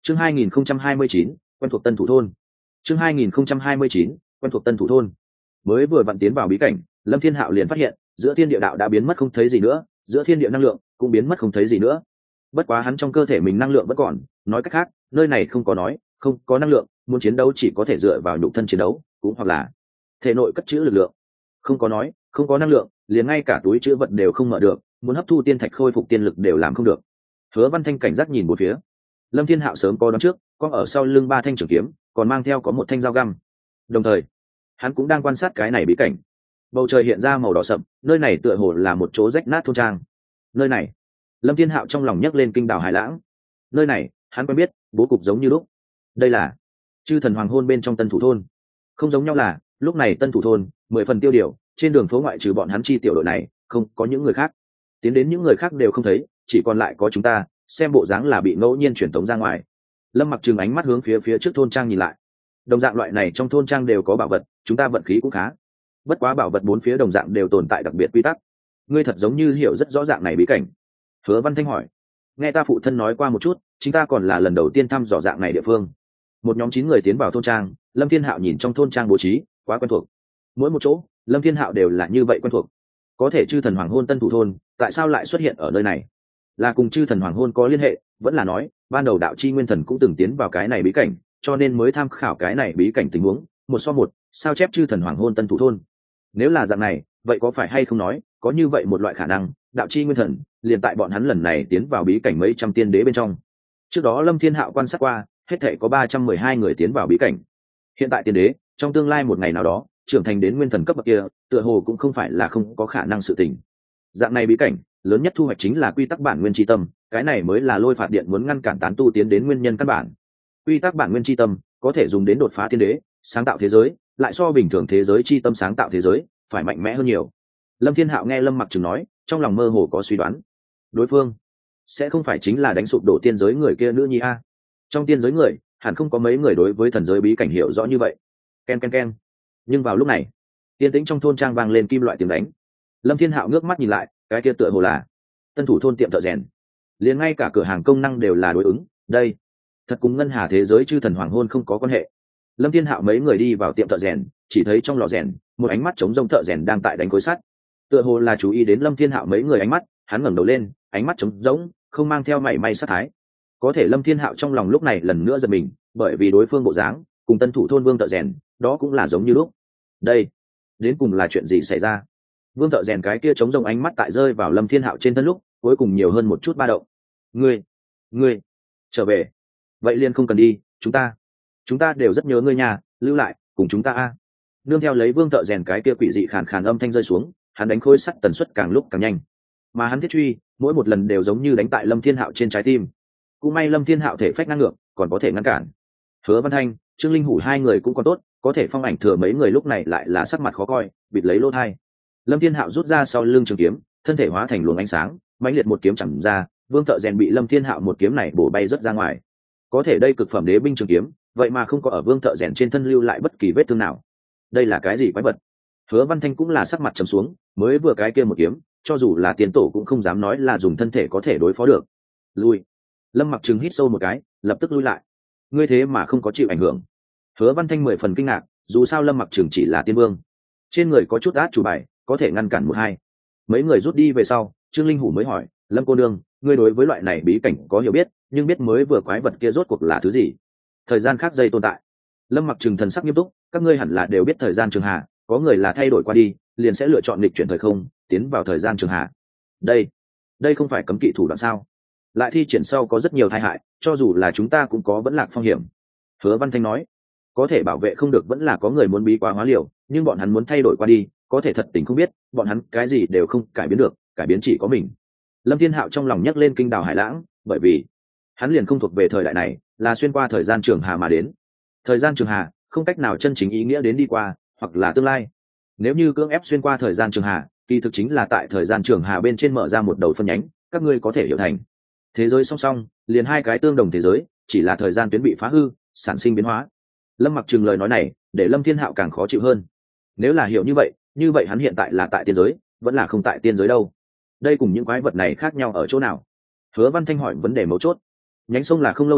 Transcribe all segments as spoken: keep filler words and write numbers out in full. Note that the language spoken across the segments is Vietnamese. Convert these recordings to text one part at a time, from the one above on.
chương hai nghìn không trăm hai mươi chín quen thuộc tân thủ thôn. chương hai nghìn không trăm hai mươi chín quen thuộc tân thủ thôn. Mới vừa vặn tiến vào bí cảnh, Lâm Thiên Hạo liền phát hiện giữa thiên địa đạo đã biến mất không thấy gì nữa, giữa thiên địa năng lượng cũng biến mất không thấy gì nữa. Bất quá hắn trong cơ thể mình năng lượng vẫn còn, nói cách khác nơi này không có nói không có năng lượng, muốn chiến đấu chỉ có thể dựa vào nhục thân chiến đấu, cũng hoặc là thể nội cất trữ lực lượng. Không có nói không có năng lượng, liền ngay cả túi trữ vật đều không mở được, muốn hấp thu tiên thạch khôi phục tiên lực đều làm không được. Hứa Văn Thanh cảnh giác nhìn bốn phía. Lâm Thiên Hạo sớm có đoán trước, có ở sau lưng ba thanh trường kiếm, còn mang theo có một thanh dao găm. Đồng thời hắn cũng đang quan sát cái này bí cảnh. Bầu trời hiện ra màu đỏ sậm, nơi này tựa hồ là một chỗ rách nát thôn trang. Nơi này, Lâm Thiên Hạo trong lòng nhấc lên kinh đảo hải lãng. Nơi này hắn quen biết, bố cục giống như lúc. Đây là chư thần hoàng hôn bên trong tân thủ thôn. Không giống nhau là lúc này tân thủ thôn mười phần tiêu điều, trên đường phố ngoại trừ bọn hắn chi tiểu đội này không có những người khác. Tiến đến những người khác đều không thấy, chỉ còn lại có chúng ta, xem bộ dáng là bị ngẫu nhiên chuyển tống ra ngoài. Lâm Mặc Trừng ánh mắt hướng phía phía trước thôn trang nhìn lại. Đồng dạng loại này trong thôn trang đều có bảo vật, chúng ta vận khí cũng khá. Bất quá bảo vật bốn phía đồng dạng đều tồn tại đặc biệt quy tắc. Ngươi thật giống như hiểu rất rõ dạng này bí cảnh. Hứa Văn Thanh hỏi. Nghe ta phụ thân nói qua một chút, chúng ta còn là lần đầu tiên thăm dò dạng này địa phương. Một nhóm chín người tiến vào thôn trang, Lâm Thiên Hạo nhìn trong thôn trang bố trí, quá quen thuộc. Mỗi một chỗ, Lâm Thiên Hạo đều là như vậy quen thuộc. Có thể chư thần hoàng hôn tân thủ thôn, tại sao lại xuất hiện ở nơi này? Là cùng chư thần hoàng hôn có liên hệ, vẫn là nói ban đầu đạo chi nguyên thần cũng từng tiến vào cái này bí cảnh, cho nên mới tham khảo cái này bí cảnh tình huống, một so một sao chép chư thần hoàng hôn tân thủ thôn. Nếu là dạng này, vậy có phải hay không nói có như vậy một loại khả năng, đạo chi nguyên thần liền tại bọn hắn lần này tiến vào bí cảnh mấy trăm tiên đế bên trong. Trước đó Lâm Thiên Hạo quan sát qua, hết thể có ba trăm mười hai người tiến vào bí cảnh. Hiện tại tiên đế, trong tương lai một ngày nào đó trưởng thành đến nguyên thần cấp bậc kia, tựa hồ cũng không phải là không có khả năng sự tình. Dạng này bí cảnh lớn nhất thu hoạch chính là quy tắc bản nguyên tri tâm, cái này mới là Lôi Phạt Điện muốn ngăn cản tán tu tiến đến nguyên nhân căn bản. Quy tắc bản nguyên tri tâm có thể dùng đến đột phá tiên đế, sáng tạo thế giới, lại so bình thường thế giới tri tâm sáng tạo thế giới phải mạnh mẽ hơn nhiều. Lâm Thiên Hạo nghe Lâm Mặc Trừng nói, trong lòng mơ hồ có suy đoán. Đối phương sẽ không phải chính là đánh sụp đổ tiên giới người kia nữ nhi a? Trong tiên giới người hẳn không có mấy người đối với thần giới bí cảnh hiểu rõ như vậy. Ken ken ken. Nhưng vào lúc này, tiên tĩnh trong thôn trang vang lên kim loại tiếng đánh. Lâm Thiên Hạo ngước mắt nhìn lại, cái kia tựa hồ là tân thủ thôn tiệm thợ rèn. Liền ngay cả cửa hàng công năng đều là đối ứng. Đây thật cùng ngân hà thế giới chư thần hoàng hôn không có quan hệ. Lâm Thiên Hạo mấy người đi vào tiệm thợ rèn, chỉ thấy trong lò rèn một ánh mắt trống rông thợ rèn đang tại đánh khối sắt. Tựa hồ là chú ý đến Lâm Thiên Hạo mấy người ánh mắt, hắn ngẩng đầu lên, ánh mắt trống rỗng, không mang theo mảy may sát thái. Có thể Lâm Thiên Hạo trong lòng lúc này lần nữa giật mình, bởi vì đối phương bộ dáng cùng tân thủ thôn vương thợ rèn đó cũng là giống như lúc. Đây đến cùng là chuyện gì xảy ra? Vương thợ rèn cái kia trống rông ánh mắt tại rơi vào Lâm Thiên Hạo trên thân lúc, cuối cùng nhiều hơn một chút ba động. Ngươi, ngươi trở về? Vậy liền không cần đi, chúng ta, chúng ta đều rất nhớ ngươi nhà, lưu lại cùng chúng ta a. Nương theo lấy Vương thợ rèn cái kia quỷ dị khàn khàn âm thanh rơi xuống, hắn đánh khối sắt tần suất càng lúc càng nhanh, mà hắn thiết truy mỗi một lần đều giống như đánh tại Lâm Thiên Hạo trên trái tim. Cũng may Lâm Thiên Hạo thể phách ngang ngược, còn có thể ngăn cản. Hứa Văn Thanh, Trương Linh Hủ hai người cũng còn tốt, có thể Phong Ảnh Thừa mấy người lúc này lại là sắc mặt khó coi, bịt lấy lỗ tai. Lâm Thiên Hạo rút ra sau lưng trường kiếm, thân thể hóa thành luồng ánh sáng, mãnh liệt một kiếm chém ra, Vương thợ rèn bị Lâm Thiên Hạo một kiếm này bổ bay rất ra ngoài. Có thể đây cực phẩm đế binh trường kiếm, vậy mà không có ở Vương thợ rèn trên thân lưu lại bất kỳ vết thương nào. Đây là cái gì quái vật? Hứa Văn Thanh cũng là sắc mặt trầm xuống, mới vừa cái kia một kiếm, cho dù là tiền tổ cũng không dám nói là dùng thân thể có thể đối phó được. Lui. Lâm Mặc Trừng hít sâu một cái, lập tức lui lại. Ngươi thế mà không có chịu ảnh hưởng? Hứa Văn Thanh mười phần kinh ngạc, dù sao Lâm Mặc Trừng chỉ là tiên vương, trên người có chút át chủ bài, có thể ngăn cản một hai. Mấy người rút đi về sau, Trương Linh Hủ mới hỏi, Lâm cô nương, ngươi đối với loại này bí cảnh có hiểu biết, nhưng biết mới vừa quái vật kia rốt cuộc là thứ gì? Thời gian khác giây tồn tại. Lâm Mặc Trừng thần sắc nghiêm túc, các ngươi hẳn là đều biết thời gian trường hạ, có người là thay đổi qua đi, liền sẽ lựa chọn nghịch chuyển thời không, tiến vào thời gian trường hạ. Đây, đây không phải cấm kỵ thủ đoạn sao? Lại thi triển sau có rất nhiều tai hại, cho dù là chúng ta cũng có vẫn lạc phong hiểm. Hứa Văn Thanh nói, có thể bảo vệ không được vẫn là có người muốn bí quá hóa liều, nhưng bọn hắn muốn thay đổi qua đi, có thể thật tình không biết, bọn hắn cái gì đều không cải biến được, cải biến chỉ có mình. Lâm Thiên Hạo trong lòng nhấc lên kinh đào hải lãng, bởi vì hắn liền không thuộc về thời đại này, là xuyên qua thời gian trường hà mà đến. Thời gian trường hà không cách nào chân chính ý nghĩa đến đi qua, hoặc là tương lai. Nếu như cưỡng ép xuyên qua thời gian trường hà, kỳ thực chính là tại thời gian trường hà bên trên mở ra một đầu phân nhánh, các ngươi có thể hiểu thành thế giới song song, liền hai cái tương đồng thế giới, chỉ là thời gian tuyến bị phá hư, sản sinh biến hóa. Lâm Mặc Trừng lời nói này, để Lâm Thiên Hạo càng khó chịu hơn. Nếu là hiểu như vậy, như vậy hắn hiện tại là tại tiên giới, vẫn là không tại tiên giới đâu? Đây cùng những quái vật này khác nhau ở chỗ nào? Hứa Văn Thanh hỏi vấn đề mấu chốt. Nhánh sông là không lâu dài,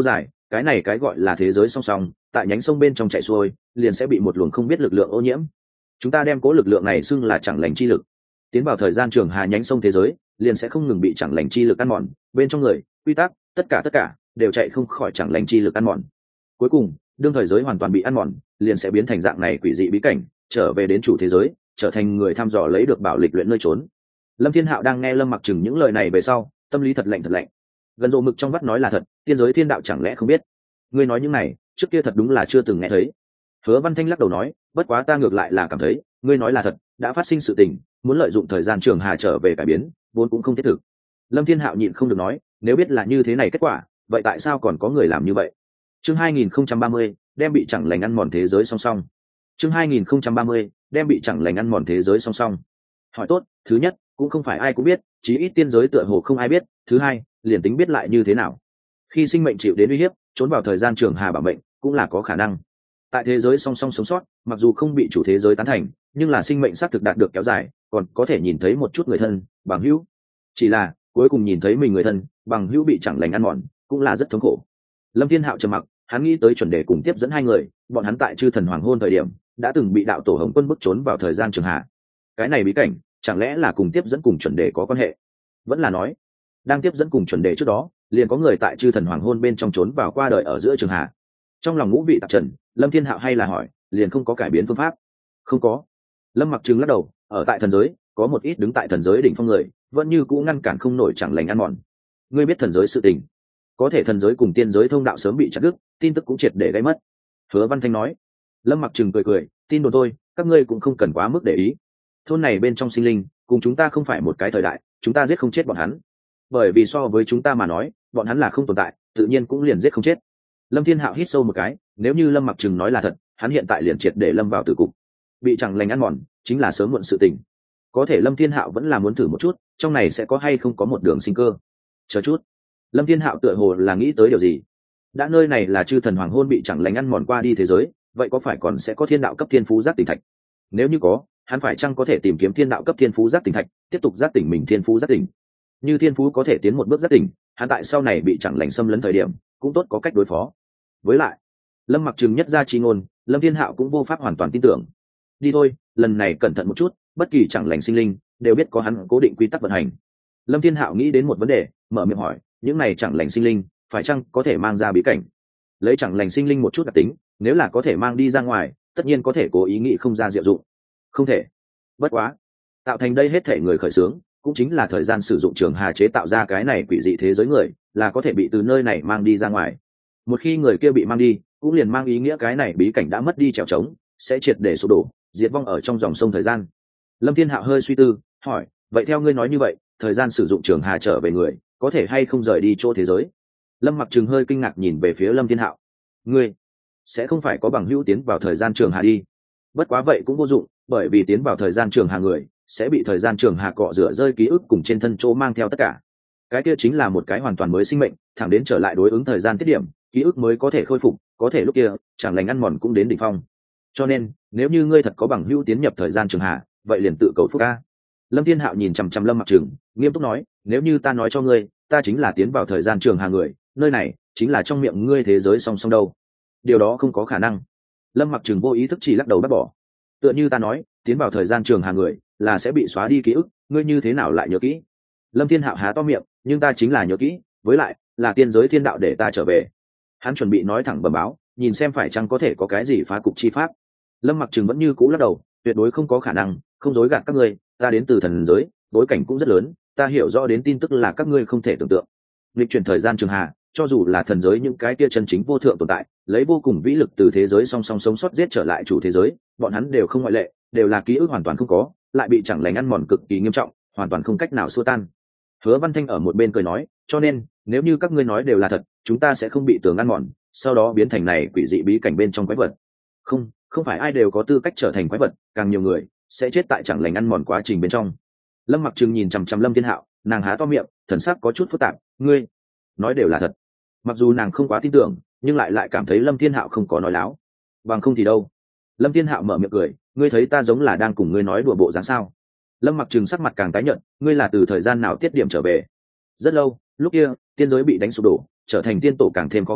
cái này cái gọi là thế giới song song tại nhánh sông bên trong chảy xuôi liền sẽ bị một luồng không biết lực lượng ô nhiễm. Chúng ta đem cố lực lượng này xưng là chẳng lành chi lực. Tiến vào thời gian trường hà nhánh sông thế giới liền sẽ không ngừng bị chẳng lành chi lực ăn mòn, bên trong người quy tắc tất cả tất cả đều chạy không khỏi chẳng lành chi lực ăn mòn. Cuối cùng đương thời giới hoàn toàn bị ăn mòn liền sẽ biến thành dạng này quỷ dị bí cảnh, trở về đến chủ thế giới, trở thành người thăm dò lấy được bảo lịch luyện nơi trốn. Lâm Thiên Hạo đang nghe Lâm Mặc Trừng những lời này về sau, tâm lý thật lạnh thật lạnh. Gần rộ mực trong vắt nói là thật, tiên giới thiên đạo chẳng lẽ không biết? Ngươi nói những này trước kia thật đúng là chưa từng nghe thấy. Hứa Văn Thanh lắc đầu nói, bất quá ta ngược lại là cảm thấy ngươi nói là thật, đã phát sinh sự tình, muốn lợi dụng thời gian trường hà trở về cải biến vốn cũng không thiết thực. Lâm Thiên Hạo nhịn không được nói, nếu biết là như thế này kết quả, vậy tại sao còn có người làm như vậy? Chương hai nghìn không trăm ba mươi, đem bị chẳng lành ăn mòn thế giới song song. Chương hai nghìn không trăm ba mươi, đem bị chẳng lành ăn mòn thế giới song song. Hỏi tốt, thứ nhất, cũng không phải ai cũng biết, chí ít tiên giới tựa hồ không ai biết, thứ hai, liền tính biết lại như thế nào? Khi sinh mệnh chịu đến uy hiếp, trốn vào thời gian trường hà bảo mệnh, cũng là có khả năng. Tại thế giới song song sống sót, mặc dù không bị chủ thế giới tán thành, nhưng là sinh mệnh xác thực đạt được kéo dài, còn có thể nhìn thấy một chút người thân, bằng hữu. Chỉ là, cuối cùng nhìn thấy mình người thân, bằng hữu bị chẳng lành ăn mòn, cũng là rất thống khổ. Lâm Thiên Hạo trầm mặc, hắn nghĩ tới chuẩn đề cùng tiếp dẫn hai người, bọn hắn tại chư thần hoàng hôn thời điểm, đã từng bị đạo tổ Hồng Quân bức trốn vào thời gian trường hạ. Cái này bí cảnh, chẳng lẽ là cùng tiếp dẫn cùng chuẩn đề có quan hệ? Vẫn là nói, đang tiếp dẫn cùng chuẩn đề trước đó, liền có người tại chư thần hoàng hôn bên trong trốn vào qua đời ở giữa trường hạ. Trong lòng ngũ vị tạp trần, Lâm Thiên Hạo hay là hỏi, liền không có cải biến phương pháp? Không có. Lâm Mặc Trừng lắc đầu, ở tại thần giới, có một ít đứng tại thần giới đỉnh phong người, vẫn như cũ ngăn cản không nổi chẳng lành ăn mòn. Ngươi biết thần giới sự tình, có thể thần giới cùng tiên giới thông đạo sớm bị chặt đứt, tin tức cũng triệt để gây mất. Hứa Văn Thanh nói. Lâm Mặc Trừng cười cười, tin đồn tôi, các ngươi cũng không cần quá mức để ý. Thôn này bên trong sinh linh, cùng chúng ta không phải một cái thời đại, chúng ta giết không chết bọn hắn. Bởi vì so với chúng ta mà nói, bọn hắn là không tồn tại, tự nhiên cũng liền giết không chết. Lâm Thiên Hạo hít sâu một cái, nếu như Lâm Mặc Trừng nói là thật, hắn hiện tại liền triệt để lâm vào tử cục. Bị chẳng lành ăn mòn, chính là sớm muộn sự tình. Có thể Lâm Thiên Hạo vẫn là muốn thử một chút, trong này sẽ có hay không có một đường sinh cơ. Chờ chút. Lâm Thiên Hạo tựa hồ là nghĩ tới điều gì. Đã nơi này là chư thần hoàng hôn bị chẳng lành ăn mòn qua đi thế giới, vậy có phải còn sẽ có thiên đạo cấp thiên phú giác tỉnh thạch? Nếu như có, hắn phải chăng có thể tìm kiếm thiên đạo cấp thiên phú giác tỉnh thạch, tiếp tục giác tỉnh mình thiên phú giác tỉnh? Như thiên phú có thể tiến một bước giác tỉnh, hắn tại sau này bị chẳng lành xâm lấn thời điểm, cũng tốt có cách đối phó. Với lại, Lâm Mặc Trừng nhất ra chi ngôn, Lâm Thiên Hạo cũng vô pháp hoàn toàn tin tưởng. Đi thôi, lần này cẩn thận một chút, bất kỳ chẳng lành sinh linh đều biết có hắn cố định quy tắc vận hành. Lâm Thiên Hạo nghĩ đến một vấn đề, mở miệng hỏi, những này chẳng lành sinh linh phải chăng có thể mang ra bí cảnh? Lấy chẳng lành sinh linh một chút đặc tính, nếu là có thể mang đi ra ngoài, tất nhiên có thể cố ý nghĩ không ra diệu dụng. Không thể. Bất quá, tạo thành đây hết thể người khởi xướng, cũng chính là thời gian sử dụng trường hà chế tạo ra cái này quỷ dị thế giới người, là có thể bị từ nơi này mang đi ra ngoài. Một khi người kia bị mang đi, cũng liền mang ý nghĩa cái này bí cảnh đã mất đi trèo trống, sẽ triệt để sụp đổ, diệt vong ở trong dòng sông thời gian. Lâm Thiên Hạo hơi suy tư, hỏi, vậy theo ngươi nói như vậy, thời gian sử dụng trường hà trở về người, có thể hay không rời đi chỗ thế giới? Lâm Mặc Trừng hơi kinh ngạc nhìn về phía Lâm Thiên Hạo. Ngươi sẽ không phải có bằng hữu tiến vào thời gian trường hà đi? Bất quá vậy cũng vô dụng, bởi vì tiến vào thời gian trường hà người sẽ bị thời gian trường hà cọ rửa rơi ký ức cùng trên thân chỗ mang theo tất cả. Cái kia chính là một cái hoàn toàn mới sinh mệnh, thẳng đến trở lại đối ứng thời gian tiết điểm, ký ức mới có thể khôi phục, có thể lúc kia chẳng lành ăn mòn cũng đến đỉnh phong. Cho nên, nếu như ngươi thật có bằng hữu tiến nhập thời gian trường hà, vậy liền tự cầu phúc a. Lâm Thiên Hạo nhìn chằm chằm Lâm Mặc Trừng, nghiêm túc nói, nếu như ta nói cho ngươi, ta chính là tiến vào thời gian trường hà người, nơi này chính là trong miệng ngươi thế giới song song đâu. Điều đó không có khả năng. Lâm Mặc Trừng vô ý thức chỉ lắc đầu bác bỏ. Tựa như ta nói, tiến vào thời gian trường hà người là sẽ bị xóa đi ký ức, ngươi như thế nào lại nhớ kỹ? Lâm Thiên Hạo há to miệng, nhưng ta chính là nhớ kỹ, với lại là tiên giới thiên đạo để ta trở về. Hắn chuẩn bị nói thẳng bẩm báo, nhìn xem phải chăng có thể có cái gì phá cục chi pháp. Lâm Mặc Trừng vẫn như cũ lắc đầu, tuyệt đối không có khả năng, không dối gạt các ngươi, ta đến từ thần giới, bối cảnh cũng rất lớn, ta hiểu rõ đến tin tức là các ngươi không thể tưởng tượng. Lịch chuyển thời gian trường hà, cho dù là thần giới những cái kia chân chính vô thượng tồn tại, lấy vô cùng vĩ lực từ thế giới song song sống sót giết trở lại chủ thế giới, bọn hắn đều không ngoại lệ, đều là ký ức hoàn toàn không có, lại bị chẳng lành ăn mòn cực kỳ nghiêm trọng, hoàn toàn không cách nào xua tan. Hứa Văn Thanh ở một bên cười nói, cho nên nếu như các ngươi nói đều là thật, chúng ta sẽ không bị tường ăn mòn, sau đó biến thành này quỷ dị bí cảnh bên trong quái vật. Không, không phải ai đều có tư cách trở thành quái vật, càng nhiều người sẽ chết tại chẳng lành ăn mòn quá trình bên trong. Lâm Mặc Trừng nhìn chằm chằm Lâm Thiên Hạo, nàng há to miệng, thần sắc có chút phức tạp, ngươi nói đều là thật. Mặc dù nàng không quá tin tưởng, nhưng lại lại cảm thấy Lâm Thiên Hạo không có nói láo. Bằng không thì đâu? Lâm Thiên Hạo mở miệng cười, ngươi thấy ta giống là đang cùng ngươi nói đùa bộ dáng sao? Lâm Mặc Trừng sắc mặt càng tái nhợt, ngươi là từ thời gian nào tiết điểm trở về? Rất lâu, lúc kia tiên giới bị đánh sụp đổ, trở thành tiên tổ càng thêm khó khăn,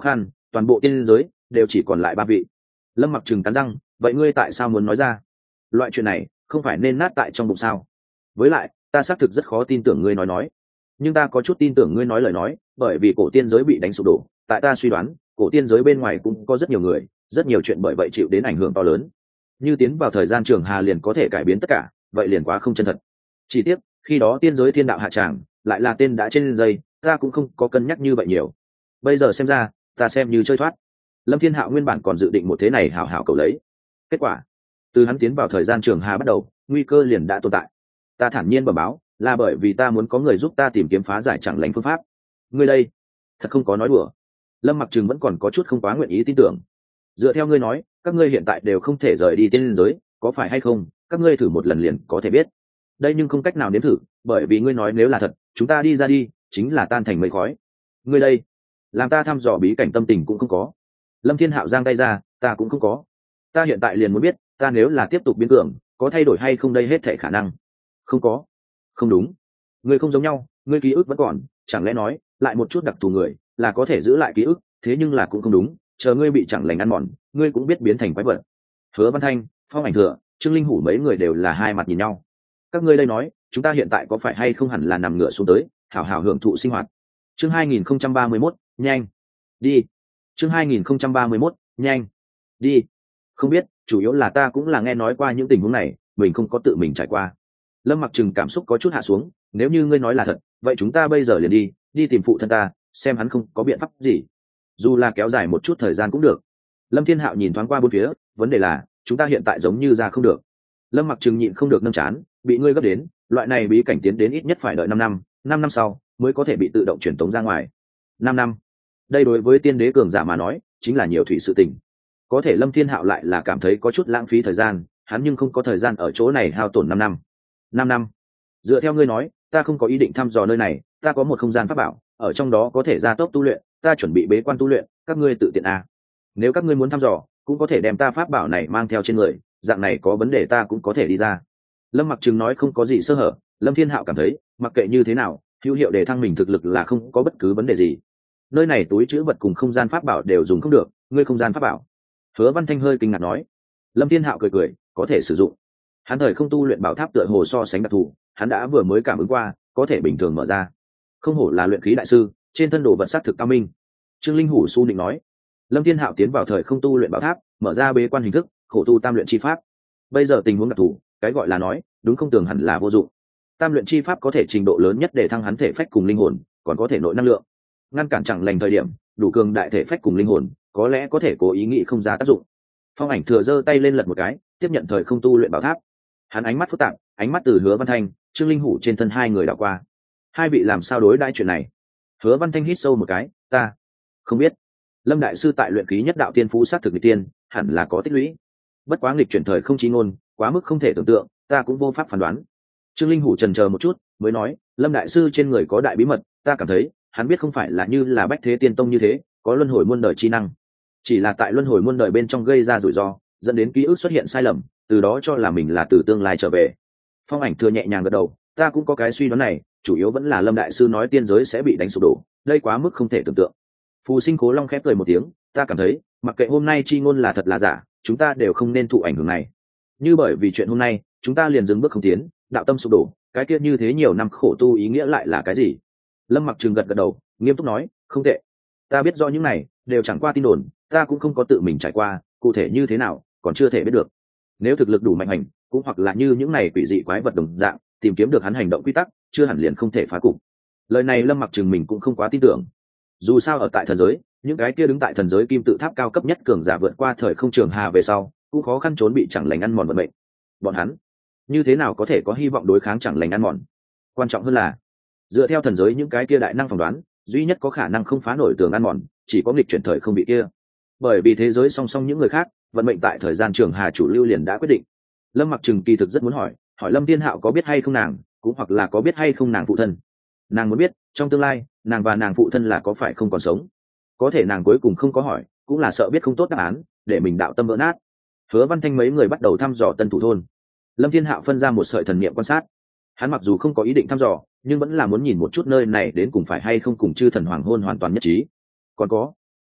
toàn bộ tiên giới đều chỉ còn lại ba vị. Lâm Mặc Trừng cắn răng, vậy ngươi tại sao muốn nói ra? Loại chuyện này không phải nên nát tại trong bụng sao? Với lại ta xác thực rất khó tin tưởng ngươi nói nói, nhưng ta có chút tin tưởng ngươi nói lời nói, bởi vì cổ tiên giới bị đánh sụp đổ, tại ta suy đoán cổ tiên giới bên ngoài cũng có rất nhiều người, rất nhiều chuyện bởi vậy chịu đến ảnh hưởng to lớn. Như tiến vào thời gian trường hà liền có thể cải biến tất cả, vậy liền quá không chân thật. Chỉ tiếc khi đó tiên giới thiên đạo hạ tràng lại là tên đã trên dây, ta cũng không có cân nhắc như vậy nhiều. Bây giờ xem ra ta xem như chơi thoát. Lâm Thiên Hạo nguyên bản còn dự định một thế này hảo hảo cầu lấy, kết quả từ hắn tiến vào thời gian trường hà bắt đầu, nguy cơ liền đã tồn tại. Ta thản nhiên bẩm báo, là bởi vì ta muốn có người giúp ta tìm kiếm phá giải chẳng lành phương pháp. Ngươi đây thật không có nói đùa. Lâm Mặc Trừng vẫn còn có chút không quá nguyện ý tin tưởng. Dựa theo ngươi nói, các ngươi hiện tại đều không thể rời đi tiên giới, có phải hay không? Các ngươi thử một lần liền có thể biết. Đây nhưng không cách nào nếm thử, bởi vì ngươi nói nếu là thật, chúng ta đi ra đi chính là tan thành mây khói. Ngươi đây làm ta thăm dò bí cảnh tâm tình cũng không có. Lâm Thiên Hạo giang tay ra, ta cũng không có. Ta hiện tại liền muốn biết, ta nếu là tiếp tục biến cường, có thay đổi hay không đây hết thảy khả năng. Không có. Không đúng. Ngươi không giống nhau, ngươi ký ức vẫn còn, chẳng lẽ nói lại một chút đặc thù người là có thể giữ lại ký ức, thế nhưng là cũng không đúng, chờ ngươi bị chẳng lành ăn mòn, ngươi cũng biết biến thành quái vật. Hứa Văn Thanh, Phong Ảnh Thừa, Trương Linh Hủ mấy người đều là hai mặt nhìn nhau. Các ngươi đây nói, chúng ta hiện tại có phải hay không hẳn là nằm ngửa xuống tới, hảo hảo hưởng thụ sinh hoạt. Chương hai nghìn không trăm ba mươi mốt, nhanh đi. Chương hai nghìn không trăm ba mươi mốt, nhanh đi. Không biết, chủ yếu là ta cũng là nghe nói qua những tình huống này, mình không có tự mình trải qua. Lâm Mặc Trừng cảm xúc có chút hạ xuống, nếu như ngươi nói là thật, vậy chúng ta bây giờ liền đi, đi tìm phụ thân ta, xem hắn không có biện pháp gì, dù là kéo dài một chút thời gian cũng được. Lâm Thiên Hạo nhìn thoáng qua bốn phía, vấn đề là chúng ta hiện tại giống như ra không được. Lâm Mặc Trừng nhịn không được nâng chán, bị ngươi gấp đến, loại này bí cảnh tiến đến ít nhất phải đợi năm năm, năm năm sau mới có thể bị tự động truyền tống ra ngoài. Năm năm, đây đối với tiên đế cường giả mà nói chính là nhiều thủy sự tình. Có thể Lâm Thiên Hạo lại là cảm thấy có chút lãng phí thời gian, hắn nhưng không có thời gian ở chỗ này hao tổn năm năm. Năm năm? Dựa theo ngươi nói, ta không có ý định thăm dò nơi này, ta có một không gian pháp bảo, ở trong đó có thể gia tốc tu luyện, ta chuẩn bị bế quan tu luyện, các ngươi tự tiện à? Nếu các ngươi muốn thăm dò, cũng có thể đem ta pháp bảo này mang theo trên người, dạng này có vấn đề ta cũng có thể đi ra. Lâm Mặc Trừng nói không có gì sơ hở, Lâm Thiên Hạo cảm thấy mặc kệ như thế nào, hữu hiệu để thăng mình thực lực là không có bất cứ vấn đề gì. Nơi này túi trữ vật cùng không gian pháp bảo đều dùng không được, ngươi không gian pháp bảo? Hứa Văn Thanh hơi kinh ngạc nói. Lâm Thiên Hạo cười cười, có thể sử dụng. Hắn thời không tu luyện bảo tháp tựa hồ so sánh đặc thù, hắn đã vừa mới cảm ứng qua, có thể bình thường mở ra. Không hổ là luyện khí đại sư, trên thân đồ vật sắc thực cao minh. Trương Linh Hủ su định nói. Lâm Thiên Hạo tiến vào thời không tu luyện bảo tháp, mở ra bế quan hình thức, khổ tu tam luyện chi pháp. Bây giờ tình huống đặc thù, cái gọi là nói đúng không tưởng hẳn là vô dụng. Tam luyện chi pháp có thể trình độ lớn nhất để thăng hắn thể phách cùng linh hồn, còn có thể nội năng lượng, ngăn cản chẳng lành thời điểm, đủ cường đại thể phách cùng linh hồn, có lẽ có thể cố ý nghĩ không ra tác dụng. Phong Ảnh Thừa giơ tay lên lật một cái, tiếp nhận thời không tu luyện bảo tháp. Hắn ánh mắt phức tạp, ánh mắt từ Hứa Văn Thanh, Trương Linh Hủ trên thân hai người đảo qua. Hai vị làm sao đối đãi chuyện này? Hứa Văn Thanh hít sâu một cái, ta không biết. Lâm đại sư tại luyện khí nhất đạo tiên phú sát thực nghịch tiên, hẳn là có tích lũy. Bất quá nghịch chuyển thời không chí ngôn, quá mức không thể tưởng tượng, ta cũng vô pháp phán đoán. Trương Linh Hủ chần chờ một chút, mới nói, Lâm đại sư trên người có đại bí mật, ta cảm thấy hắn biết không phải là như là Bách Thế Tiên Tông như thế, có luân hồi muôn đời chi năng, chỉ là tại luân hồi muôn đời bên trong gây ra rủi ro, dẫn đến ký ức xuất hiện sai lầm, từ đó cho là mình là từ tương lai trở về. Phong Ảnh Thừa nhẹ nhàng gật đầu, ta cũng có cái suy đoán này, chủ yếu vẫn là Lâm đại sư nói tiên giới sẽ bị đánh sụp đổ, đây quá mức không thể tưởng tượng. Phù Sinh Cố Long khép cười một tiếng, ta cảm thấy mặc kệ hôm nay chi ngôn là thật là giả, chúng ta đều không nên thụ ảnh hưởng này. Như bởi vì chuyện hôm nay chúng ta liền dừng bước không tiến, đạo tâm sụp đổ, cái kia như thế nhiều năm khổ tu ý nghĩa lại là cái gì? Lâm Mặc Trừng gật gật đầu, nghiêm túc nói, không tệ, ta biết rõ những này đều chẳng qua tin đồn, ta cũng không có tự mình trải qua, cụ thể như thế nào còn chưa thể biết được. Nếu thực lực đủ mạnh hành, cũng hoặc là như những này quỷ dị quái vật đồng dạng, tìm kiếm được hắn hành động quy tắc, chưa hẳn liền không thể phá cục. Lời này Lâm Mặc Trừng mình cũng không quá tin tưởng. Dù sao ở tại thần giới, những cái kia đứng tại thần giới kim tự tháp cao cấp nhất cường giả vượt qua thời không trường hà về sau, cũng khó khăn trốn bị chẳng lành ăn mòn vận mệnh. Bọn hắn như thế nào có thể có hy vọng đối kháng chẳng lành ăn mòn? Quan trọng hơn là, dựa theo thần giới những cái kia đại năng phỏng đoán, duy nhất có khả năng không phá nổi tường ăn mòn, chỉ có nghịch chuyển thời không bị kia. Bởi vì thế giới song song những người khác, vận mệnh tại thời gian trường hà chủ lưu liền đã quyết định. Lâm Mặc Trừng kỳ thực rất muốn hỏi, hỏi Lâm Thiên Hạo có biết hay không nàng, cũng hoặc là có biết hay không nàng phụ thân. Nàng muốn biết, trong tương lai, nàng và nàng phụ thân là có phải không còn sống. Có thể nàng cuối cùng không có hỏi, cũng là sợ biết không tốt đáp án, để mình đạo tâm vỡ nát. Hứa Văn Thanh mấy người bắt đầu thăm dò tân thủ thôn. Lâm Thiên Hạo phân ra một sợi thần niệm quan sát. Hắn mặc dù không có ý định thăm dò, nhưng vẫn là muốn nhìn một chút nơi này đến cùng phải hay không cùng chư thần hoàng hôn hoàn toàn nhất trí. Còn có,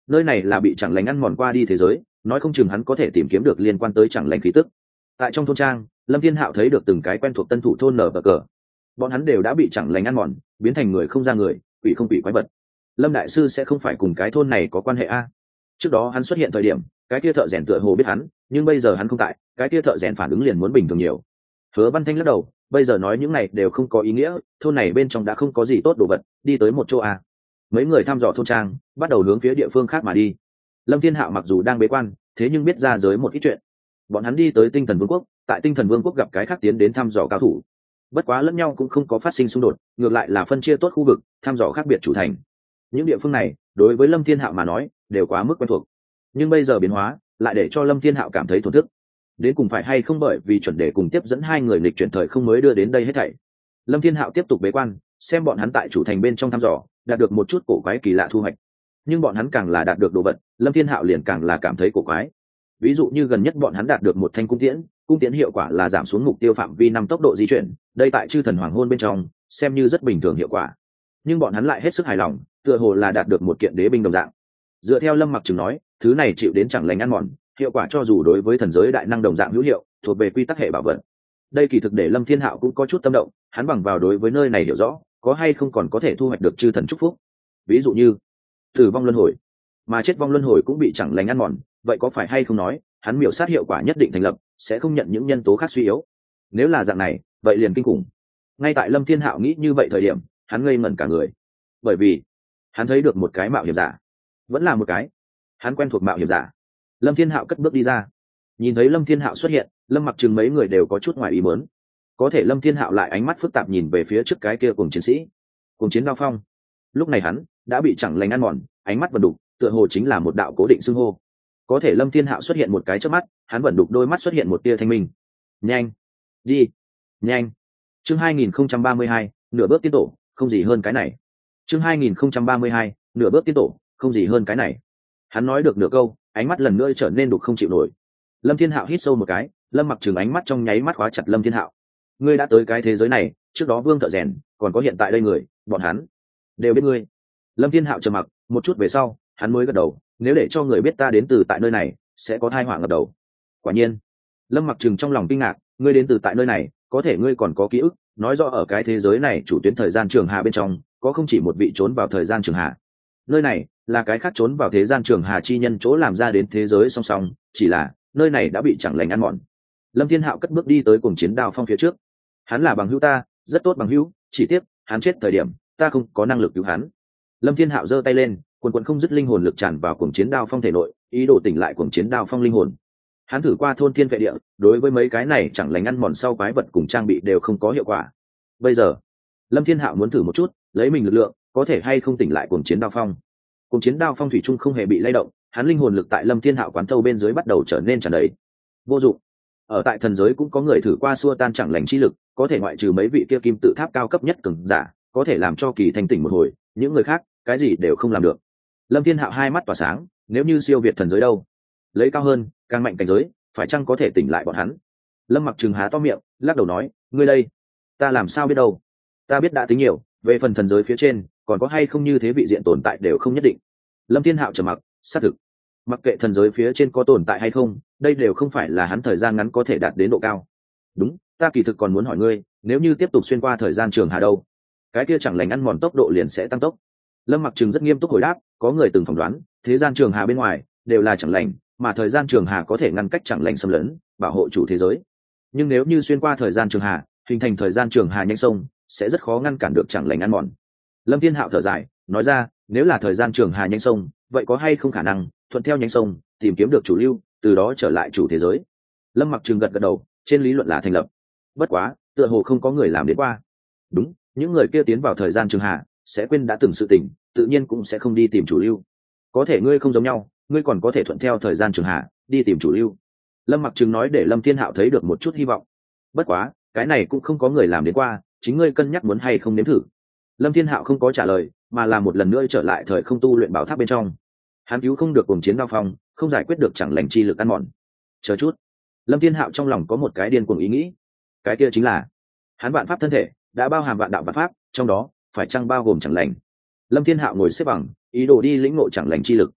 nơi này là bị chẳng lành ăn mòn qua đi thế giới, nói không chừng hắn có thể tìm kiếm được liên quan tới chẳng lành khí tức. Tại trong thôn trang, Lâm Thiên Hạo thấy được từng cái quen thuộc tân thủ thôn nở bờ cờ, bọn hắn đều đã bị chẳng lành ăn mòn, biến thành người không ra người, quỷ không quỷ quái vật. Lâm đại sư sẽ không phải cùng cái thôn này có quan hệ a? Trước đó hắn xuất hiện thời điểm, cái kia thợ rèn tựa hồ biết hắn, nhưng bây giờ hắn không tại, cái kia thợ rèn phản ứng liền muốn bình thường nhiều. Hứa Văn Thanh lắc đầu, bây giờ nói những này đều không có ý nghĩa, thôn này bên trong đã không có gì tốt đồ vật, đi tới một chỗ a. Mấy người thăm dò thôn trang, bắt đầu hướng phía địa phương khác mà đi. Lâm Thiên Hạo mặc dù đang bế quan, thế nhưng biết ra giới một ít chuyện. Bọn hắn đi tới Tinh Thần Vương quốc, tại Tinh Thần Vương quốc gặp cái khác tiến đến thăm dò cao thủ. Bất quá lẫn nhau cũng không có phát sinh xung đột, ngược lại là phân chia tốt khu vực, thăm dò khác biệt chủ thành. Những địa phương này, đối với Lâm Thiên Hạo mà nói, đều quá mức quen thuộc. Nhưng bây giờ biến hóa, lại để cho Lâm Thiên Hạo cảm thấy thổn thức. Đến cùng phải hay không bởi vì chuẩn đề cùng tiếp dẫn hai người nghịch chuyển thời không mới đưa đến đây hết thảy. Lâm Thiên Hạo tiếp tục bế quan, xem bọn hắn tại chủ thành bên trong thăm dò, đạt được một chút cổ quái kỳ lạ thu hoạch. Nhưng bọn hắn càng là đạt được đồ vật, Lâm Thiên Hạo liền càng là cảm thấy cổ quái. Ví dụ như gần nhất bọn hắn đạt được một thanh cung tiễn, cung tiễn hiệu quả là giảm xuống mục tiêu phạm vi năm tốc độ di chuyển, đây tại chư thần hoàng hôn bên trong, xem như rất bình thường hiệu quả. Nhưng bọn hắn lại hết sức hài lòng, tựa hồ là đạt được một kiện đế binh đồng dạng. Dựa theo Lâm Mặc Trừng nói, thứ này chịu đến chẳng lành ăn mòn, hiệu quả cho dù đối với thần giới đại năng đồng dạng hữu hiệu, thuộc về quy tắc hệ bảo vật. Đây kỳ thực để Lâm Thiên Hạo cũng có chút tâm động, hắn bằng vào đối với nơi này hiểu rõ, có hay không còn có thể thu hoạch được chư thần chúc phúc. Ví dụ như tử vong luân hồi, mà chết vong luân hồi cũng bị chẳng lành ăn mòn, vậy có phải hay không nói hắn miểu sát hiệu quả nhất định thành lập, sẽ không nhận những nhân tố khác suy yếu? Nếu là dạng này, vậy liền kinh khủng. Ngay tại Lâm Thiên Hạo nghĩ như vậy thời điểm, hắn ngây ngẩn cả người, bởi vì hắn thấy được một cái mạo hiểm giả, vẫn là một cái hắn quen thuộc mạo hiểm giả. Lâm Thiên Hạo cất bước đi ra, nhìn thấy Lâm Thiên Hạo xuất hiện, Lâm Mặc Trừng mấy người đều có chút ngoài ý muốn. Có thể Lâm Thiên Hạo lại ánh mắt phức tạp nhìn về phía trước cái kia cùng chiến sĩ, cùng chiến Đao Phong. Lúc này hắn đã bị chẳng lành ăn mòn, ánh mắt vần đục, tựa hồ chính là một đạo cố định xưng hô. Có thể Lâm Thiên Hạo xuất hiện một cái chớp mắt, hắn vần đục đôi mắt xuất hiện một tia thanh minh. Nhanh, đi, nhanh. Chương hai nghìn không trăm ba mươi hai, nửa bước tiến tổ, không gì hơn cái này. Chương hai nghìn không trăm ba mươi hai, nửa bước tiến tổ, không gì hơn cái này. Hắn nói được nửa câu, ánh mắt lần nữa trở nên đục không chịu nổi. Lâm Thiên Hạo hít sâu một cái, Lâm Mặc Trừng ánh mắt trong nháy mắt khóa chặt Lâm Thiên Hạo. Ngươi đã tới cái thế giới này, trước đó Vương Thợ Rèn, còn có hiện tại đây người, bọn hắn đều biết ngươi. Lâm Thiên Hạo trầm mặc, một chút về sau, hắn mới gật đầu, nếu để cho người biết ta đến từ tại nơi này, sẽ có tai họa ngập đầu. Quả nhiên. Lâm Mặc Trừng trong lòng kinh ngạc, ngươi đến từ tại nơi này, có thể ngươi còn có ký ức, nói rõ ở cái thế giới này chủ tuyến thời gian trường hà bên trong, có không chỉ một vị trốn vào thời gian trường hà. Nơi này là cái khác trốn vào thế gian trường hà chi nhân chỗ làm ra đến thế giới song song, chỉ là nơi này đã bị chẳng lành ăn mòn. Lâm Thiên Hạo cất bước đi tới cùng chiến Đao Phong phía trước. Hắn là bằng hữu ta, rất tốt bằng hữu, chỉ tiếc hắn chết thời điểm ta không có năng lực cứu hắn. Lâm Thiên Hạo giơ tay lên, quần quần không dứt linh hồn lực tràn vào cuồng chiến Đao Phong thể nội, ý đồ tỉnh lại cuồng chiến Đao Phong linh hồn. Hắn thử qua thôn thiên vệ địa, đối với mấy cái này chẳng lành ăn mòn sau quái vật cùng trang bị đều không có hiệu quả. Bây giờ Lâm Thiên Hạo muốn thử một chút, lấy mình lực lượng có thể hay không tỉnh lại cuồng chiến Đao Phong. Cuồng chiến Đao Phong thủy chung không hề bị lay động, hắn linh hồn lực tại Lâm Thiên Hạo quán thâu bên dưới bắt đầu trở nên tràn đầy. Vô dụng. Ở tại thần giới cũng có người thử qua xua tan chẳng lành chi lực, có thể ngoại trừ mấy vị kia kim tự tháp cao cấp nhất cường giả, có thể làm cho kỳ thanh tỉnh một hồi, những người khác cái gì đều không làm được. Lâm Thiên Hạo hai mắt tỏa sáng, nếu như siêu việt thần giới đâu, lấy cao hơn càng mạnh cảnh giới, phải chăng có thể tỉnh lại bọn hắn? Lâm Mặc Trừng há to miệng, lắc đầu nói, ngươi đây ta làm sao biết đâu, ta biết đã tính nhiều, về phần thần giới phía trên còn có hay không như thế vị diện tồn tại đều không nhất định. Lâm Thiên Hạo trầm mặc, xác thực mặc kệ thần giới phía trên có tồn tại hay không, đây đều không phải là hắn thời gian ngắn có thể đạt đến độ cao. Đúng, ta kỳ thực còn muốn hỏi ngươi, nếu như tiếp tục xuyên qua thời gian trường hà đâu, cái kia chẳng lành ăn mòn tốc độ liền sẽ tăng tốc. Lâm Mặc Trừng rất nghiêm túc hồi đáp, có người từng phỏng đoán thế gian trường hà bên ngoài đều là chẳng lành, mà thời gian trường hà có thể ngăn cách chẳng lành xâm lấn, bảo hộ chủ thế giới. Nhưng nếu như xuyên qua thời gian trường hà, hình thành thời gian trường hà nhanh sông, sẽ rất khó ngăn cản được chẳng lành ăn mòn. Lâm Thiên Hạo thở dài, nói ra, nếu là thời gian trường hà nhanh sông, vậy có hay không khả năng thuận theo nhánh sông tìm kiếm được chủ lưu, từ đó trở lại chủ thế giới? Lâm Mặc Trừng gật gật đầu, trên lý luận là thành lập, bất quá tựa hồ không có người làm đến qua. Đúng, những người kia tiến vào thời gian trường hà sẽ quên đã từng sự tình, tự nhiên cũng sẽ không đi tìm chủ lưu. Có thể ngươi không giống nhau, ngươi còn có thể thuận theo thời gian trường hà đi tìm chủ lưu. Lâm Mặc Trừng nói để Lâm Thiên Hạo thấy được một chút hy vọng. Bất quá cái này cũng không có người làm đến qua, chính ngươi cân nhắc muốn hay không nếm thử. Lâm Thiên Hạo không có trả lời, mà là một lần nữa trở lại thời không tu luyện bảo tháp bên trong. Hắn cứu không được cuồng chiến Đao Phong, không giải quyết được chẳng lành chi lực ăn mòn. Chờ chút, Lâm Thiên Hạo trong lòng có một cái điên cuồng ý nghĩ, cái kia chính là hắn vạn pháp thân thể đã bao hàm vạn đạo vạn pháp, trong đó phải chăng bao gồm chẳng lành? Lâm Thiên Hạo ngồi xếp bằng, ý đồ đi lĩnh ngộ chẳng lành chi lực.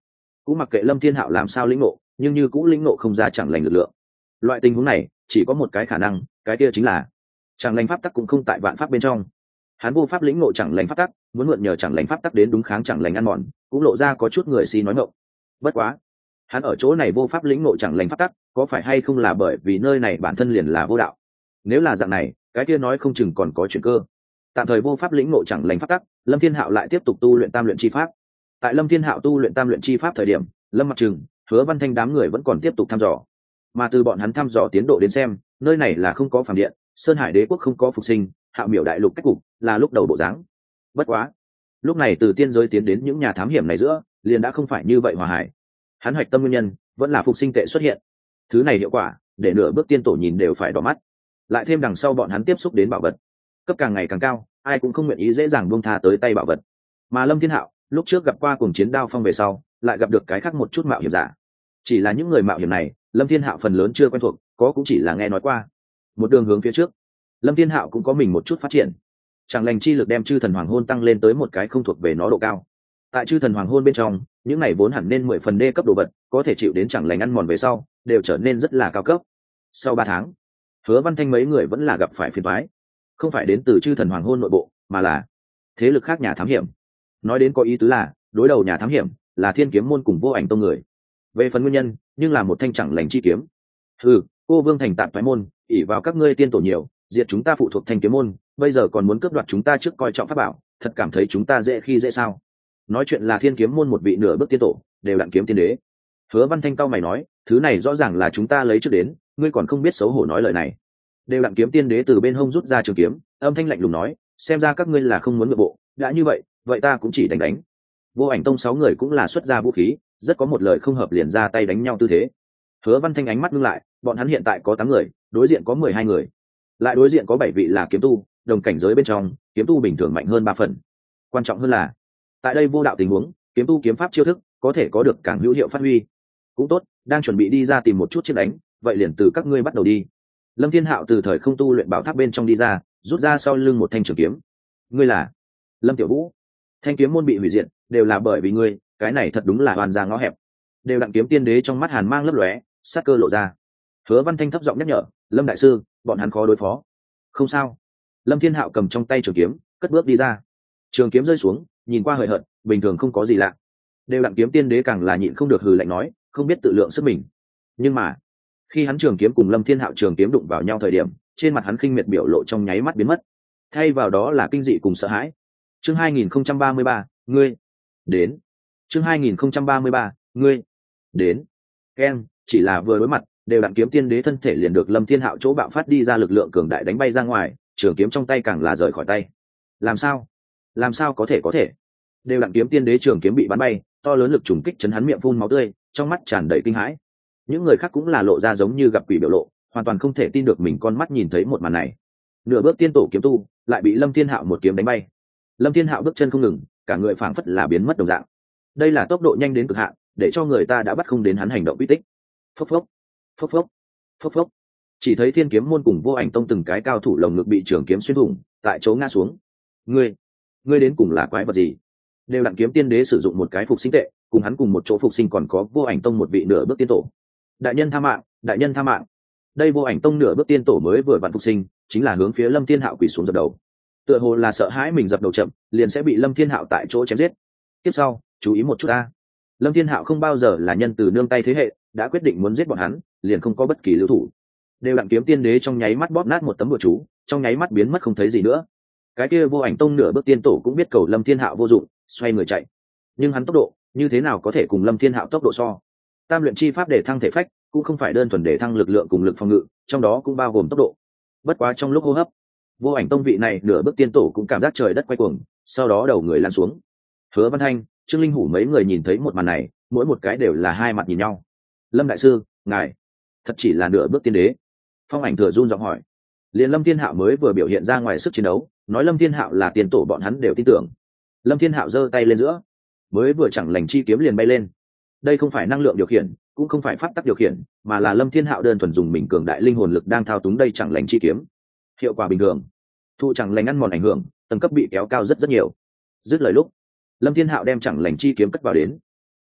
cũng mặc kệ lâm thiên hạo làm sao lĩnh ngộ, nhưng như cũng lĩnh ngộ không ra chẳng lành lực lượng. Loại tình huống này chỉ có một cái khả năng, cái kia chính là chẳng lành pháp tắc cũng không tại vạn pháp bên trong. Hắn vô pháp lĩnh ngộ chẳng lành pháp tắc, muốn mượn nhờ chẳng lành pháp tắc đến đúng kháng chẳng lành ăn mòn, cũng lộ ra có chút người si nói ngọng. Bất quá, hắn ở chỗ này vô pháp lĩnh ngộ chẳng lành pháp tắc, có phải hay không là bởi vì nơi này bản thân liền là vô đạo? Nếu là dạng này, cái kia nói không chừng còn có chuyện cơ. Tạm thời vô pháp lĩnh ngộ chẳng lành pháp tắc, Lâm Thiên Hạo lại tiếp tục tu luyện tam luyện chi pháp. Tại Lâm Thiên Hạo tu luyện tam luyện chi pháp thời điểm, Lâm Mặc Trừng, Hứa Văn Thanh đám người vẫn còn tiếp tục thăm dò. Mà từ bọn hắn thăm dò tiến độ đến xem, nơi này là không có phàm điện, Sơn Hải Đế quốc không có phục sinh, Hạo Miểu đại lục cách cục là lúc đầu bộ dáng. Bất quá, lúc này từ tiên giới tiến đến những nhà thám hiểm này giữa, liền đã không phải như vậy hòa hải. Hắn hoạch tâm nguyên nhân vẫn là phục sinh tệ xuất hiện. Thứ này hiệu quả, để nửa bước tiên tổ nhìn đều phải đỏ mắt. Lại thêm đằng sau bọn hắn tiếp xúc đến bảo vật, cấp càng ngày càng cao, ai cũng không nguyện ý dễ dàng buông tha tới tay bảo vật. Mà Lâm Thiên Hạo lúc trước gặp qua cuồng chiến đao phong về sau, lại gặp được cái khác một chút mạo hiểm giả. Chỉ là những người mạo hiểm này, Lâm Thiên Hạo phần lớn chưa quen thuộc, có cũng chỉ là nghe nói qua. Một đường hướng phía trước, Lâm Thiên Hạo cũng có mình một chút phát triển. Chẳng lành chi lực đem chư thần hoàng hôn tăng lên tới một cái không thuộc về nó độ cao. Tại chư thần hoàng hôn bên trong, những này vốn hẳn nên mười phần đê cấp đồ vật, có thể chịu đến chẳng lành ăn mòn về sau, đều trở nên rất là cao cấp. Sau ba tháng, Hứa Văn Thanh mấy người vẫn là gặp phải phiền toái, không phải đến từ chư thần hoàng hôn nội bộ, mà là thế lực khác nhà thám hiểm. Nói đến có ý tứ là, đối đầu nhà thám hiểm là Thiên Kiếm môn cùng Vô Ảnh tông người. Về phần nguyên nhân, nhưng là một thanh chẳng lành chi kiếm. Ừ, cô Vương thành tạm phái môn, ỷ vào các ngươi tiên tổ nhiều, diệt chúng ta phụ thuộc Thanh Kiếm môn, bây giờ còn muốn cướp đoạt chúng ta trước coi trọng pháp bảo, thật cảm thấy chúng ta dễ khi dễ sao? Nói chuyện là Thiên Kiếm môn một vị nửa bước tiên tổ, đều đặng kiếm tiên đế. Hứa Văn Thanh cao mày nói, thứ này rõ ràng là chúng ta lấy trước đến, ngươi còn không biết xấu hổ nói lời này. Đều đặng kiếm tiên đế từ bên hông rút ra trường kiếm, âm thanh lạnh lùng nói, xem ra các ngươi là không muốn nội bộ, đã như vậy, vậy ta cũng chỉ đánh đánh. Vô Ảnh tông sáu người cũng là xuất ra vũ khí, rất có một lời không hợp liền ra tay đánh nhau tư thế. Hứa Văn Thanh ánh mắt ngưng lại, bọn hắn hiện tại có tám người, đối diện có mười hai người, lại đối diện có bảy vị là kiếm tu, đồng cảnh giới bên trong, kiếm tu bình thường mạnh hơn ba phần. Quan trọng hơn là, tại đây vô đạo tình huống, kiếm tu kiếm pháp chiêu thức có thể có được càng hữu hiệu phát huy. Cũng tốt, đang chuẩn bị đi ra tìm một chút chiếc đánh, vậy liền từ các ngươi bắt đầu đi. Lâm Thiên Hạo từ thời không tu luyện bảo tháp bên trong đi ra, rút ra sau lưng một thanh trường kiếm. Ngươi là Lâm Tiểu Vũ. Thanh kiếm môn bị hủy diệt, đều là bởi vì ngươi, cái này thật đúng là hoàn ra ngõ hẹp. Đều đặng kiếm tiên đế trong mắt hàn mang lấp lóe, sát cơ lộ ra. Hứa Văn Thanh thấp giọng nhắc nhở, Lâm đại sư, bọn hắn khó đối phó. Không sao. Lâm Thiên Hạo cầm trong tay trường kiếm, cất bước đi ra. Trường kiếm rơi xuống, nhìn qua hời hợt, bình thường không có gì lạ. Đều đặng kiếm tiên đế càng là nhịn không được hừ lạnh nói, không biết tự lượng sức mình. Nhưng mà, khi hắn trường kiếm cùng Lâm Thiên Hạo trường kiếm đụng vào nhau thời điểm, trên mặt hắn khinh miệt biểu lộ trong nháy mắt biến mất, thay vào đó là kinh dị cùng sợ hãi. Chương hai nghìn không trăm ba mươi ba, ngươi đến. Chương hai nghìn không trăm ba mươi ba, ngươi đến. Ken, chỉ là vừa đối mặt, đều đặng kiếm tiên đế thân thể liền được Lâm Thiên Hạo chỗ bạo phát đi ra lực lượng cường đại đánh bay ra ngoài, trường kiếm trong tay càng là rời khỏi tay. Làm sao? Làm sao có thể có thể? Đều đặng kiếm tiên đế trường kiếm bị bắn bay, to lớn lực trùng kích chấn hắn miệng phun máu tươi, trong mắt tràn đầy kinh hãi. Những người khác cũng là lộ ra giống như gặp quỷ biểu lộ, hoàn toàn không thể tin được mình con mắt nhìn thấy một màn này. Nửa bước tiên tổ kiếm tu lại bị Lâm Thiên Hạo một kiếm đánh bay. Lâm Thiên Hạo bước chân không ngừng, cả người phảng phất là biến mất đồng dạng. Đây là tốc độ nhanh đến cực hạn, để cho người ta đã bắt không đến hắn hành động uy tích. Phốc phốc, phốc phốc, phốc phốc. Chỉ thấy Thiên Kiếm môn cùng Vô Ảnh tông từng cái cao thủ lồng ngực bị trường kiếm xuyên thủng, tại chỗ ngã xuống. Ngươi, ngươi đến cùng là quái vật gì? Đều đặng kiếm tiên đế sử dụng một cái phục sinh tệ, cùng hắn cùng một chỗ phục sinh còn có Vô Ảnh tông một vị nửa bước tiên tổ. Đại nhân tha mạng, đại nhân tha mạng. Đây Vô Ảnh tông nửa bước tiên tổ mới vừa vặn phục sinh, chính là hướng phía Lâm Thiên Hạo quỳ xuống dập đầu. Tựa hồ là sợ hãi mình dập đầu chậm, liền sẽ bị Lâm Thiên Hạo tại chỗ chém giết. Tiếp sau, chú ý một chút a. Lâm Thiên Hạo không bao giờ là nhân từ nương tay thế hệ, đã quyết định muốn giết bọn hắn, liền không có bất kỳ lưu thủ. Đều đặng kiếm tiên đế trong nháy mắt bóp nát một tấm bùa chú, trong nháy mắt biến mất không thấy gì nữa. Cái kia Vô Ảnh tông nửa bước tiên tổ cũng biết cầu Lâm Thiên Hạo vô dụng, xoay người chạy. Nhưng hắn tốc độ, như thế nào có thể cùng Lâm Thiên Hạo tốc độ so? Tam luyện chi pháp để thăng thể phách, cũng không phải đơn thuần để thăng lực lượng cùng lực phòng ngự, trong đó cũng bao gồm tốc độ. Bất quá trong lúc hô hấp, Vô Ảnh tông vị này nửa bước tiên tổ cũng cảm giác trời đất quay cuồng, sau đó đầu người lăn xuống. Hứa Văn Thanh, Trương Linh Hủ mấy người nhìn thấy một màn này, mỗi một cái đều là hai mặt nhìn nhau. Lâm đại sư, ngài thật chỉ là nửa bước tiên đế? Phong Ảnh thừa run giọng hỏi. Liên Lâm Thiên Hạo mới vừa biểu hiện ra ngoài sức chiến đấu, nói Lâm Thiên Hạo là tiên tổ bọn hắn đều tin tưởng. Lâm Thiên Hạo giơ tay lên giữa, mới vừa chẳng lành chi kiếm liền bay lên. Đây không phải năng lượng điều khiển, cũng không phải pháp tắc điều khiển, mà là Lâm Thiên Hạo đơn thuần dùng mình cường đại linh hồn lực đang thao túng đây chẳng lành chi kiếm. Hiệu quả bình thường, thụ chẳng lành ăn mòn ảnh hưởng, tầng cấp bị kéo cao rất rất nhiều. Dứt lời lúc, Lâm Thiên Hạo đem chẳng lành chi kiếm cất vào đến.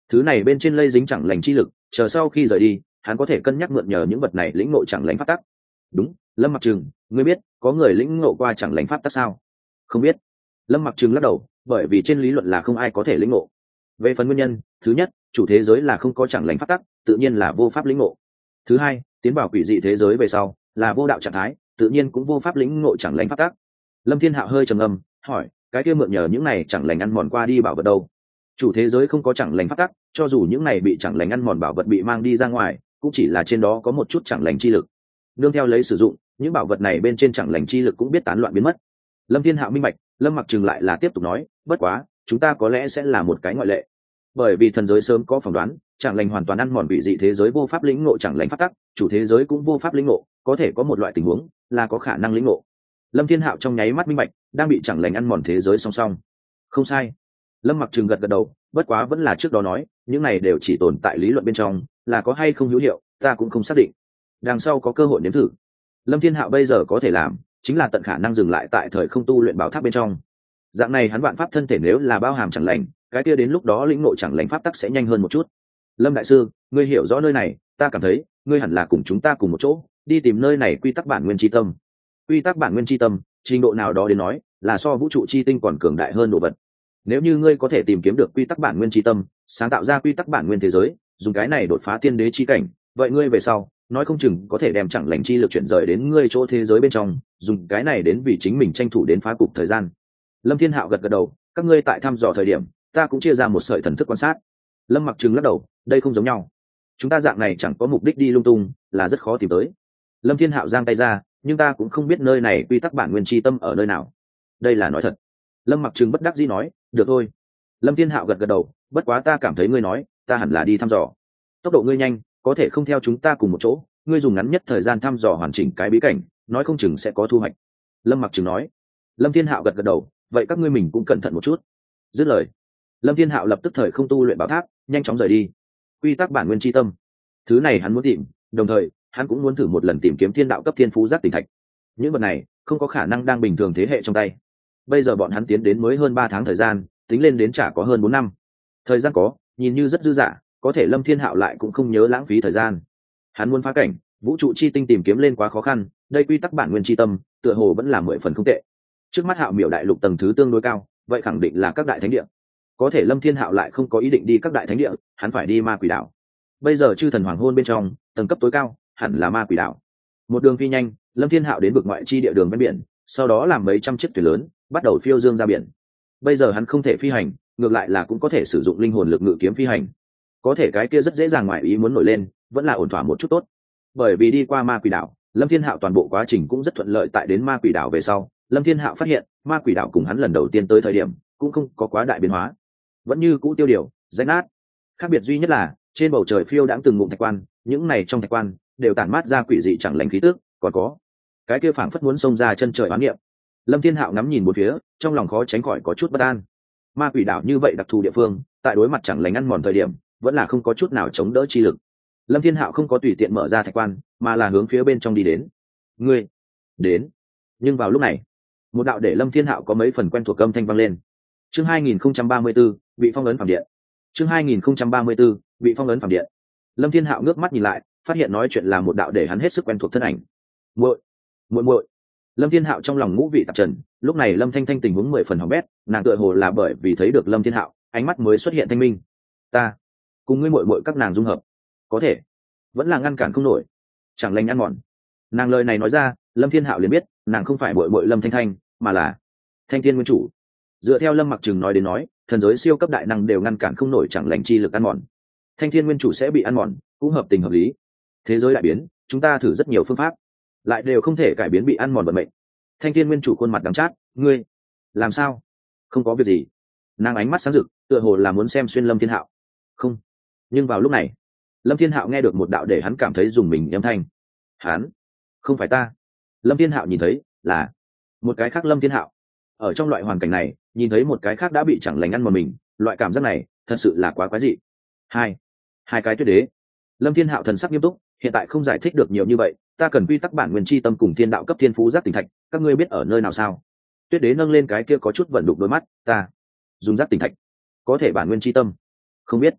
thứ này bên trên lây dính chẳng lành chi lực, chờ sau khi rời đi hắn có thể cân nhắc mượn nhờ những vật này lĩnh ngộ chẳng lành pháp tắc. Đúng, Lâm Mặc Trừng, ngươi biết có người lĩnh ngộ qua chẳng lành pháp tắc sao? Không biết. Lâm Mặc Trừng lắc đầu, bởi vì trên lý luận là không ai có thể lĩnh ngộ. Về phần nguyên nhân, thứ nhất, chủ thế giới là không có chẳng lành pháp tắc, tự nhiên là vô pháp lĩnh ngộ. Thứ hai, tiến vào quỷ dị thế giới về sau là vô đạo trạng thái, tự nhiên cũng vô pháp lĩnh ngộ chẳng lành pháp tắc. Lâm Thiên Hạo hơi trầm ngâm, hỏi, cái kia mượn nhờ những này chẳng lành ăn mòn qua đi bảo vật đâu? Chủ thế giới không có chẳng lành pháp tắc, cho dù những này bị chẳng lành ăn mòn bảo vật bị mang đi ra ngoài, cũng chỉ là trên đó có một chút chẳng lành chi lực. Nương theo lấy sử dụng, những bảo vật này bên trên chẳng lành chi lực cũng biết tán loạn biến mất. Lâm Thiên Hạo minh bạch. Lâm Mặc Trừng lại là tiếp tục nói, bất quá chúng ta có lẽ sẽ là một cái ngoại lệ, bởi vì thần giới sớm có phỏng đoán chẳng lành hoàn toàn ăn mòn bị dị thế giới vô pháp lĩnh ngộ chẳng lành pháp tắc, chủ thế giới cũng vô pháp lĩnh ngộ, có thể có một loại tình huống là có khả năng lĩnh ngộ. Lâm Thiên Hạo trong nháy mắt minh bạch, đang bị chẳng lành ăn mòn thế giới song song. Không sai. Lâm Mặc Trừng gật gật đầu, bất quá vẫn là trước đó nói, những này đều chỉ tồn tại lý luận bên trong, là có hay không hữu hiệu ta cũng không xác định, đằng sau có cơ hội nếm thử. Lâm Thiên Hạo bây giờ có thể làm chính là tận khả năng dừng lại tại thời không tu luyện bảo tháp bên trong. Dạng này hắn vạn pháp thân thể nếu là bao hàm chẳng lành, cái kia đến lúc đó lĩnh ngộ chẳng lành pháp tắc sẽ nhanh hơn một chút. Lâm đại sư, ngươi hiểu rõ nơi này, ta cảm thấy ngươi hẳn là cùng chúng ta cùng một chỗ đi tìm nơi này quy tắc bản nguyên chi tâm. Quy tắc bản nguyên chi tâm, trình độ nào đó đến nói là so vũ trụ chi tinh còn cường đại hơn đồ vật. Nếu như ngươi có thể tìm kiếm được quy tắc bản nguyên chi tâm, sáng tạo ra quy tắc bản nguyên thế giới, dùng cái này đột phá tiên đế chi cảnh, vậy ngươi về sau nói không chừng có thể đem chẳng lành chi lực chuyển rời đến ngươi chỗ thế giới bên trong, dùng cái này đến vì chính mình tranh thủ đến phá cục thời gian. Lâm Thiên Hạo gật gật đầu, các ngươi tại thăm dò thời điểm ta cũng chia ra một sợi thần thức quan sát. Lâm Mặc Trừng lắc đầu, đây không giống nhau, chúng ta dạng này chẳng có mục đích đi lung tung là rất khó tìm tới. Lâm Thiên Hạo giang tay ra, nhưng ta cũng không biết nơi này quy tắc bản nguyên chi tâm ở nơi nào. Đây là nói thật. Lâm Mặc Trừng bất đắc dĩ nói, được thôi. Lâm Thiên Hạo gật gật đầu, bất quá ta cảm thấy ngươi nói ta hẳn là đi thăm dò, tốc độ ngươi nhanh, có thể không theo chúng ta cùng một chỗ, ngươi dùng ngắn nhất thời gian thăm dò hoàn chỉnh cái bí cảnh, nói không chừng sẽ có thu hoạch. Lâm Mặc Trừng nói. Lâm Thiên Hạo gật gật đầu, vậy các ngươi mình cũng cẩn thận một chút. Dứt lời, Lâm Thiên Hạo lập tức thời không tu luyện bảo tháp, nhanh chóng rời đi. Quy tắc bản nguyên chi tâm, thứ này hắn muốn tìm, đồng thời hắn cũng muốn thử một lần tìm kiếm thiên đạo cấp thiên phú giác tỉnh thạch. Những vật này không có khả năng đang bình thường thế hệ trong tay. Bây giờ bọn hắn tiến đến mới hơn ba tháng thời gian, tính lên đến chả có hơn bốn năm. Thời gian có, nhìn như rất dư dả, có thể Lâm Thiên Hạo lại cũng không nhớ lãng phí thời gian. Hắn muốn phá cảnh, vũ trụ chi tinh tìm kiếm lên quá khó khăn, đây quy tắc bản nguyên chi tâm, tựa hồ vẫn là mười phần không tệ. Trước mắt Hạo Miểu đại lục tầng thứ tương đối cao, vậy khẳng định là các đại thánh địa. Có thể Lâm Thiên Hạo lại không có ý định đi các đại thánh địa, hắn phải đi Ma Quỷ đảo. Bây giờ chư thần hoàng hôn bên trong, tầng cấp tối cao hẳn là Ma Quỷ đảo. Một đường phi nhanh, Lâm Thiên Hạo đến vực ngoại chi địa đường ven biển, sau đó làm mấy trăm chiếc thuyền lớn, bắt đầu phiêu dương ra biển. Bây giờ hắn không thể phi hành, ngược lại là cũng có thể sử dụng linh hồn lực ngự kiếm phi hành. Có thể cái kia rất dễ dàng ngoại ý muốn nổi lên, vẫn là ổn thỏa một chút tốt. Bởi vì đi qua Ma Quỷ đảo, Lâm Thiên Hạo toàn bộ quá trình cũng rất thuận lợi. Tại đến Ma Quỷ đảo về sau, Lâm Thiên Hạo phát hiện Ma Quỷ đảo cùng hắn lần đầu tiên tới thời điểm cũng không có quá đại biến hóa, vẫn như cũ tiêu điều rách nát. Khác biệt duy nhất là trên bầu trời phiêu đãng từng ngụm thạch quan, những này trong thạch quan đều tản mát ra quỷ dị chẳng lành khí tức, còn có cái kia phảng phất muốn xông ra chân trời oán niệm. Lâm Thiên Hạo ngắm nhìn một phía, trong lòng khó tránh khỏi có chút bất an. Ma Quỷ đảo như vậy đặc thù địa phương, tại đối mặt chẳng lành ăn mòn thời điểm vẫn là không có chút nào chống đỡ chi lực. Lâm Thiên Hạo không có tùy tiện mở ra thạch quan, mà là hướng phía bên trong đi đến. Ngươi đến. Nhưng vào lúc này, một đạo để Lâm Thiên Hạo có mấy phần quen thuộc âm thanh vang lên. Chương hai nghìn không trăm ba mươi 034, bị phong ấn phàm điện. Chương hai nghìn không trăm ba mươi 034, bị phong ấn phàm điện. Lâm Thiên Hạo ngước mắt nhìn lại, phát hiện nói chuyện là một đạo để hắn hết sức quen thuộc thân ảnh. Muội, muội muội. Lâm Thiên Hạo trong lòng ngũ vị tạp trần, lúc này Lâm Thanh Thanh tình huống mười phần hỏng bét, nàng tựa hồ là bởi vì thấy được Lâm Thiên Hạo, ánh mắt mới xuất hiện thanh minh. Ta cùng ngươi muội muội các nàng dung hợp, có thể vẫn là ngăn cản không nổi, chẳng lành ăn mòn. Nàng lời này nói ra, Lâm Thiên Hạo liền biết nàng không phải muội muội Lâm Thanh Thanh, mà là Thanh Thiên Nguyên Chủ. Dựa theo Lâm Mặc Trừng nói đến nói, thần giới siêu cấp đại năng đều ngăn cản không nổi chẳng lành chi lực ăn mòn, Thanh Thiên Nguyên Chủ sẽ bị ăn mòn cũng hợp tình hợp lý. Thế giới đại biến, chúng ta thử rất nhiều phương pháp, lại đều không thể cải biến bị ăn mòn vận mệnh. Thanh Thiên Nguyên Chủ khuôn mặt đắng chát, ngươi làm sao? Không có việc gì. Nàng ánh mắt sáng rực, tựa hồ là muốn xem xuyên Lâm Thiên Hạo. Không. Nhưng vào lúc này, Lâm Thiên Hạo nghe được một đạo để hắn cảm thấy dùng mình âm thanh. Hắn, không phải ta. Lâm Thiên Hạo nhìn thấy là một cái khác Lâm Thiên Hạo. Ở trong loại hoàn cảnh này, nhìn thấy một cái khác đã bị chẳng lành ăn mòn mình, loại cảm giác này thật sự là quá quái dị. Hai, hai cái tuyết đế. Lâm Thiên Hạo thần sắc nghiêm túc, hiện tại không giải thích được nhiều như vậy, ta cần quy tắc bản nguyên chi tâm cùng thiên đạo cấp thiên phú giác tỉnh thạch, các ngươi biết ở nơi nào sao? Tuyết đế nâng lên cái kia có chút vận đục đôi mắt, ta dùng giác tỉnh thạch, có thể bản nguyên chi tâm, không biết.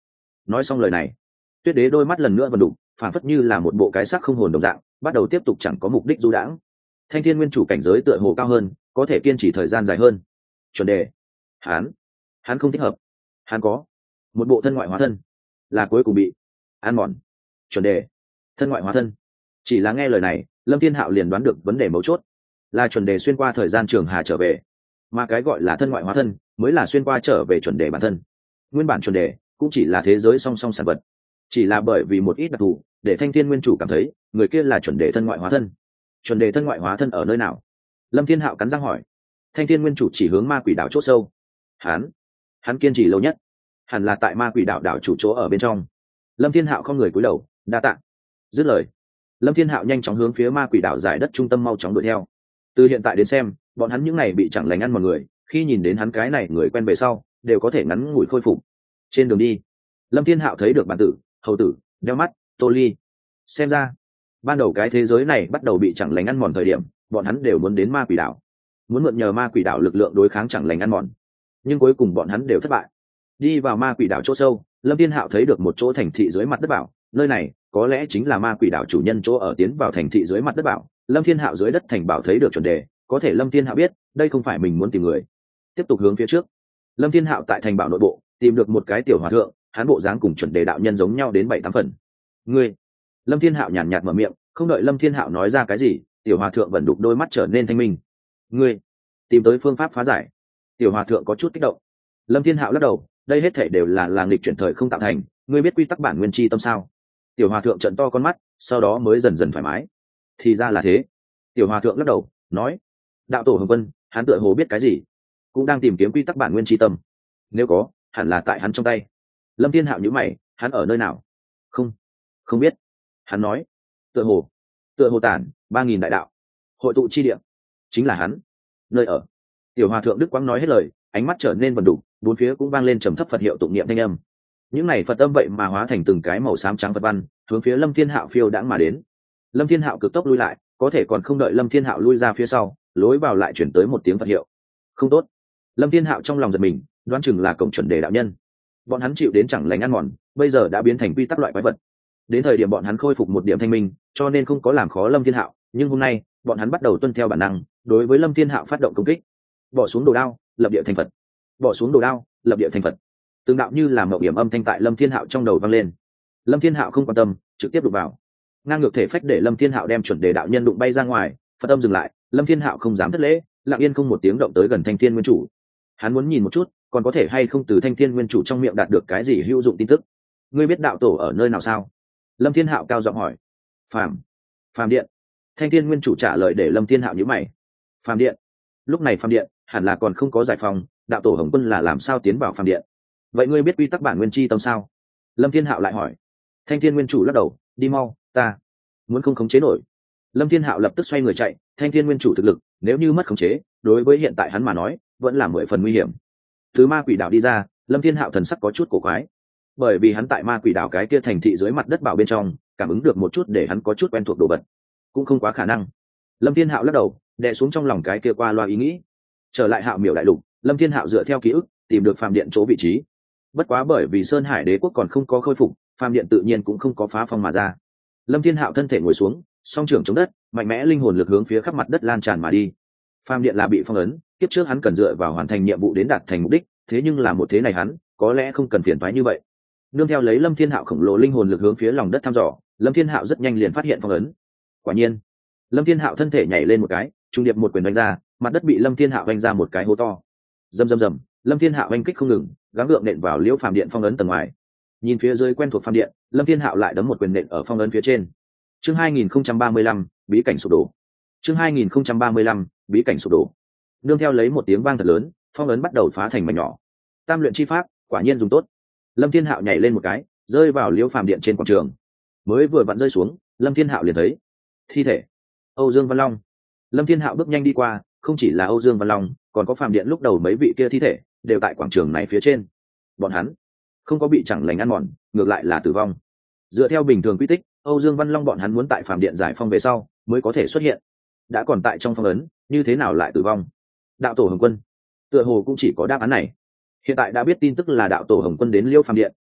Nói xong lời này, Tuyết Đế đôi mắt lần nữa vần đục, phản phất như là một bộ cái xác không hồn đồng dạng, bắt đầu tiếp tục chẳng có mục đích du đãng. Thanh thiên nguyên chủ cảnh giới tựa hồ cao hơn, có thể kiên trì thời gian dài hơn. Chuẩn đề, hắn hắn không thích hợp. Hắn có một bộ thân ngoại hóa thân, là cuối cùng bị ăn mòn. Chuẩn đề, thân ngoại hóa thân. Chỉ là nghe lời này, Lâm Thiên Hạo liền đoán được vấn đề mấu chốt, là chuẩn đề xuyên qua thời gian trường hà trở về, mà cái gọi là thân ngoại hóa thân mới là xuyên qua trở về chuẩn đề bản thân. Nguyên bản chuẩn đề cũng chỉ là thế giới song song sản vật, chỉ là bởi vì một ít đặc thù để thanh thiên nguyên chủ cảm thấy người kia là chuẩn đề thân ngoại hóa thân. Chuẩn đề thân ngoại hóa thân ở nơi nào? Lâm Thiên Hạo cắn răng hỏi. Thanh thiên nguyên chủ chỉ hướng ma quỷ đảo chỗ sâu. Hắn hắn kiên trì lâu nhất, hẳn là tại ma quỷ đảo đảo chủ chỗ ở bên trong. Lâm Thiên Hạo không người cúi đầu, đa tạ. Dứt lời, Lâm Thiên Hạo nhanh chóng hướng phía ma quỷ đảo giải đất trung tâm mau chóng đuổi theo. Từ hiện tại đến xem, bọn hắn những này bị chẳng lành ăn một người, khi nhìn đến hắn cái này người quen về sau, đều có thể ngắn ngủi khôi phục. Trên đường đi, Lâm Thiên Hạo thấy được bản tử, hầu tử, đeo mắt, tô ly. Xem ra, ban đầu cái thế giới này bắt đầu bị chẳng lành ăn mòn thời điểm, bọn hắn đều muốn đến ma quỷ đảo, muốn mượn nhờ ma quỷ đảo lực lượng đối kháng chẳng lành ăn mòn, nhưng cuối cùng bọn hắn đều thất bại. Đi vào ma quỷ đảo chỗ sâu, Lâm Thiên Hạo thấy được một chỗ thành thị dưới mặt đất bảo, nơi này có lẽ chính là ma quỷ đảo chủ nhân chỗ ở. Tiến vào thành thị dưới mặt đất bảo, Lâm Thiên Hạo dưới đất thành bảo thấy được chuẩn đề, có thể Lâm Thiên Hạo biết đây không phải mình muốn tìm người. Tiếp tục hướng phía trước, Lâm Thiên Hạo tại thành bảo nội bộ tìm được một cái tiểu hòa thượng, hắn bộ dáng cùng chuẩn đề đạo nhân giống nhau đến bảy tám phần. Ngươi, Lâm Thiên Hạo nhàn nhạt mở miệng, không đợi Lâm Thiên Hạo nói ra cái gì, tiểu hòa thượng vẫn đục đôi mắt trở nên thanh minh. Ngươi tìm tới phương pháp phá giải? Tiểu hòa thượng có chút kích động. Lâm Thiên Hạo lắc đầu, đây hết thể đều là là nghịch chuyển thời không tạo thành, ngươi biết quy tắc bản nguyên chi tâm sao? Tiểu hòa thượng trợn to con mắt, sau đó mới dần dần thoải mái. Thì ra là thế. Tiểu hòa thượng lắc đầu nói, đạo tổ Hồng Quân, hắn tựa hồ biết cái gì, cũng đang tìm kiếm quy tắc bản nguyên chi tâm. Nếu có, hẳn là tại hắn trong tay. Lâm Thiên Hạo nhíu mày, hắn ở nơi nào? Không, không biết. Hắn nói, tựa hồ, tựa hồ tản ba nghìn đại đạo hội tụ chi địa, chính là hắn nơi ở. Tiểu hòa thượng Đức Quang nói hết lời, ánh mắt trở nên vần đục, bốn phía cũng vang lên trầm thấp Phật hiệu tụng niệm thanh âm. Những này Phật âm vậy mà hóa thành từng cái màu xám trắng Phật văn, hướng phía Lâm Thiên Hạo phiêu đãng mà đến. Lâm Thiên Hạo cực tốc lui lại, có thể còn không đợi Lâm Thiên Hạo lui ra phía sau, lối vào lại chuyển tới một tiếng Phật hiệu. Không tốt. Lâm Thiên Hạo trong lòng giật mình, đoán chừng là cổng chuẩn đề đạo nhân. Bọn hắn chịu đến chẳng lành ăn mòn, bây giờ đã biến thành quy tắc loại quái vật. Đến thời điểm bọn hắn khôi phục một điểm thanh minh, cho nên không có làm khó Lâm Thiên Hạo, nhưng hôm nay, bọn hắn bắt đầu tuân theo bản năng, đối với Lâm Thiên Hạo phát động công kích. Bỏ xuống đồ đao, lập địa thành Phật. Bỏ xuống đồ đao, lập địa thành Phật. Tương đạo như là mộng điểm âm thanh tại Lâm Thiên Hạo trong đầu vang lên. Lâm Thiên Hạo không quan tâm, trực tiếp đụng vào. Ngang ngược thể phách để Lâm Thiên Hạo đem chuẩn đề đạo nhân đụng bay ra ngoài, Phật âm dừng lại, Lâm Thiên Hạo không dám thất lễ, lặng yên không một tiếng động tới gần Thanh Thiên Nguyên Chủ. Hắn muốn nhìn một chút, còn có thể hay không từ Thanh Thiên Nguyên Chủ trong miệng đạt được cái gì hữu dụng tin tức. Ngươi biết đạo tổ ở nơi nào sao? Lâm Thiên Hạo cao giọng hỏi. Phàm, Phàm Điện. Thanh Thiên Nguyên Chủ trả lời để Lâm Thiên Hạo nhíu mày. Phàm Điện? Lúc này Phàm Điện hẳn là còn không có giải phóng, đạo tổ Hồng Quân là làm sao tiến vào Phàm Điện? Vậy ngươi biết quy tắc bản nguyên chi tâm sao? Lâm Thiên Hạo lại hỏi. Thanh Thiên Nguyên Chủ lắc đầu, đi mau, ta muốn không khống chế nổi. Lâm Thiên Hạo lập tức xoay người chạy. Thanh Thiên Nguyên Chủ thực lực nếu như mất khống chế, đối với hiện tại hắn mà nói vẫn là mười phần nguy hiểm. Từ ma quỷ đảo đi ra, Lâm Thiên Hạo thần sắc có chút cổ quái, bởi vì hắn tại ma quỷ đảo cái kia thành thị dưới mặt đất bảo bên trong cảm ứng được một chút để hắn có chút quen thuộc đồ vật, cũng không quá khả năng. Lâm Thiên Hạo lắc đầu, đè xuống trong lòng cái kia qua loa ý nghĩ. Trở lại Hạo Miểu đại lục, Lâm Thiên Hạo dựa theo ký ức tìm được Phàm Điện chỗ vị trí. Bất quá bởi vì Sơn Hải Đế quốc còn không có khôi phục, Phàm Điện tự nhiên cũng không có phá phong mà ra. Lâm Thiên Hạo thân thể ngồi xuống, song trưởng chống đất, mạnh mẽ linh hồn lực hướng phía khắp mặt đất lan tràn mà đi. Phàm Điện là bị phong ấn, kiếp trước hắn cần dựa vào hoàn thành nhiệm vụ đến đạt thành mục đích, thế nhưng là một thế này hắn có lẽ không cần phiền toái như vậy. Nương theo lấy Lâm Thiên Hạo khổng lồ linh hồn lực hướng phía lòng đất thăm dò, Lâm Thiên Hạo rất nhanh liền phát hiện phong ấn. Quả nhiên, Lâm Thiên Hạo thân thể nhảy lên một cái, trung điệp một quyền đánh ra, mặt đất bị Lâm Thiên Hạo vành ra một cái hố to. Rầm rầm rầm, Lâm Thiên Hạo oanh kích không ngừng, gắng gượng nện vào liễu Phàm Điện phong ấn tầng ngoài. Nhìn phía dưới quen thuộc Phàm Điện, Lâm Thiên Hạo lại đấm một quyền nện ở phong ấn phía trên. Chương hai nghìn không trăm ba mươi lăm, bí cảnh sụp đổ. Chương hai nghìn không trăm ba mươi lăm, bí cảnh sụp đổ. Nương theo lấy một tiếng vang thật lớn, phong ấn bắt đầu phá thành mảnh nhỏ. Tam luyện chi pháp, quả nhiên dùng tốt. Lâm Thiên Hạo nhảy lên một cái, rơi vào liễu Phàm Điện trên quảng trường. Mới vừa vặn rơi xuống, Lâm Thiên Hạo liền thấy thi thể Âu Dương Văn Long. Lâm Thiên Hạo bước nhanh đi qua, không chỉ là Âu Dương Văn Long, còn có Phàm Điện lúc đầu mấy vị kia thi thể đều tại quảng trường này phía trên. Bọn hắn không có bị chẳng lành ăn mòn, ngược lại là tử vong. Dựa theo bình thường quy tích, Âu Dương Văn Long bọn hắn muốn tại Phàm Điện giải phong về sau mới có thể xuất hiện. Đã còn tại trong phong ấn, như thế nào lại tử vong? Đạo tổ Hồng Quân tựa hồ cũng chỉ có đáp án này. Hiện tại đã biết tin tức là đạo tổ Hồng Quân đến Liêu Phàm Điện,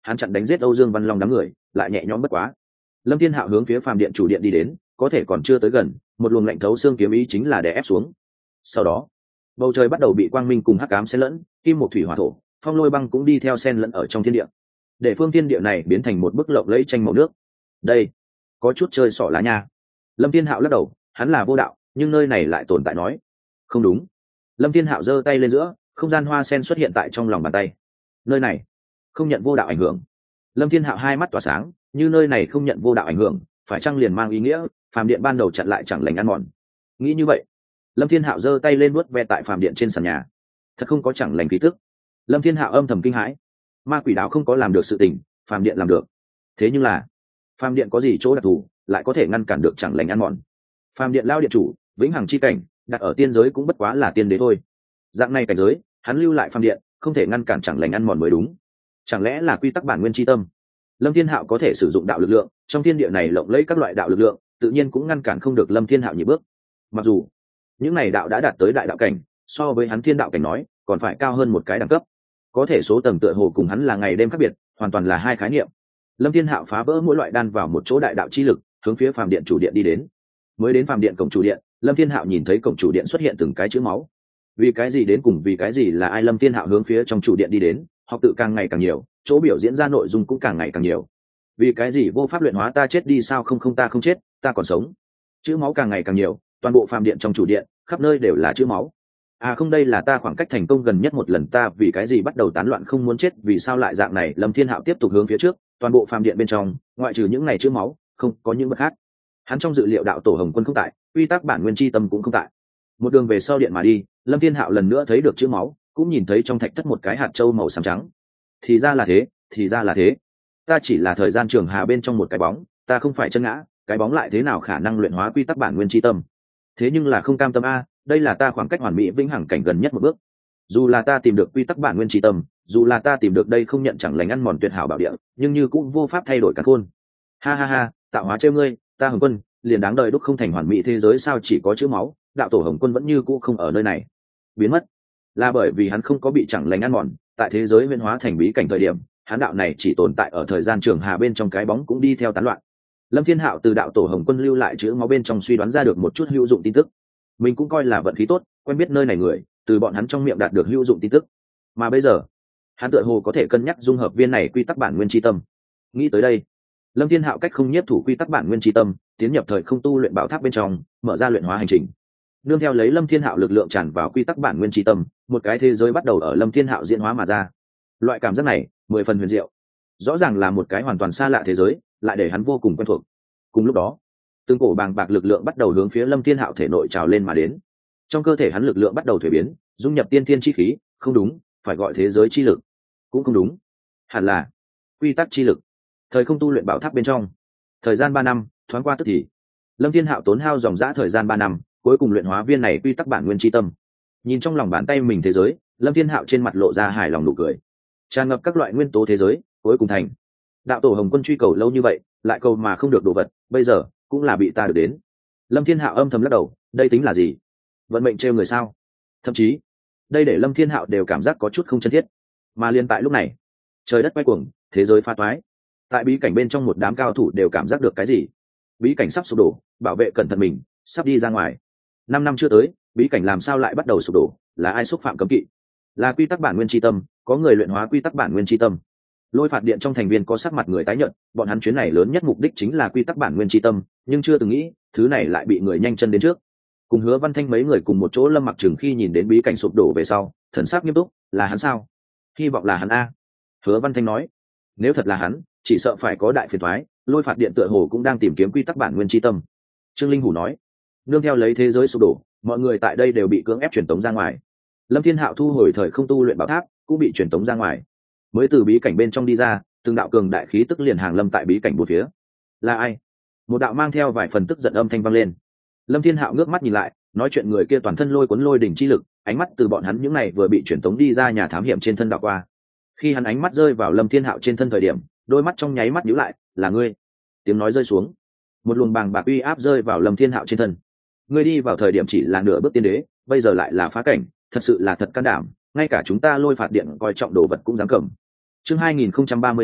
hắn chặn đánh giết Âu Dương Văn Long đám người lại nhẹ nhõm bất quá. Lâm Thiên Hạo hướng phía phàm điện chủ điện đi đến, có thể còn chưa tới gần, một luồng lạnh thấu xương kiếm ý chính là đè ép xuống. Sau đó, bầu trời bắt đầu bị quang minh cùng hắc ám xen lẫn, kim một thủy hỏa thổ, phong lôi băng cũng đi theo xen lẫn ở trong thiên địa, để phương thiên địa này biến thành một bức lộng lẫy tranh màu nước. Đây có chút chơi xỏ lá nha. Lâm Thiên Hạo lắc đầu, hắn là vô đạo, nhưng nơi này lại tồn tại nói không đúng. Lâm Thiên Hạo giơ tay lên giữa, không gian hoa sen xuất hiện tại trong lòng bàn tay. Nơi này không nhận vô đạo ảnh hưởng. Lâm Thiên Hạo hai mắt tỏa sáng, như nơi này không nhận vô đạo ảnh hưởng, phải chăng liền mang ý nghĩa phàm điện ban đầu chặn lại chẳng lành ăn mòn? Nghĩ như vậy, Lâm Thiên Hạo giơ tay lên vuốt ve tại phàm điện trên sàn nhà. Thật không có chẳng lành khí tức. Lâm Thiên Hạo âm thầm kinh hãi. Ma quỷ đạo không có làm được sự tình, phàm điện làm được. Thế nhưng là, phàm điện có gì chỗ đặc thù, lại có thể ngăn cản được chẳng lành ăn mòn? Phàm điện lao điện chủ, vĩnh hằng chi cảnh, đặt ở tiên giới cũng bất quá là tiên đế thôi. Dạng này cảnh giới, hắn lưu lại phàm điện, không thể ngăn cản chẳng lành ăn mòn mới đúng. Chẳng lẽ là quy tắc bản nguyên chi tâm? Lâm Thiên Hạo có thể sử dụng đạo lực lượng, trong thiên địa này lộng lẫy các loại đạo lực lượng, tự nhiên cũng ngăn cản không được Lâm Thiên Hạo nhịp bước. Mặc dù những này đạo đã đạt tới đại đạo cảnh, so với hắn thiên đạo cảnh nói, còn phải cao hơn một cái đẳng cấp. Có thể số tầng tựa hồ cùng hắn là ngày đêm khác biệt, hoàn toàn là hai khái niệm. Lâm Thiên Hạo phá vỡ mỗi loại đan vào một chỗ đại đạo chi lực, hướng phía phàm điện chủ điện đi đến. Mới đến phàm điện cổng chủ điện, Lâm Thiên Hạo nhìn thấy cổng chủ điện xuất hiện từng cái chữ máu. Vì cái gì đến cùng vì cái gì là ai? Lâm Thiên Hạo hướng phía trong chủ điện đi đến, học tự càng ngày càng nhiều, chỗ biểu diễn ra nội dung cũng càng ngày càng nhiều. Vì cái gì vô pháp luyện hóa ta chết đi sao? Không không ta không chết, ta còn sống. Chữ máu càng ngày càng nhiều, toàn bộ phàm điện trong chủ điện, khắp nơi đều là chữ máu. À không, đây là ta khoảng cách thành công gần nhất một lần. Ta vì cái gì bắt đầu tán loạn không muốn chết, vì sao lại dạng này? Lâm Thiên Hạo tiếp tục hướng phía trước, toàn bộ phàm điện bên trong, ngoại trừ những này chữ máu, không có những vật khác. Hắn trong dự liệu đạo tổ Hồng Quân không tại, quy tắc bản nguyên chi tâm cũng không tại. Một đường về sau điện mà đi, Lâm Thiên Hạo lần nữa thấy được chữ máu, cũng nhìn thấy trong thạch thất một cái hạt châu màu xám trắng. Thì ra là thế, thì ra là thế. Ta chỉ là thời gian trường hà bên trong một cái bóng, ta không phải chân ngã, cái bóng lại thế nào khả năng luyện hóa quy tắc bản nguyên chi tâm? Thế nhưng là không cam tâm a, đây là ta khoảng cách hoàn mỹ vĩnh hằng cảnh gần nhất một bước. Dù là ta tìm được quy tắc bản nguyên chi tâm, dù là ta tìm được đây không nhận chẳng lành ăn mòn tuyệt hảo bảo địa, nhưng như cũng vô pháp thay đổi cả khôn. Ha ha ha, tạo hóa trêu ngươi, ta Hồng Quân liền đáng đời đúc không thành hoàn mỹ thế giới sao? Chỉ có chữ máu, đạo tổ Hồng Quân vẫn như cũ không ở nơi này, biến mất, là bởi vì hắn không có bị chẳng lành ăn mòn. Tại thế giới huyễn hóa thành bí cảnh thời điểm, hắn đạo này chỉ tồn tại ở thời gian trường hà bên trong, cái bóng cũng đi theo tán loạn. Lâm Thiên Hạo từ đạo tổ Hồng Quân lưu lại chữ máu bên trong suy đoán ra được một chút hữu dụng tin tức. Mình cũng coi là vận khí tốt, quen biết nơi này người, từ bọn hắn trong miệng đạt được hữu dụng tin tức. Mà bây giờ, hắn tựa hồ có thể cân nhắc dung hợp viên này quy tắc bản nguyên chi tâm. Nghĩ tới đây, Lâm Thiên Hạo cách không nhiếp thủ quy tắc bản nguyên chi tâm, tiến nhập thời không tu luyện bảo tháp bên trong, mở ra luyện hóa hành trình. Nương theo lấy Lâm Thiên Hạo lực lượng tràn vào quy tắc bản nguyên chi tâm, một cái thế giới bắt đầu ở Lâm Thiên Hạo diễn hóa mà ra. Loại cảm giác này mười phần huyền diệu, rõ ràng là một cái hoàn toàn xa lạ thế giới, lại để hắn vô cùng quen thuộc. Cùng lúc đó, từng cổ bàng bạc lực lượng bắt đầu hướng phía Lâm Thiên Hạo thể nội trào lên mà đến. Trong cơ thể hắn lực lượng bắt đầu thuế biến, dung nhập tiên thiên chi khí. Không đúng, phải gọi thế giới chi lực, cũng không đúng, hẳn là quy tắc chi lực. Thời không tu luyện bảo tháp bên trong, thời gian ba năm thoáng qua tức thì. Lâm Thiên Hạo tốn hao dòng dã thời gian ba năm, cuối cùng luyện hóa viên này quy tắc bản nguyên chi tâm. Nhìn trong lòng bàn tay mình thế giới, Lâm Thiên Hạo trên mặt lộ ra hài lòng nụ cười. Tràn ngập các loại nguyên tố thế giới, cuối cùng thành. Đạo tổ Hồng Quân truy cầu lâu như vậy, lại cầu mà không được đồ vật, bây giờ cũng là bị ta được đến. Lâm Thiên Hạo âm thầm lắc đầu, đây tính là gì? Vận mệnh trêu người sao? Thậm chí, đây để Lâm Thiên Hạo đều cảm giác có chút không chân thiết. Mà liên tại lúc này, trời đất quay cuồng, thế giới pha toái. Tại bí cảnh bên trong, một đám cao thủ đều cảm giác được cái gì? Bí cảnh sắp sụp đổ, bảo vệ cẩn thận mình, sắp đi ra ngoài. Năm năm chưa tới, bí cảnh làm sao lại bắt đầu sụp đổ? Là ai xúc phạm cấm kỵ? Là quy tắc bản nguyên chi tâm, có người luyện hóa quy tắc bản nguyên chi tâm. Lôi phạt điện trong thành viên có sắc mặt người tái nhợt, bọn hắn chuyến này lớn nhất mục đích chính là quy tắc bản nguyên chi tâm, nhưng chưa từng nghĩ thứ này lại bị người nhanh chân đến trước. Cùng Hứa Văn Thanh mấy người cùng một chỗ, Lâm Mặc Trừng khi nhìn đến bí cảnh sụp đổ về sau, thần sắc nghiêm túc, là hắn sao? Hy vọng là hắn a. Hứa Văn Thanh nói, nếu thật là hắn, chỉ sợ phải có đại phiền toái. Lôi phạt điện tựa hồ cũng đang tìm kiếm quy tắc bản nguyên chi tâm. Trương Linh Hủ nói, nương theo lấy thế giới sụp đổ, mọi người tại đây đều bị cưỡng ép truyền tống ra ngoài. Lâm Thiên Hạo thu hồi thời không tu luyện bảo tháp, cũng bị truyền tống ra ngoài. Mới từ bí cảnh bên trong đi ra, từng đạo cường đại khí tức liền hàng lâm tại bí cảnh bốn phía. Là ai? Một đạo mang theo vài phần tức giận âm thanh vang lên. Lâm Thiên Hạo ngước mắt nhìn lại, nói chuyện người kia toàn thân lôi cuốn lôi đỉnh chi lực, ánh mắt từ bọn hắn những này vừa bị truyền tống đi ra nhà thám hiểm trên thân đảo qua. Khi hắn ánh mắt rơi vào Lâm Thiên Hạo trên thân thời điểm, đôi mắt trong nháy mắt nhíu lại, là ngươi. Tiếng nói rơi xuống, một luồng bàng bạc uy áp rơi vào Lâm Thiên Hạo trên thân. Ngươi đi vào thời điểm chỉ là nửa bước tiên đế, bây giờ lại là phá cảnh, thật sự là thật can đảm, ngay cả chúng ta Lôi phạt điện coi trọng đồ vật cũng dám cầm. Chương hai nghìn không trăm ba mươi sáu,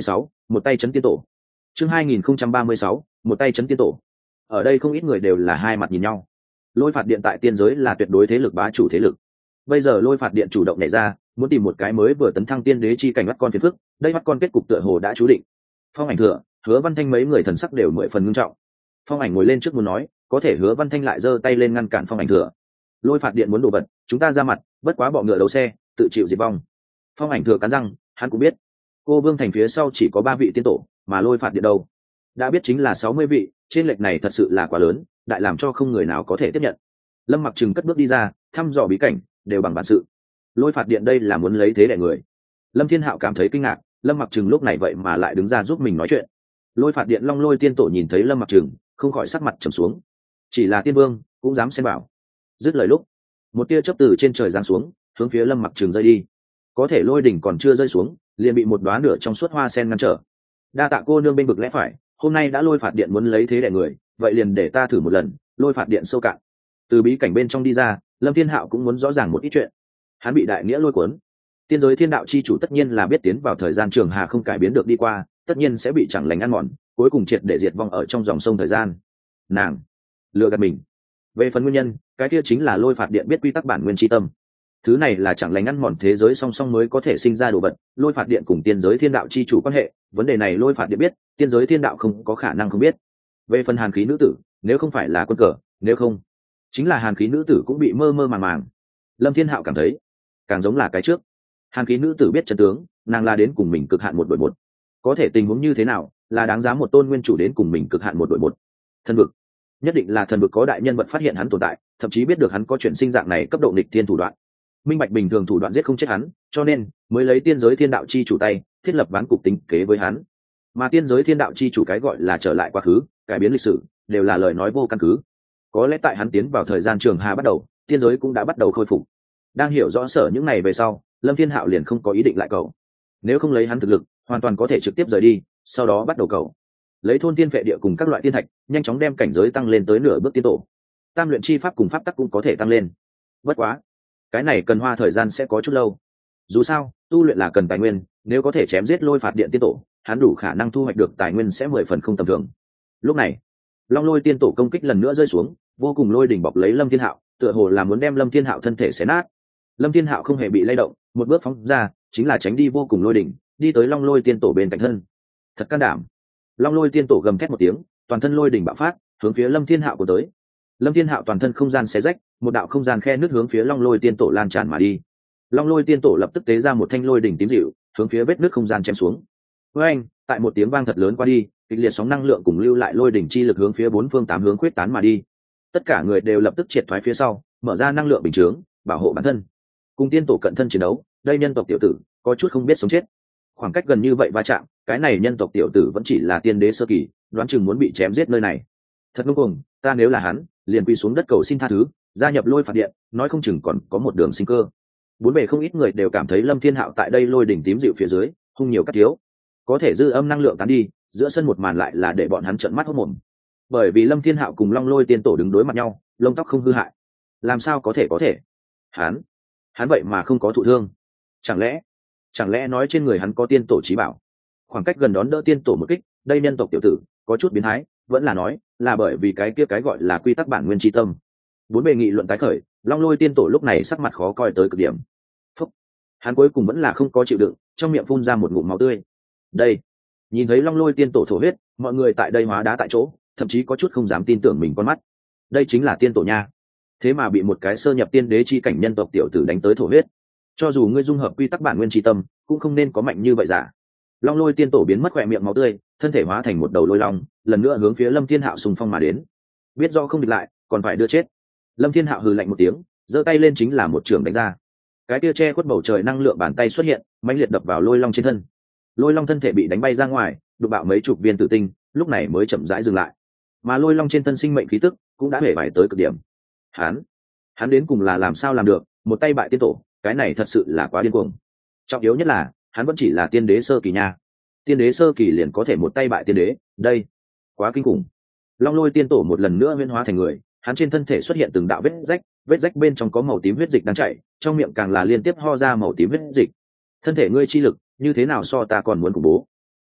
một tay chấn tiên tổ. Chương hai nghìn không trăm ba mươi sáu, một tay chấn tiên tổ. Ở đây không ít người đều là hai mặt nhìn nhau. Lôi phạt điện tại tiên giới là tuyệt đối thế lực bá chủ thế lực. Bây giờ lôi phạt điện chủ động nhảy ra, muốn tìm một cái mới vừa tấn thăng tiên đế chi cảnh bắt con phiền phức, đây bắt con kết cục tựa hồ đã chú định. Phong Ảnh Thừa, Hứa Văn Thanh mấy người thần sắc đều mười phần nghiêm trọng. Phong Ảnh ngồi lên trước muốn nói, có thể Hứa Văn Thanh lại giơ tay lên ngăn cản Phong Ảnh Thừa. Lôi phạt điện muốn đổ vật, chúng ta ra mặt, bất quá bọ ngựa đấu xe, tự chịu diệt vong. Phong Ảnh Thừa cắn răng, hắn cũng biết, cô Vương Thành phía sau chỉ có ba vị tiên tổ, mà lôi phạt điện đâu, đã biết chính là sáu mươi vị, trên lệch này thật sự là quá lớn, đại làm cho không người nào có thể tiếp nhận. Lâm Mặc Trừng cất bước đi ra, thăm dò bí cảnh, đều bằng bản sự. Lôi phạt điện đây là muốn lấy thế đè người. Lâm Thiên Hạo cảm thấy kinh ngạc, Lâm Mặc Trừng lúc này vậy mà lại đứng ra giúp mình nói chuyện. Lôi phạt điện Long Lôi tiên tổ nhìn thấy Lâm Mặc Trừng, không khỏi sắc mặt trầm xuống. Chỉ là tiên vương cũng dám xen vào. Dứt lời lúc, một tia chớp từ trên trời giáng xuống, hướng phía Lâm Mặc Trừng rơi đi. Có thể lôi đỉnh còn chưa rơi xuống, liền bị một đóa nửa trong suốt hoa sen ngăn trở. Đa tạ cô nương bên vực lẽ phải, hôm nay đã lôi phạt điện muốn lấy thế đè người, vậy liền để ta thử một lần, lôi phạt điện sâu cạn. Từ bí cảnh bên trong đi ra, Lâm Thiên Hạo cũng muốn rõ ràng một ít chuyện. Hắn bị đại nghĩa lôi cuốn. Tiên giới thiên đạo chi chủ tất nhiên là biết tiến vào thời gian trường hà không cải biến được đi qua, tất nhiên sẽ bị chẳng lành ăn mòn, cuối cùng triệt để diệt vong ở trong dòng sông thời gian. Nàng lừa gạt mình. Về phần nguyên nhân, cái kia chính là lôi phạt điện biết quy tắc bản nguyên chi tâm. Thứ này là chẳng lành ăn mòn thế giới song song mới có thể sinh ra đồ vật, lôi phạt điện cùng tiên giới thiên đạo chi chủ quan hệ, vấn đề này lôi phạt điện biết, tiên giới thiên đạo không có khả năng không biết. Về phần hàn khí nữ tử, nếu không phải là quân cờ, nếu không chính là hàn khí nữ tử cũng bị mơ mơ màng màng. Lâm Thiên Hạo cảm thấy càng giống là cái trước. Hàn khí nữ tử biết chân tướng, nàng là đến cùng mình cực hạn một đội một. Có thể tình huống như thế nào là đáng giá một tôn nguyên chủ đến cùng mình cực hạn một đội một? Thần vực, nhất định là thần vực có đại nhân vật phát hiện hắn tồn tại, thậm chí biết được hắn có chuyện sinh dạng này cấp độ nghịch thiên thủ đoạn. Minh bạch bình thường thủ đoạn giết không chết hắn, cho nên mới lấy tiên giới thiên đạo chi chủ tay thiết lập ván cục tính kế với hắn. Mà tiên giới thiên đạo chi chủ cái gọi là trở lại quá khứ, cải biến lịch sử, đều là lời nói vô căn cứ. Có lẽ tại hắn tiến vào thời gian trường hà bắt đầu, tiên giới cũng đã bắt đầu khôi phục. Đang hiểu rõ sở những này về sau, Lâm Thiên Hạo liền không có ý định lại cầu. Nếu không lấy hắn thực lực, hoàn toàn có thể trực tiếp rời đi, sau đó bắt đầu cầu. Lấy thôn tiên vệ địa cùng các loại tiên thạch, nhanh chóng đem cảnh giới tăng lên tới nửa bước tiên tổ. Tam luyện chi pháp cùng pháp tắc cũng có thể tăng lên. Bất quá, cái này cần hoa thời gian sẽ có chút lâu. Dù sao, tu luyện là cần tài nguyên, nếu có thể chém giết lôi phạt điện tiên tổ, hắn đủ khả năng thu hoạch được tài nguyên sẽ mười phần không tầm thường. Lúc này, Long Lôi tiên tổ công kích lần nữa rơi xuống, vô cùng lôi đỉnh bọc lấy Lâm Thiên Hạo, tựa hồ là muốn đem Lâm Thiên Hạo thân thể xé nát. Lâm Thiên Hạo không hề bị lay động, một bước phóng ra, chính là tránh đi vô cùng lôi đỉnh, đi tới Long Lôi tiên tổ bên cạnh thân. Thật can đảm. Long Lôi tiên tổ gầm thét một tiếng, toàn thân lôi đỉnh bạo phát, hướng phía Lâm Thiên Hạo của tới. Lâm Thiên Hạo toàn thân không gian xé rách, một đạo không gian khe nước hướng phía Long Lôi tiên tổ lan tràn mà đi. Long Lôi tiên tổ lập tức tế ra một thanh lôi đỉnh tím dịu, hướng phía vết nước không gian chém xuống. Với anh, tại một tiếng vang thật lớn qua đi, kịch liệt sóng năng lượng cùng lưu lại lôi đỉnh chi lực hướng phía bốn phương tám hướng khuyết tán mà đi. Tất cả người đều lập tức triệt thoái phía sau, mở ra năng lượng bình chướng, bảo hộ bản thân. Cùng tiên tổ cận thân chiến đấu, đây nhân tộc tiểu tử có chút không biết sống chết. Khoảng cách gần như vậy va chạm, cái này nhân tộc tiểu tử vẫn chỉ là tiên đế sơ kỳ, đoán chừng muốn bị chém giết nơi này. Thật ngông cuồng, ta nếu là hắn, liền quỳ xuống đất cầu xin tha thứ, gia nhập lôi phạt điện, nói không chừng còn có một đường sinh cơ. Bốn bề không ít người đều cảm thấy Lâm Thiên Hạo tại đây lôi đỉnh tím dịu phía dưới, hung nhiều cắt thiếu. Có thể dư âm năng lượng tán đi, giữa sân một màn lại là để bọn hắn trợn mắt hốt mồm. Bởi vì Lâm Thiên Hạo cùng Long Lôi tiên tổ đứng đối mặt nhau, lông tóc không hư hại. Làm sao có thể có thể? Hắn, hắn vậy mà không có thụ thương. Chẳng lẽ, chẳng lẽ nói trên người hắn có tiên tổ chí bảo? Khoảng cách gần đón đỡ tiên tổ một kích, đây nhân tộc tiểu tử có chút biến thái, vẫn là nói, là bởi vì cái kia cái gọi là quy tắc bản nguyên chi tâm. Bốn bề nghị luận tái khởi, Long Lôi tiên tổ lúc này sắc mặt khó coi tới cực điểm. Phúc. Hắn cuối cùng vẫn là không có chịu đựng, trong miệng phun ra một ngụm máu tươi. Đây, nhìn thấy Long Lôi tiên tổ thổ huyết, mọi người tại đây hóa đá tại chỗ, thậm chí có chút không dám tin tưởng mình con mắt. Đây chính là tiên tổ nha. Thế mà bị một cái sơ nhập tiên đế chi cảnh nhân tộc tiểu tử đánh tới thổ huyết. Cho dù ngươi dung hợp quy tắc bản nguyên chi tâm, cũng không nên có mạnh như vậy giả. Long Lôi tiên tổ biến mất khỏe miệng máu tươi, thân thể hóa thành một đầu lôi long, lần nữa hướng phía Lâm Thiên Hạo xung phong mà đến. Biết do không địch lại, còn phải đưa chết. Lâm Thiên Hạo hừ lạnh một tiếng, giơ tay lên chính là một trường đánh ra. Cái tia che khuất bầu trời năng lượng bàn tay xuất hiện, mãnh liệt đập vào lôi long trên thân. Lôi long thân thể bị đánh bay ra ngoài, đụng bạo mấy chục viên tử tinh, lúc này mới chậm rãi dừng lại. Mà lôi long trên thân sinh mệnh khí tức cũng đã hể vải tới cực điểm. Hắn, hắn đến cùng là làm sao làm được, một tay bại tiên tổ, cái này thật sự là quá điên cuồng. Trọng yếu nhất là, hắn vẫn chỉ là tiên đế sơ kỳ nha. Tiên đế sơ kỳ liền có thể một tay bại tiên đế, đây, quá kinh khủng. Long Lôi tiên tổ một lần nữa huyễn hóa thành người, hắn trên thân thể xuất hiện từng đạo vết rách, vết rách bên trong có màu tím huyết dịch đang chảy, trong miệng càng là liên tiếp ho ra màu tím huyết dịch. Thân thể ngươi chi lực, như thế nào so ta còn muốn khủng bố.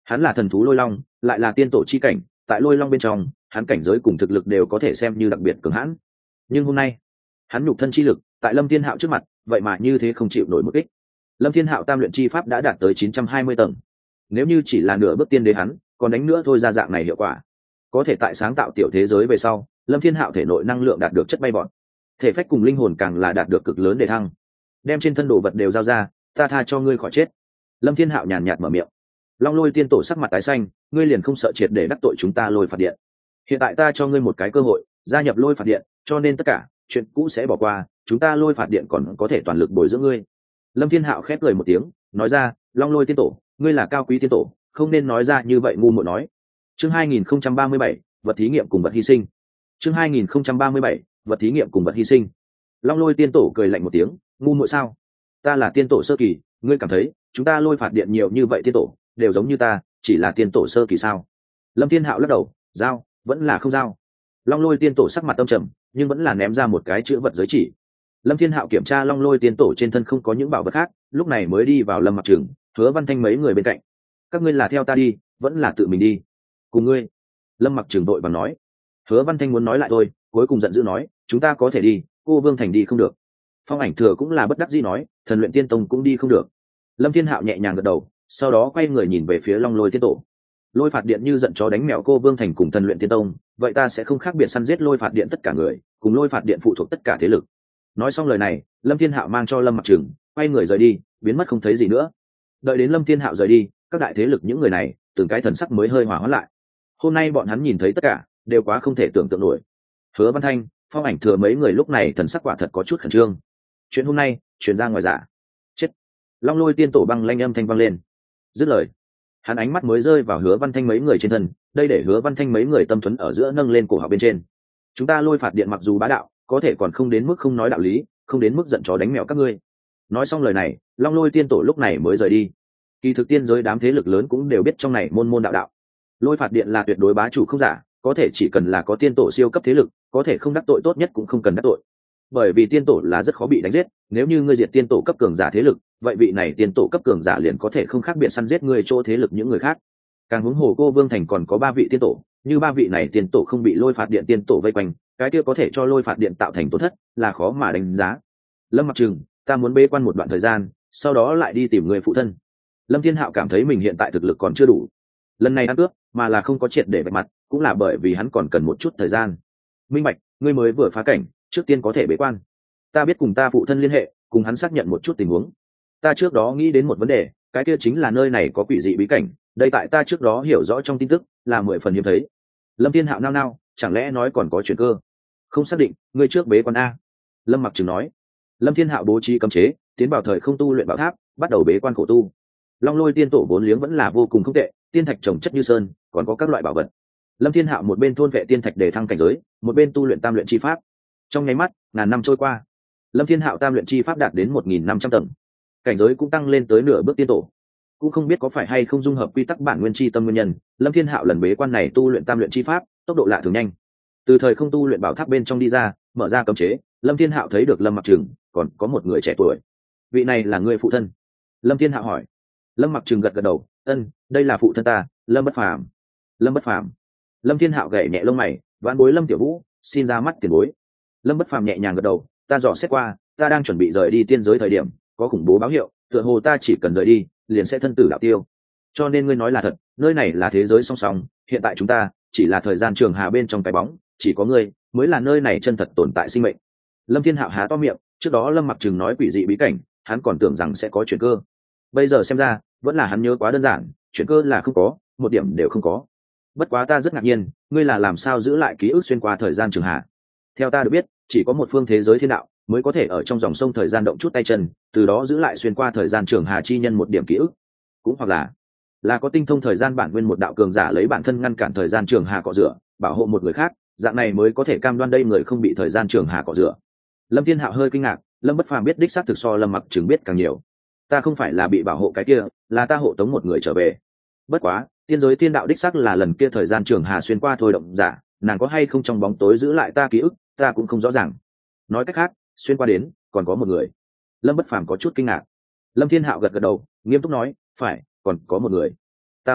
Hắn là thần thú lôi long, lại là tiên tổ chi cảnh, tại lôi long bên trong hắn cảnh giới cùng thực lực đều có thể xem như đặc biệt cường hãn. Nhưng hôm nay hắn nhục thân chi lực tại Lâm Thiên Hạo trước mặt vậy mà như thế không chịu nổi một kích. Lâm Thiên Hạo tam luyện chi pháp đã đạt tới chín trăm hai mươi tầng, nếu như chỉ là nửa bước tiên đế hắn còn đánh nữa thôi ra dạng này hiệu quả. Có thể tại sáng tạo tiểu thế giới về sau, Lâm Thiên Hạo thể nội năng lượng đạt được chất bay bọt, thể phách cùng linh hồn càng là đạt được cực lớn để thăng. Đem trên thân đồ vật đều giao ra, ta tha cho ngươi khỏi chết. Lâm Thiên Hạo nhàn nhạt mở miệng. Long Lôi tiên tổ sắc mặt tái xanh, ngươi liền không sợ triệt để đắc tội chúng ta Lôi Phạt Điện? Hiện tại ta cho ngươi một cái cơ hội gia nhập Lôi Phạt Điện, cho nên tất cả chuyện cũ sẽ bỏ qua, chúng ta Lôi Phạt Điện còn có thể toàn lực bồi dưỡng ngươi. Lâm Thiên Hạo khép cười một tiếng, nói ra, Long Lôi tiên tổ, ngươi là cao quý tiên tổ, không nên nói ra như vậy ngu muội nói. Chương hai nghìn không trăm ba mươi bảy, vật thí nghiệm cùng vật hy sinh. Chương hai nghìn không trăm ba mươi bảy, vật thí nghiệm cùng vật hy sinh. Long Lôi tiên tổ cười lạnh một tiếng, ngu muội sao? Ta là tiên tổ sơ kỳ, ngươi cảm thấy chúng ta Lôi Phạt Điện nhiều như vậy tiên tổ đều giống như ta, chỉ là tiên tổ sơ kỳ sao? Lâm Thiên Hạo lắc đầu, giao, vẫn là không giao. Long Lôi tiên tổ sắc mặt âm trầm, nhưng vẫn là ném ra một cái chữ vật giới chỉ. Lâm Thiên Hạo kiểm tra Long Lôi tiên tổ trên thân không có những bảo vật khác, lúc này mới đi vào Lâm Mặc Trừng, Hứa Văn Thanh mấy người bên cạnh. Các ngươi là theo ta đi, vẫn là tự mình đi? Cùng ngươi. Lâm Mặc Trừng đội bằng nói. Hứa Văn Thanh muốn nói lại thôi, cuối cùng giận dữ nói, chúng ta có thể đi, cô Vương Thành đi không được. Phong Ảnh Thừa cũng là bất đắc dĩ nói, Thần Luyện Tiên Tông cũng đi không được. Lâm Thiên Hạo nhẹ nhàng gật đầu, sau đó quay người nhìn về phía Long Lôi tiên tổ. Lôi Phạt Điện như giận chó đánh mèo cô Vương Thành cùng Thần Luyện Tiên Tông, vậy ta sẽ không khác biệt săn giết Lôi Phạt Điện tất cả người, cùng Lôi Phạt Điện phụ thuộc tất cả thế lực. Nói xong lời này, Lâm Thiên Hạo mang cho Lâm Mặc Trừng, quay người rời đi, biến mất không thấy gì nữa. Đợi đến Lâm Thiên Hạo rời đi, các đại thế lực những người này, từng cái thần sắc mới hơi hòa hoãn lại. Hôm nay bọn hắn nhìn thấy tất cả, đều quá không thể tưởng tượng nổi. Hứa Văn Thanh, Phong Ảnh Thừa mấy người lúc này thần sắc quả thật có chút khẩn trương. Chuyện hôm nay truyền ra ngoài giả. Chết. Long Lôi tiên tổ băng lanh âm thanh vang lên. Dứt lời, hắn ánh mắt mới rơi vào Hứa Văn Thanh mấy người trên thân, đây để Hứa Văn Thanh mấy người tâm thuẫn ở giữa nâng lên cổ họng bên trên. Chúng ta Lôi Phạt Điện mặc dù bá đạo, có thể còn không đến mức không nói đạo lý, không đến mức giận chó đánh mèo các ngươi. Nói xong lời này, Long Lôi tiên tổ lúc này mới rời đi. Kỳ thực tiên giới đám thế lực lớn cũng đều biết trong này môn môn đạo đạo. Lôi Phạt Điện là tuyệt đối bá chủ không giả, có thể chỉ cần là có tiên tổ siêu cấp thế lực, có thể không đắc tội tốt nhất cũng không cần đắc tội. Bởi vì tiên tổ là rất khó bị đánh giết, nếu như ngươi diệt tiên tổ cấp cường giả thế lực, vậy vị này tiên tổ cấp cường giả liền có thể không khác biệt săn giết ngươi chỗ thế lực những người khác. Càng huống hồ cô Vương Thành còn có ba vị tiên tổ, như ba vị này tiên tổ không bị Lôi Phạt Điện tiên tổ vây quanh, cái kia có thể cho Lôi Phạt Điện tạo thành tổn thất, là khó mà đánh giá. Lâm Mặc Trừng, ta muốn bế quan một đoạn thời gian, sau đó lại đi tìm người phụ thân. Lâm Thiên Hạo cảm thấy mình hiện tại thực lực còn chưa đủ, lần này ăn cướp mà là không có triệt để vạch mặt, cũng là bởi vì hắn còn cần một chút thời gian. Minh bạch, ngươi mới vừa phá cảnh, trước tiên có thể bế quan. Ta biết cùng ta phụ thân liên hệ, cùng hắn xác nhận một chút tình huống. Ta trước đó nghĩ đến một vấn đề, cái kia chính là nơi này có quỷ dị bí cảnh, đây tại ta trước đó hiểu rõ trong tin tức là mười phần hiếm thấy. Lâm Thiên Hạo nao nao, chẳng lẽ nói còn có chuyện cơ? Không xác định, ngươi trước bế quan a. Lâm Mặc Trừng nói. Lâm Thiên Hạo bố trí cấm chế, tiến vào thời không tu luyện bảo tháp, bắt đầu bế quan khổ tu. Long Lôi tiên tổ vốn liếng vẫn là vô cùng không tệ, tiên thạch trồng chất như sơn, còn có các loại bảo vật. Lâm Thiên Hạo một bên thôn vệ tiên thạch để thăng cảnh giới, một bên tu luyện tam luyện chi pháp. Trong nháy mắt, ngàn năm trôi qua, Lâm Thiên Hạo tam luyện chi pháp đạt đến một nghìn năm trăm tầng, cảnh giới cũng tăng lên tới nửa bước tiên tổ. Cũng không biết có phải hay không dung hợp quy tắc bản nguyên chi tâm nguyên nhân, Lâm Thiên Hạo lần bế quan này tu luyện tam luyện chi pháp, tốc độ lạ thường nhanh. Từ thời không tu luyện bảo tháp bên trong đi ra, mở ra cấm chế, Lâm Thiên Hạo thấy được Lâm Mặc Trừng, còn có một người trẻ tuổi. Vị này là người phụ thân? Lâm Thiên Hạo hỏi. Lâm Mặc Trừng gật gật đầu, ân, đây là phụ thân ta, Lâm Bất Phàm. Lâm Bất Phàm. Lâm Thiên Hạo gảy nhẹ lông mày, vãn bối Lâm Tiểu Vũ, xin ra mắt tiền bối. Lâm Bất Phàm nhẹ nhàng gật đầu, ta dò xét qua, ta đang chuẩn bị rời đi tiên giới thời điểm, có khủng bố báo hiệu, tựa hồ ta chỉ cần rời đi, liền sẽ thân tử đạo tiêu. Cho nên ngươi nói là thật, nơi này là thế giới song song, hiện tại chúng ta chỉ là thời gian trường hà bên trong cái bóng, chỉ có ngươi mới là nơi này chân thật tồn tại sinh mệnh. Lâm Thiên Hạo há to miệng, trước đó Lâm Mặc Trừng nói quỷ dị bí cảnh, hắn còn tưởng rằng sẽ có chuyện cơ. Bây giờ xem ra, vẫn là hắn nhớ quá đơn giản, chuyện cơ là không có, một điểm đều không có. Bất quá ta rất ngạc nhiên, ngươi là làm sao giữ lại ký ức xuyên qua thời gian trường hà? Theo ta được biết, chỉ có một phương thế giới thiên đạo mới có thể ở trong dòng sông thời gian động chút tay chân, từ đó giữ lại xuyên qua thời gian trường hà chi nhân một điểm ký ức. Cũng hoặc là là có tinh thông thời gian bản nguyên một đạo cường giả lấy bản thân ngăn cản thời gian trường hà cọ rửa, bảo hộ một người khác, dạng này mới có thể cam đoan đây người không bị thời gian trường hà cọ rửa. Lâm Thiên Hạo hơi kinh ngạc, Lâm Bất Phàm biết đích xác thực so Lâm Mặc Trừng biết càng nhiều. Ta không phải là bị bảo hộ cái kia, là ta hộ tống một người trở về. Bất quá, tiên giới tiên đạo đích xác là lần kia thời gian trường hà xuyên qua thôi động giả, nàng có hay không trong bóng tối giữ lại ta ký ức, ta cũng không rõ ràng. Nói cách khác, xuyên qua đến còn có một người. Lâm Bất Phàm có chút kinh ngạc. Lâm Thiên Hạo gật gật đầu, nghiêm túc nói, phải, còn có một người. Ta muốn biết,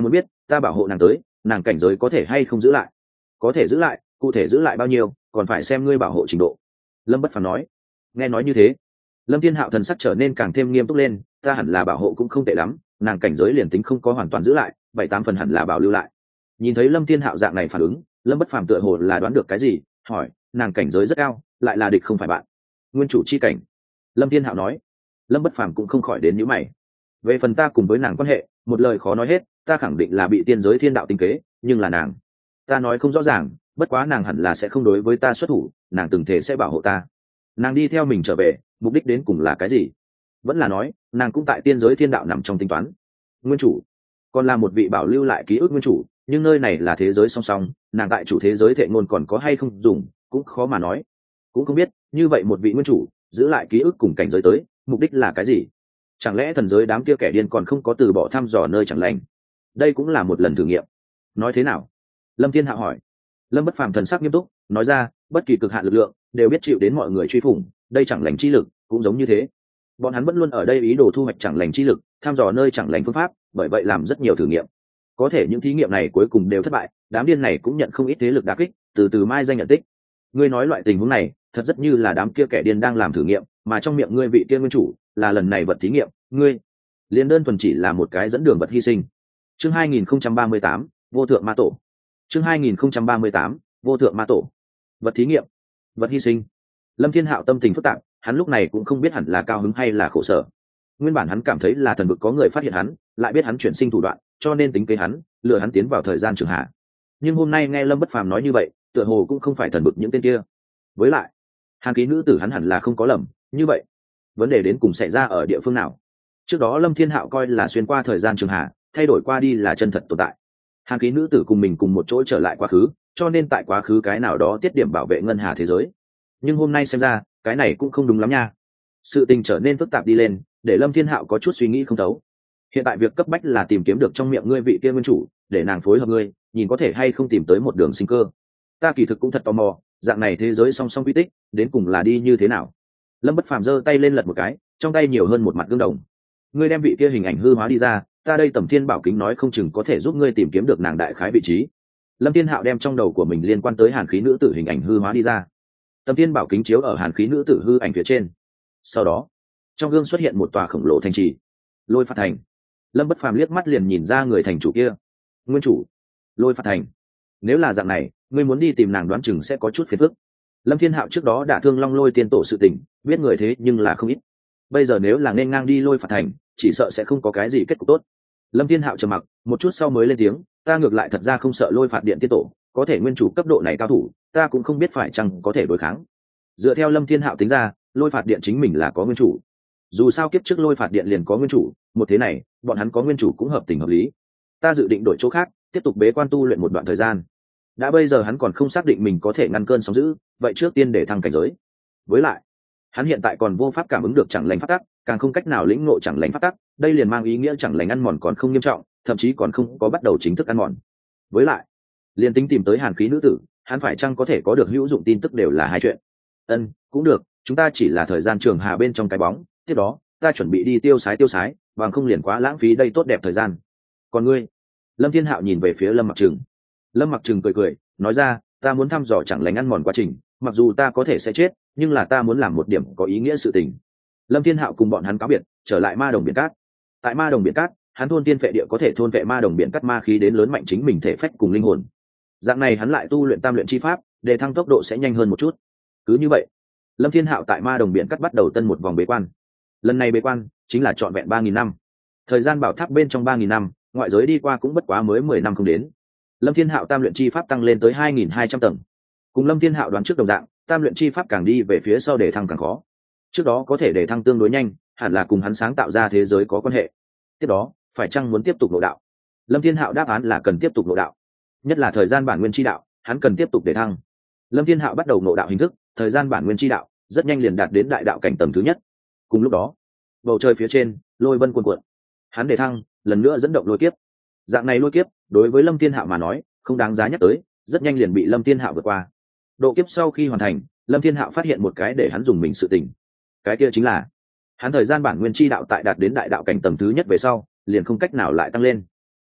ta bảo hộ nàng tới, nàng cảnh giới có thể hay không giữ lại? Có thể giữ lại, cụ thể giữ lại bao nhiêu còn phải xem ngươi bảo hộ trình độ. Lâm Bất Phàm nói. Nghe nói như thế, Lâm Thiên Hạo thần sắc trở nên càng thêm nghiêm túc lên. Ta hẳn là bảo hộ cũng không tệ lắm, nàng cảnh giới liền tính không có hoàn toàn giữ lại, bảy tám phần hẳn là bảo lưu lại. Nhìn thấy Lâm Thiên Hạo dạng này phản ứng, Lâm Bất Phàm tựa hồ là đoán được cái gì, hỏi, nàng cảnh giới rất cao, lại là địch không phải bạn? Nguyên chủ chi cảnh. Lâm Thiên Hạo nói. Lâm Bất Phàm cũng không khỏi đến nhíu mày. Về phần ta cùng với nàng quan hệ, một lời khó nói hết, ta khẳng định là bị tiên giới thiên đạo tính kế, nhưng là nàng, ta nói không rõ ràng, bất quá nàng hẳn là sẽ không đối với ta xuất thủ, nàng từng thể sẽ bảo hộ ta. Nàng đi theo mình trở về, mục đích đến cùng là cái gì? Vẫn là nói, nàng cũng tại tiên giới thiên đạo nằm trong tính toán. Nguyên chủ, còn là một vị bảo lưu lại ký ức nguyên chủ, nhưng nơi này là thế giới song song, nàng tại chủ thế giới thệ ngôn còn có hay không dùng, cũng khó mà nói. Cũng không biết, như vậy một vị nguyên chủ, giữ lại ký ức cùng cảnh giới tới, mục đích là cái gì? Chẳng lẽ thần giới đám kia kẻ điên còn không có từ bỏ thăm dò nơi chẳng lành? Đây cũng là một lần thử nghiệm. Nói thế nào? Lâm Thiên Hạo hỏi. Lâm Bất Phàm thần sắc nghiêm túc, nói ra, bất kỳ cực hạn lực lượng đều biết chịu đến mọi người truy phủng, đây chẳng lành chi lực cũng giống như thế. Bọn hắn vẫn luôn ở đây ý đồ thu hoạch chẳng lành chi lực, thăm dò nơi chẳng lành phương pháp, bởi vậy làm rất nhiều thử nghiệm. Có thể những thí nghiệm này cuối cùng đều thất bại, đám điên này cũng nhận không ít thế lực đả kích, từ từ mai danh nhận tích. Ngươi nói loại tình huống này, thật rất như là đám kia kẻ điên đang làm thử nghiệm, mà trong miệng ngươi vị kia nguyên chủ là lần này vật thí nghiệm, ngươi liền đơn thuần chỉ là một cái dẫn đường vật hy sinh. Chương hai nghìn không trăm ba mươi tám, vô thượng ma tổ. Chương hai nghìn không trăm ba mươi tám, vô thượng ma tổ. Vật thí nghiệm, vật hy sinh. Lâm Thiên Hạo tâm tình phức tạp, hắn lúc này cũng không biết hẳn là cao hứng hay là khổ sở. Nguyên bản hắn cảm thấy là thần vực có người phát hiện hắn, lại biết hắn chuyển sinh thủ đoạn, cho nên tính kế hắn, lừa hắn tiến vào thời gian trường hạ. Nhưng hôm nay nghe Lâm Bất Phàm nói như vậy, tựa hồ cũng không phải thần vực những tên kia. Với lại, Hàn Ký nữ tử hắn hẳn là không có lầm, như vậy, vấn đề đến cùng xảy ra ở địa phương nào? Trước đó Lâm Thiên Hạo coi là xuyên qua thời gian trường hạ, thay đổi qua đi là chân thật tồn tại. Hàn Ký nữ tử cùng mình cùng một chỗ trở lại quá khứ, cho nên tại quá khứ cái nào đó tiết điểm bảo vệ ngân hà thế giới. Nhưng hôm nay xem ra, cái này cũng không đúng lắm nha. Sự tình trở nên phức tạp đi lên, để Lâm Thiên Hạo có chút suy nghĩ không thấu. Hiện tại việc cấp bách là tìm kiếm được trong miệng ngươi vị kia nguyên chủ, để nàng phối hợp ngươi, nhìn có thể hay không tìm tới một đường sinh cơ. Ta kỳ thực cũng thật tò mò, dạng này thế giới song song quy tích, đến cùng là đi như thế nào? Lâm Bất Phàm giơ tay lên lật một cái, trong tay nhiều hơn một mặt gương đồng. Ngươi đem vị kia hình ảnh hư hóa đi ra, ta đây Tầm Thiên Bảo Kính nói không chừng có thể giúp ngươi tìm kiếm được nàng đại khái vị trí. Lâm Thiên Hạo đem trong đầu của mình liên quan tới Hàn Khí nữ tử hình ảnh hư hóa đi ra. Tầm Thiên Bảo Kính chiếu ở Hàn Khí nữ tử hư ảnh phía trên. Sau đó, trong gương xuất hiện một tòa khổng lồ thành trì, Lôi Phạt Thành. Lâm Bất Phàm liếc mắt liền nhìn ra người thành chủ kia. Nguyên chủ, Lôi Phạt Thành. Nếu là dạng này, ngươi muốn đi tìm nàng đoán chừng sẽ có chút phiền phức. Lâm Thiên Hạo trước đó đã thương Long Lôi tiên tổ sự tình, biết người thế nhưng là không ít. Bây giờ nếu là nên ngang đi Lôi Phạt Thành, chỉ sợ sẽ không có cái gì kết cục tốt. Lâm Thiên Hạo trầm mặc, một chút sau mới lên tiếng, ta ngược lại thật ra không sợ Lôi Phạt điện tiên tổ, có thể nguyên chủ cấp độ này cao thủ, ta cũng không biết phải chăng có thể đối kháng. Dựa theo Lâm Thiên Hạo tính ra, Lôi Phạt điện chính mình là có nguyên chủ. Dù sao kiếp trước Lôi Phạt điện liền có nguyên chủ, một thế này, bọn hắn có nguyên chủ cũng hợp tình hợp lý. Ta dự định đổi chỗ khác, tiếp tục bế quan tu luyện một đoạn thời gian. Đã bây giờ hắn còn không xác định mình có thể ngăn cơn sóng dữ, vậy trước tiên để thăng cảnh giới. Với lại, hắn hiện tại còn vô pháp cảm ứng được chẳng lành pháp tắc, càng không cách nào lĩnh ngộ chẳng lành pháp tắc, đây liền mang ý nghĩa chẳng lành ăn mòn còn không nghiêm trọng, thậm chí còn không có bắt đầu chính thức ăn mòn. Với lại, liền tính tìm tới Hàn Khí nữ tử, hắn phải chăng có thể có được hữu dụng tin tức đều là hai chuyện. Ân, cũng được, chúng ta chỉ là thời gian trường hà bên trong cái bóng, tiếp đó, ta chuẩn bị đi tiêu sái tiêu sái, bằng không liền quá lãng phí đây tốt đẹp thời gian. Còn ngươi? Lâm Thiên Hạo nhìn về phía Lâm Mặc Trừng. Lâm Mặc Trừng cười cười, nói ra, ta muốn thăm dò chẳng lành ăn mòn quá trình, mặc dù ta có thể sẽ chết, nhưng là ta muốn làm một điểm có ý nghĩa sự tình. Lâm Thiên Hạo cùng bọn hắn cáo biệt, trở lại Ma Đồng Biển Cát. Tại Ma Đồng Biển Cát, hắn thôn tiên vệ địa có thể thôn vệ Ma Đồng Biển Cát ma khí đến lớn mạnh chính mình thể phách cùng linh hồn. Dạng này hắn lại tu luyện tam luyện chi pháp, để thăng tốc độ sẽ nhanh hơn một chút. Cứ như vậy, Lâm Thiên Hạo tại Ma Đồng Biển Cát bắt đầu tân một vòng bế quan. Lần này bế quan chính là trọn vẹn ba nghìn năm. Thời gian bảo tháp bên trong ba nghìn năm, ngoại giới đi qua cũng bất quá mới mười năm không đến. Lâm Thiên Hạo tam luyện chi pháp tăng lên tới hai nghìn hai trăm tầng. Cùng Lâm Thiên Hạo đoán trước đồng dạng, tam luyện chi pháp càng đi về phía sau để thăng càng khó. Trước đó có thể để thăng tương đối nhanh, hẳn là cùng hắn sáng tạo ra thế giới có quan hệ. Tiếp đó, phải chăng muốn tiếp tục nội đạo? Lâm Thiên Hạo đáp án là cần tiếp tục nội đạo. Nhất là thời gian bản nguyên chi đạo, hắn cần tiếp tục để thăng. Lâm Thiên Hạo bắt đầu nội đạo hình thức, thời gian bản nguyên chi đạo, rất nhanh liền đạt đến đại đạo cảnh tầng thứ nhất. Cùng lúc đó, bầu trời phía trên, lôi vân cuồn cuộn. Hắn để thăng, lần nữa dẫn động lôi kiếp. Dạng này lôi kiếp, đối với Lâm Thiên Hạo mà nói, không đáng giá nhắc tới, rất nhanh liền bị Lâm Thiên Hạo vượt qua. Độ kiếp sau khi hoàn thành, Lâm Thiên Hạo phát hiện một cái để hắn dùng mình sự tình. Cái kia chính là, hắn thời gian bản nguyên chi đạo tại đạt đến đại đạo cảnh tầng thứ nhất về sau, liền không cách nào lại tăng lên.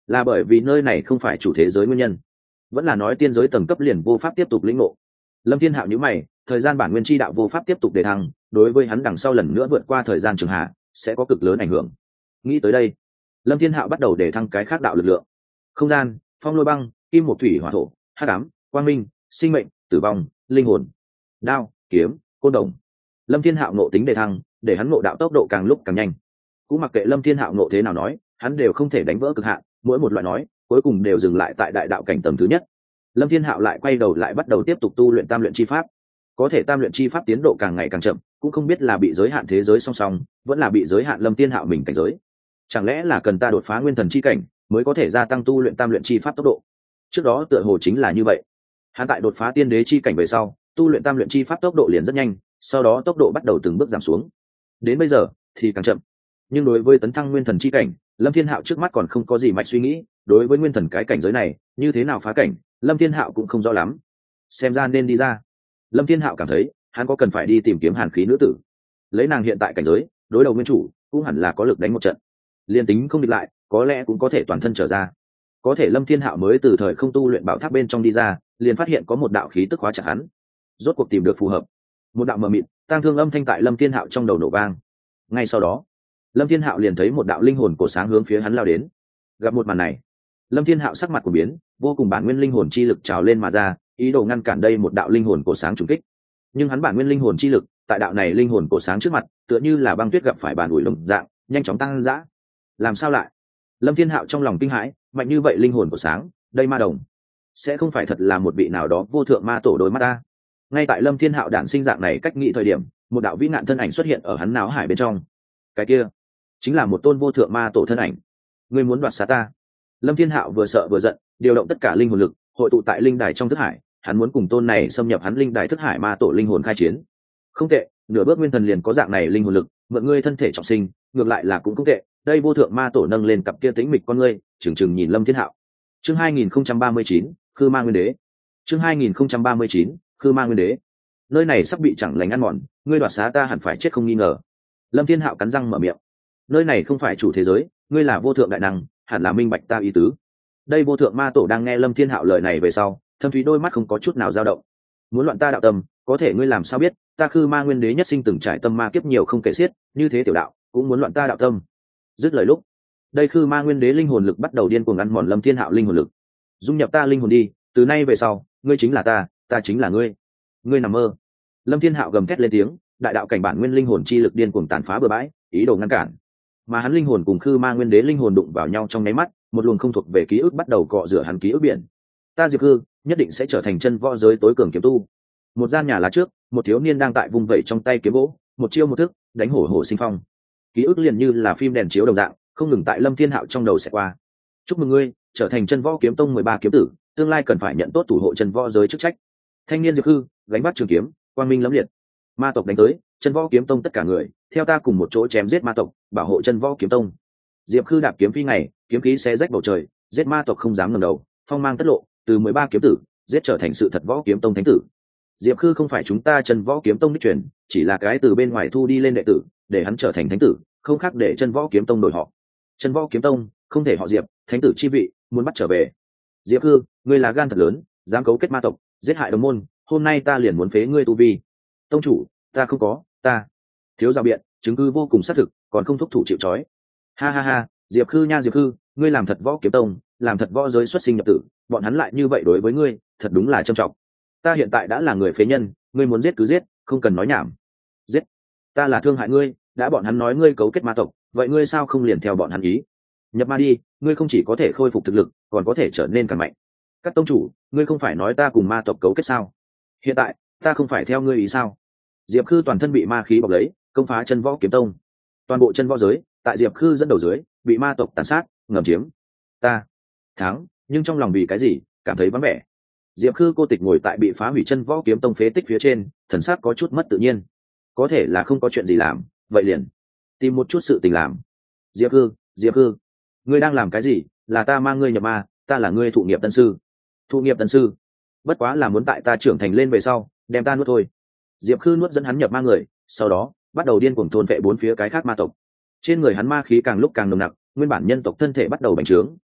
là bởi vì nơi này không phải chủ thế giới nguyên nhân, vẫn là nói tiên giới tầng cấp liền vô pháp tiếp tục lĩnh ngộ? Lâm Thiên Hạo nhíu mày, thời gian bản nguyên chi đạo vô pháp tiếp tục đề thăng, đối với hắn đằng sau lần nữa vượt qua thời gian trường hạ sẽ có cực lớn ảnh hưởng. Nghĩ tới đây, Lâm Thiên Hạo bắt đầu đề thăng cái khác đạo lực lượng: không gian, phong lôi băng, kim một thủy hỏa thổ, hắc ám, quang minh, sinh mệnh, tử vong, linh hồn, đao, kiếm, côn đồng. Lâm Thiên Hạo ngộ tính đề thăng, để hắn ngộ đạo tốc độ càng lúc càng nhanh. Cũng mặc kệ Lâm Thiên Hạo ngộ thế nào nói, hắn đều không thể đánh vỡ cực hạn, mỗi một loại nói cuối cùng đều dừng lại tại đại đạo cảnh tầng thứ nhất. Lâm Thiên Hạo lại quay đầu lại bắt đầu tiếp tục tu luyện tam luyện chi pháp. Có thể tam luyện chi pháp tiến độ càng ngày càng chậm, cũng không biết là bị giới hạn thế giới song song, vẫn là bị giới hạn Lâm Thiên Hạo mình cảnh giới. Chẳng lẽ là cần ta đột phá nguyên thần chi cảnh mới có thể gia tăng tu luyện tam luyện chi pháp tốc độ? Trước đó tựa hồ chính là như vậy. Hắn tại đột phá tiên đế chi cảnh về sau, tu luyện tam luyện chi pháp tốc độ liền rất nhanh, sau đó tốc độ bắt đầu từng bước giảm xuống. Đến bây giờ thì càng chậm. Nhưng đối với tấn thăng nguyên thần chi cảnh, Lâm Thiên Hạo trước mắt còn không có gì mạch suy nghĩ, đối với nguyên thần cái cảnh giới này, như thế nào phá cảnh, Lâm Thiên Hạo cũng không rõ lắm. Xem ra nên đi ra. Lâm Thiên Hạo cảm thấy, hắn có cần phải đi tìm kiếm hàn khí nữ tử. Lấy nàng hiện tại cảnh giới, đối đầu nguyên chủ, cũng hẳn là có lực đánh một trận. Liên tính không địch lại, có lẽ cũng có thể toàn thân trở ra. Có thể Lâm Thiên Hạo mới từ thời không tu luyện bảo tháp bên trong đi ra, liền phát hiện có một đạo khí tức khóa chặt hắn. Rốt cuộc tìm được phù hợp. Một đạo mờ mịt, tang thương âm thanh tại Lâm Thiên Hạo trong đầu nổ vang. Ngay sau đó, Lâm Thiên Hạo liền thấy một đạo linh hồn cổ sáng hướng phía hắn lao đến. Gặp một màn này, Lâm Thiên Hạo sắc mặt của biến, vô cùng bản nguyên linh hồn chi lực trào lên mà ra, ý đồ ngăn cản đây một đạo linh hồn cổ sáng trùng kích. Nhưng hắn bản nguyên linh hồn chi lực, tại đạo này linh hồn cổ sáng trước mặt, tựa như là băng tuyết gặp phải bàn ủi lồng dạng, nhanh chóng tăng dã. Làm sao lại? Lâm Thiên Hạo trong lòng kinh hãi, mạnh như vậy linh hồn cổ sáng, đây ma đồng, sẽ không phải thật là một vị nào đó vô thượng ma tổ đôi mắt ta? Ngay tại Lâm Thiên Hạo đản sinh dạng này cách nghĩ thời điểm, một đạo vĩ nạn thân ảnh xuất hiện ở hắn não hải bên trong. Cái kia chính là một tôn vô thượng ma tổ thân ảnh. Ngươi muốn đoạt xá ta? Lâm Thiên Hạo vừa sợ vừa giận, điều động tất cả linh hồn lực, hội tụ tại linh đài trong thức hải, hắn muốn cùng tôn này xâm nhập hắn linh đài thức hải ma tổ linh hồn khai chiến. Không tệ, nửa bước nguyên thần liền có dạng này linh hồn lực, mượn ngươi thân thể trọng sinh, ngược lại là cũng không tệ. Đây vô thượng ma tổ nâng lên cặp kia tĩnh mịch con ngươi, chừng chừng nhìn Lâm Thiên Hạo. Chương hai nghìn không trăm ba mươi chín, Khư Ma Nguyên Đế. Chương hai nghìn không trăm ba mươi chín, Khư Ma Nguyên Đế. Nơi này sắp bị chẳng lành ăn mòn, ngươi đoạt xá ta hẳn phải chết không nghi ngờ. Lâm Thiên Hạo cắn răng mở miệng. Nơi này không phải chủ thế giới, ngươi là vô thượng đại năng, hẳn là minh bạch ta ý tứ. Đây vô thượng ma tổ đang nghe Lâm Thiên Hạo lời này về sau, thâm thúy đôi mắt không có chút nào dao động. Muốn loạn ta đạo tâm, có thể ngươi làm sao biết, ta Khư Ma Nguyên Đế nhất sinh từng trải tâm ma kiếp nhiều không kể xiết, như thế tiểu đạo cũng muốn loạn ta đạo tâm. Dứt lời lúc, đây Khư Ma Nguyên Đế linh hồn lực bắt đầu điên cuồng ăn mòn Lâm Thiên Hạo linh hồn lực. Dung nhập ta linh hồn đi, từ nay về sau, ngươi chính là ta, ta chính là ngươi. Ngươi nằm mơ. Lâm Thiên Hạo gầm thét lên tiếng, đại đạo cảnh bản nguyên linh hồn chi lực điên cuồng tàn phá bừa bãi, ý đồ ngăn cản. Mà hắn linh hồn cùng Khư Ma Nguyên Đế linh hồn đụng vào nhau trong nháy mắt, một luồng không thuộc về ký ức bắt đầu cọ rửa hắn ký ức biển. Ta Diệp Hư, nhất định sẽ trở thành chân võ giới tối cường kiếm tu. Một gian nhà lá trước, một thiếu niên đang tại vùng vẫy trong tay kiếm gỗ, một chiêu một thức, đánh hổ hổ sinh phong. Ký ức liền như là phim đèn chiếu đồng dạng, không ngừng tại Lâm Thiên Hạo trong đầu sẽ qua. Chúc mừng ngươi, trở thành chân võ kiếm tông mười ba kiếm tử, tương lai cần phải nhận tốt thủ hộ chân võ giới chức trách. Thanh niên Diệp Hư, gánh vác trường kiếm, quang minh lẫm liệt. Ma tộc đánh tới, chân võ kiếm tông tất cả người, theo ta cùng một chỗ chém giết ma tộc, bảo hộ chân võ kiếm tông. Diệp Khư đạp kiếm phi ngày, kiếm khí xé rách bầu trời, giết ma tộc không dám ngẩng đầu, phong mang tất lộ, từ mười ba kiếm tử, giết trở thành sự thật võ kiếm tông thánh tử. Diệp Khư không phải chúng ta chân võ kiếm tông đích truyền, chỉ là cái từ bên ngoài thu đi lên đệ tử, để hắn trở thành thánh tử, không khác để chân võ kiếm tông đổi họ. Chân võ kiếm tông không thể họ Diệp, thánh tử chi vị muốn bắt trở về. Diệp Khư, ngươi là gan thật lớn, dám cấu kết ma tộc, giết hại đồng môn, hôm nay ta liền muốn phế ngươi tu vi. Tông chủ, ta không có, ta thiếu rào biện, chứng cứ vô cùng xác thực, còn không thúc thủ chịu trói. Ha ha ha, Diệp Khư nha Diệp Khư, ngươi làm thật võ kiếm tông, làm thật võ giới xuất sinh nhập tử, bọn hắn lại như vậy đối với ngươi, thật đúng là trâm trọng. Ta hiện tại đã là người phế nhân, ngươi muốn giết cứ giết, không cần nói nhảm. Giết? Ta là thương hại ngươi, đã bọn hắn nói ngươi cấu kết ma tộc, vậy ngươi sao không liền theo bọn hắn ý? Nhập ma đi, ngươi không chỉ có thể khôi phục thực lực, còn có thể trở nên càng mạnh. Các tông chủ, ngươi không phải nói ta cùng ma tộc cấu kết sao? Hiện tại, ta không phải theo ngươi ý sao? Diệp Khư toàn thân bị ma khí bọc lấy, công phá chân võ kiếm tông. Toàn bộ chân võ giới, tại Diệp Khư dẫn đầu dưới, bị ma tộc tàn sát, ngầm chiếm. Ta thắng, nhưng trong lòng vì cái gì, cảm thấy vắng vẻ. Diệp Khư cô tịch ngồi tại bị phá hủy chân võ kiếm tông phế tích phía trên, thần sắc có chút mất tự nhiên. Có thể là không có chuyện gì làm, vậy liền tìm một chút sự tình làm. Diệp Khư, Diệp Khư, ngươi đang làm cái gì? Là ta mang ngươi nhập ma, ta là ngươi thụ nghiệp tân sư. Thụ nghiệp tân sư? Bất quá là muốn tại ta trưởng thành lên về sau, đem ta nuốt thôi. Diệp Khư nuốt dẫn hắn nhập ma người, sau đó bắt đầu điên cuồng thôn vệ bốn phía cái khác ma tộc. Trên người hắn ma khí càng lúc càng nồng nặc, nguyên bản nhân tộc thân thể bắt đầu bành trướng,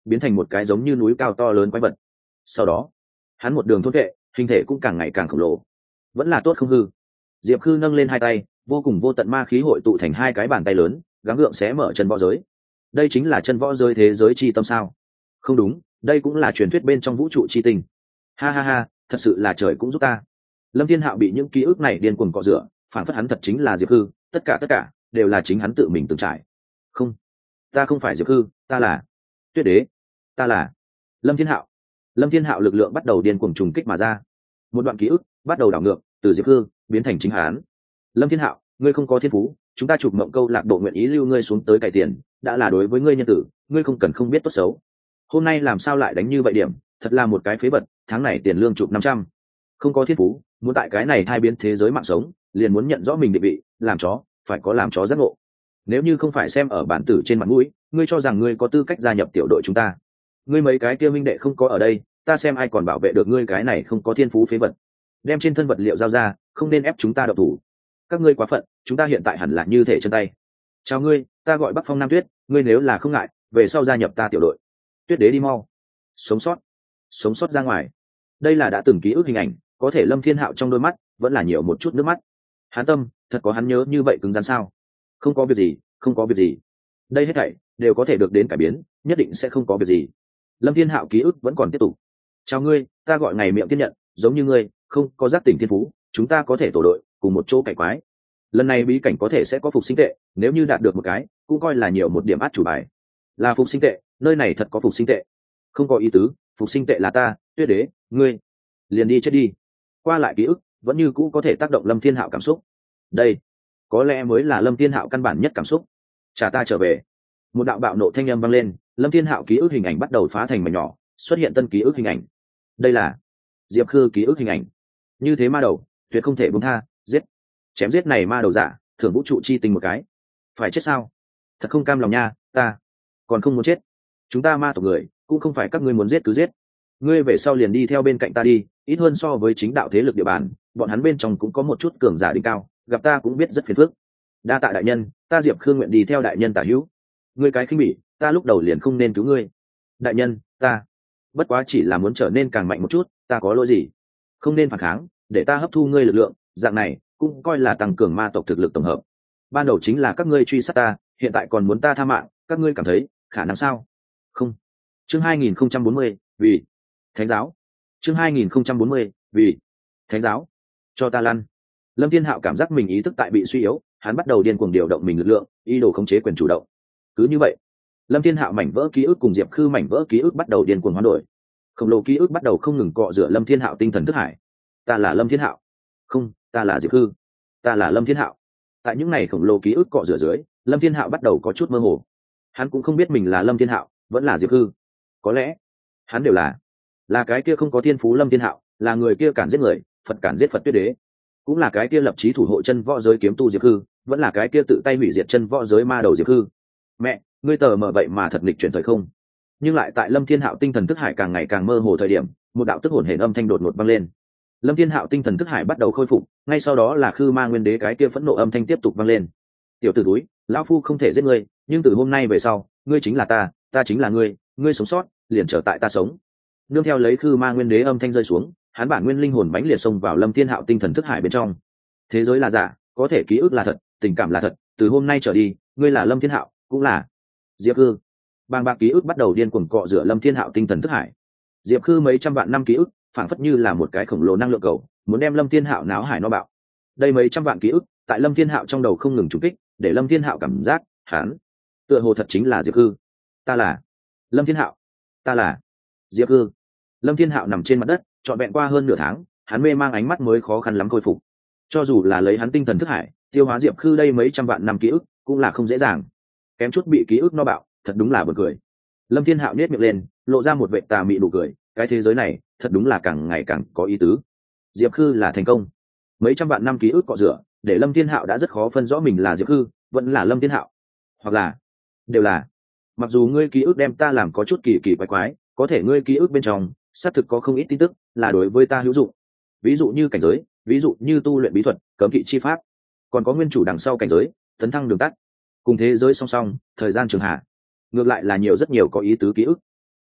biến thành một cái giống như núi cao to lớn quái vật. Sau đó hắn một đường thôn vệ, hình thể cũng càng ngày càng khổng lồ. Vẫn là tốt không hư. Diệp Khư nâng lên hai tay, vô cùng vô tận ma khí hội tụ thành hai cái bàn tay lớn, gắng gượng xé mở chân võ giới. Đây chính là chân võ giới thế giới chi tâm sao? Không đúng, đây cũng là truyền thuyết bên trong vũ trụ chi tinh. Ha ha ha, thật sự là trời cũng giúp ta. Lâm Thiên Hạo bị những ký ức này điên cuồng cọ rửa, phản phất hắn thật chính là Diệp Khư, tất cả tất cả đều là chính hắn tự mình từng trải. Không, ta không phải Diệp Khư, ta là Tuyết Đế, ta là Lâm Thiên Hạo. Lâm Thiên Hạo lực lượng bắt đầu điên cuồng trùng kích mà ra, một đoạn ký ức bắt đầu đảo ngược, từ Diệp Khư biến thành chính hắn. Lâm Thiên Hạo, ngươi không có thiên phú, chúng ta chụp mộng câu lạc bộ nguyện ý lưu ngươi xuống tới cải tiền, đã là đối với ngươi nhân tử, ngươi không cần không biết tốt xấu. Hôm nay làm sao lại đánh như vậy điểm, thật là một cái phế vật, tháng này tiền lương chụp năm trăm. Không có thiên phú, muốn tại cái này thay biến thế giới mạng sống, liền muốn nhận rõ mình định vị, làm chó, phải có làm chó giác ngộ. Nếu như không phải xem ở bản tử trên mặt mũi, ngươi cho rằng ngươi có tư cách gia nhập tiểu đội chúng ta. Ngươi mấy cái kia minh đệ không có ở đây, ta xem ai còn bảo vệ được ngươi cái này không có thiên phú phế vật. Đem trên thân vật liệu giao ra, không nên ép chúng ta độc thủ. Các ngươi quá phận, chúng ta hiện tại hẳn là như thể chân tay. Chào ngươi, ta gọi Bắc Phong Nam Tuyết, ngươi nếu là không ngại, về sau gia nhập ta tiểu đội. Tuyết Đế đi mau. Sống sót, sống sót ra ngoài. Đây là đã từng ký ức hình ảnh, có thể Lâm Thiên Hạo trong đôi mắt vẫn là nhiều một chút nước mắt. Hắn tâm, thật có hắn nhớ như vậy cứng rắn sao? Không có việc gì, không có việc gì. Đây hết thảy đều có thể được đến cải biến, nhất định sẽ không có việc gì. Lâm Thiên Hạo ký ức vẫn còn tiếp tục. Chào ngươi, ta gọi ngày miệng tiếp nhận, giống như ngươi, không có giác tỉnh thiên phú, chúng ta có thể tổ đội, cùng một chỗ cải quái. Lần này bí cảnh có thể sẽ có phục sinh tệ, nếu như đạt được một cái, cũng coi là nhiều một điểm át chủ bài. Là phục sinh tệ, nơi này thật có phục sinh tệ. Không có ý tứ, phục sinh tệ là ta, Tuyết Đế, ngươi, liền đi chết đi. Qua lại ký ức, vẫn như cũ có thể tác động Lâm Thiên Hạo cảm xúc. Đây, có lẽ mới là Lâm Thiên Hạo căn bản nhất cảm xúc. Trả ta trở về. Một đạo bạo nộ thanh âm vang lên, Lâm Thiên Hạo ký ức hình ảnh bắt đầu phá thành mảnh nhỏ, xuất hiện tân ký ức hình ảnh. Đây là Diệp Khư ký ức hình ảnh. Như thế ma đầu, tuyệt không thể buông tha, giết. Chém giết này ma đầu giả, thưởng vũ trụ chi tình một cái. Phải chết sao? Thật không cam lòng nha, ta còn không muốn chết. Chúng ta ma tộc người, cũng không phải các ngươi muốn giết cứ giết. Ngươi về sau liền đi theo bên cạnh ta đi, ít hơn so với chính đạo thế lực địa bàn, bọn hắn bên trong cũng có một chút cường giả đỉnh cao, gặp ta cũng biết rất phiền phức. Đa tạ đại nhân, ta Diệp Khư nguyện đi theo đại nhân tả hữu. Ngươi cái khinh bỉ, ta lúc đầu liền không nên cứu ngươi. Đại nhân, ta bất quá chỉ là muốn trở nên càng mạnh một chút, ta có lỗi gì? Không nên phản kháng, để ta hấp thu ngươi lực lượng, dạng này cũng coi là tăng cường ma tộc thực lực tổng hợp. Ban đầu chính là các ngươi truy sát ta, hiện tại còn muốn ta tha mạng, các ngươi cảm thấy khả năng sao? Không. Chương hai nghìn không trăm bốn mươi, vì Thánh giáo. Chương hai nghìn không trăm bốn mươi, vì Thánh giáo. Cho ta lăn. Lâm Thiên Hạo cảm giác mình ý thức tại bị suy yếu, hắn bắt đầu điên cuồng điều động mình lực lượng, ý đồ khống chế quyền chủ động. Cứ như vậy, Lâm Thiên Hạo mảnh vỡ ký ức cùng Diệp Khư mảnh vỡ ký ức bắt đầu điên cuồng hoán đổi. Khổng lồ ký ức bắt đầu không ngừng cọ rửa Lâm Thiên Hạo tinh thần thức hải. Ta là Lâm Thiên Hạo. Không, ta là Diệp Khư. Ta là Lâm Thiên Hạo. Tại những này khổng lồ ký ức cọ rửa dưới, Lâm Thiên Hạo bắt đầu có chút mơ hồ. Hắn cũng không biết mình là Lâm Thiên Hạo, vẫn là Diệp Khư. Có lẽ, hắn đều là. Là cái kia không có thiên phú Lâm Thiên Hạo, là người kia cản giết người, Phật cản giết Phật Tuyết Đế. Cũng là cái kia lập chí thủ hộ chân võ giới kiếm tu Diệp Khư, vẫn là cái kia tự tay hủy diệt chân võ giới ma đầu Diệp Khư. Mẹ, ngươi tờ mở vậy mà thật nghịch chuyển thời không? Nhưng lại tại Lâm Thiên Hạo tinh thần thức hải càng ngày càng mơ hồ thời điểm, một đạo tức hồn hển âm thanh đột ngột vang lên. Lâm Thiên Hạo tinh thần thức hải bắt đầu khôi phục, ngay sau đó là Khư Ma Nguyên Đế cái kia phẫn nộ âm thanh tiếp tục vang lên. Tiểu tử túi, lão phu không thể giết ngươi, nhưng từ hôm nay về sau, ngươi chính là ta, ta chính là ngươi, ngươi sống sót, liền trở tại ta sống. Nương theo lấy Khư Ma Nguyên Đế âm thanh rơi xuống, hắn bản nguyên linh hồn mãnh liệt xông vào Lâm Thiên Hạo tinh thần thức hải bên trong. Thế giới là giả, có thể ký ức là thật, tình cảm là thật, từ hôm nay trở đi, ngươi là Lâm Thiên Hạo, cũng là Diệp Khư. Bàng bạc ký ức bắt đầu điên cuồng cọ rửa Lâm Thiên Hạo tinh thần thức hải. Diệp Khư mấy trăm vạn năm ký ức, phảng phất như là một cái khổng lồ năng lượng cầu, muốn đem Lâm Thiên Hạo náo hải no bạo. Đây mấy trăm vạn ký ức, tại Lâm Thiên Hạo trong đầu không ngừng trùng kích, để Lâm Thiên Hạo cảm giác, hắn tựa hồ thật chính là Diệp Khư. Ta là Lâm Thiên Hạo, ta là Diệp Khư. Lâm Thiên Hạo nằm trên mặt đất, trọn vẹn qua hơn nửa tháng, hắn mê mang ánh mắt mới khó khăn lắm khôi phục. Cho dù là lấy hắn tinh thần thức hải, tiêu hóa Diệp Khư đây mấy trăm vạn năm ký ức, cũng là không dễ dàng. Kém chút bị ký ức no bạo, thật đúng là buồn cười. Lâm Thiên Hạo nhếch miệng lên, lộ ra một vẻ tà mị nụ cười, cái thế giới này, thật đúng là càng ngày càng có ý tứ. Diệp Khư là thành công. Mấy trăm vạn năm ký ức cọ rửa, để Lâm Thiên Hạo đã rất khó phân rõ mình là Diệp Khư, vẫn là Lâm Thiên Hạo, hoặc là đều là. Mặc dù ngươi ký ức đem ta làm có chút kỳ kỳ quái quái, có thể ngươi ký ức bên trong, xác thực có không ít tin tức là đối với ta hữu dụng. Ví dụ như cảnh giới, ví dụ như tu luyện bí thuật, cấm kỵ chi pháp, còn có nguyên chủ đằng sau cảnh giới, tấn thăng đường tắt, cùng thế giới song song, thời gian trường hạ. Ngược lại là nhiều rất nhiều có ý tứ ký ức.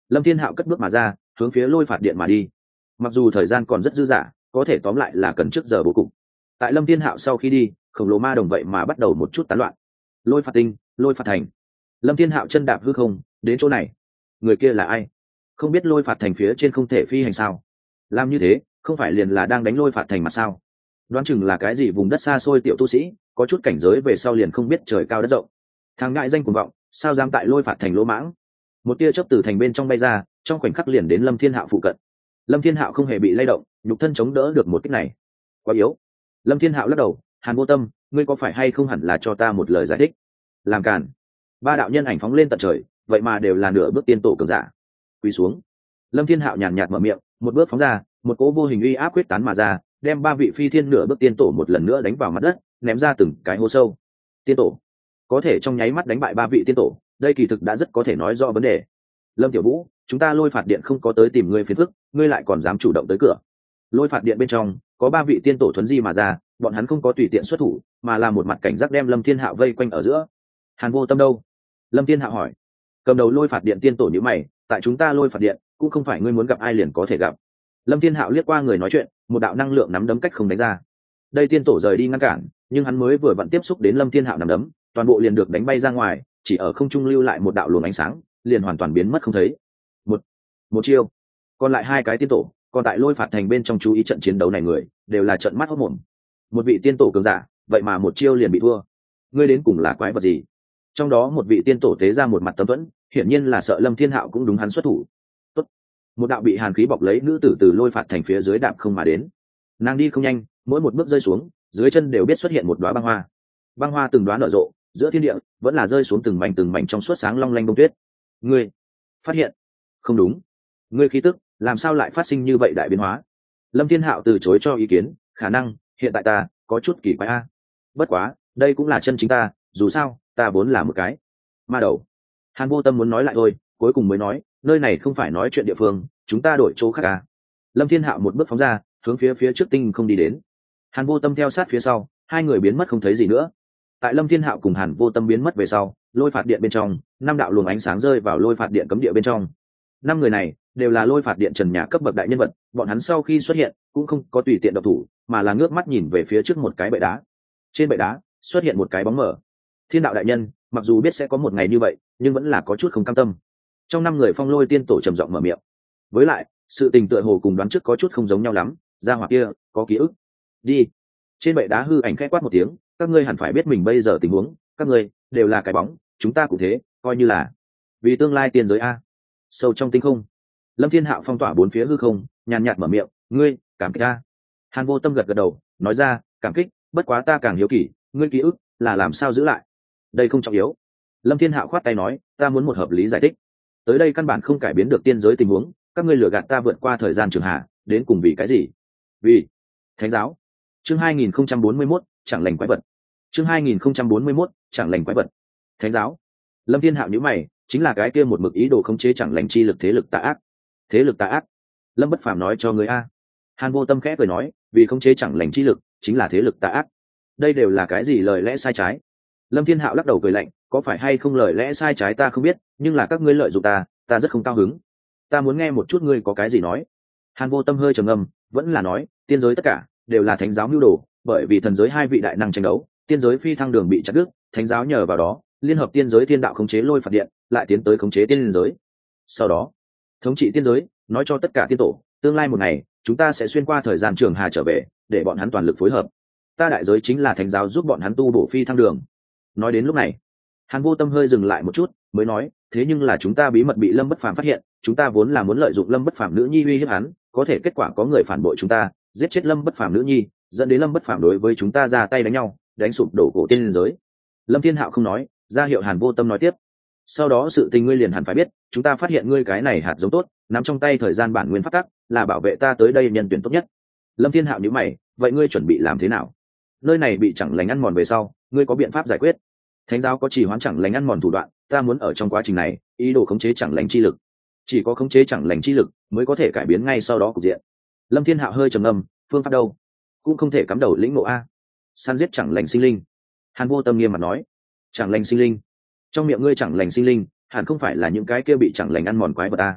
Lâm Thiên Hạo cất bước mà ra, hướng phía lôi phạt điện mà đi. Mặc dù thời gian còn rất dư dả, có thể tóm lại là cần trước giờ bố cục. Tại Lâm Thiên Hạo sau khi đi, khổng lồ ma đồng vậy mà bắt đầu một chút tán loạn. Lôi phạt tinh, lôi phạt thành. Lâm Thiên Hạo chân đạp hư không đến chỗ này. Người kia là ai? Không biết lôi phạt thành phía trên không thể phi hành sao? Làm như thế không phải liền là đang đánh lôi phạt thành mà sao? Đoán chừng là cái gì vùng đất xa xôi tiểu tu sĩ, có chút cảnh giới về sau liền không biết trời cao đất rộng. Thằng ngại danh cuồng vọng, sao dám tại lôi phạt thành lỗ mãng? Một tia chớp từ thành bên trong bay ra, trong khoảnh khắc liền đến Lâm Thiên Hạo phụ cận. Lâm Thiên Hạo không hề bị lay động, nhục thân chống đỡ được một kích này. Quá yếu. Lâm Thiên Hạo lắc đầu, Hàn Vô Tâm, ngươi có phải hay không hẳn là cho ta một lời giải thích? Làm cản. Ba đạo nhân ảnh phóng lên tận trời, vậy mà đều là nửa bước tiên tổ cường giả. Quỳ xuống. Lâm Thiên Hạo nhàn nhạt mở miệng, một bước phóng ra, một cỗ vô hình uy áp quyết tán mà ra, đem ba vị phi thiên nửa bước tiên tổ một lần nữa đánh vào mặt đất, ném ra từng cái hố sâu. Tiên tổ có thể trong nháy mắt đánh bại ba vị tiên tổ, đây kỳ thực đã rất có thể nói rõ vấn đề. Lâm Tiểu Vũ, chúng ta lôi phạt điện không có tới tìm ngươi phiền phức, ngươi lại còn dám chủ động tới cửa. Lôi phạt điện bên trong có ba vị tiên tổ thuấn di mà ra, bọn hắn không có tùy tiện xuất thủ, mà là một mặt cảnh giác đem Lâm Thiên Hạo vây quanh ở giữa. Hàn Vô Tâm đâu? Lâm Thiên Hạo hỏi. Cầm đầu lôi phạt điện tiên tổ như mày, tại chúng ta lôi phạt điện cũng không phải ngươi muốn gặp ai liền có thể gặp. Lâm Thiên Hạo liếc qua người nói chuyện, một đạo năng lượng nắm đấm cách không đánh ra. Đây tiên tổ rời đi ngăn cản, nhưng hắn mới vừa vặn tiếp xúc đến Lâm Thiên Hạo nắm đấm, toàn bộ liền được đánh bay ra ngoài, chỉ ở không trung lưu lại một đạo luồng ánh sáng, liền hoàn toàn biến mất không thấy. Một, một chiêu. Còn lại hai cái tiên tổ, còn tại lôi phạt thành bên trong chú ý trận chiến đấu này người, đều là trận mắt hốt mồm. Một vị tiên tổ cường giả, vậy mà một chiêu liền bị thua. Ngươi đến cùng là quái vật gì? Trong đó một vị tiên tổ tế ra một mặt tấm thuẫn, hiển nhiên là sợ Lâm Thiên Hạo cũng đúng hắn xuất thủ. Tốt. Một đạo bị hàn khí bọc lấy nữ tử từ lôi phạt thành phía dưới đạp không mà đến. Nàng đi không nhanh, mỗi một bước rơi xuống, dưới chân đều biết xuất hiện một đóa băng hoa. Băng hoa từng đóa nở rộ, giữa thiên địa vẫn là rơi xuống từng mảnh từng mảnh trong suốt sáng long lanh bông tuyết. Ngươi phát hiện không đúng, ngươi khí tức làm sao lại phát sinh như vậy đại biến hóa? Lâm Thiên Hạo từ chối cho ý kiến, khả năng hiện tại ta có chút kỳ quái a. Bất quá đây cũng là chân chính ta, dù sao ta vốn là một cái ma đầu. Hàn Vô Tâm muốn nói lại thôi, cuối cùng mới nói, nơi này không phải nói chuyện địa phương, chúng ta đổi chỗ khác à. Lâm Thiên Hạo một bước phóng ra, hướng phía phía trước tinh không đi đến. Hàn Vô Tâm theo sát phía sau, hai người biến mất không thấy gì nữa. Tại Lâm Thiên Hạo cùng Hàn Vô Tâm biến mất về sau, lôi phạt điện bên trong năm đạo luồng ánh sáng rơi vào lôi phạt điện cấm địa bên trong. Năm người này đều là lôi phạt điện trần nhà cấp bậc đại nhân vật, bọn hắn sau khi xuất hiện cũng không có tùy tiện độc thủ, mà là ngước mắt nhìn về phía trước một cái bệ đá. Trên bệ đá xuất hiện một cái bóng mờ. Thiên đạo đại nhân mặc dù biết sẽ có một ngày như vậy, nhưng vẫn là có chút không cam tâm. Trong năm người phong lôi tiên tổ trầm giọng mở miệng. Với lại sự tình tựa hồ cùng đoán trước có chút không giống nhau lắm, gia hỏa kia có ký ức. Đi. Trên bệ đá hư ảnh khẽ quát một tiếng, các ngươi hẳn phải biết mình bây giờ tình huống, các ngươi đều là cái bóng, chúng ta cũng thế, coi như là vì tương lai tiên giới a. Sâu trong tinh không, Lâm Thiên Hạo phong tỏa bốn phía hư không, nhàn nhạt mở miệng, ngươi cảm kích a. Hàn Vô Tâm gật gật đầu, nói ra, cảm kích, bất quá ta càng hiếu kỳ, ngươi ký ức là làm sao giữ lại? Đây không trọng yếu. Lâm Thiên Hạo khoát tay nói, ta muốn một hợp lý giải thích. Tới đây căn bản không cải biến được tiên giới tình huống, các ngươi lừa gạt ta vượt qua thời gian trường hạ, đến cùng vì cái gì? Vì Thánh giáo. Chương hai nghìn không trăm bốn mươi mốt, chẳng lành quái vật. Chương hai nghìn không trăm bốn mươi mốt, chẳng lành quái vật. Thánh giáo. Lâm Thiên Hạo nhíu mày, chính là cái kia một mực ý đồ khống chế chẳng lành chi lực thế lực tà ác. Thế lực tà ác? Lâm Bất Phàm nói cho ngươi a. Hàn Vô Tâm khẽ cười nói, vì khống chế chẳng lành chi lực, chính là thế lực tà ác. Đây đều là cái gì lời lẽ sai trái? Lâm Thiên Hạo lắc đầu cười lạnh, có phải hay không lời lẽ sai trái ta không biết, nhưng là các ngươi lợi dụng ta, ta rất không cao hứng. Ta muốn nghe một chút ngươi có cái gì nói. Hàn Vô Tâm hơi trầm ngâm, vẫn là nói, tiên giới tất cả đều là thánh giáo mưu đồ, bởi vì thần giới hai vị đại năng tranh đấu, tiên giới phi thăng đường bị chặt đứt, thánh giáo nhờ vào đó, liên hợp tiên giới thiên đạo khống chế lôi phạt điện, lại tiến tới khống chế tiên giới. Sau đó, thống trị tiên giới, nói cho tất cả tiên tổ, tương lai một ngày, chúng ta sẽ xuyên qua thời gian trường hà trở về, để bọn hắn toàn lực phối hợp. Ta đại giới chính là thánh giáo giúp bọn hắn tu bổ phi thăng đường. Nói đến lúc này, Hàn Vô Tâm hơi dừng lại một chút, mới nói, thế nhưng là chúng ta bí mật bị Lâm Bất Phàm phát hiện, chúng ta vốn là muốn lợi dụng Lâm Bất Phàm nữ nhi uy hiếp hắn, có thể kết quả có người phản bội chúng ta, giết chết Lâm Bất Phàm nữ nhi, dẫn đến Lâm Bất Phàm đối với chúng ta ra tay đánh nhau, đánh sụp đổ cổ tiên giới. Lâm Thiên Hạo không nói, ra hiệu Hàn Vô Tâm nói tiếp. Sau đó sự tình ngươi liền hẳn phải biết, chúng ta phát hiện ngươi cái này hạt giống tốt, nắm trong tay thời gian bản nguyên pháp tắc, là bảo vệ ta tới đây nhân tuyển tốt nhất. Lâm Thiên Hạo nhíu mày, vậy ngươi chuẩn bị làm thế nào? Nơi này bị chẳng lành ăn mòn về sau, ngươi có biện pháp giải quyết? Thánh giáo có chỉ hoán chẳng lành ăn mòn thủ đoạn, ta muốn ở trong quá trình này, ý đồ khống chế chẳng lành chi lực. Chỉ có khống chế chẳng lành chi lực mới có thể cải biến ngay sau đó cục diện. Lâm Thiên Hạo hơi trầm ngâm, phương pháp đâu? Cũng không thể cắm đầu lĩnh ngộ a. Săn giết chẳng lành sinh linh. Hàn Vô Tâm nghiêm mặt nói, chẳng lành sinh linh? Trong miệng ngươi chẳng lành sinh linh, hẳn không phải là những cái kia bị chẳng lành ăn mòn quái vật a.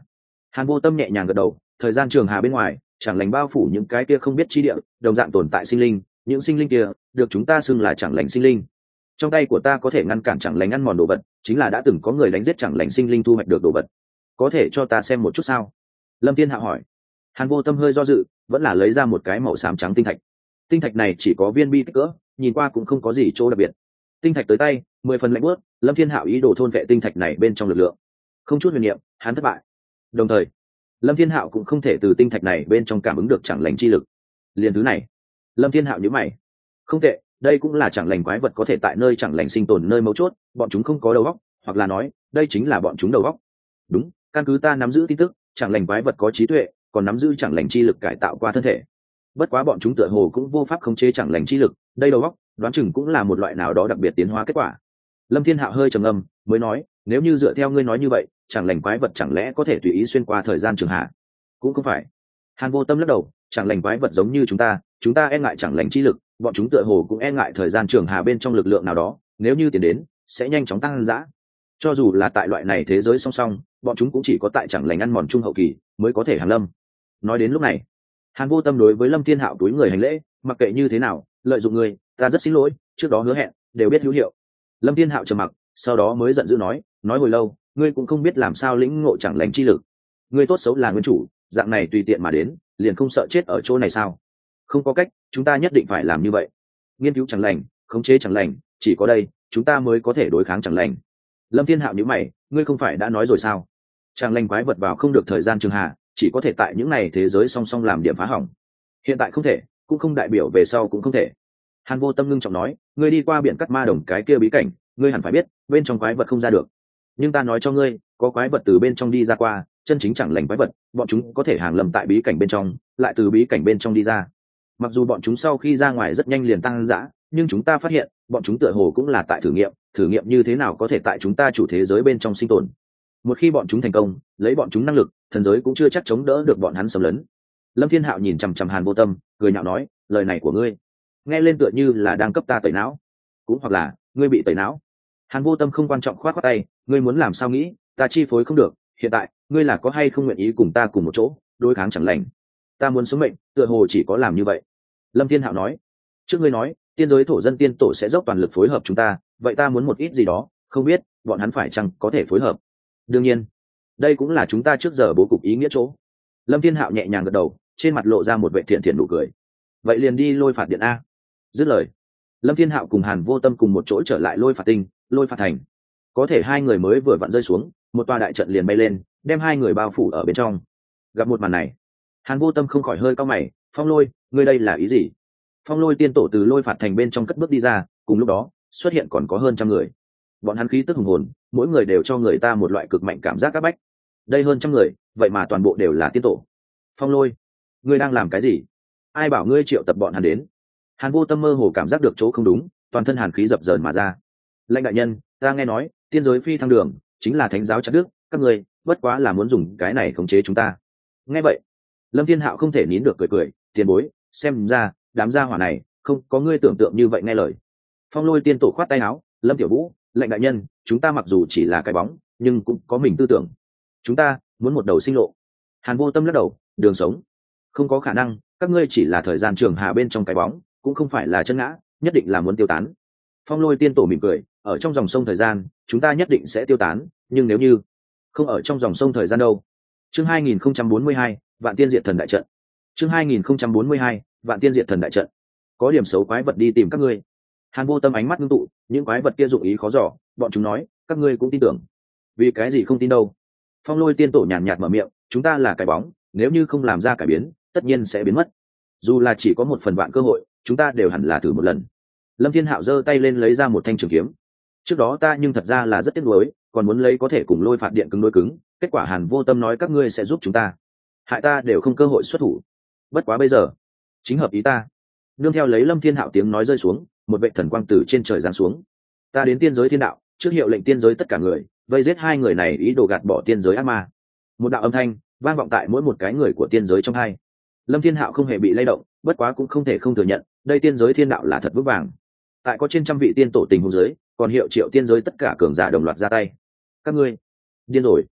Hàn Vô Tâm nhẹ nhàng gật đầu, thời gian trường hà bên ngoài chẳng lành bao phủ những cái kia không biết chi địa, đồng dạng tồn tại sinh linh, những sinh linh kia được chúng ta xưng là chẳng lành sinh linh. Trong tay của ta có thể ngăn cản chẳng lành ăn mòn đồ vật, chính là đã từng có người đánh giết chẳng lành sinh linh thu hoạch được đồ vật. Có thể cho ta xem một chút sao? Lâm Thiên Hạo hỏi. Hàn Vô Tâm hơi do dự, vẫn là lấy ra một cái màu xám trắng tinh thạch. Tinh thạch này chỉ có viên bi kích cỡ, nhìn qua cũng không có gì chỗ đặc biệt. Tinh thạch tới tay, mười phần lạnh bước. Lâm Thiên Hạo ý đồ thôn vệ tinh thạch này bên trong lực lượng, không chút huyền niệm, hắn thất bại. Đồng thời, Lâm Thiên Hạo cũng không thể từ tinh thạch này bên trong cảm ứng được chẳng lành chi lực. Liên thứ này, Lâm Thiên Hạo nhíu mày. Không tệ, đây cũng là chẳng lành quái vật có thể tại nơi chẳng lành sinh tồn nơi mấu chốt, bọn chúng không có đầu óc, hoặc là nói, đây chính là bọn chúng đầu óc. Đúng, căn cứ ta nắm giữ tin tức, chẳng lành quái vật có trí tuệ, còn nắm giữ chẳng lành chi lực cải tạo qua thân thể. Bất quá bọn chúng tựa hồ cũng vô pháp khống chế chẳng lành chi lực, đây đầu óc, đoán chừng cũng là một loại nào đó đặc biệt tiến hóa kết quả. Lâm Thiên Hạo hơi trầm ngâm, mới nói, nếu như dựa theo ngươi nói như vậy, chẳng lành quái vật chẳng lẽ có thể tùy ý xuyên qua thời gian trường hạ? Cũng không phải. Hàn Vô Tâm lắc đầu, chẳng lành quái vật giống như chúng ta, chúng ta e ngại chẳng lành chi lực, bọn chúng tựa hồ cũng e ngại thời gian trường hà bên trong lực lượng nào đó, nếu như tiến đến, sẽ nhanh chóng tăng dã. Cho dù là tại loại này thế giới song song, bọn chúng cũng chỉ có tại chẳng lành ăn mòn trung hậu kỳ mới có thể hàng lâm. Nói đến lúc này, Hàn Vô Tâm đối với Lâm Thiên Hạo túi người hành lễ, mặc kệ như thế nào, lợi dụng ngươi, ta rất xin lỗi, trước đó hứa hẹn đều biết hữu hiệu. Lâm Thiên Hạo trầm mặc, sau đó mới giận dữ nói, nói hồi lâu, ngươi cũng không biết làm sao lĩnh ngộ chẳng lành chi lực. Ngươi tốt xấu là nguyên chủ, dạng này tùy tiện mà đến, liền không sợ chết ở chỗ này sao? Không có cách, chúng ta nhất định phải làm như vậy. Nghiên cứu chẳng lành, khống chế chẳng lành, chỉ có đây, chúng ta mới có thể đối kháng chẳng lành. Lâm Thiên Hạo nhíu mày, ngươi không phải đã nói rồi sao? Chẳng lành quái vật vào không được thời gian trường hạ, chỉ có thể tại những này thế giới song song làm điểm phá hỏng. Hiện tại không thể, cũng không đại biểu về sau cũng không thể. Hàn Vô Tâm ngưng trọng nói, ngươi đi qua biển cắt ma đồng cái kia bí cảnh, ngươi hẳn phải biết, bên trong quái vật không ra được. Nhưng ta nói cho ngươi, có quái vật từ bên trong đi ra qua, chân chính chẳng lành quái vật, bọn chúng có thể hàng lầm tại bí cảnh bên trong, lại từ bí cảnh bên trong đi ra. Mặc dù bọn chúng sau khi ra ngoài rất nhanh liền tăng dã, nhưng chúng ta phát hiện, bọn chúng tựa hồ cũng là tại thử nghiệm, thử nghiệm như thế nào có thể tại chúng ta chủ thế giới bên trong sinh tồn. Một khi bọn chúng thành công, lấy bọn chúng năng lực, thần giới cũng chưa chắc chống đỡ được bọn hắn xâm lấn. Lâm Thiên Hạo nhìn chằm chằm Hàn Vô Tâm, cười nhạo nói, lời này của ngươi, nghe lên tựa như là đang cấp ta tẩy não, cũng hoặc là ngươi bị tẩy não. Hàn Vô Tâm không quan trọng khoát khoát tay, ngươi muốn làm sao nghĩ, ta chi phối không được, hiện tại, ngươi là có hay không nguyện ý cùng ta cùng một chỗ, đối kháng chẳng lành. Ta muốn sống mệnh, tựa hồ chỉ có làm như vậy. Lâm Thiên Hạo nói, trước ngươi nói, tiên giới thổ dân tiên tổ sẽ dốc toàn lực phối hợp chúng ta, vậy ta muốn một ít gì đó, không biết, bọn hắn phải chăng có thể phối hợp. Đương nhiên, đây cũng là chúng ta trước giờ bố cục ý nghĩa chỗ. Lâm Thiên Hạo nhẹ nhàng gật đầu, trên mặt lộ ra một vẻ thiện thiện nụ cười. Vậy liền đi lôi phạt điện a. Dứt lời, Lâm Thiên Hạo cùng Hàn Vô Tâm cùng một chỗ trở lại lôi phạt tinh, lôi phạt thành. Có thể hai người mới vừa vặn rơi xuống, một tòa đại trận liền bay lên, đem hai người bao phủ ở bên trong. Gặp một màn này, Hàn Vô Tâm không khỏi hơi cau mày, Phong Lôi, ngươi đây là ý gì? Phong Lôi tiên tổ từ lôi phạt thành bên trong cất bước đi ra, cùng lúc đó xuất hiện còn có hơn trăm người. Bọn hắn khí tức hùng hồn, mỗi người đều cho người ta một loại cực mạnh cảm giác áp bách. Đây hơn trăm người, vậy mà toàn bộ đều là tiên tổ. Phong Lôi, ngươi đang làm cái gì? Ai bảo ngươi triệu tập bọn hắn đến? Hàn Vô Tâm mơ hồ cảm giác được chỗ không đúng, toàn thân hàn khí dập dờn mà ra. Lãnh đại nhân, ta nghe nói, tiên giới phi thăng đường chính là thánh giáo chặt đức, các ngươi bất quá là muốn dùng cái này khống chế chúng ta. Nghe vậy, Lâm Thiên Hạo không thể nín được cười cười, tiền bối, xem ra đám gia hỏa này không có ngươi tưởng tượng như vậy nghe lời. Phong Lôi tiên tổ khoát tay áo, Lâm Tiểu Vũ, Lãnh đại nhân, chúng ta mặc dù chỉ là cái bóng, nhưng cũng có mình tư tưởng. Chúng ta muốn một đầu sinh lộ. Hàn Vô Tâm lắc đầu, đường sống không có khả năng, các ngươi chỉ là thời gian trường hà bên trong cái bóng, cũng không phải là chân ngã, nhất định là muốn tiêu tán. Phong Lôi tiên tổ mỉm cười, ở trong dòng sông thời gian, chúng ta nhất định sẽ tiêu tán, nhưng nếu như không ở trong dòng sông thời gian đâu. Chương hai nghìn không trăm bốn mươi hai, Vạn Tiên Diệt Thần đại trận. Chương hai nghìn không trăm bốn mươi hai, Vạn Tiên Diệt Thần đại trận. Có điểm xấu quái vật đi tìm các ngươi. Hàn Vô Tâm ánh mắt ngưng tụ, những quái vật kia dụng ý khó dò, bọn chúng nói, các ngươi cũng tin tưởng. Vì cái gì không tin đâu? Phong Lôi tiên tổ nhàn nhạt mở miệng, chúng ta là cái bóng, nếu như không làm ra cải biến, tất nhiên sẽ biến mất. Dù là chỉ có một phần vạn cơ hội, chúng ta đều hẳn là thử một lần. Lâm Thiên Hạo giơ tay lên lấy ra một thanh trường kiếm. Trước đó ta nhưng thật ra là rất tiếc nuối, còn muốn lấy có thể cùng lôi phạt điện cứng đối cứng, kết quả Hàn Vô Tâm nói các ngươi sẽ giúp chúng ta, hại ta đều không cơ hội xuất thủ. Bất quá bây giờ, chính hợp ý ta. Nương theo lấy Lâm Thiên Hạo tiếng nói rơi xuống, một vệ thần quang từ trên trời giáng xuống. Ta đến tiên giới thiên đạo, trước hiệu lệnh tiên giới tất cả người, vây giết hai người này ý đồ gạt bỏ tiên giới ác ma. Một đạo âm thanh vang vọng tại mỗi một cái người của tiên giới trong hai. Lâm Thiên Hạo không hề bị lay động, bất quá cũng không thể không thừa nhận, đây tiên giới thiên đạo là thật vững vàng. Tại có trên trăm vị tiên tổ tình huống giới, còn hiệu triệu tiên giới tất cả cường giả đồng loạt ra tay. Các ngươi điên rồi.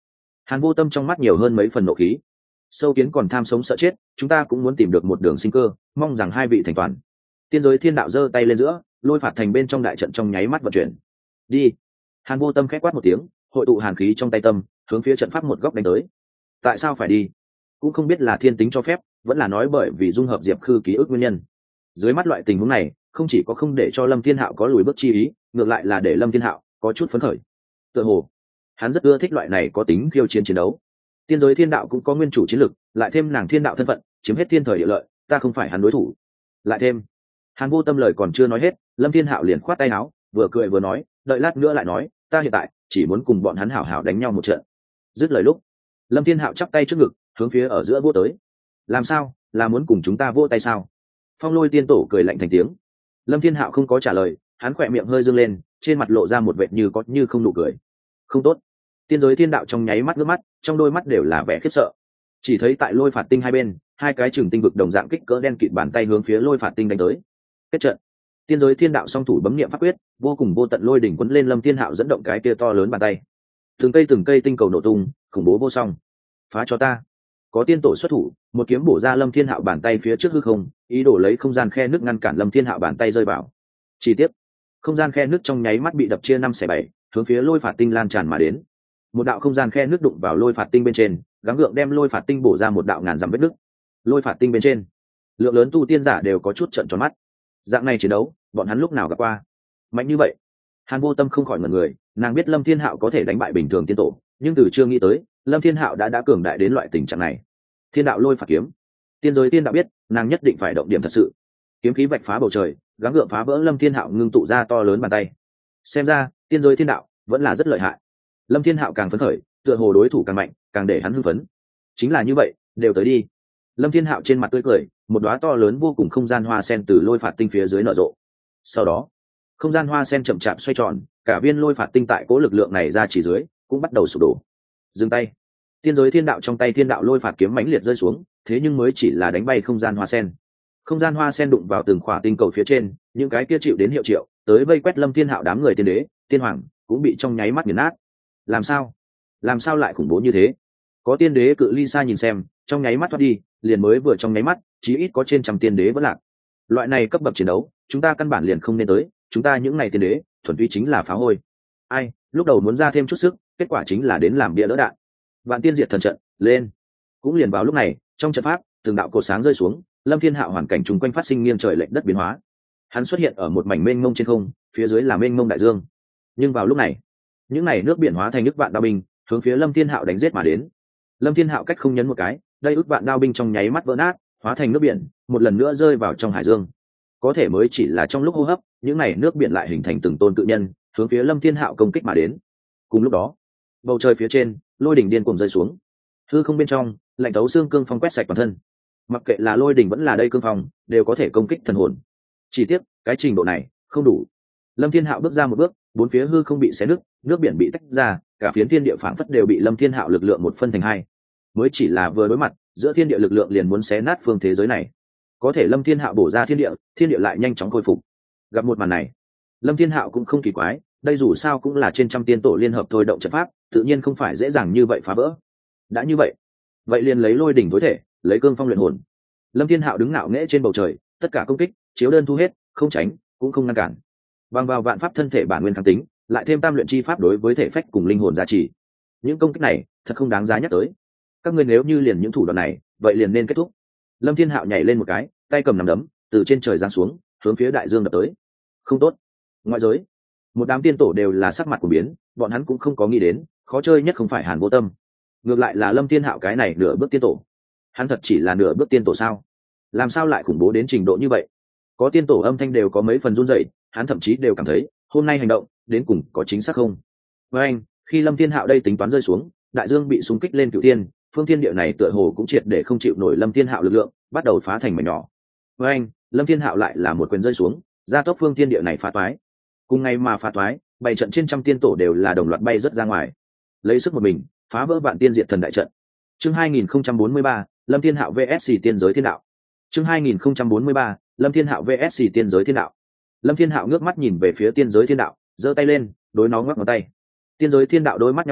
Hàn Vô Tâm trong mắt nhiều hơn mấy phần nộ khí. Sâu kiến còn tham sống sợ chết, chúng ta cũng muốn tìm được một đường sinh cơ, mong rằng hai vị thành toàn. Tiên giới thiên đạo giơ tay lên giữa, lôi phạt thành bên trong đại trận trong nháy mắt vận chuyển. Đi. Hàn Vô Tâm khẽ quát một tiếng, hội tụ hàn khí trong tay tâm, hướng phía trận pháp một góc đánh tới. Tại sao phải đi? Cũng không biết là thiên tính cho phép, vẫn là nói bởi vì dung hợp diệp khư ký ức nguyên nhân. Dưới mắt loại tình huống này, không chỉ có không để cho Lâm Thiên Hạo có lùi bước chi ý, ngược lại là để Lâm Thiên Hạo có chút phấn khởi. Tựa hồ, hắn rất ưa thích loại này có tính khiêu chiến chiến đấu. Tiên giới thiên đạo cũng có nguyên chủ chiến lực, lại thêm nàng thiên đạo thân phận, chiếm hết thiên thời địa lợi, ta không phải hắn đối thủ. Lại thêm, Hàn Vô Tâm lời còn chưa nói hết, Lâm Thiên Hạo liền khoát tay áo, vừa cười vừa nói, đợi lát nữa lại nói, ta hiện tại chỉ muốn cùng bọn hắn hảo hảo đánh nhau một trận. Dứt lời lúc, Lâm Thiên Hạo chắp tay trước ngực, hướng phía ở giữa vỗ tới. Làm sao, là muốn cùng chúng ta vỗ tay sao? Phong Lôi tiên tổ cười lạnh thành tiếng. Lâm Thiên Hạo không có trả lời, hắn khỏe miệng hơi dương lên, trên mặt lộ ra một vệt như có như không nụ cười. Không tốt. Tiên giới thiên đạo trong nháy mắt nước mắt, trong đôi mắt đều là vẻ khiếp sợ. Chỉ thấy tại lôi phạt tinh hai bên, hai cái trường tinh vực đồng dạng kích cỡ đen kịt bàn tay hướng phía lôi phạt tinh đánh tới. Kết trận. Tiên giới thiên đạo song thủ bấm niệm pháp quyết, vô cùng vô tận lôi đỉnh quấn lên Lâm Thiên Hạo dẫn động cái kia to lớn bàn tay. Từng cây từng cây tinh cầu nổ tung, khủng bố vô song. Phá cho ta. Có tiên tổ xuất thủ, một kiếm bổ ra Lâm Thiên Hạo bàn tay phía trước hư không, ý đồ lấy không gian khe nước ngăn cản Lâm Thiên Hạo bàn tay rơi vào. Chi tiết, không gian khe nước trong nháy mắt bị đập chia năm xẻ bảy, hướng phía lôi phạt tinh lan tràn mà đến. Một đạo không gian khe nước đụng vào lôi phạt tinh bên trên, gắng gượng đem lôi phạt tinh bổ ra một đạo ngàn dặm vết nứt. Lôi phạt tinh bên trên, lượng lớn tu tiên giả đều có chút trợn tròn mắt. Dạng này chiến đấu, bọn hắn lúc nào gặp qua? Mạnh như vậy. Hàn Vô Tâm không khỏi ngẩn người, nàng biết Lâm Thiên Hạo có thể đánh bại bình thường tiên tổ, nhưng từ chưa nghĩ tới, Lâm Thiên Hạo đã đã cường đại đến loại tình trạng này. Thiên đạo lôi phạt kiếm. Tiên giới tiên đạo biết, nàng nhất định phải động điểm thật sự. Kiếm khí vạch phá bầu trời, gắng gượng phá vỡ Lâm Thiên Hạo ngưng tụ ra to lớn bàn tay. Xem ra, tiên giới thiên đạo vẫn là rất lợi hại. Lâm Thiên Hạo càng phấn khởi, tựa hồ đối thủ càng mạnh, càng để hắn hưng phấn. Chính là như vậy, đều tới đi. Lâm Thiên Hạo trên mặt tươi cười, một đóa to lớn vô cùng không gian hoa sen từ lôi phạt tinh phía dưới nở rộ. Sau đó, không gian hoa sen chậm chạp xoay tròn, cả viên lôi phạt tinh tại cố lực lượng này ra chỉ dưới, cũng bắt đầu sụp đổ. Dừng tay. Tiên giới thiên đạo trong tay thiên đạo lôi phạt kiếm mãnh liệt rơi xuống, thế nhưng mới chỉ là đánh bay không gian hoa sen. Không gian hoa sen đụng vào từng khỏa tinh cầu phía trên, những cái kia chịu đến hiệu triệu, tới vây quét Lâm Thiên Hạo đám người tiên đế, tiên hoàng, cũng bị trong nháy mắt nghiền nát. Làm sao? Làm sao lại khủng bố như thế? Có tiên đế cự ly xa nhìn xem, trong nháy mắt thoát đi, liền mới vừa trong nháy mắt, chí ít có trên trăm tiên đế vẫn lạc. Loại này cấp bậc chiến đấu, chúng ta căn bản liền không nên tới, chúng ta những ngày tiên đế, thuần túy chính là phá hôi. Ai, lúc đầu muốn ra thêm chút sức, kết quả chính là đến làm bia đỡ đạn. Vạn tiên diệt thần trận, lên. Cũng liền vào lúc này, trong trận pháp, từng đạo cột sáng rơi xuống, Lâm Thiên Hạo hoàn cảnh chung quanh phát sinh nghiêng trời lệch đất biến hóa. Hắn xuất hiện ở một mảnh mênh mông trên không, phía dưới là mênh mông đại dương. Nhưng vào lúc này, những này nước biển hóa thành nước vạn đao binh, hướng phía Lâm Thiên Hạo đánh giết mà đến. Lâm Thiên Hạo cách không nhấn một cái, đây ước vạn đao binh trong nháy mắt vỡ nát, hóa thành nước biển, một lần nữa rơi vào trong hải dương. Có thể mới chỉ là trong lúc hô hấp, những này nước biển lại hình thành từng tôn cự nhân, hướng phía Lâm Thiên Hạo công kích mà đến. Cùng lúc đó, bầu trời phía trên, lôi đỉnh điên cuồng rơi xuống. Hư không bên trong, lạnh tấu xương cương phong quét sạch toàn thân. Mặc kệ là lôi đỉnh vẫn là đây cương phong, đều có thể công kích thần hồn. Chỉ tiếc, cái trình độ này không đủ. Lâm Thiên Hạo bước ra một bước, bốn phía hư không bị xé nứt, nước biển bị tách ra, cả phiến thiên địa phảng phất đều bị Lâm Thiên Hạo lực lượng một phân thành hai. Mới chỉ là vừa đối mặt, giữa thiên địa lực lượng liền muốn xé nát phương thế giới này. Có thể Lâm Thiên Hạo bổ ra thiên địa, thiên địa lại nhanh chóng khôi phục. Gặp một màn này, Lâm Thiên Hạo cũng không kỳ quái, đây dù sao cũng là trên trăm tiên tổ liên hợp thôi động trận pháp, tự nhiên không phải dễ dàng như vậy phá vỡ. Đã như vậy, vậy liền lấy lôi đỉnh tối thể, lấy cương phong luyện hồn. Lâm Thiên Hạo đứng ngạo nghễ trên bầu trời, tất cả công kích, chiếu đơn thu hết, không tránh, cũng không ngăn cản. Bằng vào vạn pháp thân thể bản nguyên kháng tính, lại thêm tam luyện chi pháp đối với thể phách cùng linh hồn giá trị. Những công kích này, thật không đáng giá nhắc tới. Các ngươi nếu như liền những thủ đoạn này, vậy liền nên kết thúc. Lâm Thiên Hạo nhảy lên một cái, tay cầm nắm đấm, từ trên trời giáng xuống, hướng phía đại dương đập tới. Không tốt. Ngoại giới, một đám tiên tổ đều là sắc mặt của biến, bọn hắn cũng không có nghĩ đến, khó chơi nhất không phải Hàn Vô Tâm, ngược lại là Lâm Thiên Hạo cái này nửa bước tiên tổ. Hắn thật chỉ là nửa bước tiên tổ sao? Làm sao lại khủng bố đến trình độ như vậy? Có tiên tổ âm thanh đều có mấy phần run rẩy, hắn thậm chí đều cảm thấy, hôm nay hành động, đến cùng có chính xác không? Với anh, khi Lâm Thiên Hạo đây tính toán rơi xuống, đại dương bị xung kích lên cửu thiên, phương thiên địa này tựa hồ cũng triệt để không chịu nổi Lâm Thiên Hạo lực lượng, bắt đầu phá thành mảnh nhỏ. Với anh, Lâm Thiên Hạo lại là một quyền rơi xuống, gia tốc phương thiên địa này phá toái. Cùng ngày mà phá toái, bảy trận trên trăm tiên tổ đều là đồng loạt bay rất ra ngoài, lấy sức một mình phá vỡ vạn tiên diệt thần đại trận. Chương hai nghìn không trăm bốn mươi ba, Lâm Thiên Hạo vs tiên giới thiên đạo. Chương hai nghìn không trăm bốn mươi ba, Lâm Thiên Hạo vs tiên giới thiên đạo. Lâm Thiên Hạo ngước mắt nhìn về phía tiên giới thiên đạo, giơ tay lên, đối nó ngoắc ngón tay. Tiên giới thiên đạo đôi mắt nhắm lại,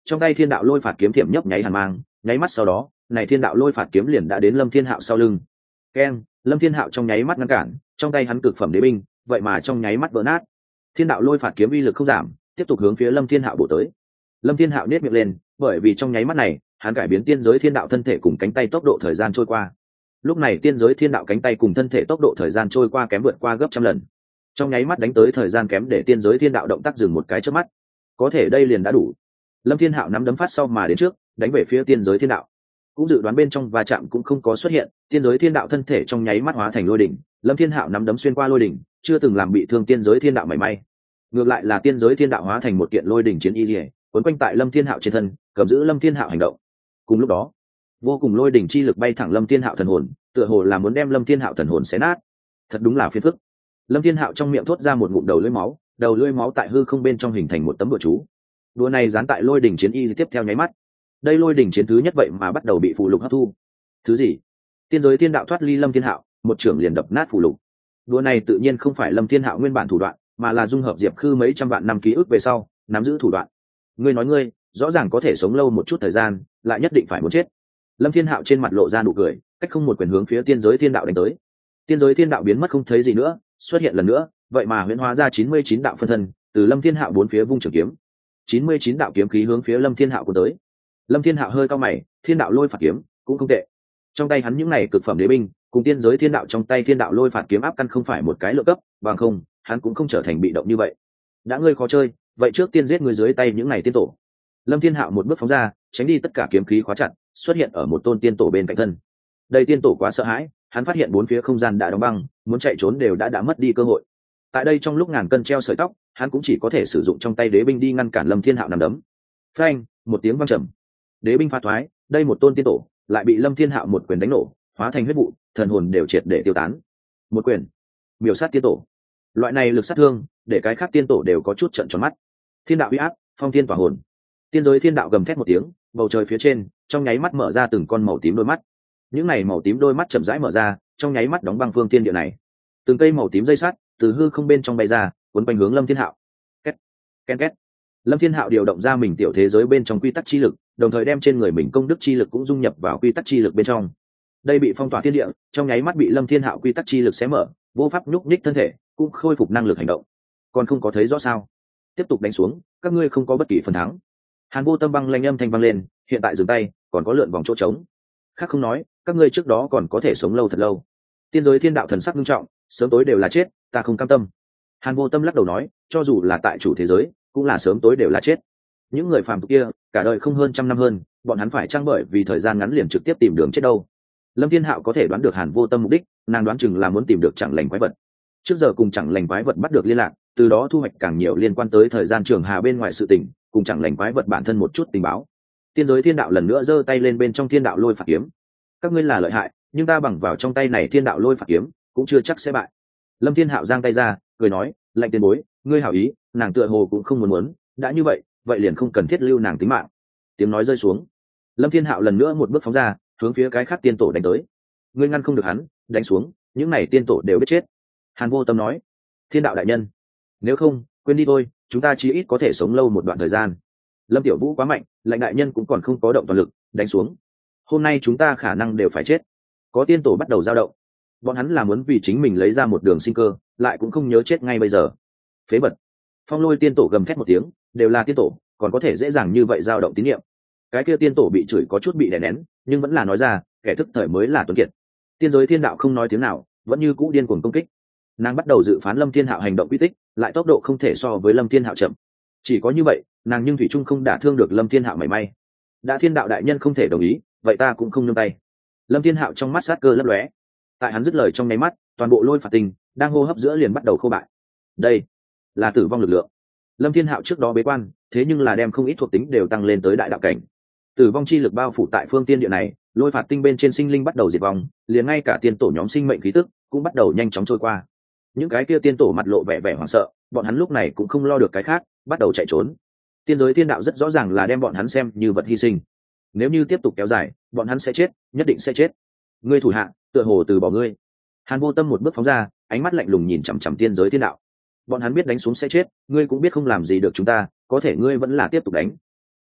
trong tay thiên đạo lôi phạt kiếm thiểm nhấp nháy hàn mang, nháy mắt sau đó này thiên đạo lôi phạt kiếm liền đã đến Lâm Thiên Hạo sau lưng. Keng, Lâm Thiên Hạo trong nháy mắt ngăn cản, trong tay hắn cực phẩm đế binh vậy mà trong nháy mắt vỡ nát. Thiên đạo lôi phạt kiếm uy lực không giảm, tiếp tục hướng phía Lâm Thiên Hạo bổ tới. Lâm Thiên Hạo nhếch miệng lên, bởi vì trong nháy mắt này hắn cải biến tiên giới thiên đạo thân thể cùng cánh tay tốc độ thời gian trôi qua. Lúc này tiên giới thiên đạo cánh tay cùng thân thể tốc độ thời gian trôi qua kém vượt qua gấp trăm lần, trong nháy mắt đánh tới thời gian kém để tiên giới thiên đạo động tác dừng một cái trước mắt. Có thể đây liền đã đủ. Lâm Thiên Hạo nắm đấm phát sau mà đến trước, đánh về phía tiên giới thiên đạo. Cũng dự đoán bên trong va chạm cũng không có xuất hiện, tiên giới thiên đạo thân thể trong nháy mắt hóa thành lôi đỉnh. Lâm Thiên Hạo nắm đấm xuyên qua lôi đỉnh, chưa từng làm bị thương tiên giới thiên đạo mảy may. Ngược lại là tiên giới thiên đạo hóa thành một kiện lôi đỉnh chiến y liễu, quấn quanh tại Lâm Thiên Hạo trên thân, cầm giữ Lâm Thiên Hạo hành động. Cùng lúc đó, vô cùng lôi đỉnh chi lực bay thẳng Lâm Thiên Hạo thần hồn, tựa hồ là muốn đem Lâm Thiên Hạo thần hồn xé nát. Thật đúng là phiền phức. Lâm Thiên Hạo trong miệng thốt ra một ngụm đầu lưỡi máu, đầu lưỡi máu tại hư không bên trong hình thành một tấm bùa chú. Đùa này dán tại lôi đỉnh chiến y tiếp theo nháy mắt. Đây lôi đỉnh chiến thứ nhất vậy mà bắt đầu bị phù lục hấp thu. Thứ gì? Tiên giới thiên đạo thoát ly Lâm Thiên Hạo, một trưởng liền đập nát phù lục. Đùa này tự nhiên không phải Lâm Thiên Hạo nguyên bản thủ đoạn, mà là dung hợp Diệp Khư mấy trăm vạn năm ký ức về sau, nắm giữ thủ đoạn. Ngươi nói ngươi, rõ ràng có thể sống lâu một chút thời gian, lại nhất định phải muốn chết. Lâm Thiên Hạo trên mặt lộ ra nụ cười, cách không một quyền hướng phía tiên giới thiên đạo đánh tới. Tiên giới thiên đạo biến mất không thấy gì nữa, xuất hiện lần nữa, vậy mà huyễn hóa ra chín mươi chín đạo phân thân, từ Lâm Thiên Hạo bốn phía vung trường kiếm. chín mươi chín đạo kiếm khí hướng phía Lâm Thiên Hạo cuốn tới. Lâm Thiên Hạo hơi cau mày, thiên đạo lôi phạt kiếm cũng không tệ. Trong tay hắn những này cực phẩm đế binh, cùng tiên giới thiên đạo trong tay thiên đạo lôi phạt kiếm áp căn không phải một cái lượng cấp, bằng không, hắn cũng không trở thành bị động như vậy. Đã ngươi khó chơi, vậy trước tiên giết ngươi dưới tay những này tiên tổ. Lâm Thiên Hạo một bước phóng ra, tránh đi tất cả kiếm khí khóa chặt, xuất hiện ở một tôn tiên tổ bên cạnh thân. Đây tiên tổ quá sợ hãi, hắn phát hiện bốn phía không gian đã đóng băng, muốn chạy trốn đều đã đã mất đi cơ hội. Tại đây trong lúc ngàn cân treo sợi tóc, hắn cũng chỉ có thể sử dụng trong tay đế binh đi ngăn cản Lâm Thiên Hạo nằm đấm. Phanh, một tiếng vang trầm, đế binh phá thoái, đây một tôn tiên tổ lại bị Lâm Thiên Hạo một quyền đánh nổ, hóa thành huyết vụ, thần hồn đều triệt để tiêu tán. Một quyền, miểu sát tiên tổ. Loại này lực sát thương, để cái khác tiên tổ đều có chút trợn tròn mắt. Thiên đạo uy áp, phong thiên tỏa hồn. Tiên giới thiên đạo gầm thét một tiếng, bầu trời phía trên trong nháy mắt mở ra từng con màu tím đôi mắt. Những này màu tím đôi mắt chậm rãi mở ra, trong nháy mắt đóng băng phương thiên địa này. Từng cây màu tím dây sắt từ hư không bên trong bay ra, cuốn quanh hướng Lâm Thiên Hạo. Két, ken két. Lâm Thiên Hạo điều động ra mình tiểu thế giới bên trong quy tắc chi lực, đồng thời đem trên người mình công đức chi lực cũng dung nhập vào quy tắc chi lực bên trong. Đây bị phong tỏa thiên địa, trong nháy mắt bị Lâm Thiên Hạo quy tắc chi lực xé mở, vô pháp nhúc nhích thân thể, cũng khôi phục năng lực hành động. Còn không có thấy rõ sao? Tiếp tục đánh xuống, các ngươi không có bất kỳ phần thắng. Hàn Vô Tâm băng lanh âm thanh vang lên, hiện tại dừng tay, còn có lượn vòng chỗ trống. Khác không nói, các ngươi trước đó còn có thể sống lâu thật lâu. Tiên giới thiên đạo thần sắc nghiêm trọng, sớm tối đều là chết, ta không cam tâm. Hàn Vô Tâm lắc đầu nói, cho dù là tại chủ thế giới, cũng là sớm tối đều là chết. Những người phàm tục kia, cả đời không hơn trăm năm hơn, bọn hắn phải trang bởi vì thời gian ngắn liền trực tiếp tìm đường chết đâu. Lâm Thiên Hạo có thể đoán được Hàn Vô Tâm mục đích, nàng đoán chừng là muốn tìm được chẳng lành quái vật. Trước giờ cùng chẳng lành quái vật bắt được liên lạc, từ đó thu hoạch càng nhiều liên quan tới thời gian trường hà bên ngoài sự tình, cùng chẳng lành quái vật bản thân một chút tình báo. Tiên giới thiên đạo lần nữa giơ tay lên bên trong thiên đạo lôi phạt kiếm. Các ngươi là lợi hại, nhưng ta bằng vào trong tay này thiên đạo lôi phạt kiếm, cũng chưa chắc sẽ bại. Lâm Thiên Hạo giang tay ra, cười nói, lạnh tiền bối, ngươi hảo ý, nàng tựa hồ cũng không muốn muốn, đã như vậy, vậy liền không cần thiết lưu nàng tính mạng. Tiếng nói rơi xuống, Lâm Thiên Hạo lần nữa một bước phóng ra, hướng phía cái khác tiên tổ đánh tới. Ngươi ngăn không được hắn, đánh xuống, những này tiên tổ đều biết chết. Hàn Vô Tâm nói, thiên đạo đại nhân, nếu không, quên đi thôi, chúng ta chí ít có thể sống lâu một đoạn thời gian. Lâm Tiểu Vũ quá mạnh, lệnh đại nhân cũng còn không có động toàn lực, đánh xuống. Hôm nay chúng ta khả năng đều phải chết. Có tiên tổ bắt đầu dao động, bọn hắn là muốn vì chính mình lấy ra một đường sinh cơ, lại cũng không nhớ chết ngay bây giờ. Phế vật. Phong Lôi tiên tổ gầm thét một tiếng, đều là tiên tổ, còn có thể dễ dàng như vậy dao động tín nhiệm. Cái kia tiên tổ bị chửi có chút bị đè nén, nhưng vẫn là nói ra, kẻ thức thời mới là tuấn kiệt. Tiên giới thiên đạo không nói tiếng nào, vẫn như cũ điên cuồng công kích. Nàng bắt đầu dự phán Lâm Thiên Hạo hành động quy tích, lại tốc độ không thể so với Lâm Thiên Hạo chậm. Chỉ có như vậy, nàng nhưng thủy chung không đả thương được Lâm Thiên Hạo mảy may. Đã thiên đạo đại nhân không thể đồng ý, vậy ta cũng không nương tay. Lâm Thiên Hạo trong mắt sát cơ lấp lóe. Tại hắn dứt lời trong nháy mắt, toàn bộ lôi phạt tinh đang hô hấp giữa liền bắt đầu khô bại. Đây là tử vong lực lượng. Lâm Thiên Hạo trước đó bế quan, thế nhưng là đem không ít thuộc tính đều tăng lên tới đại đạo cảnh. Tử vong chi lực bao phủ tại phương tiên địa này, lôi phạt tinh bên trên sinh linh bắt đầu diệt vong, liền ngay cả tiên tổ nhóm sinh mệnh khí tức cũng bắt đầu nhanh chóng trôi qua. Những cái kia tiên tổ mặt lộ vẻ vẻ hoảng sợ, bọn hắn lúc này cũng không lo được cái khác, bắt đầu chạy trốn. Tiên giới thiên đạo rất rõ ràng là đem bọn hắn xem như vật hy sinh. Nếu như tiếp tục kéo dài, bọn hắn sẽ chết, nhất định sẽ chết. Ngươi thủ hạ, tựa hồ từ bỏ ngươi. Hàn Vô Tâm một bước phóng ra, ánh mắt lạnh lùng nhìn chằm chằm tiên giới thiên đạo. Bọn hắn biết đánh xuống sẽ chết, ngươi cũng biết không làm gì được chúng ta, có thể ngươi vẫn là tiếp tục đánh.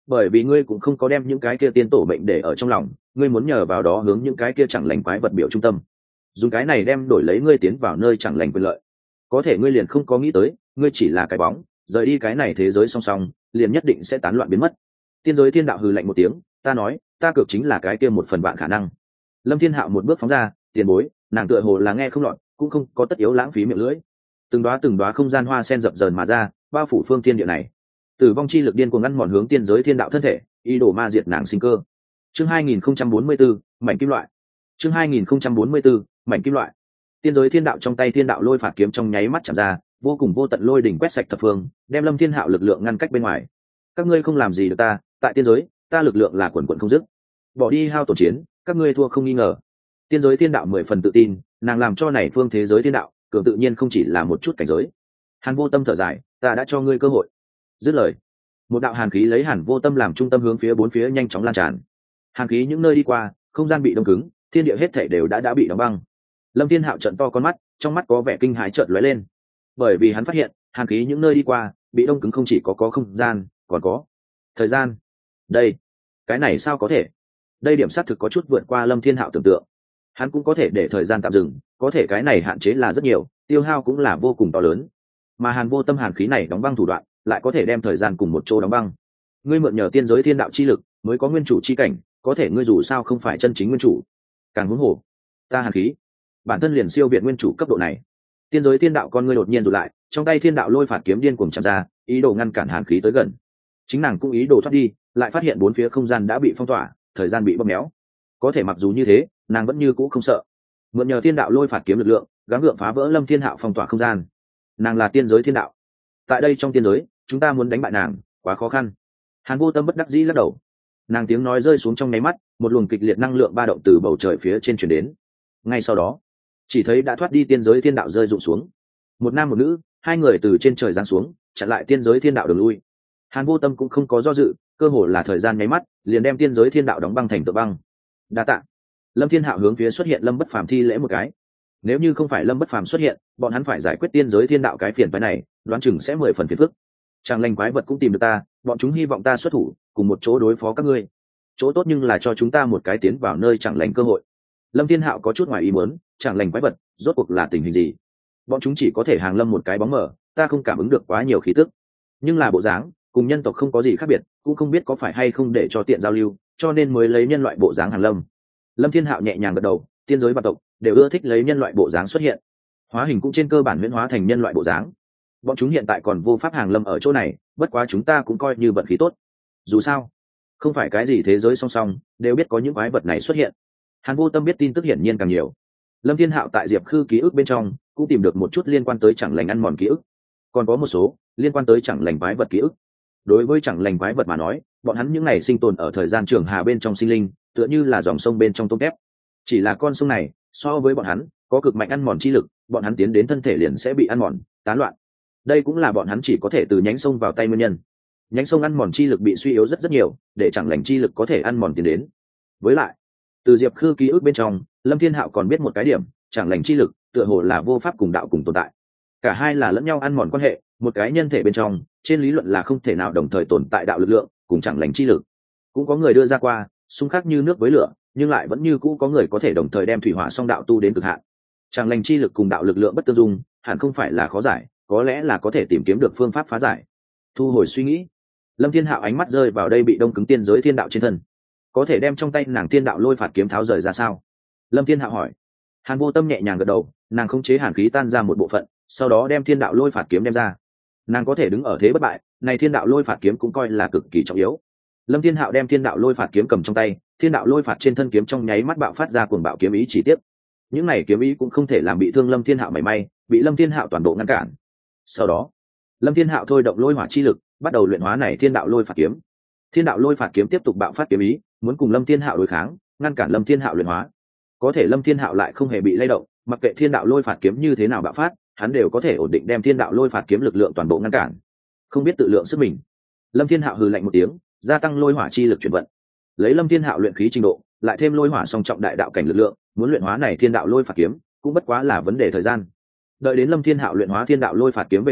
bởi vì ngươi cũng không có đem những cái kia tiên tổ mệnh để ở trong lòng, ngươi muốn nhờ vào đó hướng những cái kia chẳng lành quái vật biểu trung tâm, dùng cái này đem đổi lấy ngươi tiến vào nơi chẳng lành quyền lợi. Có thể ngươi liền không có nghĩ tới, ngươi chỉ là cái bóng, rời đi cái này thế giới song song, liền nhất định sẽ tán loạn biến mất. Tiên giới thiên đạo hừ lạnh một tiếng, ta nói, ta cược chính là cái kia một phần vạn khả năng. Lâm Thiên Hạo một bước phóng ra, tiền bối, nàng tựa hồ là nghe không lọt, cũng không có tất yếu lãng phí miệng lưỡi. Từng đóa từng đóa không gian hoa sen dập dờn mà ra, bao phủ phương thiên địa này. Tử vong chi lực điên cuồng ngăn mòn hướng tiên giới thiên đạo thân thể, ý đồ ma diệt nàng sinh cơ. Chương hai nghìn không trăm bốn mươi bốn, mảnh kim loại. Chương hai nghìn không trăm bốn mươi bốn, mảnh kim loại. Tiên giới thiên đạo trong tay thiên đạo lôi phạt kiếm trong nháy mắt chạm ra, vô cùng vô tận lôi đỉnh quét sạch thập phương, đem Lâm Thiên Hạo lực lượng ngăn cách bên ngoài. Các ngươi không làm gì được ta, tại tiên giới, ta lực lượng là quần quần không dứt. Bỏ đi hao tổn chiến, các ngươi thua không nghi ngờ. Tiên giới thiên đạo mười phần tự tin, nàng làm cho này phương thế giới thiên đạo, cường tự nhiên không chỉ là một chút cảnh giới. Hàn Vô Tâm thở dài, ta đã cho ngươi cơ hội. Dứt lời, một đạo hàn khí lấy Hàn Vô Tâm làm trung tâm hướng phía bốn phía nhanh chóng lan tràn. Hàn khí những nơi đi qua, không gian bị đông cứng, thiên địa hết thảy đều đã đã bị đóng băng. Lâm Thiên Hạo trợn to con mắt, trong mắt có vẻ kinh hãi chợt lóe lên, bởi vì hắn phát hiện, hàn khí những nơi đi qua, bị đông cứng không chỉ có có không gian, còn có thời gian. Đây, cái này sao có thể? Đây điểm xác thực có chút vượt qua Lâm Thiên Hạo tưởng tượng. Hắn cũng có thể để thời gian tạm dừng, có thể cái này hạn chế là rất nhiều, tiêu hao cũng là vô cùng to lớn. Mà Hàn Vô Tâm hàn khí này đóng băng thủ đoạn, lại có thể đem thời gian cùng một chỗ đóng băng. Ngươi mượn nhờ tiên giới thiên đạo chi lực, mới có nguyên chủ chi cảnh, có thể ngươi dù sao không phải chân chính nguyên chủ. Càng huống hồ, ta hàn khí, bản thân liền siêu việt nguyên chủ cấp độ này. Tiên giới thiên đạo con ngươi đột nhiên rụt lại, trong tay thiên đạo lôi phạt kiếm điên cuồng chạm ra, ý đồ ngăn cản hàn khí tới gần. Chính nàng cũng ý đồ thoát đi, lại phát hiện bốn phía không gian đã bị phong tỏa, thời gian bị bóp méo. Có thể mặc dù như thế, nàng vẫn như cũ không sợ. Mượn nhờ thiên đạo lôi phạt kiếm lực lượng, gắng gượng phá vỡ Lâm Thiên Hạo phong tỏa không gian. Nàng là tiên giới thiên đạo, tại đây trong tiên giới, chúng ta muốn đánh bại nàng, quá khó khăn. Hàn Vô Tâm bất đắc dĩ lắc đầu. Nàng tiếng nói rơi xuống trong nháy mắt, một luồng kịch liệt năng lượng ba động từ bầu trời phía trên truyền đến. Ngay sau đó, chỉ thấy đã thoát đi tiên giới thiên đạo rơi rụng xuống. Một nam một nữ, hai người từ trên trời giáng xuống, chặn lại tiên giới thiên đạo đường lui. Hàn Vô Tâm cũng không có do dự, cơ hồ là thời gian nháy mắt, liền đem tiên giới thiên đạo đóng băng thành tượng băng. Đa tạ. Lâm Thiên Hạo hướng phía xuất hiện Lâm Bất Phàm thi lễ một cái. Nếu như không phải Lâm Bất Phàm xuất hiện, bọn hắn phải giải quyết tiên giới thiên đạo cái phiền phức này, đoán chừng sẽ mười phần phiền phức. Chẳng lành quái vật cũng tìm được ta, bọn chúng hy vọng ta xuất thủ, cùng một chỗ đối phó các ngươi. Chỗ tốt nhưng là cho chúng ta một cái tiến vào nơi chẳng lành cơ hội. Lâm Thiên Hạo có chút ngoài ý muốn, chẳng lành quái vật, rốt cuộc là tình hình gì? Bọn chúng chỉ có thể hàng lâm một cái bóng mờ, ta không cảm ứng được quá nhiều khí tức. Nhưng là bộ dáng, cùng nhân tộc không có gì khác biệt, cũng không biết có phải hay không để cho tiện giao lưu, cho nên mới lấy nhân loại bộ dáng hàng lâm. Lâm Thiên Hạo nhẹ nhàng gật đầu, tiên giới vạn tộc đều ưa thích lấy nhân loại bộ dáng xuất hiện. Hóa hình cũng trên cơ bản huyễn hóa thành nhân loại bộ dáng. Bọn chúng hiện tại còn vô pháp hàng lâm ở chỗ này, bất quá chúng ta cũng coi như vận khí tốt. Dù sao, không phải cái gì thế giới song song, đều biết có những quái vật này xuất hiện. Hàn Vô Tâm biết tin tức hiển nhiên càng nhiều. Lâm Thiên Hạo tại Diệp Khư ký ức bên trong cũng tìm được một chút liên quan tới chẳng lành ăn mòn ký ức, còn có một số liên quan tới chẳng lành quái vật ký ức. Đối với chẳng lành quái vật mà nói, bọn hắn những ngày sinh tồn ở thời gian trường hà bên trong sinh linh, tựa như là dòng sông bên trong tôm tép. Chỉ là con sông này, so với bọn hắn, có cực mạnh ăn mòn chi lực, bọn hắn tiến đến thân thể liền sẽ bị ăn mòn, tán loạn. Đây cũng là bọn hắn chỉ có thể từ nhánh sông vào tay nguyên nhân. Nhánh sông ăn mòn chi lực bị suy yếu rất rất nhiều, để chẳng lành chi lực có thể ăn mòn tiến đến. Với lại, từ Diệp Khư ký ức bên trong, Lâm Thiên Hạo còn biết một cái điểm, chẳng lành chi lực tựa hồ là vô pháp cùng đạo cùng tồn tại. Cả hai là lẫn nhau ăn mòn quan hệ, một cái nhân thể bên trong, trên lý luận là không thể nào đồng thời tồn tại đạo lực lượng cùng chẳng lành chi lực. Cũng có người đưa ra qua, xung khắc như nước với lửa, nhưng lại vẫn như cũ có người có thể đồng thời đem thủy hỏa song đạo tu đến cực hạn. Chẳng lành chi lực cùng đạo lực lượng bất tương dung, hẳn không phải là khó giải, có lẽ là có thể tìm kiếm được phương pháp phá giải. Thu hồi suy nghĩ, Lâm Thiên Hạo ánh mắt rơi vào đây bị đông cứng tiên giới thiên đạo trên thân. Có thể đem trong tay nàng thiên đạo lôi phạt kiếm tháo rời ra sao? Lâm Thiên Hạo hỏi. Hàn Vô Tâm nhẹ nhàng gật đầu, nàng khống chế hàn khí tan ra một bộ phận, sau đó đem thiên đạo lôi phạt kiếm đem ra. Nàng có thể đứng ở thế bất bại, này thiên đạo lôi phạt kiếm cũng coi là cực kỳ trọng yếu. Lâm Thiên Hạo đem thiên đạo lôi phạt kiếm cầm trong tay, thiên đạo lôi phạt trên thân kiếm trong nháy mắt bạo phát ra cuồng bạo kiếm ý chỉ tiếp. Những này kiếm ý cũng không thể làm bị thương Lâm Thiên Hạo mảy may, bị Lâm Thiên Hạo toàn bộ ngăn cản. Sau đó, Lâm Thiên Hạo thôi động lôi hỏa chi lực, bắt đầu luyện hóa này thiên đạo lôi phạt kiếm. Thiên đạo lôi phạt kiếm tiếp tục bạo phát kiếm ý, muốn cùng Lâm Thiên Hạo đối kháng, ngăn cản Lâm Thiên Hạo luyện hóa. Có thể Lâm Thiên Hạo lại không hề bị lay động, mặc kệ thiên đạo lôi phạt kiếm như thế nào bạo phát, hắn đều có thể ổn định đem thiên đạo lôi phạt kiếm lực lượng toàn bộ ngăn cản. Không biết tự lượng sức mình. Lâm Thiên Hạo hừ lạnh một tiếng, gia tăng lôi hỏa chi lực chuyển vận. Lấy Lâm Thiên Hạo luyện khí trình độ, lại thêm lôi hỏa song trọng đại đạo cảnh lực lượng, muốn luyện hóa này thiên đạo lôi phạt kiếm, cũng bất quá là vấn đề thời gian. Đợi đến Lâm Thiên Hạo luyện hóa thiên đạo lôi phạt kiếm về sau,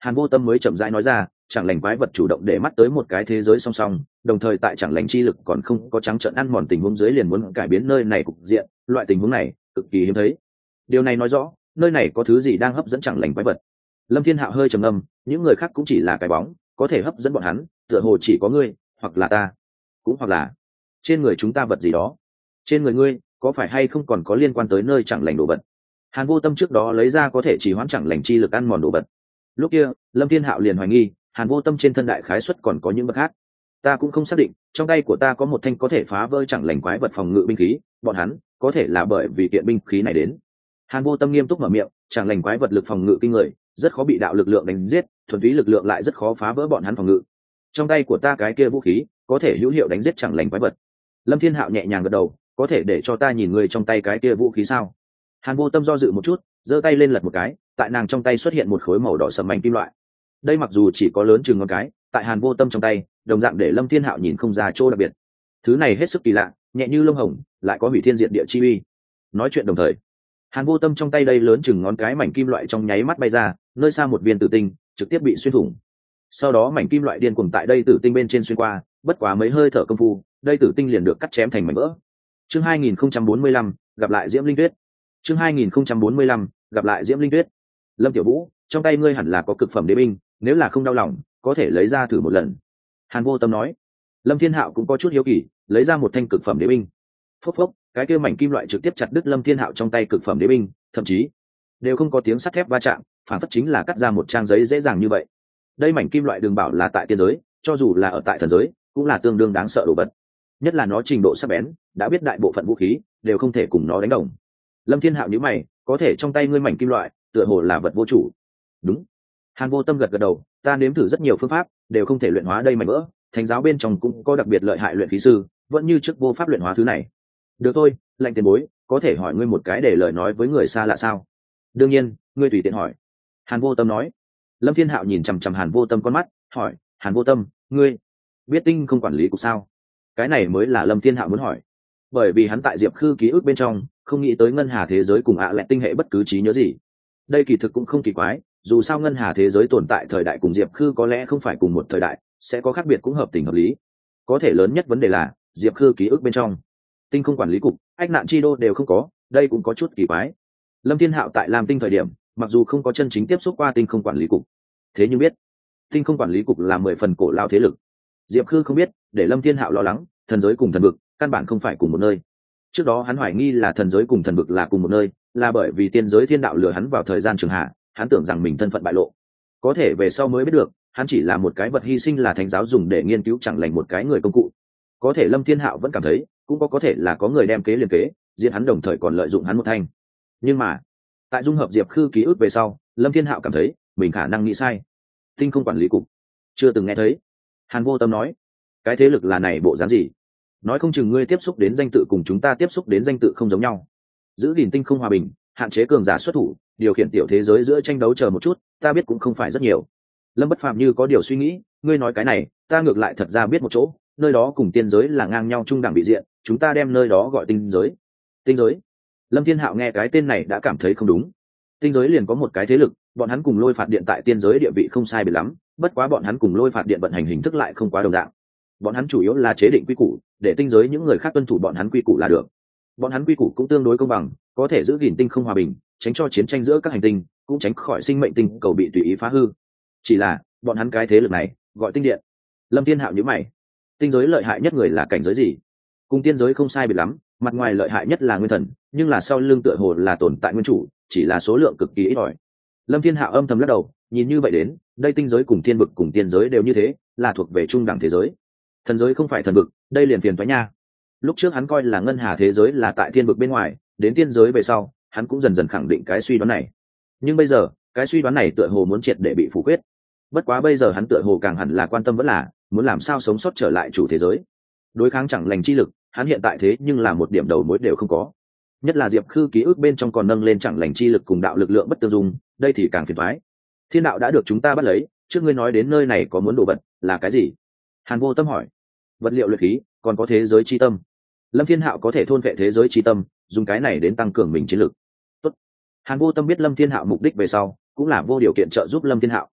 Hàn Vô Tâm mới chậm rãi nói ra, chẳng lành quái vật chủ động để mắt tới một cái thế giới song song, đồng thời tại chẳng lành chi lực còn không có trắng trợn ăn mòn tình huống dưới liền muốn cải biến nơi này cục diện, loại tình huống này cực kỳ hiếm thấy. Điều này nói rõ, nơi này có thứ gì đang hấp dẫn chẳng lành quái vật. Lâm Thiên Hạo hơi trầm ngâm, những người khác cũng chỉ là cái bóng, có thể hấp dẫn bọn hắn, tựa hồ chỉ có ngươi, hoặc là ta, cũng hoặc là trên người chúng ta vật gì đó. Trên người ngươi, có phải hay không còn có liên quan tới nơi chẳng lành đồ vật? Hàn Vô Tâm trước đó lấy ra có thể chỉ hoãn chẳng lành chi lực ăn mòn đồ vật. Lúc kia, Lâm Thiên Hạo liền hoài nghi, Hàn Vô Tâm trên thân đại khái xuất còn có những vật khác. Ta cũng không xác định, trong tay của ta có một thanh có thể phá vỡ chẳng lành quái vật phòng ngự binh khí, bọn hắn có thể là bởi vì kiện binh khí này đến. Hàn Vô Tâm nghiêm túc mở miệng, chẳng lành quái vật lực phòng ngự kinh người, rất khó bị đạo lực lượng đánh giết, thuần túy lực lượng lại rất khó phá vỡ bọn hắn phòng ngự. Trong tay của ta cái kia vũ khí, có thể hữu hiệu đánh giết chẳng lành quái vật. Lâm Thiên Hạo nhẹ nhàng gật đầu, có thể để cho ta nhìn người trong tay cái kia vũ khí sao? Hàn Vô Tâm do dự một chút, giơ tay lên lật một cái, tại nàng trong tay xuất hiện một khối màu đỏ sẫm mảnh kim loại. Đây mặc dù chỉ có lớn chừng ngón cái, tại Hàn Vô Tâm trong tay, đồng dạng để Lâm Thiên Hạo nhìn không ra chỗ đặc biệt. Thứ này hết sức kỳ lạ, nhẹ như lông hồng, lại có hủy thiên diệt địa chi uy. Nói chuyện đồng thời, Hàn Vô Tâm trong tay đây lớn chừng ngón cái mảnh kim loại trong nháy mắt bay ra, nơi xa một viên tử tinh trực tiếp bị xuyên thủng. Sau đó mảnh kim loại điên cuồng tại đây tử tinh bên trên xuyên qua, bất quá mấy hơi thở công phu, đây tử tinh liền được cắt chém thành mảnh vỡ. Chương hai nghìn không trăm bốn mươi lăm, gặp lại Diễm Linh Tuyết. Chương hai nghìn không trăm bốn mươi lăm, gặp lại Diễm Linh Tuyết. Lâm Tiểu Vũ, trong tay ngươi hẳn là có cực phẩm đế binh, nếu là không đau lòng, có thể lấy ra thử một lần. Hàn Vô Tâm nói. Lâm Thiên Hạo cũng có chút hiếu kỳ, lấy ra một thanh cực phẩm đế binh. Phốc phốc, cái kia mảnh kim loại trực tiếp chặt đứt Lâm Thiên Hạo trong tay cực phẩm đế binh, thậm chí đều không có tiếng sắt thép va chạm, phản phất chính là cắt ra một trang giấy dễ dàng như vậy. Đây mảnh kim loại đừng bảo là tại tiên giới, cho dù là ở tại thần giới, cũng là tương đương đáng sợ đồ vật. Nhất là nó trình độ sắc bén, đã biết đại bộ phận vũ khí đều không thể cùng nó đánh đồng. Lâm Thiên Hạo nhíu mày, có thể trong tay ngươi mảnh kim loại, tựa hồ là vật vô chủ. Đúng. Hàn Vô Tâm gật gật đầu, ta nếm thử rất nhiều phương pháp, đều không thể luyện hóa đây mảnh vỡ. Thánh giáo bên trong cũng có đặc biệt lợi hại luyện khí sư, vẫn như trước vô pháp luyện hóa thứ này. Được thôi, lệnh tiền bối, có thể hỏi ngươi một cái để lời nói với người xa lạ sao? Đương nhiên, ngươi tùy tiện hỏi. Hàn Vô Tâm nói. Lâm Thiên Hạo nhìn chằm chằm Hàn Vô Tâm con mắt, hỏi, Hàn Vô Tâm, ngươi biết tinh không quản lý cục sao? Cái này mới là Lâm Thiên Hạo muốn hỏi, bởi vì hắn tại Diệp Khư ký ức bên trong không nghĩ tới ngân hà thế giới cùng ạ à lẹn tinh hệ bất cứ trí nhớ gì. Đây kỳ thực cũng không kỳ quái, dù sao ngân hà thế giới tồn tại thời đại cùng Diệp Khư có lẽ không phải cùng một thời đại, sẽ có khác biệt cũng hợp tình hợp lý. Có thể lớn nhất vấn đề là Diệp Khư ký ức bên trong tinh không quản lý cục, ách nạn chi đô đều không có, đây cũng có chút kỳ quái. Lâm Thiên Hạo tại Lam Tinh thời điểm, mặc dù không có chân chính tiếp xúc qua tinh không quản lý cục, thế nhưng biết tinh không quản lý cục là mười phần cổ lao thế lực. Diệp Khư không biết, để Lâm Thiên Hạo lo lắng, thần giới cùng thần vực căn bản không phải cùng một nơi. Trước đó hắn hoài nghi là thần giới cùng thần vực là cùng một nơi, là bởi vì tiên giới thiên đạo lừa hắn vào thời gian trường hạ, hắn tưởng rằng mình thân phận bại lộ. Có thể về sau mới biết được, hắn chỉ là một cái vật hy sinh là thánh giáo dùng để nghiên cứu chẳng lành một cái người công cụ. Có thể Lâm Thiên Hạo vẫn cảm thấy, cũng có có thể là có người đem kế liền kế, giết hắn đồng thời còn lợi dụng hắn một thanh. Nhưng mà, tại dung hợp Diệp Khư ký ức về sau, Lâm Thiên Hạo cảm thấy mình khả năng nghĩ sai. Tinh không quản lý cục, chưa từng nghe thấy. Hàn Vô Tâm nói, cái thế lực là này bộ dáng gì? Nói không chừng ngươi tiếp xúc đến danh tự cùng chúng ta tiếp xúc đến danh tự không giống nhau. Giữ gìn tinh không hòa bình, hạn chế cường giả xuất thủ, điều khiển tiểu thế giới giữa tranh đấu chờ một chút, ta biết cũng không phải rất nhiều. Lâm Bất Phàm như có điều suy nghĩ, ngươi nói cái này, ta ngược lại thật ra biết một chỗ, nơi đó cùng tiên giới là ngang nhau trung đẳng vị diện, chúng ta đem nơi đó gọi tinh giới. Tinh giới? Lâm Thiên Hạo nghe cái tên này đã cảm thấy không đúng. Tinh giới liền có một cái thế lực, bọn hắn cùng Lôi Phạt Điện tại tiên giới địa vị không sai biệt lắm, bất quá bọn hắn cùng Lôi Phạt Điện vận hành hình thức lại không quá đồng dạng. Bọn hắn chủ yếu là chế định quy củ, để tinh giới những người khác tuân thủ bọn hắn quy củ là được. Bọn hắn quy củ cũng tương đối công bằng, có thể giữ gìn tinh không hòa bình, tránh cho chiến tranh giữa các hành tinh, cũng tránh khỏi sinh mệnh tinh cầu bị tùy ý phá hư. Chỉ là, bọn hắn cái thế lực này, gọi tinh điện. Lâm Thiên Hạo nhíu mày, tinh giới lợi hại nhất người là cảnh giới gì? Cùng tiên giới không sai biệt lắm, mặt ngoài lợi hại nhất là nguyên thần, nhưng là sau lưng tựa hồ là tồn tại nguyên chủ, chỉ là số lượng cực kỳ ít ỏi. Lâm Thiên Hạo âm thầm lắc đầu, nhìn như vậy đến, đây tinh giới cùng thiên vực cùng tiên giới đều như thế, là thuộc về trung đẳng thế giới. Thần giới không phải thần vực, đây liền phiền toái nha. Lúc trước hắn coi là ngân hà thế giới là tại thiên vực bên ngoài, đến tiên giới về sau, hắn cũng dần dần khẳng định cái suy đoán này. Nhưng bây giờ, cái suy đoán này tựa hồ muốn triệt để bị phủ quyết. Bất quá bây giờ hắn tựa hồ càng hẳn là quan tâm vẫn là muốn làm sao sống sót trở lại chủ thế giới. Đối kháng chẳng lành chi lực, hắn hiện tại thế nhưng là một điểm đầu mối đều không có. Nhất là Diệp Khư ký ức bên trong còn nâng lên chẳng lành chi lực cùng đạo lực lượng bất tương dung, đây thì càng phiền toái. Thiên đạo đã được chúng ta bắt lấy, trước ngươi nói đến nơi này có muốn đồ vật, là cái gì? Hàn Vô Tâm hỏi. Vật liệu luyện khí, còn có thế giới chi tâm. Lâm Thiên Hạo có thể thôn vệ thế giới chi tâm, dùng cái này đến tăng cường mình chiến lực. Tốt. Hàn Vô Tâm biết Lâm Thiên Hạo mục đích về sau, cũng là vô điều kiện trợ giúp Lâm Thiên Hạo.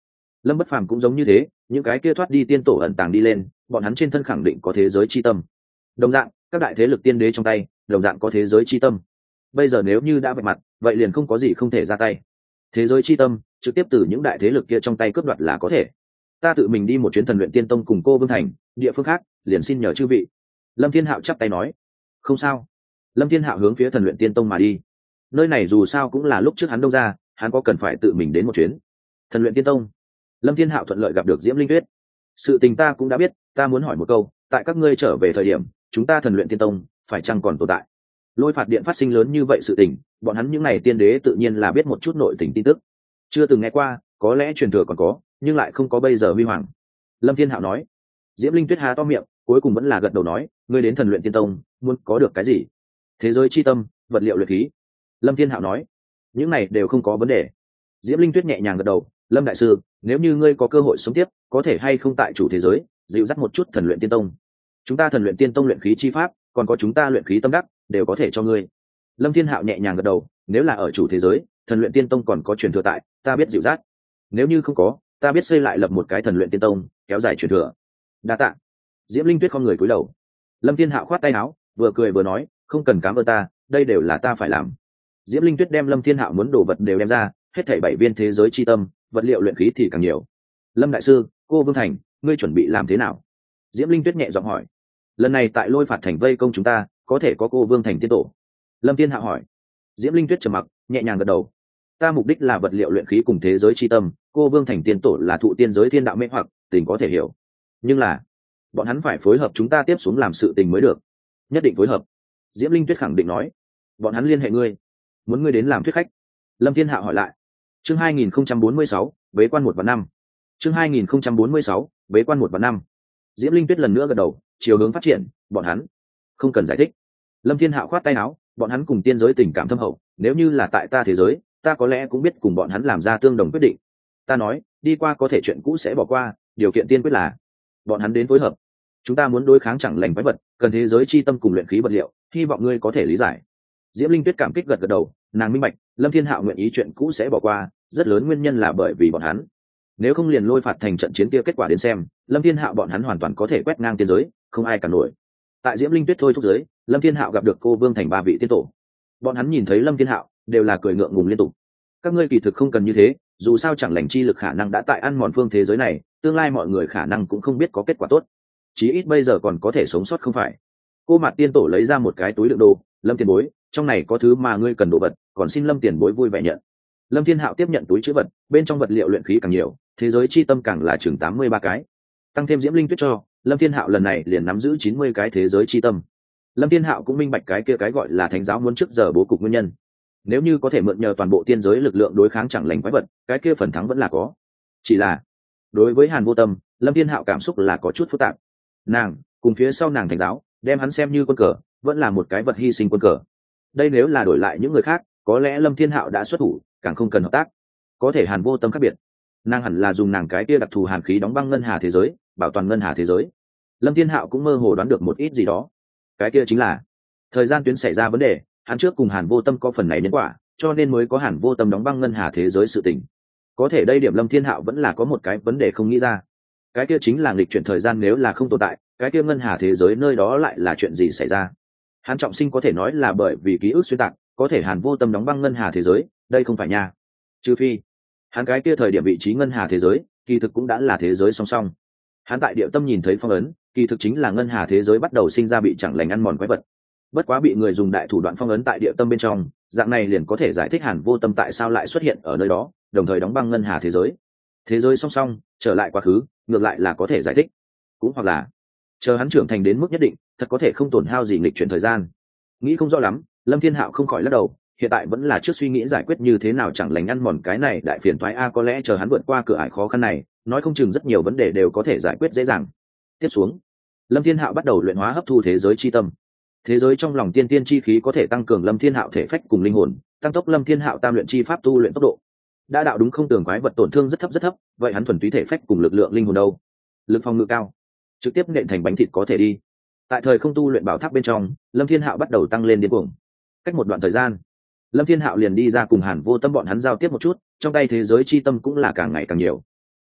Lâm Bất Phàm cũng giống như thế, những cái kia thoát đi tiên tổ ẩn tàng đi lên, bọn hắn trên thân khẳng định có thế giới chi tâm. Đồng dạng, các đại thế lực tiên đế trong tay, đồng dạng có thế giới chi tâm. Bây giờ nếu như đã vạch mặt, vậy liền không có gì không thể ra tay. Thế giới chi tâm, trực tiếp từ những đại thế lực kia trong tay cướp đoạt là có thể. Ta tự mình đi một chuyến Thần Luyện Tiên Tông cùng cô Vương Thành, địa phương khác, liền xin nhờ chư vị. Lâm Thiên Hạo chắp tay nói. Không sao. Lâm Thiên Hạo hướng phía Thần Luyện Tiên Tông mà đi. Nơi này dù sao cũng là lúc trước hắn đông ra, hắn có cần phải tự mình đến một chuyến. Thần Luyện Tiên Tông. Lâm Thiên Hạo thuận lợi gặp được Diễm Linh Tuyết. Sự tình ta cũng đã biết, ta muốn hỏi một câu, tại các ngươi trở về thời điểm, chúng ta Thần Luyện Tiên Tông phải chăng còn tồn tại? Lôi phạt điện phát sinh lớn như vậy sự tình, bọn hắn những n à y tiên đế tự nhiên là biết một chút nội tình tin tức. Chưa từng nghe qua, có lẽ truyền thừa còn có, nhưng lại không có bây giờ huy hoàng. Lâm Thiên Hạo nói. Diễm Linh Tuyết há to miệng, cuối cùng vẫn là gật đầu nói, ngươi đến Thần Luyện Tiên Tông muốn có được cái gì? Thế giới chi tâm, vật liệu luyện khí. Lâm Thiên Hạo nói. Những này đều không có vấn đề. Diễm Linh Tuyết nhẹ nhàng gật đầu. Lâm đại sư, nếu như ngươi có cơ hội sống tiếp, có thể hay không tại chủ thế giới dịu dắt một chút Thần Luyện Tiên Tông? Chúng ta Thần Luyện Tiên Tông luyện khí chi pháp, còn có chúng ta luyện khí tâm đắc, đều có thể cho ngươi. Lâm Thiên Hạo nhẹ nhàng gật đầu. Nếu là ở chủ thế giới, Thần Luyện Tiên Tông còn có truyền thừa tại, ta biết dịu dắt. Nếu như không có, ta biết xây lại lập một cái Thần Luyện Tiên Tông, kéo dài truyền thừa. Đa tạ. Diễm Linh Tuyết không người cúi đầu. Lâm Thiên Hạo khoát tay áo, vừa cười vừa nói, không cần cám ơn ta, đây đều là ta phải làm. Diễm Linh Tuyết đem Lâm Thiên Hạo muốn đồ vật đều đem ra, hết thảy bảy viên thế giới chi tâm, vật liệu luyện khí thì càng nhiều. Lâm đại sư, cô Vương Thành, ngươi chuẩn bị làm thế nào? Diễm Linh Tuyết nhẹ giọng hỏi. Lần này tại Lôi phạt thành vây công chúng ta, có thể có cô Vương Thành tiên tổ? Lâm Thiên Hạo hỏi. Diễm Linh Tuyết trầm mặc, nhẹ nhàng gật đầu. Ta mục đích là vật liệu luyện khí cùng thế giới chi tâm, cô Vương Thành tiên tổ là thụ tiên giới thiên đạo mê hoặc, tình có thể hiểu. Nhưng là, bọn hắn phải phối hợp chúng ta tiếp xuống làm sự tình mới được. Nhất định phối hợp. Diễm Linh Tuyết khẳng định nói. Bọn hắn liên hệ ngươi, muốn ngươi đến làm thuyết khách. Lâm Thiên Hạo hỏi lại. Chương hai nghìn không trăm bốn mươi sáu, bế quan một và năm. Chương hai nghìn không trăm bốn mươi sáu, bế quan một và năm. Diễm Linh Tuyết lần nữa gật đầu, chiều hướng phát triển, bọn hắn không cần giải thích. Lâm Thiên Hạo khoát tay áo, bọn hắn cùng tiên giới tình cảm thâm hậu, nếu như là tại ta thế giới, ta có lẽ cũng biết cùng bọn hắn làm ra tương đồng quyết định. Ta nói, đi qua có thể chuyện cũ sẽ bỏ qua, điều kiện tiên quyết là bọn hắn đến phối hợp. Chúng ta muốn đối kháng chẳng lành quái vật, cần thế giới chi tâm cùng luyện khí vật liệu, hy vọng ngươi có thể lý giải. Diễm Linh Tuyết cảm kích gật gật đầu, nàng minh bạch, Lâm Thiên Hạo nguyện ý chuyện cũ sẽ bỏ qua, rất lớn nguyên nhân là bởi vì bọn hắn. Nếu không liền Lôi phạt thành trận chiến kia kết quả đến xem, Lâm Thiên Hạo bọn hắn hoàn toàn có thể quét ngang tiên giới, không ai cản nổi. Tại Diễm Linh Tuyết thôi thúc giới, Lâm Thiên Hạo gặp được cô Vương Thành ba vị tiên tổ. Bọn hắn nhìn thấy Lâm Thiên Hạo, đều là cười ngượng ngùng liên tục. Các ngươi kỳ thực không cần như thế, dù sao chẳng lành chi lực khả năng đã tại ăn mòn phương thế giới này, tương lai mọi người khả năng cũng không biết có kết quả tốt. Chí ít bây giờ còn có thể sống sót không phải? Cô Mạt tiên tổ lấy ra một cái túi đựng đồ, Lâm tiền bối, trong này có thứ mà ngươi cần đồ vật, còn xin Lâm tiền bối vui vẻ nhận. Lâm Thiên Hạo tiếp nhận túi chữ vật, bên trong vật liệu luyện khí càng nhiều, thế giới chi tâm càng là chừng tám mươi ba cái. Tăng thêm Diễm Linh Tuyết cho, Lâm Thiên Hạo lần này liền nắm giữ chín mươi cái thế giới chi tâm. Lâm Thiên Hạo cũng minh bạch cái kia cái gọi là thánh giáo muốn trước giờ bố cục nguyên nhân. Nếu như có thể mượn nhờ toàn bộ tiên giới lực lượng đối kháng chẳng lành quái vật, cái kia phần thắng vẫn là có. Chỉ là, đối với Hàn Vô Tâm, Lâm Thiên Hạo cảm xúc là có chút phức tạp. Nàng, cùng phía sau nàng thánh giáo, đem hắn xem như quân cờ, vẫn là một cái vật hy sinh quân cờ. Đây nếu là đổi lại những người khác, có lẽ Lâm Thiên Hạo đã xuất thủ, càng không cần hợp tác. Có thể Hàn Vô Tâm khác biệt, nàng hẳn là dùng nàng cái kia đặc thù hàn khí đóng băng ngân hà thế giới, bảo toàn ngân hà thế giới. Lâm Thiên Hạo cũng mơ hồ đoán được một ít gì đó. Cái kia chính là thời gian tuyến xảy ra vấn đề, hắn trước cùng Hàn Vô Tâm có phần này nhân quả, cho nên mới có Hàn Vô Tâm đóng băng ngân hà thế giới sự tình. Có thể đây điểm Lâm Thiên Hạo vẫn là có một cái vấn đề không nghĩ ra. Cái kia chính là nghịch chuyển thời gian nếu là không tồn tại, cái kia ngân hà thế giới nơi đó lại là chuyện gì xảy ra? Hắn trọng sinh có thể nói là bởi vì ký ức xuyên tạc, có thể Hàn Vô Tâm đóng băng ngân hà thế giới, đây không phải nha. Trừ phi, hắn cái kia thời điểm vị trí ngân hà thế giới, kỳ thực cũng đã là thế giới song song. Hắn tại địa tâm nhìn thấy phong ấn, kỳ thực chính là ngân hà thế giới bắt đầu sinh ra bị chẳng lành ăn mòn quái vật. Bất quá bị người dùng đại thủ đoạn phong ấn tại địa tâm bên trong, dạng này liền có thể giải thích Hàn Vô Tâm tại sao lại xuất hiện ở nơi đó, đồng thời đóng băng ngân hà thế giới. Thế giới song song, trở lại quá khứ, ngược lại là có thể giải thích. Cũng hoặc là, chờ hắn trưởng thành đến mức nhất định, thật có thể không tổn hao gì nghịch chuyển thời gian. Nghĩ không rõ lắm, Lâm Thiên Hạo không khỏi lắc đầu, hiện tại vẫn là trước suy nghĩ giải quyết như thế nào chẳng lành ăn mòn cái này đại phiền toái a, có lẽ chờ hắn vượt qua cửa ải khó khăn này, nói không chừng rất nhiều vấn đề đều có thể giải quyết dễ dàng. Tiếp xuống, Lâm Thiên Hạo bắt đầu luyện hóa hấp thu thế giới chi tâm. Thế giới trong lòng tiên tiên chi khí có thể tăng cường Lâm Thiên Hạo thể phách cùng linh hồn, tăng tốc Lâm Thiên Hạo tam luyện chi pháp tu luyện tốc độ. Đã đạo đúng không, tường quái vật tổn thương rất thấp rất thấp, vậy hắn thuần túy thể phách cùng lực lượng linh hồn đâu? Lực phòng ngự cao, trực tiếp nện thành bánh thịt có thể đi. Tại thời không tu luyện bảo tháp bên trong, Lâm Thiên Hạo bắt đầu tăng lên điên cuồng. Cách một đoạn thời gian, Lâm Thiên Hạo liền đi ra cùng Hàn Vô Tâm bọn hắn giao tiếp một chút, trong tay thế giới chi tâm cũng là càng ngày càng nhiều.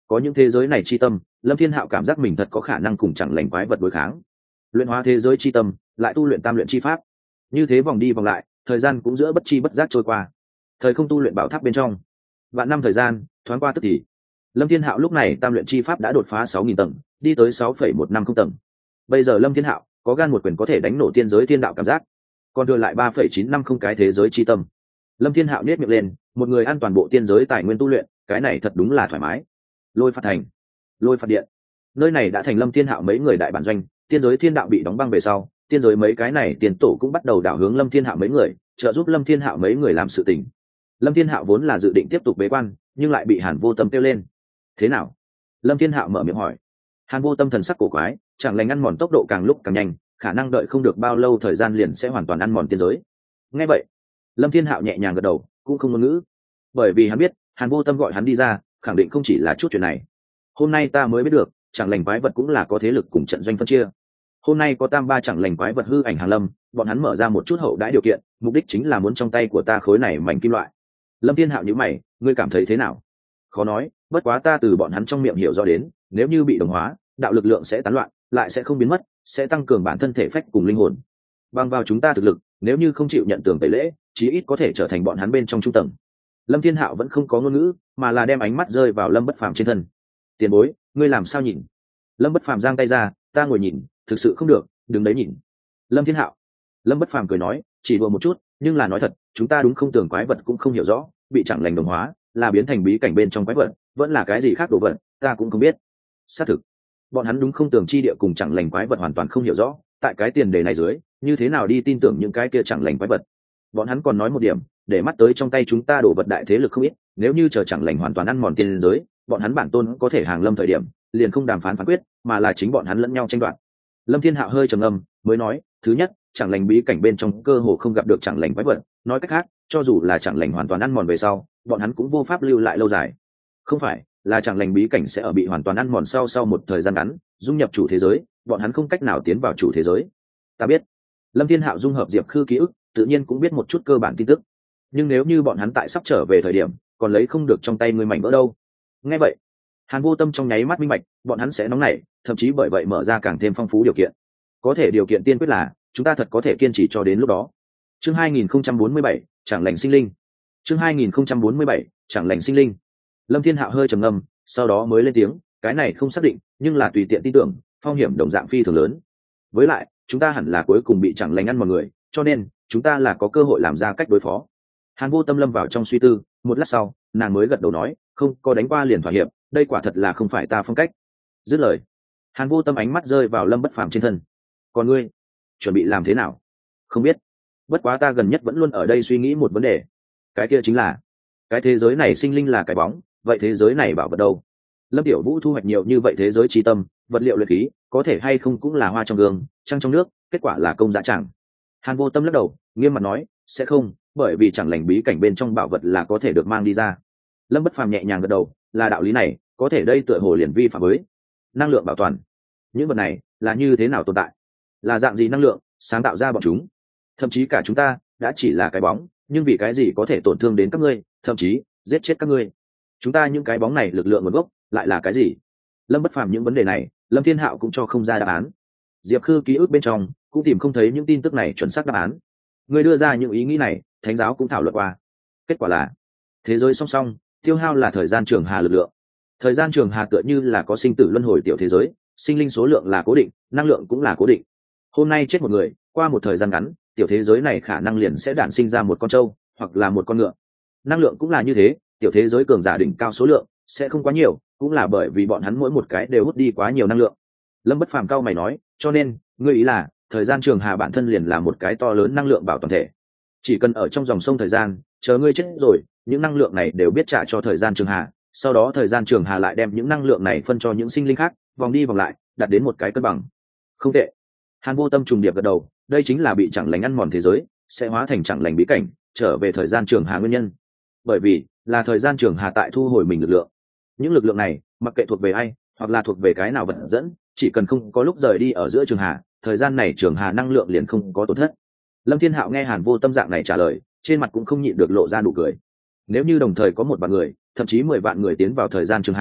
có những thế giới này chi tâm, Lâm Thiên Hạo cảm giác mình thật có khả năng cùng chẳng lành quái vật đối kháng. Luyện hóa thế giới chi tâm, lại tu luyện tam luyện chi pháp, như thế vòng đi vòng lại, thời gian cũng giữa bất chi bất giác trôi qua. Thời không tu luyện bảo tháp bên trong, vạn năm thời gian thoáng qua tức thì. Lâm Thiên Hạo lúc này tam luyện chi pháp đã đột phá sáu nghìn tầng, đi tới sáu phẩy một năm không tầng. Bây giờ Lâm Thiên Hạo có gan một quyền có thể đánh nổ tiên giới thiên đạo cảm giác, còn thừa lại ba phẩy chín năm không cái thế giới chi tâm. Lâm Thiên Hạo nhếch miệng lên, một người ăn toàn bộ tiên giới tài nguyên tu luyện, cái này thật đúng là thoải mái. Lôi phạt thành, lôi phạt điện, nơi này đã thành Lâm Thiên Hạo mấy người đại bản doanh. Tiên giới thiên đạo bị đóng băng về sau, tiên giới mấy cái này tiền tổ cũng bắt đầu đảo hướng Lâm Thiên Hạo mấy người, trợ giúp Lâm Thiên Hạo mấy người làm sự tình. Lâm Thiên Hạo vốn là dự định tiếp tục bế quan, nhưng lại bị Hàn Vô Tâm kêu lên. Thế nào? Lâm Thiên Hạo mở miệng hỏi. Hàn Vô Tâm thần sắc cổ quái, chẳng lành ăn mòn tốc độ càng lúc càng nhanh, khả năng đợi không được bao lâu thời gian liền sẽ hoàn toàn ăn mòn tiên giới. Nghe vậy, Lâm Thiên Hạo nhẹ nhàng gật đầu, cũng không ngôn ngữ, bởi vì hắn biết Hàn Vô Tâm gọi hắn đi ra, khẳng định không chỉ là chút chuyện này. Hôm nay ta mới biết được, chẳng lành quái vật cũng là có thế lực cùng trận doanh phân chia. Hôm nay có tam ba chẳng lành quái vật hư ảnh hàng lâm, bọn hắn mở ra một chút hậu đãi điều kiện, mục đích chính là muốn trong tay của ta khối này mảnh kim loại. Lâm Thiên Hạo nhíu mày, ngươi cảm thấy thế nào? Khó nói, bất quá ta từ bọn hắn trong miệng hiểu rõ đến, nếu như bị đồng hóa, đạo lực lượng sẽ tán loạn, lại sẽ không biến mất, sẽ tăng cường bản thân thể phách cùng linh hồn. Bằng vào chúng ta thực lực, nếu như không chịu nhận tường tẩy lễ, chí ít có thể trở thành bọn hắn bên trong trung tầng. Lâm Thiên Hạo vẫn không có ngôn ngữ, mà là đem ánh mắt rơi vào Lâm Bất Phàm trên thân. Tiền bối, ngươi làm sao nhìn? Lâm Bất Phàm giang tay ra, ta ngồi nhìn, thực sự không được, đứng đấy nhìn. Lâm Thiên Hạo. Lâm Bất Phàm cười nói, chỉ đùa một chút, nhưng là nói thật, chúng ta đúng không tưởng quái vật cũng không hiểu rõ, bị chẳng lành đồng hóa, là biến thành bí cảnh bên trong quái vật, vẫn là cái gì khác đồ vật, ta cũng không biết. Xác thực, bọn hắn đúng không tưởng chi địa cùng chẳng lành quái vật hoàn toàn không hiểu rõ, tại cái tiền đề này dưới, như thế nào đi tin tưởng những cái kia chẳng lành quái vật? Bọn hắn còn nói một điểm, để mắt tới trong tay chúng ta đổ vật đại thế lực không ít, nếu như chờ chẳng lành hoàn toàn ăn mòn tiên giới, bọn hắn bản tôn có thể hàng lâm thời điểm, liền không đàm phán phán quyết, mà là chính bọn hắn lẫn nhau tranh đoạt. Lâm Thiên Hạo hơi trầm ngâm, mới nói, thứ nhất, chẳng lành bí cảnh bên trong cơ hồ không gặp được chẳng lành quái vật, nói cách khác, cho dù là chẳng lành hoàn toàn ăn mòn về sau, bọn hắn cũng vô pháp lưu lại lâu dài. Không phải, là chẳng lành bí cảnh sẽ ở bị hoàn toàn ăn mòn sau sau một thời gian ngắn, dung nhập chủ thế giới, bọn hắn không cách nào tiến vào chủ thế giới. Ta biết. Lâm Thiên Hạo dung hợp Diệp Khư ký ức, tự nhiên cũng biết một chút cơ bản tin tức. Nhưng nếu như bọn hắn tại sắp trở về thời điểm, còn lấy không được trong tay người mảnh vỡ đâu? Nghe vậy, Hàn Vô Tâm trong nháy mắt minh bạch, bọn hắn sẽ nóng nảy, thậm chí bởi vậy mở ra càng thêm phong phú điều kiện. Có thể điều kiện tiên quyết là, chúng ta thật có thể kiên trì cho đến lúc đó. Chương hai nghìn không trăm bốn mươi bảy, chẳng lành sinh linh. Chương hai nghìn không trăm bốn mươi bảy, chẳng lành sinh linh. Lâm Thiên Hạo hơi trầm ngâm, sau đó mới lên tiếng, cái này không xác định, nhưng là tùy tiện tin tưởng, phong hiểm đồng dạng phi thường lớn. Với lại, chúng ta hẳn là cuối cùng bị chẳng lành ăn mọi người, cho nên chúng ta là có cơ hội làm ra cách đối phó. Hàn Vô Tâm lâm vào trong suy tư, một lát sau, nàng mới gật đầu nói, không có đánh qua liền thỏa hiệp, đây quả thật là không phải ta phong cách. Dứt lời, Hàn Vô Tâm ánh mắt rơi vào Lâm Bất Phàm trên thân. Còn ngươi, chuẩn bị làm thế nào? Không biết. Bất quá ta gần nhất vẫn luôn ở đây suy nghĩ một vấn đề. Cái kia chính là, cái thế giới này sinh linh là cái bóng, vậy thế giới này bảo vật đâu? Lâm Tiểu Vũ thu hoạch nhiều như vậy thế giới chi tâm, vật liệu luyện khí, có thể hay không cũng là hoa trong gương, trăng trong nước, kết quả là công dã chẳng. Hàn Vô Tâm lắc đầu, nghiêm mặt nói, sẽ không, bởi vì chẳng lành bí cảnh bên trong bảo vật là có thể được mang đi ra. Lâm Bất Phàm nhẹ nhàng gật đầu, là đạo lý này, có thể đây tựa hồ liền vi phạm với năng lượng bảo toàn. Những vật này là như thế nào tồn tại? Là dạng gì năng lượng sáng tạo ra bọn chúng? Thậm chí cả chúng ta đã chỉ là cái bóng, nhưng vì cái gì có thể tổn thương đến các ngươi, thậm chí giết chết các ngươi? Chúng ta những cái bóng này lực lượng nguồn gốc lại là cái gì? Lâm Bất Phàm những vấn đề này, Lâm Thiên Hạo cũng cho không ra đáp án. Diệp Khư ký ức bên trong cũng tìm không thấy những tin tức này chuẩn xác đáp án. Người đưa ra những ý nghĩ này, thánh giáo cũng thảo luận qua. Kết quả là, thế giới song song, tiêu hao là thời gian trường hà lực lượng. Thời gian trường hà tựa như là có sinh tử luân hồi tiểu thế giới, sinh linh số lượng là cố định, năng lượng cũng là cố định. Hôm nay chết một người, qua một thời gian ngắn, tiểu thế giới này khả năng liền sẽ đản sinh ra một con trâu, hoặc là một con ngựa. Năng lượng cũng là như thế, tiểu thế giới cường giả đỉnh cao số lượng sẽ không quá nhiều, cũng là bởi vì bọn hắn mỗi một cái đều hút đi quá nhiều năng lượng. Lâm Bất Phàm cao mày nói, cho nên, ngươi ý là, thời gian trường hà bản thân liền là một cái to lớn năng lượng bảo toàn thể. Chỉ cần ở trong dòng sông thời gian, chờ ngươi chết rồi, những năng lượng này đều biết trả cho thời gian trường hà, sau đó thời gian trường hà lại đem những năng lượng này phân cho những sinh linh khác, vòng đi vòng lại, đạt đến một cái cân bằng. Không tệ. Hàn Vô Tâm trùng điệp gật đầu, đây chính là bị chẳng lành ăn mòn thế giới, sẽ hóa thành chẳng lành bí cảnh, trở về thời gian trường hà nguyên nhân. Bởi vì, là thời gian trường hà tại thu hồi mình lực lượng. Những lực lượng này, mặc kệ thuộc về ai, hoặc là thuộc về cái nào vận dẫn, chỉ cần không có lúc rời đi ở giữa trường hà, thời gian này trường hà năng lượng liền không có tổn thất. Lâm Thiên Hạo nghe Hàn Vô Tâm dạng này trả lời, trên mặt cũng không nhịn được lộ ra nụ cười. Nếu như đồng thời có một vạn người, thậm chí mười vạn người tiến vào thời gian trường hà,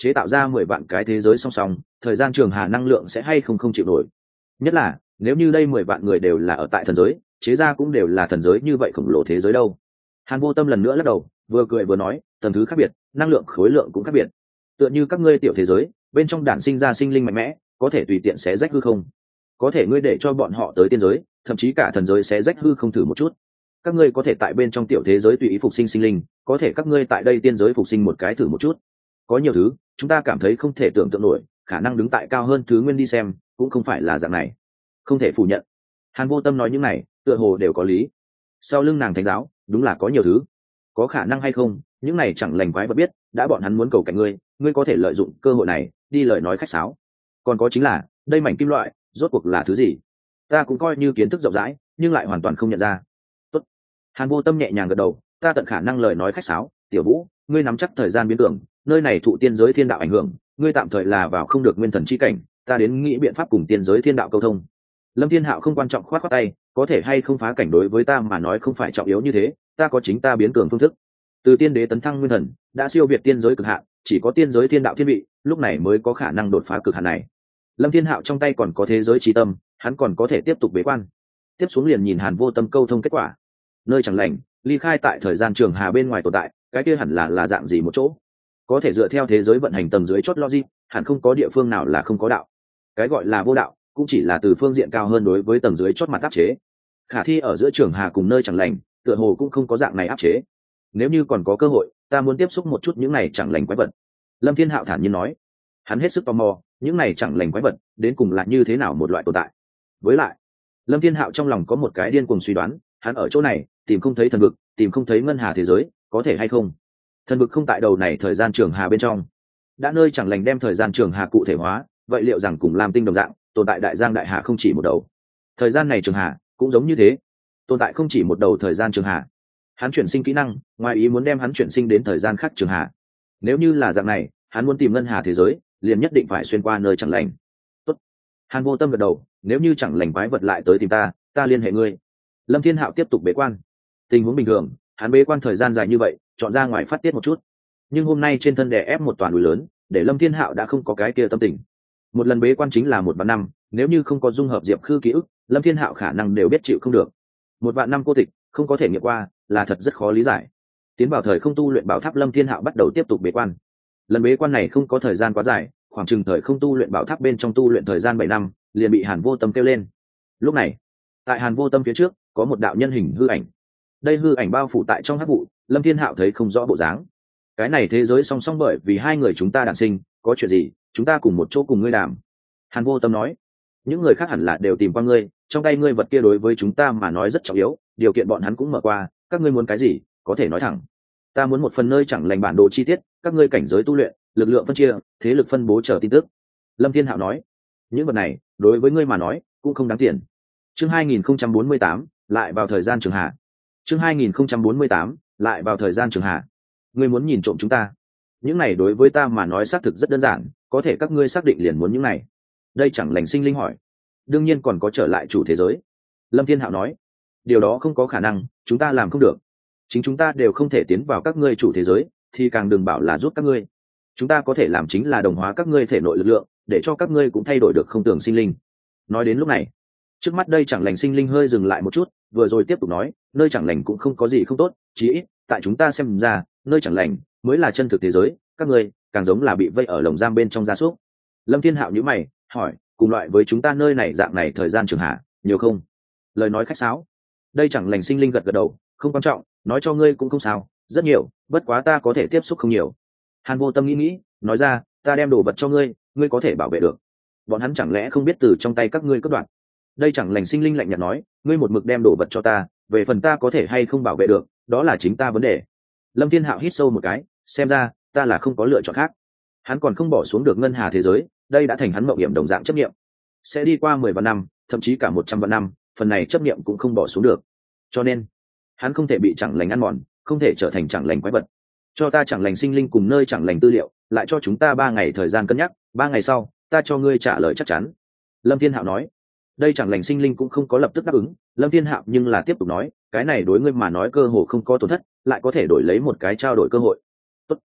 chế tạo ra mười vạn cái thế giới song song, thời gian trường hà năng lượng sẽ hay không không chịu nổi. Nhất là nếu như đây mười vạn người đều là ở tại thần giới, chế ra cũng đều là thần giới như vậy khổng lồ thế giới đâu. Hàn Vô Tâm lần nữa lắc đầu, vừa cười vừa nói, tầng thứ khác biệt, năng lượng khối lượng cũng khác biệt. Tựa như các ngươi tiểu thế giới, bên trong đản sinh ra sinh linh mạnh mẽ, có thể tùy tiện xé rách hư không. Có thể ngươi để cho bọn họ tới tiên giới, thậm chí cả thần giới xé rách hư không thử một chút. Các ngươi có thể tại bên trong tiểu thế giới tùy ý phục sinh sinh linh, có thể các ngươi tại đây tiên giới phục sinh một cái thử một chút. Có nhiều thứ, chúng ta cảm thấy không thể tưởng tượng nổi, khả năng đứng tại cao hơn thứ nguyên đi xem, cũng không phải là dạng này. Không thể phủ nhận. Hàn Vô Tâm nói những này, tựa hồ đều có lý. Sau lưng nàng thánh giáo, đúng là có nhiều thứ. Có khả năng hay không, những này chẳng lành quái vật biết, đã bọn hắn muốn cầu cạnh ngươi, ngươi có thể lợi dụng cơ hội này, đi lời nói khách sáo. Còn có chính là, đây mảnh kim loại, rốt cuộc là thứ gì? Ta cũng coi như kiến thức rộng rãi, nhưng lại hoàn toàn không nhận ra. Tốt. Hàn Vô Tâm nhẹ nhàng gật đầu, ta tận khả năng lời nói khách sáo, Tiểu Vũ, ngươi nắm chắc thời gian biến tưởng, nơi này thụ tiên giới thiên đạo ảnh hưởng, ngươi tạm thời là vào không được nguyên thần chi cảnh, ta đến nghĩ biện pháp cùng tiên giới thiên đạo câu thông. Lâm Thiên Hạo không quan trọng khoát khoát tay, có thể hay không phá cảnh đối với ta mà nói không phải trọng yếu như thế, ta có chính ta biến cường phương thức. Từ tiên đế tấn thăng nguyên thần, đã siêu việt tiên giới cực hạn, chỉ có tiên giới thiên đạo thiên vị, lúc này mới có khả năng đột phá cực hạn này. Lâm Thiên Hạo trong tay còn có thế giới trí tâm, hắn còn có thể tiếp tục bế quan. Tiếp xuống liền nhìn Hàn Vô Tâm câu thông kết quả. Nơi chẳng lành, ly khai tại thời gian trường hà bên ngoài tồn tại, cái kia hẳn là là dạng gì một chỗ? Có thể dựa theo thế giới vận hành tầng dưới chót logic, hẳn không có địa phương nào là không có đạo. Cái gọi là vô đạo, cũng chỉ là từ phương diện cao hơn đối với tầng dưới chót mặt áp chế. Khả thi ở giữa trường hà cùng nơi chẳng lành, tựa hồ cũng không có dạng này áp chế. Nếu như còn có cơ hội, ta muốn tiếp xúc một chút những này chẳng lành quái vật. Lâm Thiên Hạo thản nhiên nói. Hắn hết sức tò mò, những này chẳng lành quái vật đến cùng là như thế nào một loại tồn tại. Với lại, Lâm Thiên Hạo trong lòng có một cái điên cuồng suy đoán, hắn ở chỗ này tìm không thấy thần vực, tìm không thấy ngân hà thế giới, có thể hay không? Thần vực không tại đầu này thời gian trường hà bên trong. Đã nơi chẳng lành đem thời gian trường hà cụ thể hóa, vậy liệu rằng cùng Lam Tinh đồng dạng, tồn tại đại giang đại hà không chỉ một đầu. Thời gian này trường hà cũng giống như thế, tồn tại không chỉ một đầu thời gian trường hà. Hắn chuyển sinh kỹ năng, ngoài ý muốn đem hắn chuyển sinh đến thời gian khác trường hà. Nếu như là dạng này, hắn muốn tìm ngân hà thế giới, liền nhất định phải xuyên qua nơi chẳng lành. Tốt. Hàn Vô Tâm gật đầu, nếu như chẳng lành quái vật lại tới tìm ta, ta liên hệ ngươi. Lâm Thiên Hạo tiếp tục bế quan. Tình huống bình thường, hắn bế quan thời gian dài như vậy, chọn ra ngoài phát tiết một chút. Nhưng hôm nay trên thân đè ép một toàn núi lớn, để Lâm Thiên Hạo đã không có cái kia tâm tình. Một lần bế quan chính là một vạn năm, nếu như không có dung hợp diệp khư ký ức, Lâm Thiên Hạo khả năng đều biết chịu không được. Một vạn năm cô tịch, không có thể nghiệm qua, là thật rất khó lý giải. Tiến vào thời không tu luyện bảo tháp, Lâm Thiên Hạo bắt đầu tiếp tục bế quan. Lần bế quan này không có thời gian quá dài, khoảng chừng thời không tu luyện bảo tháp bên trong tu luyện thời gian bảy năm, liền bị Hàn Vô Tâm kêu lên. Lúc này, tại Hàn Vô Tâm phía trước, có một đạo nhân hình hư ảnh. Đây hư ảnh bao phủ tại trong hắc vụ, Lâm Thiên Hạo thấy không rõ bộ dáng. Cái này thế giới song song bởi vì hai người chúng ta đản sinh, có chuyện gì, chúng ta cùng một chỗ cùng ngươi đàm. Hàn Vô Tâm nói, những người khác hẳn là đều tìm qua ngươi, trong tay ngươi vật kia đối với chúng ta mà nói rất trọng yếu, điều kiện bọn hắn cũng mở qua, các ngươi muốn cái gì, có thể nói thẳng. Ta muốn một phần nơi chẳng lành bản đồ chi tiết, các ngươi cảnh giới tu luyện, lực lượng phân chia, thế lực phân bố chờ tin tức. Lâm Thiên Hạo nói, những vật này đối với ngươi mà nói cũng không đáng tiền. Chương hai nghìn không trăm bốn mươi tám, lại vào thời gian trường hạ. Chương hai nghìn không trăm bốn mươi tám, lại vào thời gian trường hạ. Ngươi muốn nhìn trộm chúng ta? Những này đối với ta mà nói xác thực rất đơn giản, có thể các ngươi xác định liền muốn những này. Đây chẳng lành sinh linh hỏi. Đương nhiên còn có trở lại chủ thế giới. Lâm Thiên Hạo nói, điều đó không có khả năng, chúng ta làm không được. Chính chúng ta đều không thể tiến vào các ngươi chủ thế giới, thì càng đừng bảo là giúp các ngươi. Chúng ta có thể làm chính là đồng hóa các ngươi thể nội lực lượng, để cho các ngươi cũng thay đổi được không tưởng sinh linh. Nói đến lúc này, trước mắt đây chẳng lành sinh linh hơi dừng lại một chút, vừa rồi tiếp tục nói, nơi chẳng lành cũng không có gì không tốt, chí ít tại chúng ta xem ra, nơi chẳng lành mới là chân thực thế giới, các ngươi càng giống là bị vây ở lồng giam bên trong gia súc. Lâm Thiên Hạo nhíu mày, hỏi, cùng loại với chúng ta nơi này dạng này thời gian trường hạ, nhiều không? Lời nói khách sáo. Đây chẳng lành sinh linh gật gật đầu, không quan trọng, nói cho ngươi cũng không sao, rất nhiều, bất quá ta có thể tiếp xúc không nhiều. Hàn Vô Tâm nghĩ nghĩ, nói ra, ta đem đồ vật cho ngươi, ngươi có thể bảo vệ được. Bọn hắn chẳng lẽ không biết từ trong tay các ngươi cướp đoạt? Đây chẳng lành sinh linh lạnh nhạt nói, ngươi một mực đem đồ vật cho ta, về phần ta có thể hay không bảo vệ được, đó là chính ta vấn đề. Lâm Thiên Hạo hít sâu một cái, xem ra ta là không có lựa chọn khác. Hắn còn không bỏ xuống được ngân hà thế giới, đây đã thành hắn mộng hiểm đồng dạng chấp niệm. Sẽ đi qua mười vạn năm, thậm chí cả một trăm vạn năm, phần này chấp niệm cũng không bỏ xuống được. Cho nên, hắn không thể bị chẳng lành ăn mòn, không thể trở thành chẳng lành quái vật. Cho ta chẳng lành sinh linh cùng nơi chẳng lành tư liệu, lại cho chúng ta ba ngày thời gian cân nhắc, ba ngày sau, ta cho ngươi trả lời chắc chắn. Lâm Thiên Hạo nói. Đây chẳng lành sinh linh cũng không có lập tức đáp ứng, Lâm Thiên Hạo nhưng là tiếp tục nói, cái này đối ngươi mà nói cơ hồ không có tổn thất, lại có thể đổi lấy một cái trao đổi cơ hội. Tốt.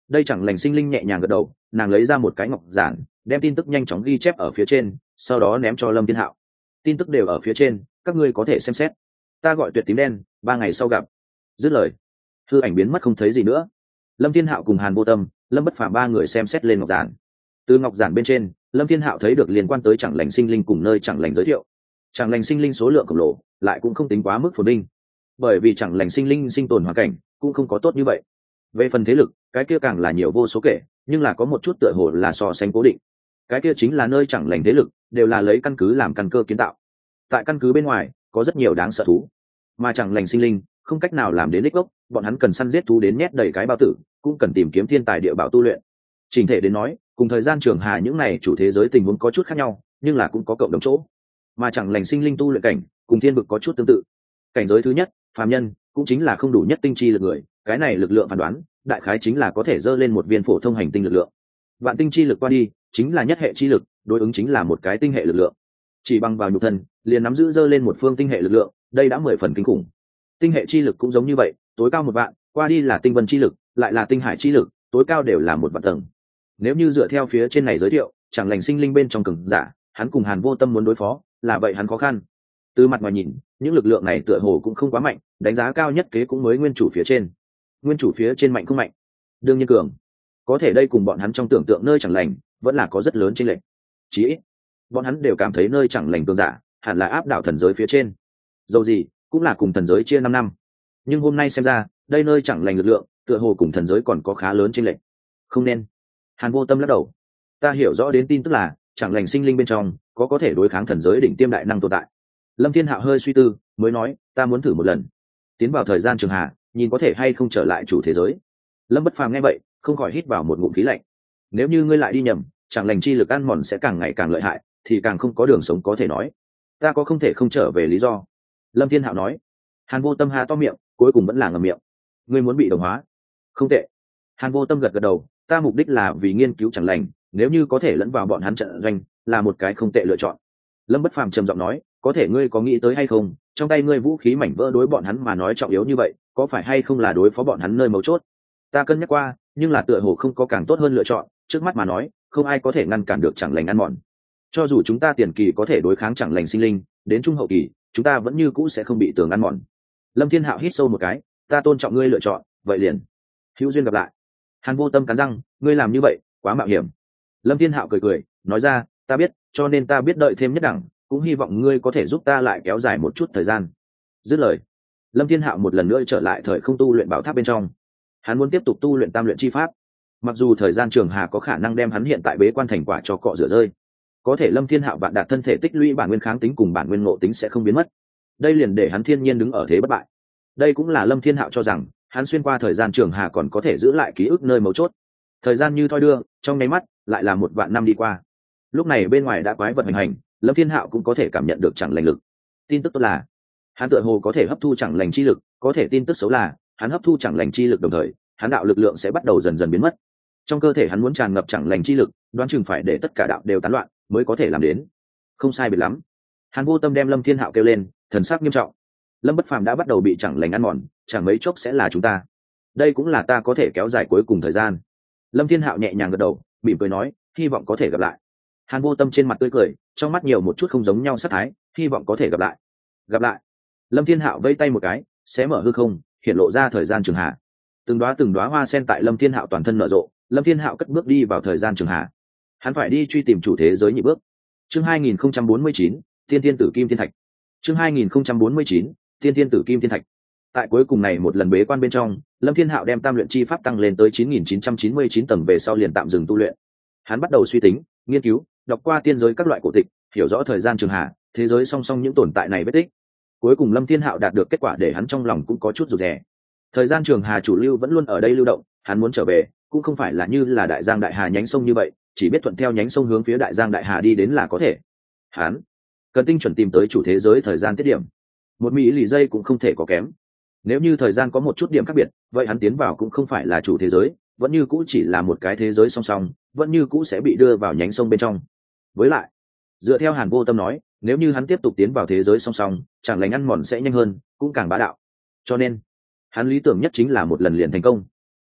Đây chẳng lành sinh linh nhẹ nhàng gật đầu, nàng lấy ra một cái ngọc giản, đem tin tức nhanh chóng ghi chép ở phía trên, sau đó ném cho Lâm Thiên Hạo. Tin tức đều ở phía trên, các ngươi có thể xem xét. Ta gọi Tuyệt Tím Đen, ba ngày sau gặp. Dứt lời, hư ảnh biến mất không thấy gì nữa. Lâm Thiên Hạo cùng Hàn Vô Tâm, Lâm Bất Phàm ba người xem xét lên ngọc giản. Từ ngọc giản bên trên, Lâm Thiên Hạo thấy được liên quan tới chẳng lành sinh linh cùng nơi chẳng lành giới thiệu. Chẳng lành sinh linh số lượng khổng lồ, lại cũng không tính quá mức phồn vinh, bởi vì chẳng lành sinh linh sinh tồn hoàn cảnh cũng không có tốt như vậy. Về phần thế lực, cái kia càng là nhiều vô số kể, nhưng là có một chút tựa hồ là so sánh cố định. Cái kia chính là nơi chẳng lành thế lực đều là lấy căn cứ làm căn cơ kiến tạo. Tại căn cứ bên ngoài có rất nhiều đáng sợ thú, mà chẳng lành sinh linh không cách nào làm đến đích gốc, bọn hắn cần săn giết thú đến nhét đầy cái bao tử, cũng cần tìm kiếm thiên tài địa bảo tu luyện. Trình thể đến nói, cùng thời gian trường hà những này chủ thế giới tình huống có chút khác nhau, nhưng là cũng có cộng đồng chỗ. Mà chẳng lành sinh linh tu luyện cảnh cùng thiên vực có chút tương tự. Cảnh giới thứ nhất, phàm nhân, cũng chính là không đủ nhất tinh chi lực người, cái này lực lượng phán đoán, đại khái chính là có thể dơ lên một viên phổ thông hành tinh lực lượng. Vạn tinh chi lực qua đi, chính là nhất hệ chi lực, đối ứng chính là một cái tinh hệ lực lượng. Chỉ bằng vào nhục thân, liền nắm giữ dơ lên một phương tinh hệ lực lượng, đây đã mười phần kinh khủng. Tinh hệ chi lực cũng giống như vậy, tối cao một vạn, qua đi là tinh vân chi lực, lại là tinh hải chi lực, tối cao đều là một vạn tầng. Nếu như dựa theo phía trên này giới thiệu, chẳng lành sinh linh bên trong cường giả, hắn cùng Hàn Vô Tâm muốn đối phó, là vậy hắn khó khăn. Từ mặt ngoài nhìn, những lực lượng này tựa hồ cũng không quá mạnh, đánh giá cao nhất kế cũng mới nguyên chủ phía trên. Nguyên chủ phía trên mạnh không mạnh? Đương nhiên cường. Có thể đây cùng bọn hắn trong tưởng tượng nơi chẳng lành, vẫn là có rất lớn chênh lệch. Chỉ ít, bọn hắn đều cảm thấy nơi chẳng lành cường giả, hẳn là áp đảo thần giới phía trên. Dầu gì, cũng là cùng thần giới chia năm năm. Nhưng hôm nay xem ra, đây nơi chẳng lành lực lượng, tựa hồ cùng thần giới còn có khá lớn chênh lệch. Không nên. Hàn Vô Tâm lắc đầu. Ta hiểu rõ đến tin tức là, chẳng lành sinh linh bên trong có có thể đối kháng thần giới đỉnh tiêm đại năng tồn tại. Lâm Thiên Hạo hơi suy tư, mới nói, ta muốn thử một lần, tiến vào thời gian trường hà, nhìn có thể hay không trở lại chủ thế giới. Lâm Bất Phàm nghe vậy, không khỏi hít vào một ngụm khí lạnh. Nếu như ngươi lại đi nhầm, chẳng lành chi lực ăn mòn sẽ càng ngày càng lợi hại, thì càng không có đường sống có thể nói. Ta có không thể không trở về lý do. Lâm Thiên Hạo nói. Hàn Vô Tâm há to miệng, cuối cùng vẫn là ngậm miệng. Ngươi muốn bị đồng hóa? Không tệ. Hàn Vô Tâm gật gật đầu, ta mục đích là vì nghiên cứu chẳng lành, nếu như có thể lẫn vào bọn hắn trận doanh, là một cái không tệ lựa chọn. Lâm Bất Phàm trầm giọng nói, có thể ngươi có nghĩ tới hay không, trong tay ngươi vũ khí mảnh vỡ đối bọn hắn mà nói trọng yếu như vậy, có phải hay không là đối phó bọn hắn nơi mấu chốt? Ta cân nhắc qua, nhưng là tựa hồ không có càng tốt hơn lựa chọn, trước mắt mà nói, không ai có thể ngăn cản được chẳng lành ăn mòn. Cho dù chúng ta tiền kỳ có thể đối kháng chẳng lành sinh linh, đến trung hậu kỳ, chúng ta vẫn như cũ sẽ không bị tường ăn mòn. Lâm Thiên Hạo hít sâu một cái, ta tôn trọng ngươi lựa chọn, vậy liền hữu duyên gặp lại. Hàn Vô Tâm cắn răng, ngươi làm như vậy quá mạo hiểm. Lâm Thiên Hạo cười cười, nói ra, ta biết, cho nên ta biết đợi thêm nhất đẳng, cũng hy vọng ngươi có thể giúp ta lại kéo dài một chút thời gian. Dứt lời, Lâm Thiên Hạo một lần nữa trở lại thời không tu luyện bảo tháp bên trong. Hắn muốn tiếp tục tu luyện tam luyện chi pháp. Mặc dù thời gian trường hà có khả năng đem hắn hiện tại bế quan thành quả cho cọ rửa rơi, có thể Lâm Thiên Hạo vạn đạt thân thể tích lũy bản nguyên kháng tính cùng bản nguyên ngộ tính sẽ không biến mất. Đây liền để hắn thiên nhiên đứng ở thế bất bại. Đây cũng là Lâm Thiên Hạo cho rằng, hắn xuyên qua thời gian trường hà còn có thể giữ lại ký ức nơi mấu chốt. Thời gian như thoi đưa, trong nháy mắt lại là một vạn năm đi qua. Lúc này bên ngoài đã quái vật hành hành, Lâm Thiên Hạo cũng có thể cảm nhận được chẳng lành lực. Tin tức tốt là, hắn tựa hồ có thể hấp thu chẳng lành chi lực, có thể tin tức xấu là, hắn hấp thu chẳng lành chi lực đồng thời, hắn đạo lực lượng sẽ bắt đầu dần dần biến mất. Trong cơ thể hắn muốn tràn ngập chẳng lành chi lực, đoán chừng phải để tất cả đạo đều tán loạn mới có thể làm đến. Không sai biệt lắm. Hàn Vô Tâm đem Lâm Thiên Hạo kêu lên, thần sắc nghiêm trọng. Lâm Bất Phàm đã bắt đầu bị chẳng lành ăn mòn, chẳng mấy chốc sẽ là chúng ta. Đây cũng là ta có thể kéo dài cuối cùng thời gian. Lâm Thiên Hạo nhẹ nhàng gật đầu, mỉm cười nói, hy vọng có thể gặp lại. Hàn Vô Tâm trên mặt tươi cười, trong mắt nhiều một chút không giống nhau sắc thái, hy vọng có thể gặp lại. Gặp lại. Lâm Thiên Hạo vây tay một cái, xé mở hư không, hiện lộ ra thời gian trường hạ. Từng đóa từng đóa hoa sen tại Lâm Thiên Hạo toàn thân nở rộ, Lâm Thiên Hạo cất bước đi vào thời gian trường hạ. Hắn phải đi truy tìm chủ thế giới nhị bước. Chương hai nghìn không trăm bốn mươi chín, Tiên Tiên Tử Kim Thiên Thạch. Chương hai nghìn không trăm bốn mươi chín, Tiên Tiên Tử Kim Thiên Thạch. Tại cuối cùng này một lần bế quan bên trong, Lâm Thiên Hạo đem tam luyện chi pháp tăng lên tới chín nghìn chín trăm chín mươi chín tầng về sau liền tạm dừng tu luyện. Hắn bắt đầu suy tính, nghiên cứu, đọc qua tiên giới các loại cổ tịch, hiểu rõ thời gian trường hạ, thế giới song song những tồn tại này vết tích. Cuối cùng Lâm Thiên Hạo đạt được kết quả để hắn trong lòng cũng có chút rụt rè. Thời gian trường hà chủ lưu vẫn luôn ở đây lưu động, hắn muốn trở về, cũng không phải là như là đại giang đại hà nhánh sông như vậy, chỉ biết thuận theo nhánh sông hướng phía đại giang đại hà đi đến là có thể. Hắn cần tinh chuẩn tìm tới chủ thế giới thời gian tiết điểm. Một mỹ lì giây cũng không thể có kém. Nếu như thời gian có một chút điểm khác biệt, vậy hắn tiến vào cũng không phải là chủ thế giới, vẫn như cũ chỉ là một cái thế giới song song, vẫn như cũ sẽ bị đưa vào nhánh sông bên trong. Với lại, dựa theo Hàn Vô Tâm nói, nếu như hắn tiếp tục tiến vào thế giới song song, chẳng lành ăn mòn sẽ nhanh hơn, cũng càng bá đạo. Cho nên, hắn lý tưởng nhất chính là một lần liền thành công.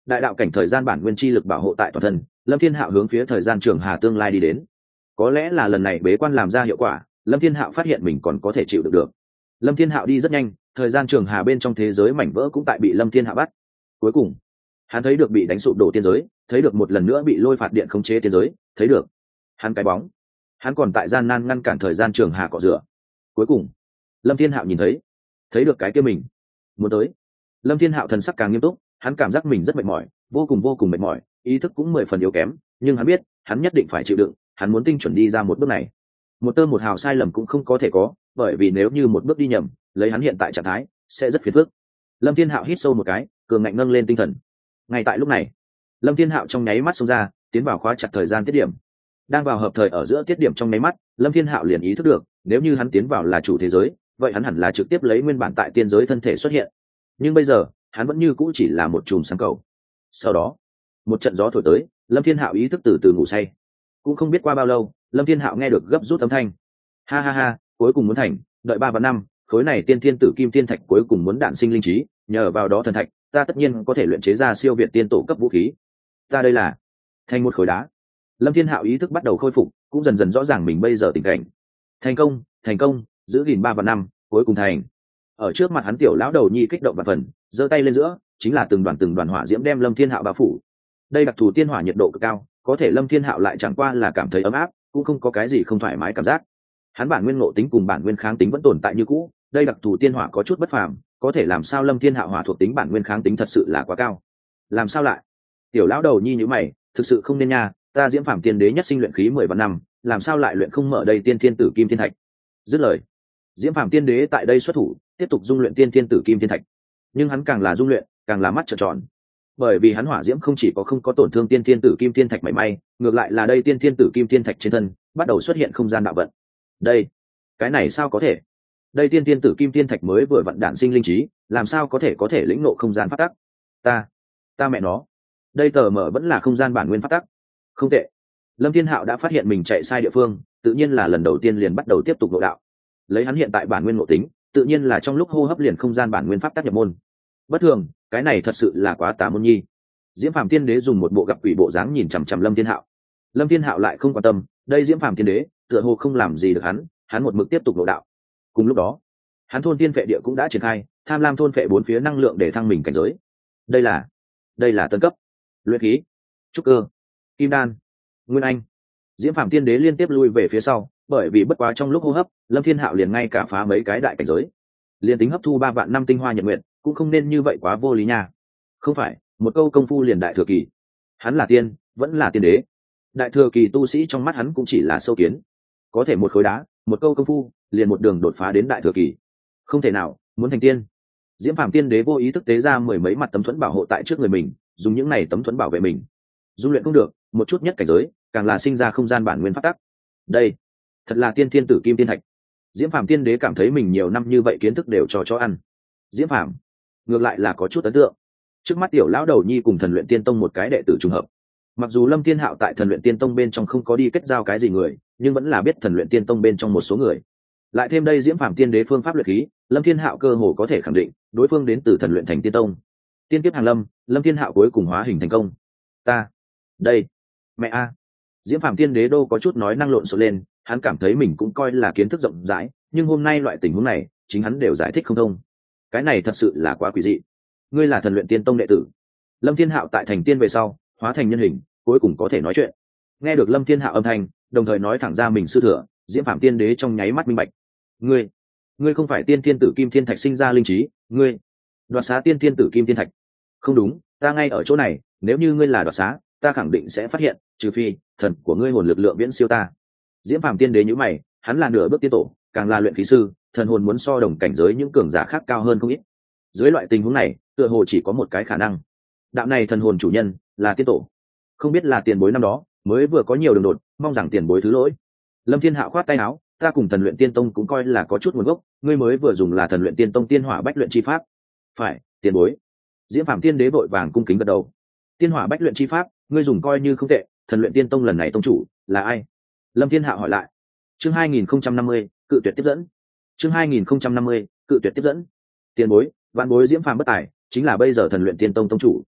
đại đạo cảnh thời gian bản nguyên chi lực bảo hộ tại toàn thân, Lâm Thiên Hạo hướng phía thời gian trường hà tương lai đi đến. Có lẽ là lần này bế quan làm ra hiệu quả, Lâm Thiên Hạo phát hiện mình còn có thể chịu được được. Lâm Thiên Hạo đi rất nhanh, thời gian trường hà bên trong thế giới mảnh vỡ cũng tại bị Lâm Thiên Hạo bắt. Cuối cùng, hắn thấy được bị đánh sụp đổ tiên giới, thấy được một lần nữa bị lôi phạt điện khống chế tiên giới, thấy được hắn cái bóng. Hắn còn tại gian nan ngăn cản thời gian trường hà cọ rửa. Cuối cùng, Lâm Thiên Hạo nhìn thấy, thấy được cái kia mình muốn tới. Lâm Thiên Hạo thần sắc càng nghiêm túc, hắn cảm giác mình rất mệt mỏi, vô cùng vô cùng mệt mỏi, ý thức cũng mười phần yếu kém, nhưng hắn biết, hắn nhất định phải chịu đựng, hắn muốn tinh chuẩn đi ra một bước này. Một tơ một hào sai lầm cũng không có thể có, bởi vì nếu như một bước đi nhầm, lấy hắn hiện tại trạng thái, sẽ rất phiền phức. Lâm Thiên Hạo hít sâu một cái, cường ngạnh nâng lên tinh thần. Ngay tại lúc này, Lâm Thiên Hạo trong nháy mắt xông ra, tiến vào khóa chặt thời gian tiết điểm. Đang vào hợp thời ở giữa tiết điểm trong nháy mắt, Lâm Thiên Hạo liền ý thức được, nếu như hắn tiến vào là chủ thế giới, vậy hắn hẳn là trực tiếp lấy nguyên bản tại tiên giới thân thể xuất hiện. Nhưng bây giờ, hắn vẫn như cũ chỉ là một chùm sáng cầu. Sau đó, một trận gió thổi tới, Lâm Thiên Hạo ý thức từ từ ngủ say. Cũng không biết qua bao lâu, Lâm Thiên Hạo nghe được gấp rút âm thanh. Ha ha ha, cuối cùng muốn thành, đợi ba và năm, khối này tiên thiên tử kim tiên thạch cuối cùng muốn đản sinh linh trí, nhờ vào đó thần thạch, ta tất nhiên có thể luyện chế ra siêu việt tiên tổ cấp vũ khí. Ta đây là thành một khối đá. Lâm Thiên Hạo ý thức bắt đầu khôi phục, cũng dần dần rõ ràng mình bây giờ tình cảnh. Thành công, thành công, giữ gìn ba và năm, cuối cùng thành. Ở trước mặt hắn tiểu lão đầu nhi kích động và phần, giơ tay lên giữa, chính là từng đoàn từng đoàn hỏa diễm đem Lâm Thiên Hạo bao phủ. Đây đặc thù tiên hỏa nhiệt độ cực cao, có thể Lâm Thiên Hạo lại chẳng qua là cảm thấy ấm áp, cũng không có cái gì không thoải mái cảm giác. Hắn bản nguyên ngộ tính cùng bản nguyên kháng tính vẫn tồn tại như cũ, đây đặc thù tiên hỏa có chút bất phàm, có thể làm sao Lâm Thiên Hạo hỏa thuộc tính bản nguyên kháng tính thật sự là quá cao. Làm sao lại? Tiểu lão đầu nhi nhíu mày, thực sự không nên nha, ta diễm phàm tiên đế nhất sinh luyện khí mười vạn năm, làm sao lại luyện không mở đây tiên thiên tử kim thiên thạch? Dứt lời, diễm phàm tiên đế tại đây xuất thủ, tiếp tục dung luyện tiên thiên tử kim thiên thạch. Nhưng hắn càng là dung luyện, càng là mắt trợn tròn. Bởi vì hắn hỏa diễm không chỉ có không có tổn thương tiên thiên tử kim thiên thạch mảy may, ngược lại là đây tiên thiên tử kim thiên thạch trên thân bắt đầu xuất hiện không gian đạo vận. Đây, cái này sao có thể? Đây tiên thiên tử kim thiên thạch mới vừa vận đản sinh linh trí, làm sao có thể có thể lĩnh ngộ không gian phát tắc? Ta, ta mẹ nó, đây tờ mở vẫn là không gian bản nguyên phát tắc. Không tệ. Lâm Thiên Hạo đã phát hiện mình chạy sai địa phương, tự nhiên là lần đầu tiên liền bắt đầu tiếp tục ngộ đạo. Lấy hắn hiện tại bản nguyên ngộ tính, tự nhiên là trong lúc hô hấp liền không gian bản nguyên pháp tác nhập môn. Bất thường, cái này thật sự là quá tà môn nhi. Diễm Phàm Tiên Đế dùng một bộ gặp quỷ bộ dáng nhìn chằm chằm Lâm Thiên Hạo. Lâm Thiên Hạo lại không quan tâm, đây Diễm Phàm Tiên Đế, tựa hồ không làm gì được hắn, hắn một mực tiếp tục ngộ đạo. Cùng lúc đó, hắn thôn tiên phệ địa cũng đã triển khai, tham lam thôn phệ bốn phía năng lượng để thăng mình cảnh giới. Đây là, đây là tân cấp, luyện khí, trúc cơ, kim đan, nguyên anh. Diễm Phàm Tiên Đế liên tiếp lui về phía sau, bởi vì bất quá trong lúc hô hấp, Lâm Thiên Hạo liền ngay cả phá mấy cái đại cảnh giới. Liên tính hấp thu ba vạn năm tinh hoa nhật nguyện, cũng không nên như vậy quá vô lý nha. Không phải, một câu công phu liền đại thừa kỳ. Hắn là tiên, vẫn là tiên đế. Đại thừa kỳ tu sĩ trong mắt hắn cũng chỉ là sâu kiến. Có thể một khối đá, một câu công phu, liền một đường đột phá đến đại thừa kỳ. Không thể nào, muốn thành tiên. Diễm Phàm Tiên Đế vô ý thức tế ra mười mấy mặt tấm thuẫn bảo hộ tại trước người mình, dùng những này tấm thuẫn bảo vệ mình. Dung luyện cũng được, một chút nhất cảnh giới, càng là sinh ra không gian bản nguyên pháp tắc. Đây, thật là tiên thiên tử kim tiên thạch. Diễm Phàm Tiên Đế cảm thấy mình nhiều năm như vậy kiến thức đều cho chó ăn. Diễm Phàm ngược lại là có chút ấn tượng. Trước mắt tiểu lão đầu nhi cùng Thần Luyện Tiên Tông một cái đệ tử trùng hợp. Mặc dù Lâm Thiên Hạo tại Thần Luyện Tiên Tông bên trong không có đi kết giao cái gì người, nhưng vẫn là biết Thần Luyện Tiên Tông bên trong một số người. Lại thêm đây Diễm Phàm Tiên Đế phương pháp luyện khí, Lâm Thiên Hạo cơ hồ có thể khẳng định, đối phương đến từ Thần Luyện Thành Tiên Tông. Tiên kiếp hàng lâm, Lâm Thiên Hạo cuối cùng hóa hình thành công. Ta, đây, mẹ a. Diễm Phàm Tiên Đế đô có chút nói năng lộn xộn lên, hắn cảm thấy mình cũng coi là kiến thức rộng rãi, nhưng hôm nay loại tình huống này, chính hắn đều giải thích không thông. Cái này thật sự là quá quỷ dị. Ngươi là Thần Luyện Tiên Tông đệ tử. Lâm Thiên Hạo tại thành tiên về sau, hóa thành nhân hình, cuối cùng có thể nói chuyện. Nghe được Lâm Thiên Hạo âm thanh, đồng thời nói thẳng ra mình sư thừa, Diễm Phàm Tiên Đế trong nháy mắt minh bạch. Ngươi, ngươi không phải tiên thiên tử kim thiên thạch sinh ra linh trí, ngươi đoạt xá tiên thiên tử kim thiên thạch. Không đúng, ta ngay ở chỗ này, nếu như ngươi là đoạt xá, ta khẳng định sẽ phát hiện, trừ phi thần của ngươi hồn lực lượng viễn siêu ta. Diễm Phàm Tiên Đế nhíu mày, hắn là nửa bước tiên tổ, càng là luyện khí sư, thần hồn muốn so đồng cảnh giới những cường giả khác cao hơn không ít. Dưới loại tình huống này, tựa hồ chỉ có một cái khả năng. Đạo này thần hồn chủ nhân là tiên tổ. Không biết là tiền bối năm đó, mới vừa có nhiều đường đột, mong rằng tiền bối thứ lỗi. Lâm Thiên Hạo khoát tay áo, ta cùng Thần Luyện Tiên Tông cũng coi là có chút nguồn gốc, ngươi mới vừa dùng là Thần Luyện Tiên Tông tiên hỏa bách luyện chi pháp. Phải, tiền bối. Diễm Phàm Tiên Đế vội vàng cung kính gật đầu. Tiên hỏa bách luyện chi pháp, ngươi dùng coi như không tệ, Thần Luyện Tiên Tông lần này tông chủ là ai? Lâm Thiên Hạo hỏi lại. Chương hai nghìn không trăm năm mươi, cự tuyệt tiếp dẫn. Chương hai nghìn không trăm năm mươi, cự tuyệt tiếp dẫn. Tiền bối, vạn bối Diễm Phàm bất tài, chính là bây giờ Thần Luyện Tiên Tông tông chủ.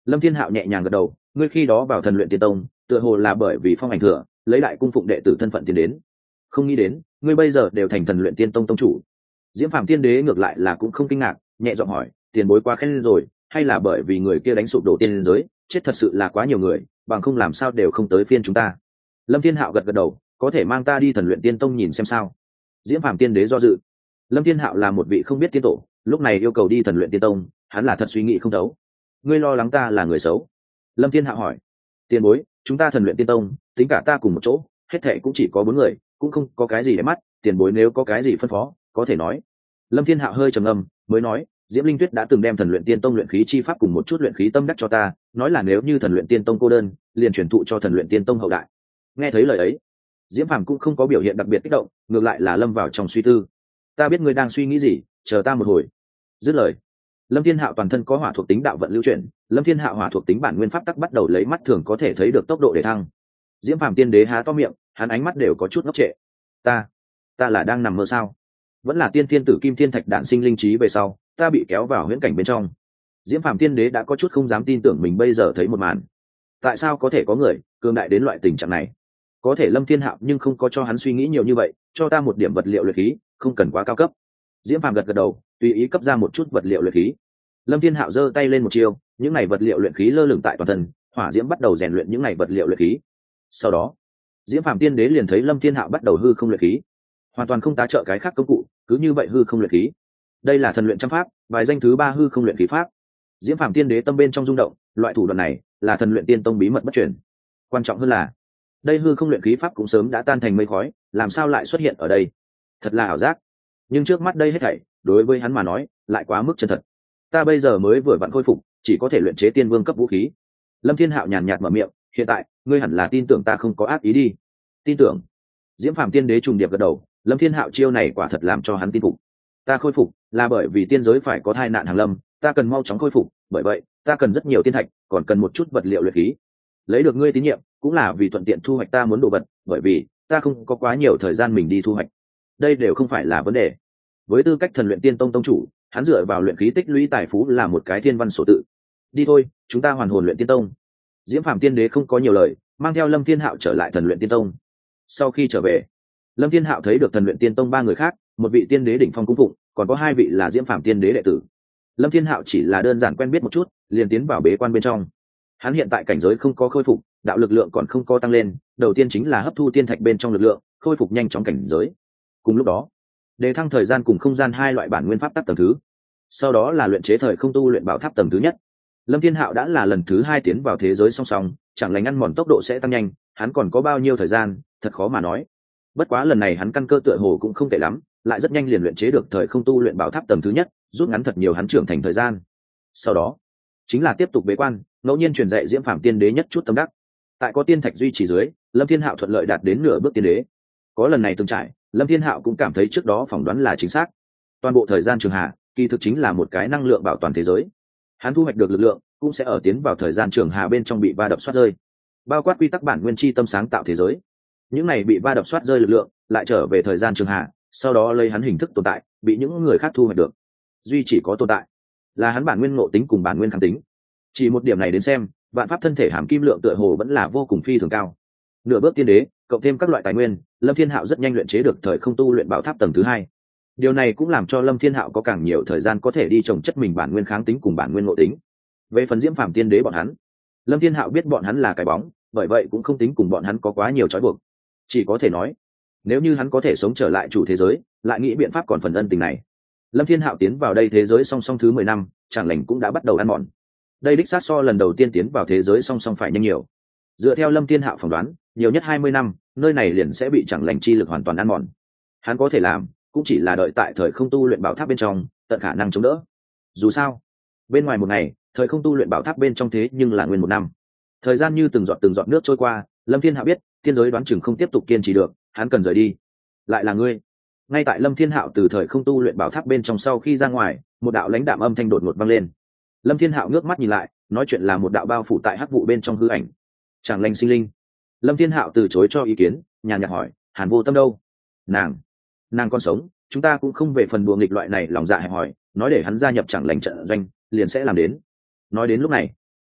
Lâm Thiên Hạo nhẹ nhàng gật đầu, ngươi khi đó vào thần luyện tiên tông tựa hồ là bởi vì phong ảnh thừa lấy đại cung phụng đệ tử thân phận tiến đến, không nghĩ đến ngươi bây giờ đều thành thần luyện tiên tông tông chủ. Diễm Phàm tiên đế ngược lại là cũng không kinh ngạc, nhẹ giọng hỏi, tiền bối quá khen rồi, hay là bởi vì người kia đánh sụp đổ tiên giới, chết thật sự là quá nhiều người, bằng không làm sao đều không tới phiên chúng ta. Lâm Thiên Hạo gật gật đầu, có thể mang ta đi thần luyện tiên tông nhìn xem sao? Diễm Phàm tiên đế do dự. Lâm Thiên Hạo là một vị không biết tiên tổ, lúc này yêu cầu đi thần luyện tiên tông, hắn là thật suy nghĩ không thấu. Ngươi lo lắng ta là người xấu? Lâm Thiên Hạo hỏi. Tiền bối, chúng ta thần luyện tiên tông tính cả ta cùng một chỗ hết thệ cũng chỉ có bốn người, cũng không có cái gì để mắt, tiền bối nếu có cái gì phân phó có thể nói. Lâm Thiên Hạo hơi trầm ngâm mới nói, Diễm Linh Tuyết đã từng đem thần luyện tiên tông luyện khí chi pháp cùng một chút luyện khí tâm đắc cho ta, nói là nếu như thần luyện tiên tông cô đơn liền truyền thụ cho thần luyện tiên tông hậu đại. Nghe thấy lời ấy, Diễm Phàm cũng không có biểu hiện đặc biệt kích động, ngược lại là lâm vào trong suy tư. Ta biết ngươi đang suy nghĩ gì, chờ ta một hồi. Dứt lời, Lâm Thiên Hạo toàn thân có hỏa thuộc tính đạo vận lưu chuyển, Lâm Thiên Hạo hỏa thuộc tính bản nguyên pháp tắc bắt đầu lấy mắt thường có thể thấy được tốc độ để thăng. Diễm Phàm tiên đế há to miệng, hắn ánh mắt đều có chút ngốc trệ. Ta, ta là đang nằm mơ sao? Vẫn là tiên thiên tử kim thiên thạch đạn sinh linh trí về sau, ta bị kéo vào huyễn cảnh bên trong. Diễm Phàm tiên đế đã có chút không dám tin tưởng mình bây giờ thấy một màn. Tại sao có thể có người cường đại đến loại tình trạng này? Có thể Lâm Thiên Hạo nhưng không có cho hắn suy nghĩ nhiều như vậy, cho ta một điểm vật liệu luyện khí, không cần quá cao cấp. Diễm Phàm gật gật đầu, tùy ý cấp ra một chút vật liệu luyện khí. Lâm Thiên Hạo giơ tay lên một chiêu, những này vật liệu luyện khí lơ lửng tại toàn thân, hỏa diễm bắt đầu rèn luyện những này vật liệu luyện khí. Sau đó, Diễm Phàm tiên đế liền thấy Lâm Thiên Hạo bắt đầu hư không luyện khí, hoàn toàn không tá trợ cái khác công cụ, cứ như vậy hư không luyện khí. Đây là thần luyện trăm pháp, bài danh thứ ba hư không luyện khí pháp. Diễm Phàm tiên đế tâm bên trong rung động, loại thủ đoạn này là thần luyện tiên tông bí mật bất truyền. Quan trọng hơn là, đây hư không luyện khí pháp cũng sớm đã tan thành mây khói, làm sao lại xuất hiện ở đây? Thật là ảo giác. Nhưng trước mắt đây hết thảy, đối với hắn mà nói, lại quá mức chân thật. Ta bây giờ mới vừa vặn khôi phục, chỉ có thể luyện chế tiên vương cấp vũ khí. Lâm Thiên Hạo nhàn nhạt mở miệng, hiện tại, ngươi hẳn là tin tưởng ta không có ác ý đi. Tin tưởng? Diễm Phàm tiên đế trùng điệp gật đầu, Lâm Thiên Hạo chiêu này quả thật làm cho hắn tin phục. Ta khôi phục là bởi vì tiên giới phải có tai nạn hàng lâm, ta cần mau chóng khôi phục, bởi vậy ta cần rất nhiều tiên thạch, còn cần một chút vật liệu luyện khí. Lấy được ngươi tín nhiệm cũng là vì thuận tiện thu hoạch ta muốn đồ vật, bởi vì ta không có quá nhiều thời gian mình đi thu hoạch. Đây đều không phải là vấn đề. Với tư cách thần luyện tiên tông tông chủ, hắn dựa vào luyện khí tích lũy tài phú là một cái thiên văn sổ tự. Đi thôi, chúng ta hoàn hồn luyện tiên tông. Diễm Phàm tiên đế không có nhiều lời, mang theo Lâm Thiên Hạo trở lại thần luyện tiên tông. Sau khi trở về, Lâm Thiên Hạo thấy được thần luyện tiên tông ba người khác, một vị tiên đế đỉnh phong cung phụng, còn có hai vị là Diễm Phàm tiên đế đệ tử. Lâm Thiên Hạo chỉ là đơn giản quen biết một chút, liền tiến vào bế quan bên trong. Hắn hiện tại cảnh giới không có khôi phục, đạo lực lượng còn không có tăng lên, đầu tiên chính là hấp thu tiên thạch bên trong lực lượng, khôi phục nhanh chóng cảnh giới. Cùng lúc đó, đề thăng thời gian cùng không gian hai loại bản nguyên pháp tắc tầng thứ. Sau đó là luyện chế thời không tu luyện bảo tháp tầng thứ nhất. Lâm Thiên Hạo đã là lần thứ hai tiến vào thế giới song song, chẳng lành ăn mòn tốc độ sẽ tăng nhanh, hắn còn có bao nhiêu thời gian, thật khó mà nói. Bất quá lần này hắn căn cơ tựa hồ cũng không tệ lắm, lại rất nhanh liền luyện chế được thời không tu luyện bảo tháp tầng thứ nhất, rút ngắn thật nhiều hắn trưởng thành thời gian. Sau đó, chính là tiếp tục bế quan, ngẫu nhiên truyền dạy Diễm Phàm tiên đế nhất chút tâm đắc. Tại có tiên thạch duy trì dưới, Lâm Thiên Hạo thuận lợi đạt đến nửa bước tiên đế. Có lần này từng trải, Lâm Thiên Hạo cũng cảm thấy trước đó phỏng đoán là chính xác. Toàn bộ thời gian trường hạ, kỳ thực chính là một cái năng lượng bảo toàn thế giới. Hắn thu hoạch được lực lượng, cũng sẽ ở tiến vào thời gian trường hạ bên trong bị va đập xoát rơi. Bao quát quy tắc bản nguyên chi tâm sáng tạo thế giới. Những này bị va đập xoát rơi lực lượng, lại trở về thời gian trường hạ, sau đó lấy hắn hình thức tồn tại, bị những người khác thu hoạch được. Duy chỉ có tồn tại, là hắn bản nguyên ngộ tính cùng bản nguyên kháng tính. Chỉ một điểm này đến xem, vạn pháp thân thể hàm kim lượng tựa hồ vẫn là vô cùng phi thường cao. Nửa bước tiên đế, cộng thêm các loại tài nguyên, Lâm Thiên Hạo rất nhanh luyện chế được thời không tu luyện bảo tháp tầng thứ hai. Điều này cũng làm cho Lâm Thiên Hạo có càng nhiều thời gian có thể đi trồng chất mình bản nguyên kháng tính cùng bản nguyên ngộ tính. Về phần Diễm Phàm tiên đế bọn hắn, Lâm Thiên Hạo biết bọn hắn là cái bóng, bởi vậy cũng không tính cùng bọn hắn có quá nhiều trói buộc. Chỉ có thể nói, nếu như hắn có thể sống trở lại chủ thế giới, lại nghĩ biện pháp còn phần ân tình này. Lâm Thiên Hạo tiến vào đây thế giới song song thứ mười năm, chẳng lành cũng đã bắt đầu ăn mòn. Đây đích xác so lần đầu tiên tiến vào thế giới song song phải nhanh nhiều. Dựa theo Lâm Thiên Hạo phỏng đoán, nhiều nhất hai mươi năm, nơi này liền sẽ bị chẳng lành chi lực hoàn toàn ăn mòn. Hắn có thể làm, cũng chỉ là đợi tại thời không tu luyện bảo tháp bên trong, tận khả năng chống đỡ. Dù sao, bên ngoài một ngày, thời không tu luyện bảo tháp bên trong thế nhưng là nguyên một năm. Thời gian như từng giọt từng giọt nước trôi qua, Lâm Thiên Hạo biết, tiên giới đoán chừng không tiếp tục kiên trì được, hắn cần rời đi. Lại là ngươi. Ngay tại Lâm Thiên Hạo từ thời không tu luyện bảo tháp bên trong sau khi ra ngoài, một đạo lãnh đạm âm thanh đột ngột vang lên. Lâm Thiên Hạo ngước mắt nhìn lại, nói chuyện là một đạo bao phủ tại hắc vụ bên trong hư ảnh. Chẳng lành sinh linh. Lâm Thiên Hạo từ chối cho ý kiến, nhàn nhạt hỏi, Hàn Vô Tâm đâu? Nàng, nàng còn sống, chúng ta cũng không về phần đùa nghịch loại này lòng dạ hẹp hỏi, nói để hắn gia nhập chẳng lành trận doanh, liền sẽ làm đến. Nói đến lúc này,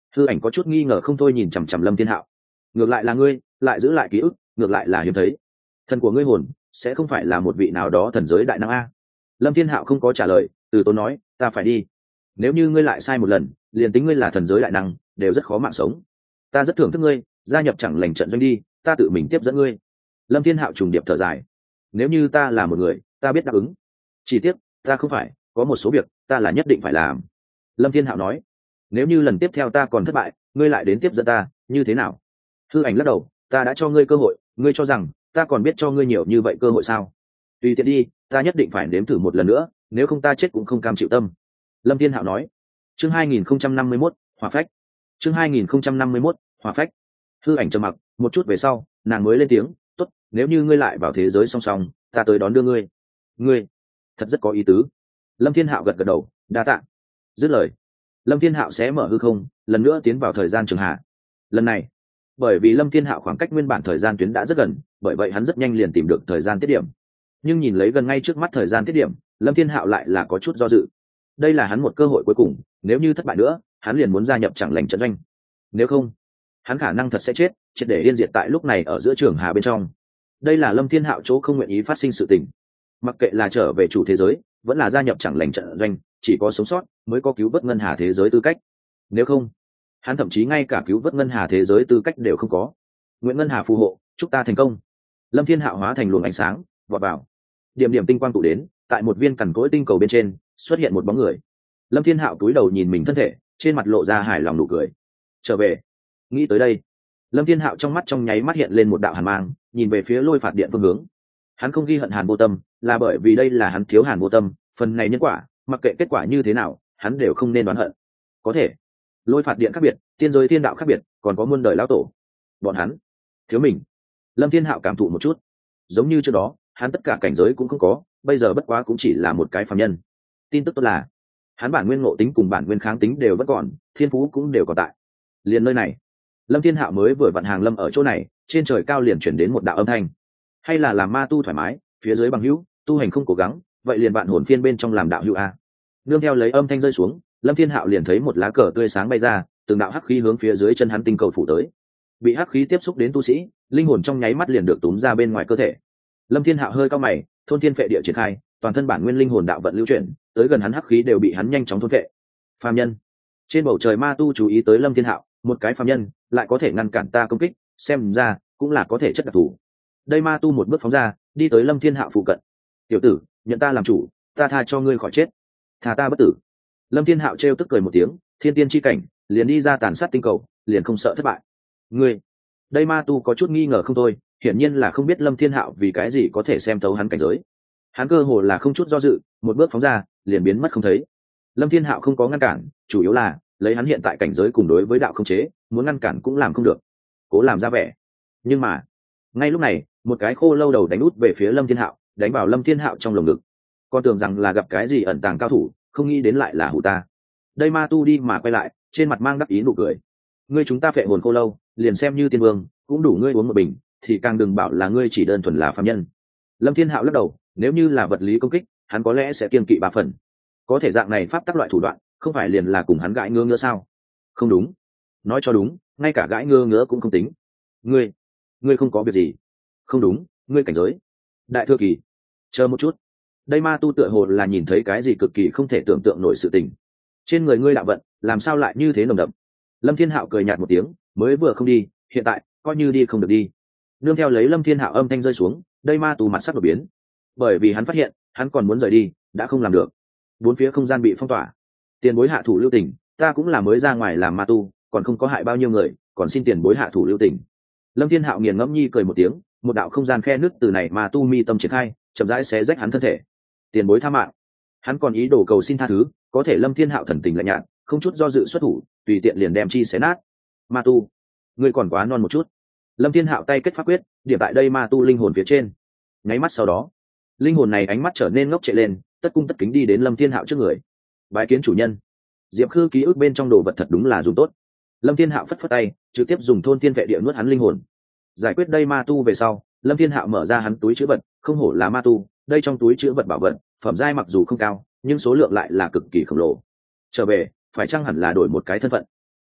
Hư ảnh có chút nghi ngờ không thôi nhìn chằm chằm Lâm Thiên Hạo. Ngược lại là ngươi lại giữ lại ký ức, ngược lại là hiếm thấy. Thần của ngươi hồn sẽ không phải là một vị nào đó thần giới đại năng a? Lâm Thiên Hạo không có trả lời, từ tốn nói, ta phải đi. Nếu như ngươi lại sai một lần, liền tính ngươi là thần giới đại năng đều rất khó mạng sống. Ta rất thưởng thức ngươi, gia nhập chẳng lành trận doanh đi, ta tự mình tiếp dẫn ngươi. Lâm Thiên Hạo trùng điệp thở dài. Nếu như ta là một người, ta biết đáp ứng. Chỉ tiếc ta không phải, có một số việc ta là nhất định phải làm. Lâm Thiên Hạo nói. Nếu như lần tiếp theo ta còn thất bại, ngươi lại đến tiếp dẫn ta, như thế nào? Hư ảnh lắc đầu, ta đã cho ngươi cơ hội, ngươi cho rằng ta còn biết cho ngươi nhiều như vậy cơ hội sao? Tùy tiện đi, ta nhất định phải nếm thử một lần nữa, nếu không ta chết cũng không cam chịu tâm. Lâm Thiên Hạo nói. Chương hai nghìn không trăm năm mươi mốt, Hỏa phách. Chương hai nghìn không trăm năm mươi mốt, Hỏa phách. Hư ảnh trầm mặc, một chút về sau, nàng mới lên tiếng, "Tốt, nếu như ngươi lại vào thế giới song song, ta tới đón đưa ngươi." "Ngươi, thật rất có ý tứ." Lâm Thiên Hạo gật gật đầu, "Đa tạ." Dứt lời, Lâm Thiên Hạo sẽ mở hư không, lần nữa tiến vào thời gian trường hạ. Lần này, bởi vì Lâm Thiên Hạo khoảng cách nguyên bản thời gian tuyến đã rất gần, bởi vậy hắn rất nhanh liền tìm được thời gian tiết điểm. Nhưng nhìn lấy gần ngay trước mắt thời gian tiết điểm, Lâm Thiên Hạo lại là có chút do dự. Đây là hắn một cơ hội cuối cùng, nếu như thất bại nữa, hắn liền muốn gia nhập chẳng lành trận doanh. Nếu không, hắn khả năng thật sẽ chết, triệt để điên diệt tại lúc này ở giữa trường hà bên trong. Đây là Lâm Thiên Hạo chỗ không nguyện ý phát sinh sự tình. Mặc kệ là trở về chủ thế giới, vẫn là gia nhập chẳng lành trận doanh, chỉ có sống sót mới có cứu vớt ngân hà thế giới tư cách. Nếu không, hắn thậm chí ngay cả cứu vớt ngân hà thế giới tư cách đều không có. Nguyện ngân hà phù hộ, chúc ta thành công. Lâm Thiên Hạo hóa thành luồng ánh sáng, vọt vào. Điểm điểm tinh quang tụ đến, tại một viên cằn cỗi tinh cầu bên trên, xuất hiện một bóng người. Lâm Thiên Hạo cúi đầu nhìn mình thân thể, trên mặt lộ ra hài lòng nụ cười. Trở về. Nghĩ tới đây, Lâm Thiên Hạo trong mắt trong nháy mắt hiện lên một đạo hàn mang, nhìn về phía lôi phạt điện phương hướng. Hắn không ghi hận Hàn Vô Tâm, là bởi vì đây là hắn thiếu Hàn Vô Tâm, phần này nhân quả, mặc kệ kết quả như thế nào, hắn đều không nên đoán hận. Có thể, lôi phạt điện khác biệt, tiên giới thiên đạo khác biệt, còn có muôn đời lão tổ. Bọn hắn thiếu mình. Lâm Thiên Hạo cảm thụ một chút, giống như trước đó, hắn tất cả cảnh giới cũng không có, bây giờ bất quá cũng chỉ là một cái phàm nhân. Tin tức tốt là, hắn bản nguyên ngộ tính cùng bản nguyên kháng tính đều vẫn còn, thiên phú cũng đều còn tại. Liền nơi này, Lâm Thiên Hạo mới vừa vận hàng lâm ở chỗ này, trên trời cao liền chuyển đến một đạo âm thanh. Hay là làm ma tu thoải mái, phía dưới bằng hữu, tu hành không cố gắng, vậy liền bạn hồn phiên bên trong làm đạo hữu a. Nương theo lấy âm thanh rơi xuống, Lâm Thiên Hạo liền thấy một lá cờ tươi sáng bay ra, từng đạo hắc khí hướng phía dưới chân hắn tinh cầu phủ tới. Bị hắc khí tiếp xúc đến tu sĩ, linh hồn trong nháy mắt liền được túm ra bên ngoài cơ thể. Lâm Thiên Hạo hơi cao mày, thôn thiên phệ địa triển khai, toàn thân bản nguyên linh hồn đạo vận lưu chuyển, tới gần hắn hắc khí đều bị hắn nhanh chóng thôn phệ. Phàm nhân. Trên bầu trời ma tu chú ý tới Lâm Thiên Hạo, một cái phàm nhân lại có thể ngăn cản ta công kích, xem ra cũng là có thể chất đặc thù. Đây ma tu một bước phóng ra, đi tới Lâm Thiên Hạo phụ cận. "Tiểu tử, nhận ta làm chủ, ta tha cho ngươi khỏi chết." "Tha ta bất tử." Lâm Thiên Hạo trêu tức cười một tiếng, thiên tiên chi cảnh, liền đi ra tàn sát tinh cầu, liền không sợ thất bại. "Ngươi?" Đây ma tu có chút nghi ngờ không thôi, hiển nhiên là không biết Lâm Thiên Hạo vì cái gì có thể xem thấu hắn cảnh giới. Hắn cơ hồ là không chút do dự, một bước phóng ra, liền biến mất không thấy. Lâm Thiên Hạo không có ngăn cản, chủ yếu là lấy hắn hiện tại cảnh giới cùng đối với đạo không chế, muốn ngăn cản cũng làm không được. Cố làm ra vẻ. Nhưng mà, ngay lúc này, một cái khô lâu đầu đánh út về phía Lâm Thiên Hạo, đánh vào Lâm Thiên Hạo trong lồng ngực. Con tưởng rằng là gặp cái gì ẩn tàng cao thủ, không nghĩ đến lại là hủ ta. Đây ma tu đi mà quay lại, trên mặt mang đắc ý nụ cười. "Ngươi chúng ta phệ hồn khô lâu, liền xem như tiên vương, cũng đủ ngươi uống một bình, thì càng đừng bảo là ngươi chỉ đơn thuần là phàm nhân." Lâm Thiên Hạo lắc đầu, nếu như là vật lý công kích, hắn có lẽ sẽ kiêng kỵ ba phần. Có thể dạng này pháp tắc loại thủ đoạn, không phải liền là cùng hắn gãi ngứa ngứa sao? Không đúng, nói cho đúng, ngay cả gãi ngứa ngứa cũng không tính. Ngươi, ngươi không có việc gì? Không đúng, ngươi cảnh giới đại thừa kỳ. Chờ một chút, đây ma tu tựa hồ là nhìn thấy cái gì cực kỳ không thể tưởng tượng nổi sự tình. Trên người ngươi đạo vận, làm sao lại như thế nồng đậm? Lâm Thiên Hạo cười nhạt một tiếng, mới vừa không đi, hiện tại coi như đi không được đi. Nương theo lấy Lâm Thiên Hạo âm thanh rơi xuống, đây ma tu mặt sắc đột biến, bởi vì hắn phát hiện hắn còn muốn rời đi đã không làm được. Bốn phía không gian bị phong tỏa. Tiền bối hạ thủ lưu tình, ta cũng là mới ra ngoài làm ma tu, còn không có hại bao nhiêu người, còn xin tiền bối hạ thủ lưu tình. Lâm Thiên Hạo nghiền ngẫm nhi cười một tiếng, một đạo không gian khe nứt từ này ma tu mi tâm triển khai, chậm rãi xé rách hắn thân thể. Tiền bối tha mạng. Hắn còn ý đồ cầu xin tha thứ, có thể Lâm Thiên Hạo thần tình lạnh nhạt, không chút do dự xuất thủ, tùy tiện liền đem chi xé nát. Ma tu, ngươi còn quá non một chút. Lâm Thiên Hạo tay kết pháp quyết, điểm tại đây ma tu linh hồn phía trên. Nháy mắt sau đó, linh hồn này ánh mắt trở nên ngốc trệ lên, tất cung tất kính đi đến Lâm Thiên Hạo trước người. Bái kiến chủ nhân. Diệp Khư ký ức bên trong đồ vật thật đúng là dùng tốt. Lâm Thiên Hạo phất phất tay, trực tiếp dùng thôn thiên vệ địa nuốt hắn linh hồn. Giải quyết đây ma tu về sau, Lâm Thiên Hạo mở ra hắn túi chữ vật, không hổ là ma tu, đây trong túi chữ vật bảo vật, phẩm giai mặc dù không cao, nhưng số lượng lại là cực kỳ khổng lồ. Trở về, phải chăng hẳn là đổi một cái thân phận.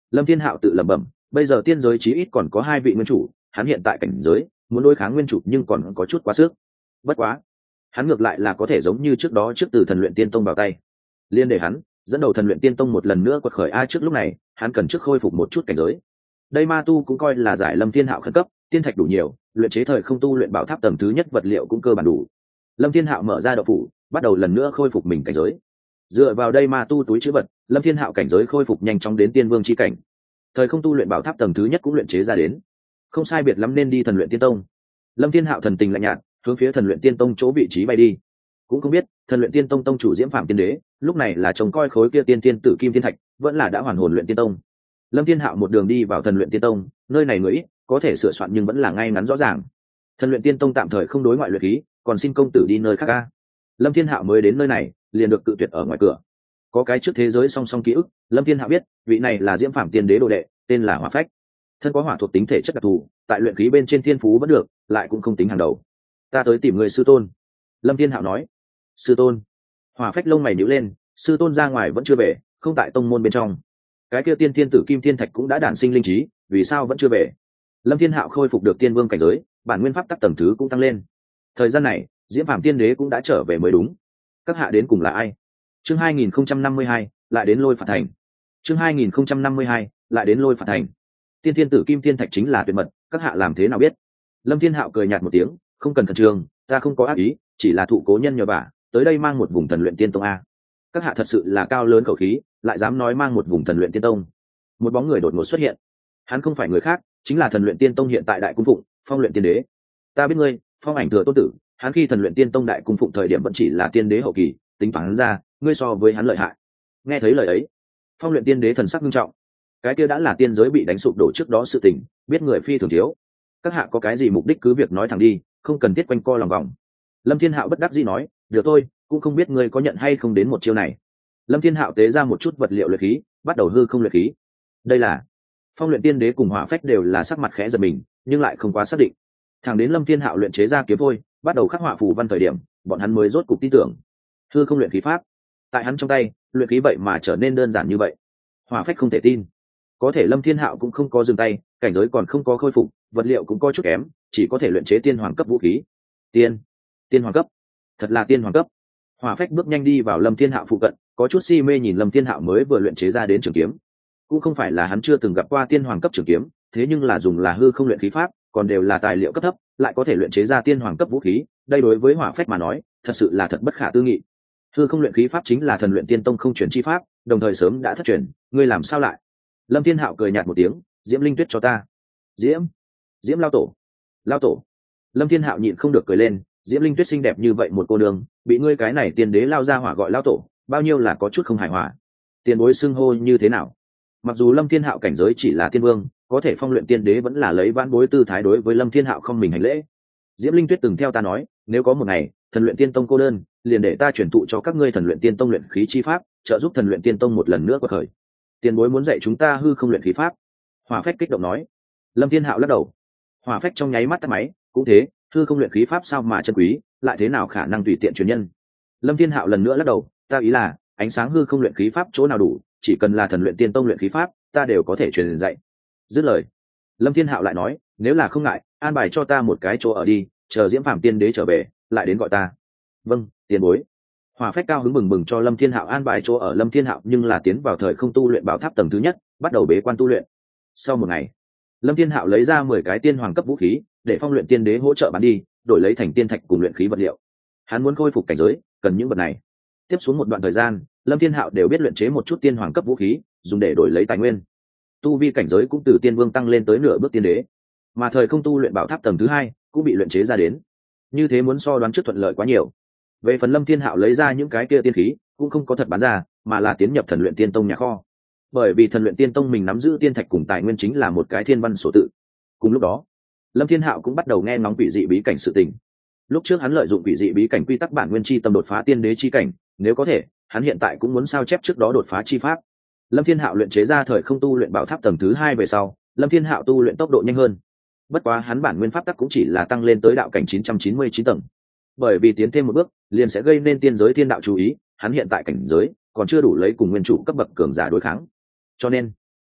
Lâm Thiên Hạo tự lẩm bẩm, bây giờ tiên giới chí ít còn có hai vị nguyên chủ, hắn hiện tại cảnh giới muốn đối kháng nguyên chủ nhưng còn có chút quá sức. Bất quá hắn ngược lại là có thể giống như trước đó trước từ thần luyện tiên tông vào tay, liên để hắn dẫn đầu thần luyện tiên tông một lần nữa quật khởi. Ai trước lúc này hắn cần trước khôi phục một chút cảnh giới. Đây ma tu cũng coi là giải Lâm Thiên Hạo khẩn cấp, tiên thạch đủ nhiều, luyện chế thời không tu luyện bảo tháp tầng thứ nhất vật liệu cũng cơ bản đủ. Lâm Thiên Hạo mở ra đạo phủ, bắt đầu lần nữa khôi phục mình cảnh giới. Dựa vào đây ma tu túi chữ vật, Lâm Thiên Hạo cảnh giới khôi phục nhanh chóng đến tiên vương chi cảnh. Thời không tu luyện bảo tháp tầng thứ nhất cũng luyện chế ra đến, không sai biệt lắm nên đi thần luyện tiên tông. Lâm Thiên Hạo thần tình lạnh nhạt, hướng phía thần luyện tiên tông chỗ vị trí bay đi. Cũng không biết thần luyện tiên tông tông chủ Diễm Phạm tiên đế lúc này là trông coi khối kia tiên tiên tử kim thiên thạch, vẫn là đã hoàn hồn luyện tiên tông. Lâm Thiên Hạo một đường đi vào thần luyện tiên tông, nơi này người ít, có thể sửa soạn nhưng vẫn là ngay ngắn rõ ràng. Thần luyện tiên tông tạm thời không đối ngoại luyện khí, còn xin công tử đi nơi khác ca. Lâm Thiên Hạo mới đến nơi này liền được cự tuyệt ở ngoài cửa. Có cái trước thế giới song song ký ức, Lâm Thiên Hạo biết vị này là Diễm Phạm tiên đế đồ đệ, tên là Hỏa Phách. Thân có hỏa thuộc tính thể chất đặc thù, tại luyện khí bên trên thiên phú vẫn được, lại cũng không tính hàng đầu. Ta tới tìm người sư tôn. Lâm Thiên Hạo nói. Sư tôn? Hỏa Phách lông mày nhíu lên, sư tôn ra ngoài vẫn chưa về, không tại tông môn bên trong. Cái kia tiên thiên tử kim thiên thạch cũng đã đản sinh linh trí, vì sao vẫn chưa về? Lâm Thiên Hạo khôi phục được tiên vương cảnh giới, bản nguyên pháp tắc tầng thứ cũng tăng lên. Thời gian này Diễm Phạm tiên đế cũng đã trở về mới đúng. Các hạ đến cùng là ai? Chương hai nghìn không trăm năm mươi hai, lại đến Lôi Phạt Thành. Chương hai nghìn không trăm năm mươi hai, lại đến Lôi Phạt Thành. Tiên thiên tử kim thiên thạch chính là tuyệt mật, các hạ làm thế nào biết? Lâm Thiên Hạo cười nhạt một tiếng, không cần khẩn trương, ta không có ác ý, chỉ là thụ cố nhân nhờ vả, tới đây mang một vùng thần luyện tiên tông a. Các hạ thật sự là cao lớn khẩu khí, lại dám nói mang một vùng thần luyện tiên tông. Một bóng người đột ngột xuất hiện, hắn không phải người khác, chính là thần luyện tiên tông hiện tại đại cung phụng Phong luyện tiên đế. Ta biết ngươi, Phong ảnh thừa tôn tử, hắn khi thần luyện tiên tông đại cung phụng thời điểm vẫn chỉ là tiên đế hậu kỳ, tính toán ra ngươi so với hắn lợi hại. Nghe thấy lời ấy, Phong luyện tiên đế thần sắc nghiêm trọng. Cái kia đã là tiên giới bị đánh sụp đổ trước đó sự tình, biết người phi thường thiếu. Các hạ có cái gì mục đích cứ việc nói thẳng đi, không cần thiết quanh co lòng vòng. Lâm Thiên Hạo bất đắc dĩ nói, được thôi, cũng không biết ngươi có nhận hay không đến một chiêu này. Lâm Thiên Hạo tế ra một chút vật liệu luyện khí, bắt đầu hư không luyện khí. Đây là Phong luyện tiên đế cùng Hỏa Phách đều là sắc mặt khẽ giật mình, nhưng lại không quá xác định. Thẳng đến Lâm Thiên Hạo luyện chế ra kiếm vôi, bắt đầu khắc họa phù văn thời điểm, bọn hắn mới rốt cục tin tưởng. Hư không luyện khí pháp, tại hắn trong tay, luyện khí vậy mà trở nên đơn giản như vậy. Hỏa Phách không thể tin. Có thể Lâm Thiên Hạo cũng không có dừng tay, cảnh giới còn không có khôi phục, vật liệu cũng có chút kém, chỉ có thể luyện chế tiên hoàng cấp vũ khí. Tiên, tiên hoàng cấp, thật là tiên hoàng cấp. Hỏa Phách bước nhanh đi vào Lâm Thiên Hạo phụ cận, có chút si mê nhìn Lâm Thiên Hạo mới vừa luyện chế ra đến trường kiếm. Cũng không phải là hắn chưa từng gặp qua tiên hoàng cấp trường kiếm, thế nhưng là dùng là hư không luyện khí pháp, còn đều là tài liệu cấp thấp, lại có thể luyện chế ra tiên hoàng cấp vũ khí, đây đối với Hỏa Phách mà nói, thật sự là thật bất khả tư nghị. Hư không luyện khí pháp chính là thần luyện tiên tông không truyền chi pháp, đồng thời sớm đã thất truyền, ngươi làm sao lại? Lâm Thiên Hạo cười nhạt một tiếng, Diễm Linh Tuyết cho ta. Diễm, Diễm lao tổ, lao tổ. Lâm Thiên Hạo nhịn không được cười lên, Diễm Linh Tuyết xinh đẹp như vậy một cô đường, bị ngươi cái này tiên đế lao ra hỏa gọi lao tổ, bao nhiêu là có chút không hài hòa. Tiền bối xưng hô như thế nào? Mặc dù Lâm Thiên Hạo cảnh giới chỉ là tiên vương, có thể Phong luyện tiên đế vẫn là lấy vãn bối tư thái đối với Lâm Thiên Hạo không mình hành lễ. Diễm Linh Tuyết từng theo ta nói, nếu có một ngày thần luyện tiên tông cô đơn, liền để ta truyền thụ cho các ngươi thần luyện tiên tông luyện khí chi pháp, trợ giúp thần luyện tiên tông một lần nữa quật khởi. Tiền bối muốn dạy chúng ta hư không luyện khí pháp? Hỏa Phách kích động nói. Lâm Thiên Hạo lắc đầu. Hỏa Phách trong nháy mắt tắt máy, cũng thế, hư không luyện khí pháp sao mà chân quý, lại thế nào khả năng tùy tiện truyền nhân. Lâm Thiên Hạo lần nữa lắc đầu, ta ý là ánh sáng hư không luyện khí pháp chỗ nào đủ, chỉ cần là thần luyện tiên tông luyện khí pháp, ta đều có thể truyền dạy. Dứt lời, Lâm Thiên Hạo lại nói, nếu là không ngại, an bài cho ta một cái chỗ ở đi, chờ Diễm Phàm tiên đế trở về, lại đến gọi ta. Vâng, tiền bối. Hỏa Phách cao hứng bừng bừng cho Lâm Thiên Hạo an bài chỗ ở. Lâm Thiên Hạo nhưng là tiến vào thời không tu luyện bảo tháp tầng thứ nhất, bắt đầu bế quan tu luyện. Sau một ngày, Lâm Thiên Hạo lấy ra mười cái tiên hoàng cấp vũ khí, để Phong luyện tiên đế hỗ trợ bán đi, đổi lấy thành tiên thạch cùng luyện khí vật liệu. Hắn muốn khôi phục cảnh giới, cần những vật này. Tiếp xuống một đoạn thời gian, Lâm Thiên Hạo đều biết luyện chế một chút tiên hoàng cấp vũ khí, dùng để đổi lấy tài nguyên. Tu vi cảnh giới cũng từ tiên vương tăng lên tới nửa bước tiên đế, mà thời không tu luyện bảo tháp tầng thứ hai cũng bị luyện chế ra đến. Như thế muốn so đoán trước thuận lợi quá nhiều. Về phần Lâm Thiên Hạo lấy ra những cái kia tiên khí, cũng không có thật bán ra, mà là tiến nhập thần luyện tiên tông nhà kho. Bởi vì thần luyện tiên tông mình nắm giữ tiên thạch cùng tài nguyên chính là một cái thiên văn sổ tự. Cùng lúc đó, Lâm Thiên Hạo cũng bắt đầu nghe ngóng quỷ dị bí cảnh sự tình. Lúc trước hắn lợi dụng quỷ dị bí cảnh quy tắc bản nguyên chi tâm đột phá tiên đế chi cảnh, nếu có thể, hắn hiện tại cũng muốn sao chép trước đó đột phá chi pháp. Lâm Thiên Hạo luyện chế ra thời không tu luyện bảo tháp tầng thứ hai về sau, Lâm Thiên Hạo tu luyện tốc độ nhanh hơn. Bất quá hắn bản nguyên pháp tắc cũng chỉ là tăng lên tới đạo cảnh chín trăm chín mươi chín tầng. Bởi vì tiến thêm một bước, liền sẽ gây nên tiên giới thiên đạo chú ý, hắn hiện tại cảnh giới còn chưa đủ lấy cùng nguyên chủ cấp bậc cường giả đối kháng. Cho nên,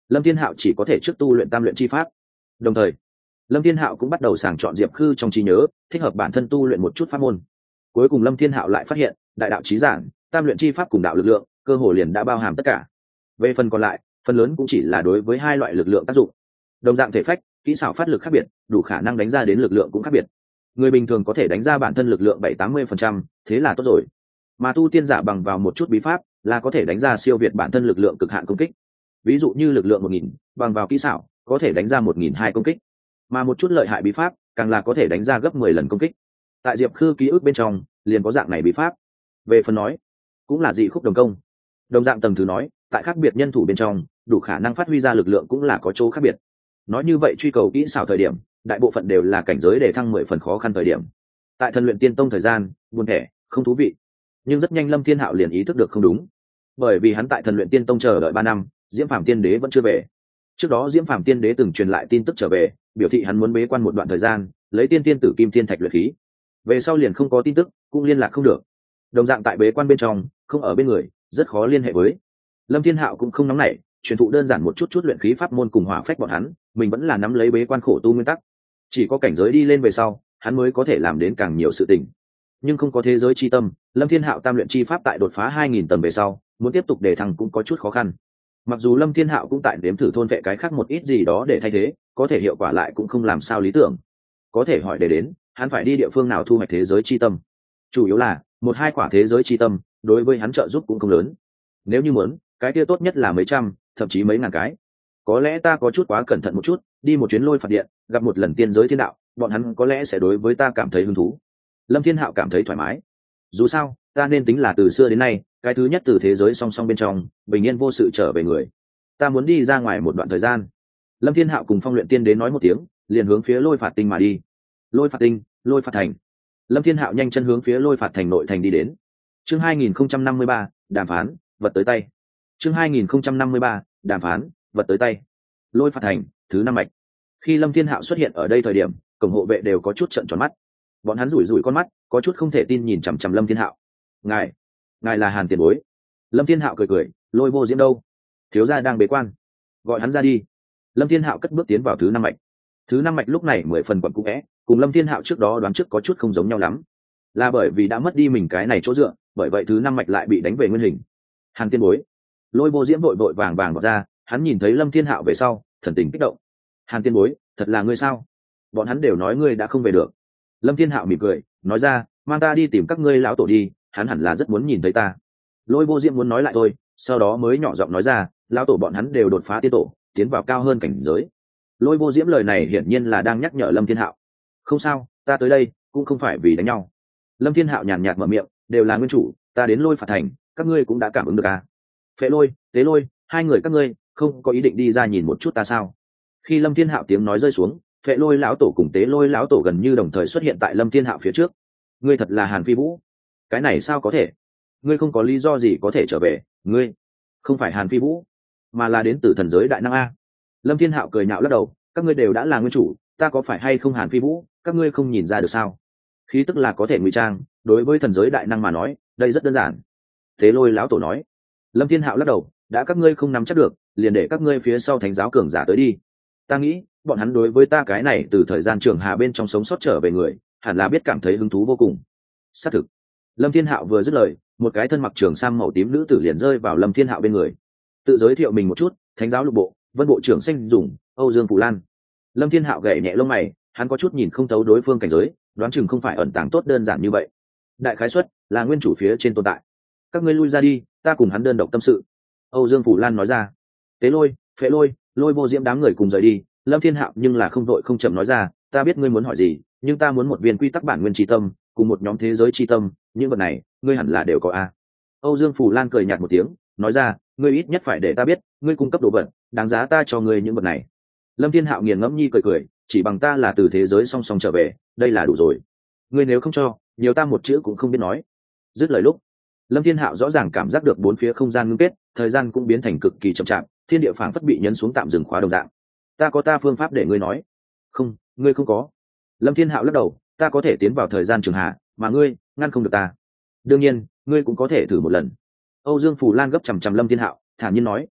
Lâm Thiên Hạo chỉ có thể trước tu luyện tam luyện chi pháp. Đồng thời Lâm Thiên Hạo cũng bắt đầu sàng chọn Diệp Khư trong trí nhớ thích hợp bản thân tu luyện một chút pháp môn. Cuối cùng Lâm Thiên Hạo lại phát hiện đại đạo chí giản, tam luyện chi pháp cùng đạo lực lượng cơ hồ liền đã bao hàm tất cả. Về phần còn lại, phần lớn cũng chỉ là đối với hai loại lực lượng tác dụng. Đồng dạng thể phách, kỹ xảo phát lực khác biệt, đủ khả năng đánh ra đến lực lượng cũng khác biệt. Người bình thường có thể đánh ra bản thân lực lượng bảy tám mươi phần trăm, thế là tốt rồi. Mà tu tiên giả bằng vào một chút bí pháp là có thể đánh ra siêu việt bản thân lực lượng cực hạn công kích. Ví dụ như lực lượng một nghìn, bằng vào kỹ xảo có thể đánh ra một nghìn hai công kích. Mà một chút lợi hại bí pháp càng là có thể đánh ra gấp mười lần công kích. Tại Diệp Khư ký ức bên trong liền có dạng này bí pháp. Về phần nói, cũng là dị khúc đồng công. Đồng dạng tầng thứ nói, tại khác biệt nhân thủ bên trong, đủ khả năng phát huy ra lực lượng cũng là có chỗ khác biệt. Nói như vậy truy cầu kỹ xảo thời điểm, đại bộ phận đều là cảnh giới để thăng mười phần khó khăn thời điểm. Tại Thần Luyện Tiên Tông thời gian, buồn thẻ, không thú vị. Nhưng rất nhanh Lâm Thiên Hạo liền ý thức được không đúng. Bởi vì hắn tại Thần Luyện Tiên Tông chờ đợi ba năm, Diễm Phàm Tiên Đế vẫn chưa về. Trước đó Diễm Phàm Tiên Đế từng truyền lại tin tức trở về, biểu thị hắn muốn bế quan một đoạn thời gian, lấy tiên tiên tử kim tiên thạch luyện khí. Về sau liền không có tin tức, cũng liên lạc không được. Đồng dạng tại bế quan bên trong, không ở bên người, rất khó liên hệ với. Lâm Thiên Hạo cũng không nóng nảy, truyền thụ đơn giản một chút chút luyện khí pháp môn cùng hỏa phách bọn hắn, mình vẫn là nắm lấy bế quan khổ tu nguyên tắc. Chỉ có cảnh giới đi lên về sau, hắn mới có thể làm đến càng nhiều sự tình. Nhưng không có thế giới chi tâm, Lâm Thiên Hạo tam luyện chi pháp tại đột phá hai nghìn tầng về sau, muốn tiếp tục để thăng cũng có chút khó khăn. Mặc dù Lâm Thiên Hạo cũng tại đếm thử thôn vệ cái khác một ít gì đó để thay thế, có thể hiệu quả lại cũng không làm sao lý tưởng. Có thể hỏi để đến, hắn phải đi địa phương nào thu hoạch thế giới chi tâm? Chủ yếu là một hai quả thế giới chi tâm, đối với hắn trợ giúp cũng không lớn. Nếu như muốn, cái kia tốt nhất là mấy trăm, thậm chí mấy ngàn cái. Có lẽ ta có chút quá cẩn thận một chút, đi một chuyến Lôi Phạt Điện, gặp một lần tiên giới thiên đạo, bọn hắn có lẽ sẽ đối với ta cảm thấy hứng thú. Lâm Thiên Hạo cảm thấy thoải mái. Dù sao, ta nên tính là từ xưa đến nay, cái thứ nhất từ thế giới song song bên trong, bình yên vô sự trở về người. Ta muốn đi ra ngoài một đoạn thời gian. Lâm Thiên Hạo cùng Phong Luyện Tiên đến nói một tiếng, liền hướng phía Lôi Phạt Tinh mà đi. Lôi Phạt Tinh, Lôi Phạt Thành. Lâm Thiên Hạo nhanh chân hướng phía Lôi Phạt Thành nội thành đi đến. Chương hai nghìn không trăm năm mươi ba, đàm phán, vật tới tay. Chương hai nghìn không trăm năm mươi ba, đàm phán, vật tới tay. Lôi Phạt Thành, thứ năm mạch. Khi Lâm Thiên Hạo xuất hiện ở đây thời điểm, cổng hộ vệ đều có chút trợn tròn mắt. Bọn hắn rủi rủi con mắt, có chút không thể tin nhìn chằm chằm Lâm Thiên Hạo. "Ngài, ngài là Hàn Tiền Bối?" Lâm Thiên Hạo cười cười, "Lôi Vô Diễm đâu? Thiếu gia đang bế quan, gọi hắn ra đi." Lâm Thiên Hạo cất bước tiến vào thứ năm mạch. Thứ năm mạch lúc này mười phần quẩn cũ vẽ, cùng Lâm Thiên Hạo trước đó đoán trước có chút không giống nhau lắm. Là bởi vì đã mất đi mình cái này chỗ dựa, bởi vậy thứ năm mạch lại bị đánh về nguyên hình. "Hàn Tiền Bối." Lôi Vô Diễm vội vội vàng vàng vào ra, hắn nhìn thấy Lâm Thiên Hạo về sau, thần tình kích động. "Hàn Tiền Bối, thật là ngươi sao? Bọn hắn đều nói ngươi đã không về được." Lâm Thiên Hạo mỉm cười, nói ra, "Mang ta đi tìm các ngươi lão tổ đi, hắn hẳn là rất muốn nhìn thấy ta." Lôi Vô Diễm muốn nói lại thôi, sau đó mới nhỏ giọng nói ra, "Lão tổ bọn hắn đều đột phá tiên tổ, tiến vào cao hơn cảnh giới." Lôi Vô Diễm lời này hiển nhiên là đang nhắc nhở Lâm Thiên Hạo. "Không sao, ta tới đây cũng không phải vì đánh nhau." Lâm Thiên Hạo nhàn nhạt mở miệng, "Đều là nguyên chủ, ta đến Lôi Phạt Thành, các ngươi cũng đã cảm ứng được à? Phệ Lôi, Tế Lôi, hai người các ngươi không có ý định đi ra nhìn một chút ta sao?" Khi Lâm Thiên Hạo tiếng nói rơi xuống, Phệ Lôi lão tổ cùng Tế Lôi lão tổ gần như đồng thời xuất hiện tại Lâm Thiên Hạo phía trước. "Ngươi thật là Hàn Phi Vũ? Cái này sao có thể? Ngươi không có lý do gì có thể trở về, ngươi không phải Hàn Phi Vũ, mà là đến từ thần giới đại năng a." Lâm Thiên Hạo cười nhạo lắc đầu, "Các ngươi đều đã là nguyên chủ, ta có phải hay không Hàn Phi Vũ, các ngươi không nhìn ra được sao? Khí tức là có thể ngụy trang, đối với thần giới đại năng mà nói, đây rất đơn giản." Tế Lôi lão tổ nói. Lâm Thiên Hạo lắc đầu, "Đã các ngươi không nắm chắc được, liền để các ngươi phía sau thánh giáo cường giả tới đi. Ta nghĩ, bọn hắn đối với ta cái này từ thời gian trường hà bên trong sống sót trở về người, hẳn là biết cảm thấy hứng thú vô cùng." Xác thực. Lâm Thiên Hạo vừa dứt lời, một cái thân mặc trường sam màu tím nữ tử liền rơi vào Lâm Thiên Hạo bên người. Tự giới thiệu mình một chút, thánh giáo lục bộ, Vân bộ trưởng Xanh Dùng, Âu Dương Phù Lan. Lâm Thiên Hạo gảy nhẹ lông mày, hắn có chút nhìn không thấu đối phương cảnh giới, đoán chừng không phải ẩn tàng tốt đơn giản như vậy. Đại khái suất là nguyên chủ phía trên tồn tại. "Các ngươi lui ra đi, ta cùng hắn đơn độc tâm sự." Âu Dương Phù Lan nói ra. Tế Lôi, Phệ Lôi, Lôi Vô Diễm đám người cùng rời đi. Lâm Thiên Hạo nhưng là không đội không chậm nói ra, "Ta biết ngươi muốn hỏi gì, nhưng ta muốn một viên quy tắc bản nguyên tri tâm, cùng một nhóm thế giới tri tâm, những vật này, ngươi hẳn là đều có a." Âu Dương Phù Lan cười nhạt một tiếng, nói ra, "Ngươi ít nhất phải để ta biết, ngươi cung cấp đồ vật, đáng giá ta cho ngươi những vật này." Lâm Thiên Hạo nghiền ngẫm nhi cười cười, "Chỉ bằng ta là từ thế giới song song trở về, đây là đủ rồi. Ngươi nếu không cho, nhiều ta một chữ cũng không biết nói." Dứt lời lúc, Lâm Thiên Hạo rõ ràng cảm giác được bốn phía không gian ngưng kết, thời gian cũng biến thành cực kỳ chậm chạp, thiên địa phảng phất bị nhấn xuống tạm dừng khóa đồng dạng. "Ta có ta phương pháp để ngươi nói." "Không, ngươi không có." Lâm Thiên Hạo lắc đầu, "Ta có thể tiến vào thời gian trường hạ, mà ngươi ngăn không được ta." "Đương nhiên, ngươi cũng có thể thử một lần." Âu Dương Phù Lan gấp chằm chằm Lâm Thiên Hạo, thản nhiên nói, "Tốt,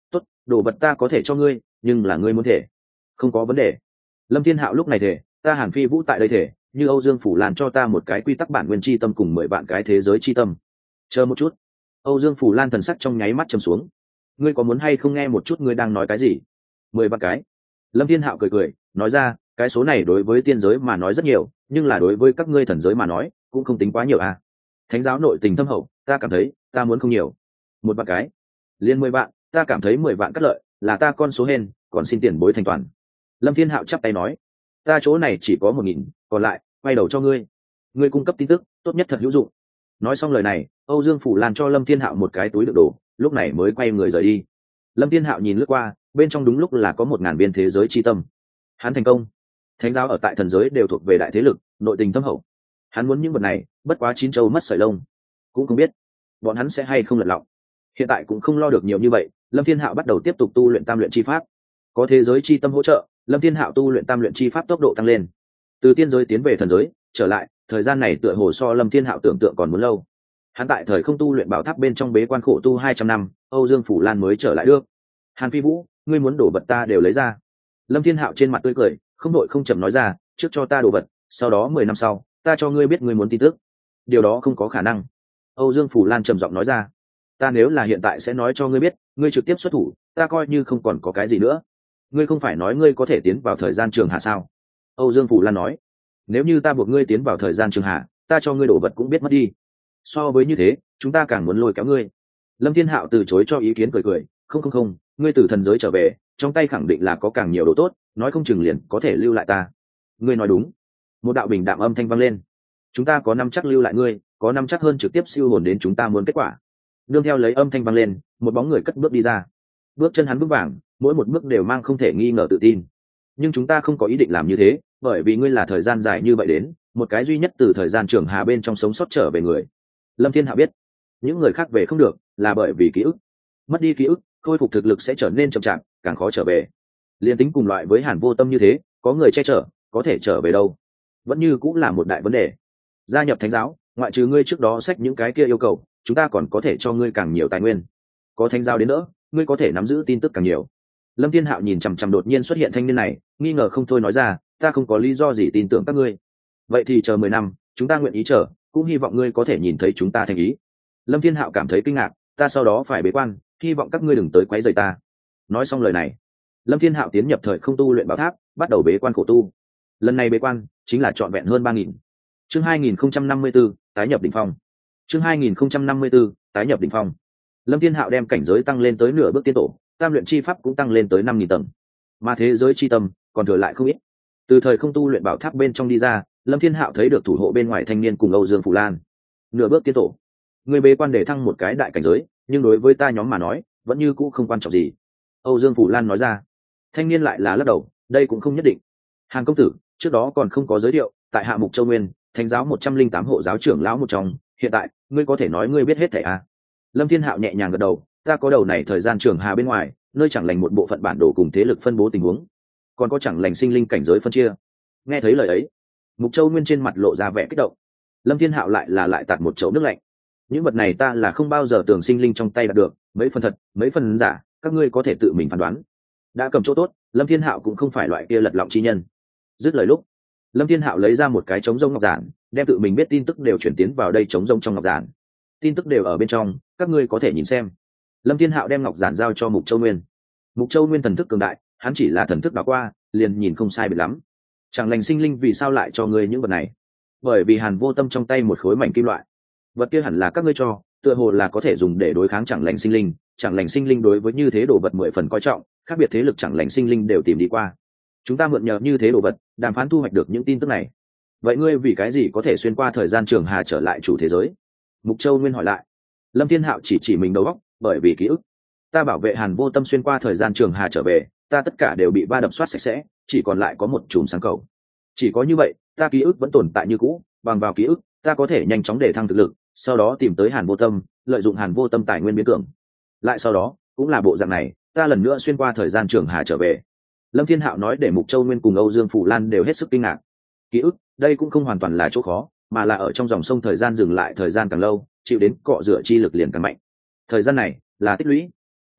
đồ vật ta có thể cho ngươi, nhưng là ngươi muốn thể. Không có vấn đề. Lâm Thiên Hạo lúc này thể, ta Hàn Phi Vũ tại đây thể, như Âu Dương Phủ Lan cho ta một cái quy tắc bản nguyên chi tâm cùng mười vạn cái thế giới chi tâm. Chờ một chút. Âu Dương Phủ Lan thần sắc trong nháy mắt trầm xuống. Ngươi có muốn hay không nghe một chút ngươi đang nói cái gì? Mười vạn cái. Lâm Thiên Hạo cười cười, nói ra, cái số này đối với tiên giới mà nói rất nhiều, nhưng là đối với các ngươi thần giới mà nói, cũng không tính quá nhiều à. Thánh giáo nội tình thâm hậu, ta cảm thấy, ta muốn không nhiều. Một vạn cái. Liên mười vạn, ta cảm thấy mười vạn cắt lợi, là ta con số hên, còn xin tiền bối thành toàn. Lâm Thiên Hạo chắp tay nói, ta chỗ này chỉ có một nghìn, còn lại, quay đầu cho ngươi. Ngươi cung cấp tin tức, tốt nhất thật hữu dụng. Nói xong lời này, Âu Dương Phủ Lan cho Lâm Thiên Hạo một cái túi đựng đồ, lúc này mới quay người rời đi. Lâm Thiên Hạo nhìn lướt qua, bên trong đúng lúc là có một ngàn viên thế giới chi tâm. Hắn thành công. Thánh giáo ở tại thần giới đều thuộc về đại thế lực, nội tình thâm hậu. Hắn muốn những vật này, bất quá chín châu mất sợi lông, cũng không biết bọn hắn sẽ hay không lật lọng. Hiện tại cũng không lo được nhiều như vậy, Lâm Thiên Hạo bắt đầu tiếp tục tu luyện tam luyện chi pháp. Có thế giới chi tâm hỗ trợ, Lâm Thiên Hạo tu luyện tam luyện chi pháp tốc độ tăng lên. Từ tiên giới tiến về thần giới, trở lại, thời gian này tựa hồ so Lâm Thiên Hạo tưởng tượng còn muốn lâu. Hắn tại thời không tu luyện bảo tháp bên trong bế quan khổ tu hai trăm năm, Âu Dương Phủ Lan mới trở lại được. Hàn Phi Vũ, ngươi muốn đổ vật ta đều lấy ra. Lâm Thiên Hạo trên mặt tươi cười, không đội không chậm nói ra, trước cho ta đồ vật, sau đó mười năm sau, ta cho ngươi biết ngươi muốn tin tức. Điều đó không có khả năng. Âu Dương Phủ Lan trầm giọng nói ra, ta nếu là hiện tại sẽ nói cho ngươi biết, ngươi trực tiếp xuất thủ, ta coi như không còn có cái gì nữa. Ngươi không phải nói ngươi có thể tiến vào thời gian trường hạ sao? Âu Dương Phủ Lan nói, nếu như ta buộc ngươi tiến vào thời gian trường hạ, ta cho ngươi đồ vật cũng biết mất đi. So với như thế, chúng ta càng muốn lôi kéo ngươi. Lâm Thiên Hạo từ chối cho ý kiến cười cười, không không không, ngươi từ thần giới trở về, trong tay khẳng định là có càng nhiều đồ tốt, nói không chừng liền có thể lưu lại ta. Ngươi nói đúng. Một đạo bình đạm âm thanh vang lên. Chúng ta có năm chắc lưu lại ngươi, có năm chắc hơn trực tiếp siêu hồn đến chúng ta muốn kết quả. Nương theo lấy âm thanh vang lên, một bóng người cất bước đi ra. Bước chân hắn vững vàng, mỗi một bước đều mang không thể nghi ngờ tự tin. Nhưng chúng ta không có ý định làm như thế, bởi vì ngươi là thời gian dài như vậy đến, một cái duy nhất từ thời gian trường hà bên trong sống sót trở về người. Lâm Thiên Hạ biết, những người khác về không được, là bởi vì ký ức. Mất đi ký ức, khôi phục thực lực sẽ trở nên chậm chạp, càng khó trở về. Liên tính cùng loại với Hàn Vô Tâm như thế, có người che chở, có thể trở về đâu? Vẫn như cũng là một đại vấn đề. Gia nhập thánh giáo, ngoại trừ ngươi trước đó xách những cái kia yêu cầu, chúng ta còn có thể cho ngươi càng nhiều tài nguyên. Có thánh giáo đến nữa, ngươi có thể nắm giữ tin tức càng nhiều. Lâm Thiên Hạo nhìn chằm chằm đột nhiên xuất hiện thanh niên này, nghi ngờ không thôi nói ra, ta không có lý do gì tin tưởng các ngươi. Vậy thì chờ mười năm, chúng ta nguyện ý chờ, cũng hy vọng ngươi có thể nhìn thấy chúng ta thành ý. Lâm Thiên Hạo cảm thấy kinh ngạc, ta sau đó phải bế quan, hy vọng các ngươi đừng tới quấy rầy ta. Nói xong lời này, Lâm Thiên Hạo tiến nhập thời không tu luyện bảo tháp, bắt đầu bế quan khổ tu. Lần này bế quan chính là trọn vẹn hơn ba nghìn. Chương hai nghìn không trăm năm mươi 2054, tái nhập đỉnh phong. Chương hai nghìn không trăm năm mươi 2054, tái nhập đỉnh phong. Lâm Thiên Hạo đem cảnh giới tăng lên tới nửa bước tiên tổ, tam luyện chi pháp cũng tăng lên tới năm nghìn tầng. Mà thế giới chi tâm còn thừa lại không ít. Từ thời không tu luyện bảo tháp bên trong đi ra, Lâm Thiên Hạo thấy được thủ hộ bên ngoài thanh niên cùng Âu Dương Phủ Lan. Nửa bước tiên tổ, người bế quan để thăng một cái đại cảnh giới, nhưng đối với ta nhóm mà nói, vẫn như cũ không quan trọng gì. Âu Dương Phủ Lan nói ra. Thanh niên lại là lắc đầu, đây cũng không nhất định. Hàn công tử, trước đó còn không có giới thiệu, tại Hạ Mục Châu Nguyên, thánh giáo một trăm linh tám hộ giáo trưởng lão một trong, hiện tại, ngươi có thể nói ngươi biết hết thảy à? Lâm Thiên Hạo nhẹ nhàng gật đầu, ta có đầu này thời gian trường hà bên ngoài, nơi chẳng lành một bộ phận bản đồ cùng thế lực phân bố tình huống, còn có chẳng lành sinh linh cảnh giới phân chia. Nghe thấy lời ấy, Mục Châu Nguyên trên mặt lộ ra vẻ kích động. Lâm Thiên Hạo lại là lại tạt một chậu nước lạnh. Những vật này ta là không bao giờ tưởng sinh linh trong tay đạt được, mấy phần thật, mấy phần giả, các ngươi có thể tự mình phán đoán. Đã cầm chỗ tốt, Lâm Thiên Hạo cũng không phải loại kia lật lọng chi nhân. Dứt lời lúc, Lâm Thiên Hạo lấy ra một cái trống rông ngọc giản, đem tự mình biết tin tức đều chuyển tiến vào đây trống rông trong ngọc giản. Tin tức đều ở bên trong, các ngươi có thể nhìn xem. Lâm Thiên Hạo đem ngọc giản giao cho Mục Châu Nguyên. Mục Châu Nguyên thần thức cường đại, hắn chỉ là thần thức đảo qua, liền nhìn không sai biệt lắm. Chẳng lành sinh linh vì sao lại cho ngươi những vật này? Bởi vì Hàn Vô Tâm trong tay một khối mảnh kim loại. Vật kia hẳn là các ngươi cho, tựa hồ là có thể dùng để đối kháng chẳng lành sinh linh. Chẳng lành sinh linh đối với như thế đồ vật mười phần coi trọng, khác biệt thế lực chẳng lành sinh linh đều tìm đi qua. Chúng ta mượn nhờ như thế đồ vật, đàm phán thu hoạch được những tin tức này. Vậy ngươi vì cái gì có thể xuyên qua thời gian trường hà trở lại chủ thế giới? Mục Châu Nguyên hỏi lại. Lâm Thiên Hạo chỉ chỉ mình đầu óc, bởi vì ký ức. Ta bảo vệ Hàn Vô Tâm xuyên qua thời gian trường hà trở về, ta tất cả đều bị ba đập soát sạch sẽ, chỉ còn lại có một chùm sáng cầu. Chỉ có như vậy, ta ký ức vẫn tồn tại như cũ, bằng vào ký ức, ta có thể nhanh chóng để thăng thực lực, sau đó tìm tới Hàn Vô Tâm, lợi dụng Hàn Vô Tâm tài nguyên biến cường. Lại sau đó, cũng là bộ dạng này, ta lần nữa xuyên qua thời gian trường hà trở về. Lâm Thiên Hạo nói để Mục Châu Nguyên cùng Âu Dương Phủ Lan đều hết sức kinh ngạc. Ký ức, đây cũng không hoàn toàn là chỗ khó, mà là ở trong dòng sông thời gian dừng lại thời gian càng lâu, chịu đến cọ rửa chi lực liền càng mạnh. Thời gian này là tích lũy.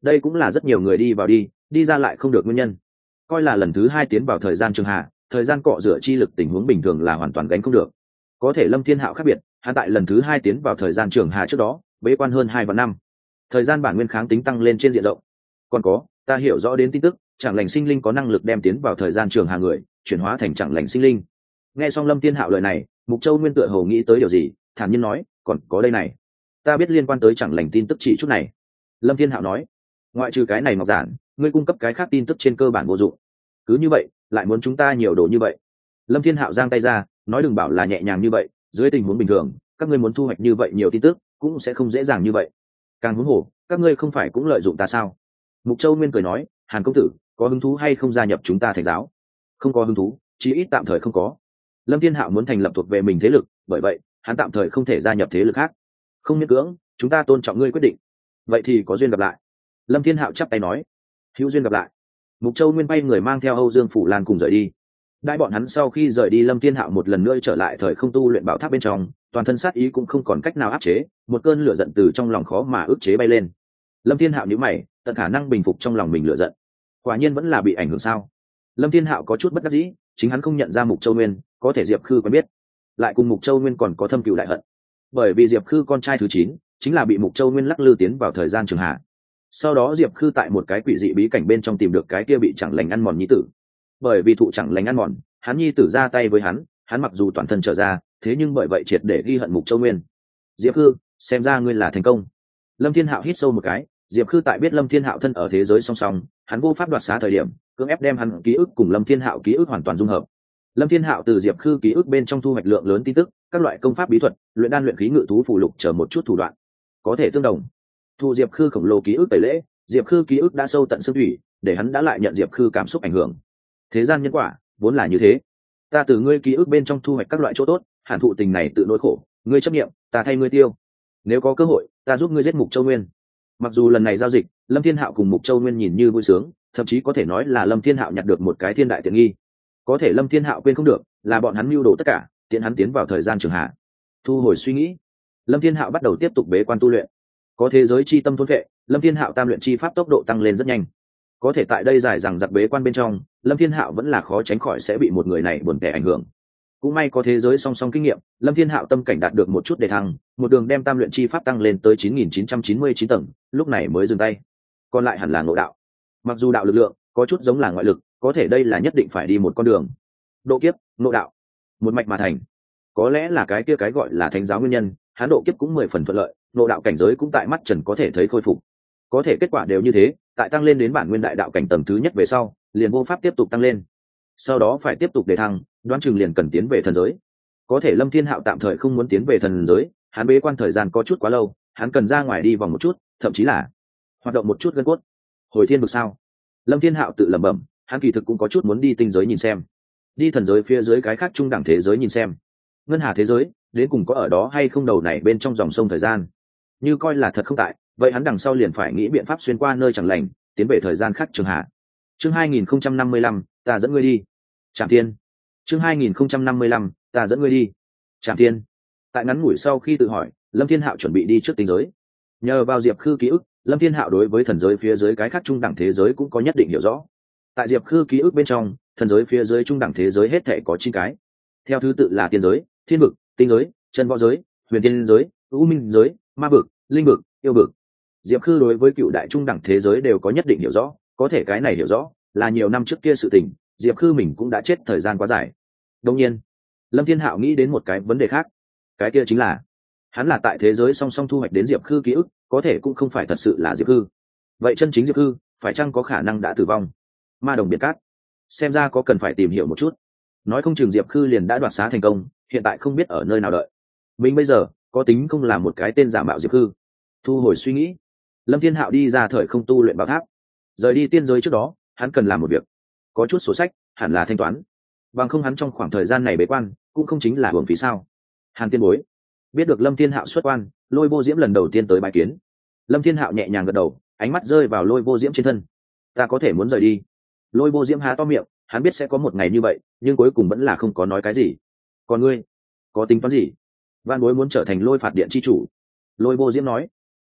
đây cũng là rất nhiều người đi vào đi đi ra lại không được nguyên nhân. Coi là lần thứ hai tiến vào thời gian trường hạ, thời gian cọ rửa chi lực tình huống bình thường là hoàn toàn gánh không được. Có thể Lâm Thiên Hạo khác biệt, hắn tại lần thứ hai tiến vào thời gian trường hạ trước đó bế quan hơn hai vạn năm, thời gian bản nguyên kháng tính tăng lên trên diện rộng. Còn có, ta hiểu rõ đến tin tức chẳng lành sinh linh có năng lực đem tiến vào thời gian trường hà người chuyển hóa thành chẳng lành sinh linh. Nghe xong Lâm Thiên Hạo lời này, Mục Châu Nguyên tựa hồ nghĩ tới điều gì, thản nhiên nói, còn có đây này, ta biết liên quan tới chẳng lành tin tức chỉ chút này. Lâm Thiên Hạo nói, ngoại trừ cái này ngọc giản, ngươi cung cấp cái khác tin tức trên cơ bản vô dụng. Cứ như vậy lại muốn chúng ta nhiều đồ như vậy? Lâm Thiên Hạo giang tay ra nói, đừng bảo là nhẹ nhàng như vậy, dưới tình huống bình thường các ngươi muốn thu hoạch như vậy nhiều tin tức cũng sẽ không dễ dàng như vậy. Càng huống hồ các ngươi không phải cũng lợi dụng ta sao? Mục Châu Nguyên cười nói, Hàn công tử có hứng thú hay không gia nhập chúng ta thạch giáo? Không có hứng thú, chí ít tạm thời không có. Lâm Thiên Hạo muốn thành lập thuộc về mình thế lực, bởi vậy hắn tạm thời không thể gia nhập thế lực khác. Không miễn cưỡng, chúng ta tôn trọng ngươi quyết định. Vậy thì có duyên gặp lại. Lâm Thiên Hạo chắp tay nói, hữu duyên gặp lại. Mục Châu Nguyên bay người mang theo Âu Dương Phủ Lan cùng rời đi. Đại bọn hắn sau khi rời đi, Lâm Thiên Hạo một lần nữa trở lại thời không tu luyện bảo tháp bên trong, toàn thân sát ý cũng không còn cách nào áp chế, một cơn lửa giận từ trong lòng khó mà ức chế bay lên. Lâm Thiên Hạo nhíu mày, tận khả năng bình phục trong lòng mình lửa giận. Quả nhiên vẫn là bị ảnh hưởng sao? Lâm Thiên Hạo có chút bất đắc dĩ, chính hắn không nhận ra Mục Châu Nguyên, có thể Diệp Khư quen biết, lại cùng Mục Châu Nguyên còn có thâm cừu đại hận. Bởi vì Diệp Khư con trai thứ chín chính là bị Mục Châu Nguyên lắc lư tiến vào thời gian trường hạ. Sau đó Diệp Khư tại một cái quỷ dị bí cảnh bên trong tìm được cái kia bị chẳng lành ăn mòn nhi tử. Bởi vì thụ chẳng lành ăn mòn, hắn nhi tử ra tay với hắn, hắn mặc dù toàn thân trở ra, thế nhưng bởi vậy triệt để ghi hận Mục Châu Nguyên. Diệp Khư, xem ra ngươi là thành công. Lâm Thiên Hạo hít sâu một cái, Diệp Khư tại biết Lâm Thiên Hạo thân ở thế giới song song, hắn vô pháp đoạt xá thời điểm, cưỡng ép đem hắn ký ức cùng Lâm Thiên Hạo ký ức hoàn toàn dung hợp. Lâm Thiên Hạo từ Diệp Khư ký ức bên trong thu hoạch lượng lớn tin tức, các loại công pháp bí thuật, luyện đan luyện khí ngự thú phù lục chờ một chút thủ đoạn, có thể tương đồng. Thu Diệp Khư khổng lồ ký ức tẩy lễ, Diệp Khư ký ức đã sâu tận xương thủy, để hắn đã lại nhận Diệp Khư cảm xúc ảnh hưởng. Thế gian nhân quả vốn là như thế, ta từ ngươi ký ức bên trong thu hoạch các loại chỗ tốt, hàn thụ tình này tự nỗi khổ, ngươi chấp niệm, ta thay ngươi tiêu. Nếu có cơ hội, ta giúp ngươi giết Mục Châu Nguyên. Mặc dù lần này giao dịch, Lâm Thiên Hạo cùng Mục Châu Nguyên nhìn như vui sướng, thậm chí có thể nói là Lâm Thiên Hạo nhặt được một cái thiên đại tiện nghi. Có thể Lâm Thiên Hạo quên không được, là bọn hắn mưu đồ tất cả, tiện hắn tiến vào thời gian trường hạ. Thu hồi suy nghĩ, Lâm Thiên Hạo bắt đầu tiếp tục bế quan tu luyện. Có thế giới chi tâm thôn vệ, Lâm Thiên Hạo tam luyện chi pháp tốc độ tăng lên rất nhanh. Có thể tại đây dài rằng giặc bế quan bên trong, Lâm Thiên Hạo vẫn là khó tránh khỏi sẽ bị một người này buồn tẻ ảnh hưởng. Cũng may có thế giới song song kinh nghiệm, Lâm Thiên Hạo tâm cảnh đạt được một chút đề thăng, một đường đem tam luyện chi pháp tăng lên tới chín nghìn chín trăm chín mươi chín tầng, lúc này mới dừng tay. Còn lại hẳn là ngộ đạo. Mặc dù đạo lực lượng có chút giống là ngoại lực, có thể đây là nhất định phải đi một con đường. Độ kiếp, ngộ đạo, một mạch mà thành. Có lẽ là cái kia cái gọi là thánh giáo nguyên nhân, hắn độ kiếp cũng mười phần thuận lợi, ngộ đạo cảnh giới cũng tại mắt trần có thể thấy khôi phục. Có thể kết quả đều như thế, tại tăng lên đến bản nguyên đại đạo cảnh tầng thứ nhất về sau, liền vô pháp tiếp tục tăng lên. Sau đó phải tiếp tục đề thăng, đoán chừng liền cần tiến về thần giới. Có thể Lâm Thiên Hạo tạm thời không muốn tiến về thần giới, hắn bế quan thời gian có chút quá lâu, hắn cần ra ngoài đi vòng một chút, thậm chí là hoạt động một chút gân cốt. Hồi thiên vực sao? Lâm Thiên Hạo tự lẩm bẩm, hắn kỳ thực cũng có chút muốn đi tinh giới nhìn xem, đi thần giới phía dưới cái khác trung đẳng thế giới nhìn xem, ngân hà thế giới đến cùng có ở đó hay không đầu này bên trong dòng sông thời gian. Như coi là thật không tại, vậy hắn đằng sau liền phải nghĩ biện pháp xuyên qua nơi chẳng lành, tiến về thời gian khác trường hạ. Chương hai nghìn không trăm năm mươi lăm, ta dẫn ngươi đi. Trạm Thiên. Chương hai nghìn không trăm năm mươi lăm, ta dẫn ngươi đi. Trạm Thiên. Tại ngắn ngủi sau khi tự hỏi, Lâm Thiên Hạo chuẩn bị đi trước tinh giới. Nhờ vào Diệp Khư ký ức, Lâm Thiên Hạo đối với thần giới phía dưới cái khác trung đẳng thế giới cũng có nhất định hiểu rõ. Tại Diệp Khư ký ức bên trong, thần giới phía dưới trung đẳng thế giới hết thảy có chín cái. Theo thứ tự là tiên giới, thiên vực, tinh giới, chân võ giới, huyền tiên giới, u minh giới, ma vực, linh vực, yêu vực. Diệp Khư đối với cựu đại trung đẳng thế giới đều có nhất định hiểu rõ, có thể cái này hiểu rõ là nhiều năm trước kia sự tình, Diệp Khư mình cũng đã chết thời gian quá dài. Đương nhiên, Lâm Thiên Hạo nghĩ đến một cái vấn đề khác, cái kia chính là hắn là tại thế giới song song thu hoạch đến Diệp Khư ký ức, có thể cũng không phải thật sự là Diệp Khư. Vậy chân chính Diệp Khư phải chăng có khả năng đã tử vong? Ma đồng biệt cát, xem ra có cần phải tìm hiểu một chút. Nói không chừng Diệp Khư liền đã đoạt xá thành công, hiện tại không biết ở nơi nào đợi. Mình bây giờ có tính không là một cái tên giả mạo Diệp Khư. Thu hồi suy nghĩ, Lâm Thiên Hạo đi ra thời không tu luyện bảo tháp. Rời đi tiên giới trước đó, hắn cần làm một việc, có chút sổ sách hẳn là thanh toán, bằng không hắn trong khoảng thời gian này bế quan cũng không chính là hưởng phí sao. Hàn Tiên Bối biết được Lâm Thiên Hạo xuất quan, Lôi Vô Diễm lần đầu tiên tới bài kiến. Lâm Thiên Hạo nhẹ nhàng gật đầu, ánh mắt rơi vào Lôi Vô Diễm trên thân. Ta có thể muốn rời đi. Lôi Vô Diễm há to miệng, hắn biết sẽ có một ngày như vậy, nhưng cuối cùng vẫn là không có nói cái gì. Còn ngươi có tính toán gì? Van Bối muốn trở thành Lôi Phạt Điện chi chủ. Lôi Vô Diễm nói.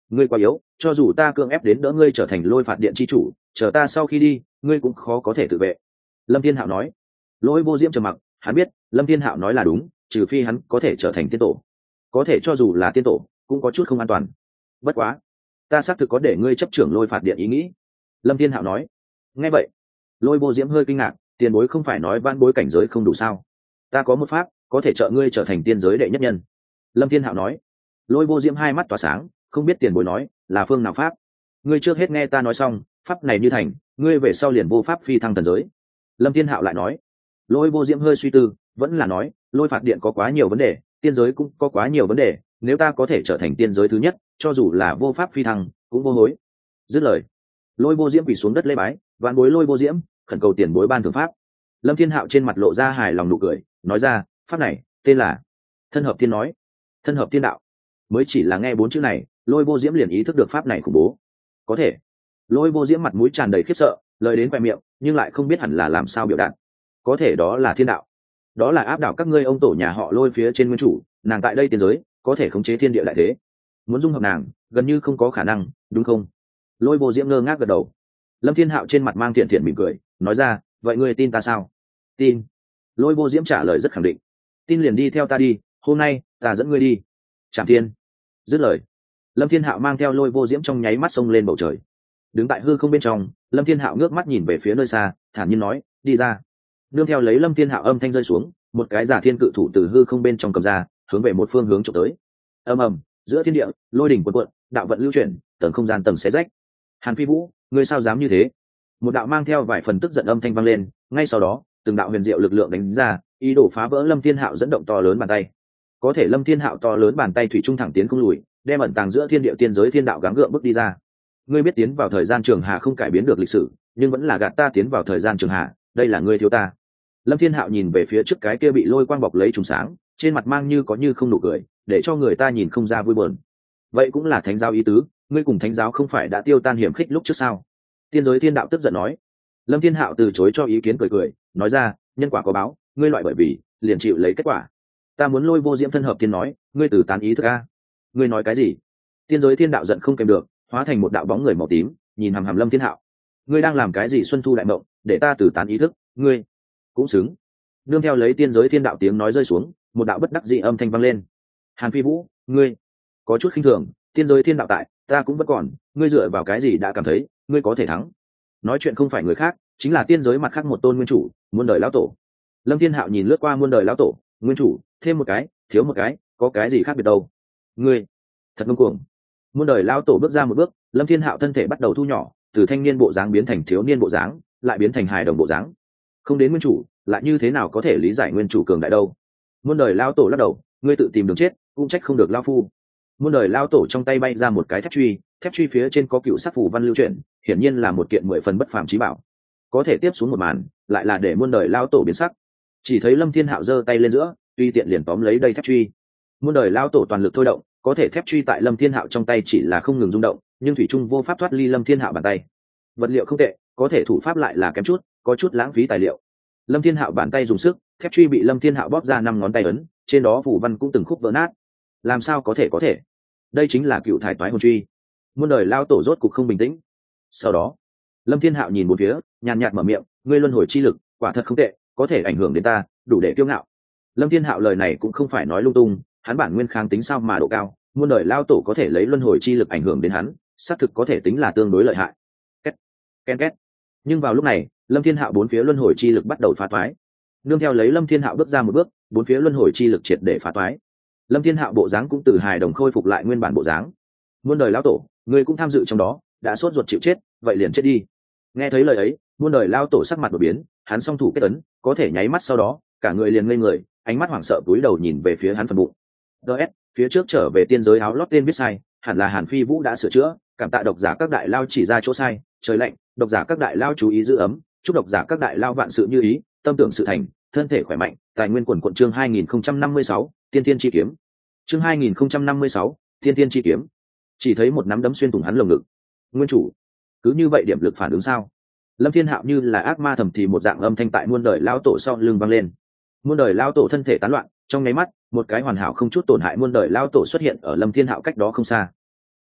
ngươi quá yếu, cho dù ta cưỡng ép đến đỡ ngươi trở thành lôi phạt điện chi chủ, chờ ta sau khi đi ngươi cũng khó có thể tự vệ. Lâm Thiên Hạo nói. Lôi Vô Diễm trầm mặc, hắn biết Lâm Thiên Hạo nói là đúng, trừ phi hắn có thể trở thành tiên tổ, có thể cho dù là tiên tổ cũng có chút không an toàn. Bất quá ta xác thực có để ngươi chấp trưởng lôi phạt điện ý nghĩ. Lâm Thiên Hạo nói. Nghe vậy Lôi Vô Diễm hơi kinh ngạc, tiền bối không phải nói van bối cảnh giới không đủ sao? Ta có một pháp có thể trợ ngươi trở thành tiên giới đệ nhất nhân. Lâm Thiên Hạo nói. Lôi Vô Diễm hai mắt tỏa sáng, không biết tiền bối nói là phương nào pháp. Ngươi trước hết nghe ta nói xong, pháp này như thành, ngươi về sau liền vô pháp phi thăng thần giới. Lâm Thiên Hạo lại nói. Lôi Vô Diễm hơi suy tư, vẫn là nói lôi phạt điện có quá nhiều vấn đề, tiên giới cũng có quá nhiều vấn đề, nếu ta có thể trở thành tiên giới thứ nhất, cho dù là vô pháp phi thăng cũng vô hối. Dứt lời Lôi Vô Diễm quỳ xuống đất lễ bái, vạn bối Lôi Vô Diễm khẩn cầu tiền bối ban thưởng pháp. Lâm Thiên Hạo trên mặt lộ ra hài lòng nụ cười, nói ra pháp này tên là thân hợp tiên nói. Thân hợp tiên đạo. Mới chỉ là nghe bốn chữ này, Lôi Vô Diễm liền ý thức được pháp này khủng bố. Có thể. Lôi Vô Diễm mặt mũi tràn đầy khiếp sợ, lời đến khoe miệng nhưng lại không biết hẳn là làm sao biểu đạt. Có thể đó là thiên đạo, đó là áp đảo các ngươi ông tổ nhà họ Lôi phía trên nguyên chủ, nàng tại đây tiên giới có thể khống chế thiên địa đại thế, muốn dung hợp nàng gần như không có khả năng, đúng không? Lôi Vô Diễm ngơ ngác gật đầu. Lâm Thiên Hạo trên mặt mang thiện thiện mỉm cười, nói ra vậy ngươi tin ta sao? Tin. Lôi Vô Diễm trả lời rất khẳng định. Tin liền đi theo ta đi, hôm nay ta dẫn ngươi đi Trảm Thiên. Dứt lời Lâm Thiên Hạo mang theo Lôi Vô Diễm trong nháy mắt xông lên bầu trời. Đứng tại hư không bên trong, Lâm Thiên Hạo ngước mắt nhìn về phía nơi xa, thản nhiên nói đi ra. Nương theo lấy Lâm Thiên Hạo âm thanh rơi xuống, một cái giả thiên cự thủ từ hư không bên trong cầm ra, hướng về một phương hướng trộm tới. Ầm ầm, giữa thiên địa lôi đỉnh cuộn cuộn, đạo vận lưu chuyển, tầng không gian tầng xé rách. Hàn Phi Vũ, ngươi sao dám như thế? Một đạo mang theo vài phần tức giận âm thanh vang lên, ngay sau đó từng đạo huyền diệu lực lượng đánh ra, ý đồ phá vỡ Lâm Thiên Hạo dẫn động to lớn bàn tay. Có thể Lâm Thiên Hạo to lớn bàn tay thủy trung thẳng tiến không lùi, đem ẩn tàng giữa thiên địa tiên giới thiên đạo gắng gượng bước đi ra. Ngươi biết tiến vào thời gian trường hà không cải biến được lịch sử, nhưng vẫn là gạt ta tiến vào thời gian trường hà, đây là ngươi thiếu ta. Lâm Thiên Hạo nhìn về phía trước cái kia bị lôi quang bọc lấy trùng sáng, trên mặt mang như có như không nụ cười, để cho người ta nhìn không ra vui buồn. Vậy cũng là thánh giáo ý tứ, ngươi cùng thánh giáo không phải đã tiêu tan hiểm khích lúc trước sao? Tiên giới thiên đạo tức giận nói. Lâm Thiên Hạo từ chối cho ý kiến, cười cười nói ra nhân quả có báo, ngươi loại bởi vì liền chịu lấy kết quả. Ta muốn Lôi Vô Diễm thân hợp tiên nói, ngươi từ tán ý thức a. Ngươi nói cái gì? Tiên giới thiên đạo giận không kèm được, hóa thành một đạo bóng người màu tím, nhìn hằm hằm Lâm Thiên Hạo. Ngươi đang làm cái gì xuân thu đại mộng, để ta từ tán ý thức, ngươi cũng xứng. Nương theo lấy tiên giới thiên đạo tiếng nói rơi xuống, một đạo bất đắc dĩ âm thanh vang lên. Hàn Phi Vũ, ngươi có chút khinh thường, tiên giới thiên đạo tại, ta cũng vẫn còn, ngươi dựa vào cái gì đã cảm thấy ngươi có thể thắng? Nói chuyện không phải người khác, chính là tiên giới mặt khác một tôn nguyên chủ, muôn đời lão tổ. Lâm Thiên Hạo nhìn lướt qua muôn đời lão tổ, nguyên chủ, thêm một cái, thiếu một cái, có cái gì khác biệt đâu? Ngươi thật ngông cuồng. Muôn đời lão tổ bước ra một bước, Lâm Thiên Hạo thân thể bắt đầu thu nhỏ, từ thanh niên bộ dáng biến thành thiếu niên bộ dáng, lại biến thành hài đồng bộ dáng. Không đến nguyên chủ, lại như thế nào có thể lý giải nguyên chủ cường đại đâu? Muôn đời lão tổ lắc đầu, ngươi tự tìm đường chết, cũng trách không được lão phu. Muôn đời lão tổ trong tay bay ra một cái thép truy, thép truy phía trên có cựu sắc phù văn lưu chuyển, hiển nhiên là một kiện mười phần bất phàm chí bảo. Có thể tiếp xuống một màn, lại là để muôn đời lão tổ biến sắc. Chỉ thấy Lâm Thiên Hạo giơ tay lên giữa, tuy tiện liền tóm lấy đây thép truy. Muôn đời lão tổ toàn lực thôi động, có thể thép truy tại Lâm Thiên Hạo trong tay chỉ là không ngừng rung động, nhưng thủy trung vô pháp thoát ly Lâm Thiên Hạo bàn tay. Vật liệu không tệ, có thể thủ pháp lại là kém chút, có chút lãng phí tài liệu. Lâm Thiên Hạo bàn tay dùng sức, thép truy bị Lâm Thiên Hạo bóp ra năm ngón tay ấn, trên đó phù văn cũng từng khúc vỡ nát. Làm sao có thể có thể? Đây chính là cựu thải toái hồn truy. Muôn đời lao tổ rốt cục không bình tĩnh. Sau đó, Lâm Thiên Hạo nhìn một phía, nhàn nhạt mở miệng, ngươi luân hồi chi lực, quả thật không tệ, có thể ảnh hưởng đến ta, đủ để kiêu ngạo. Lâm Thiên Hạo lời này cũng không phải nói lung tung, hắn bản nguyên kháng tính sao mà độ cao, muôn đời lao tổ có thể lấy luân hồi chi lực ảnh hưởng đến hắn, xác thực có thể tính là tương đối lợi hại. Két, ken két. Nhưng vào lúc này, Lâm Thiên Hạo bốn phía luân hồi chi lực bắt đầu phá toái. Nương theo lấy Lâm Thiên Hạo bước ra một bước, bốn phía luân hồi chi lực triệt để phá toái. Lâm Thiên Hạo bộ dáng cũng từ hài đồng khôi phục lại nguyên bản bộ dáng. Muôn đời lão tổ, ngươi cũng tham dự trong đó, đã sốt ruột chịu chết, vậy liền chết đi. Nghe thấy lời ấy, muôn đời lão tổ sắc mặt đổi biến, hắn song thủ kết ấn, có thể nháy mắt sau đó, cả người liền ngây người, ánh mắt hoảng sợ cúi đầu nhìn về phía hắn phần bụng. ds phía trước trở về tiên giới áo lót tên viết sai, hẳn là Hàn Phi Vũ đã sửa chữa, cảm tạ độc giả các đại lao chỉ ra chỗ sai, trời lạnh, độc giả các đại lao chú ý giữ ấm, chúc độc giả các đại lao vạn sự như ý, tâm tưởng sự thành, thân thể khỏe mạnh, tài nguyên quần quận. Chương hai nghìn không trăm năm mươi sáu, tiên tiên chi kiếm. Chương hai nghìn không trăm năm mươi sáu, tiên tiên chi kiếm. Chỉ thấy một nắm đấm xuyên thủng hắn lồng ngực. Nguyên chủ, cứ như vậy điểm lực phản ứng sao? Lâm Thiên Hạo như là ác ma thầm thì một dạng âm thanh tại muôn đời lão tổ sau lưng vang lên. Muôn đời lão tổ thân thể tán loạn, trong nháy mắt, một cái hoàn hảo không chút tổn hại muôn đời lão tổ xuất hiện ở Lâm Thiên Hạo cách đó không xa.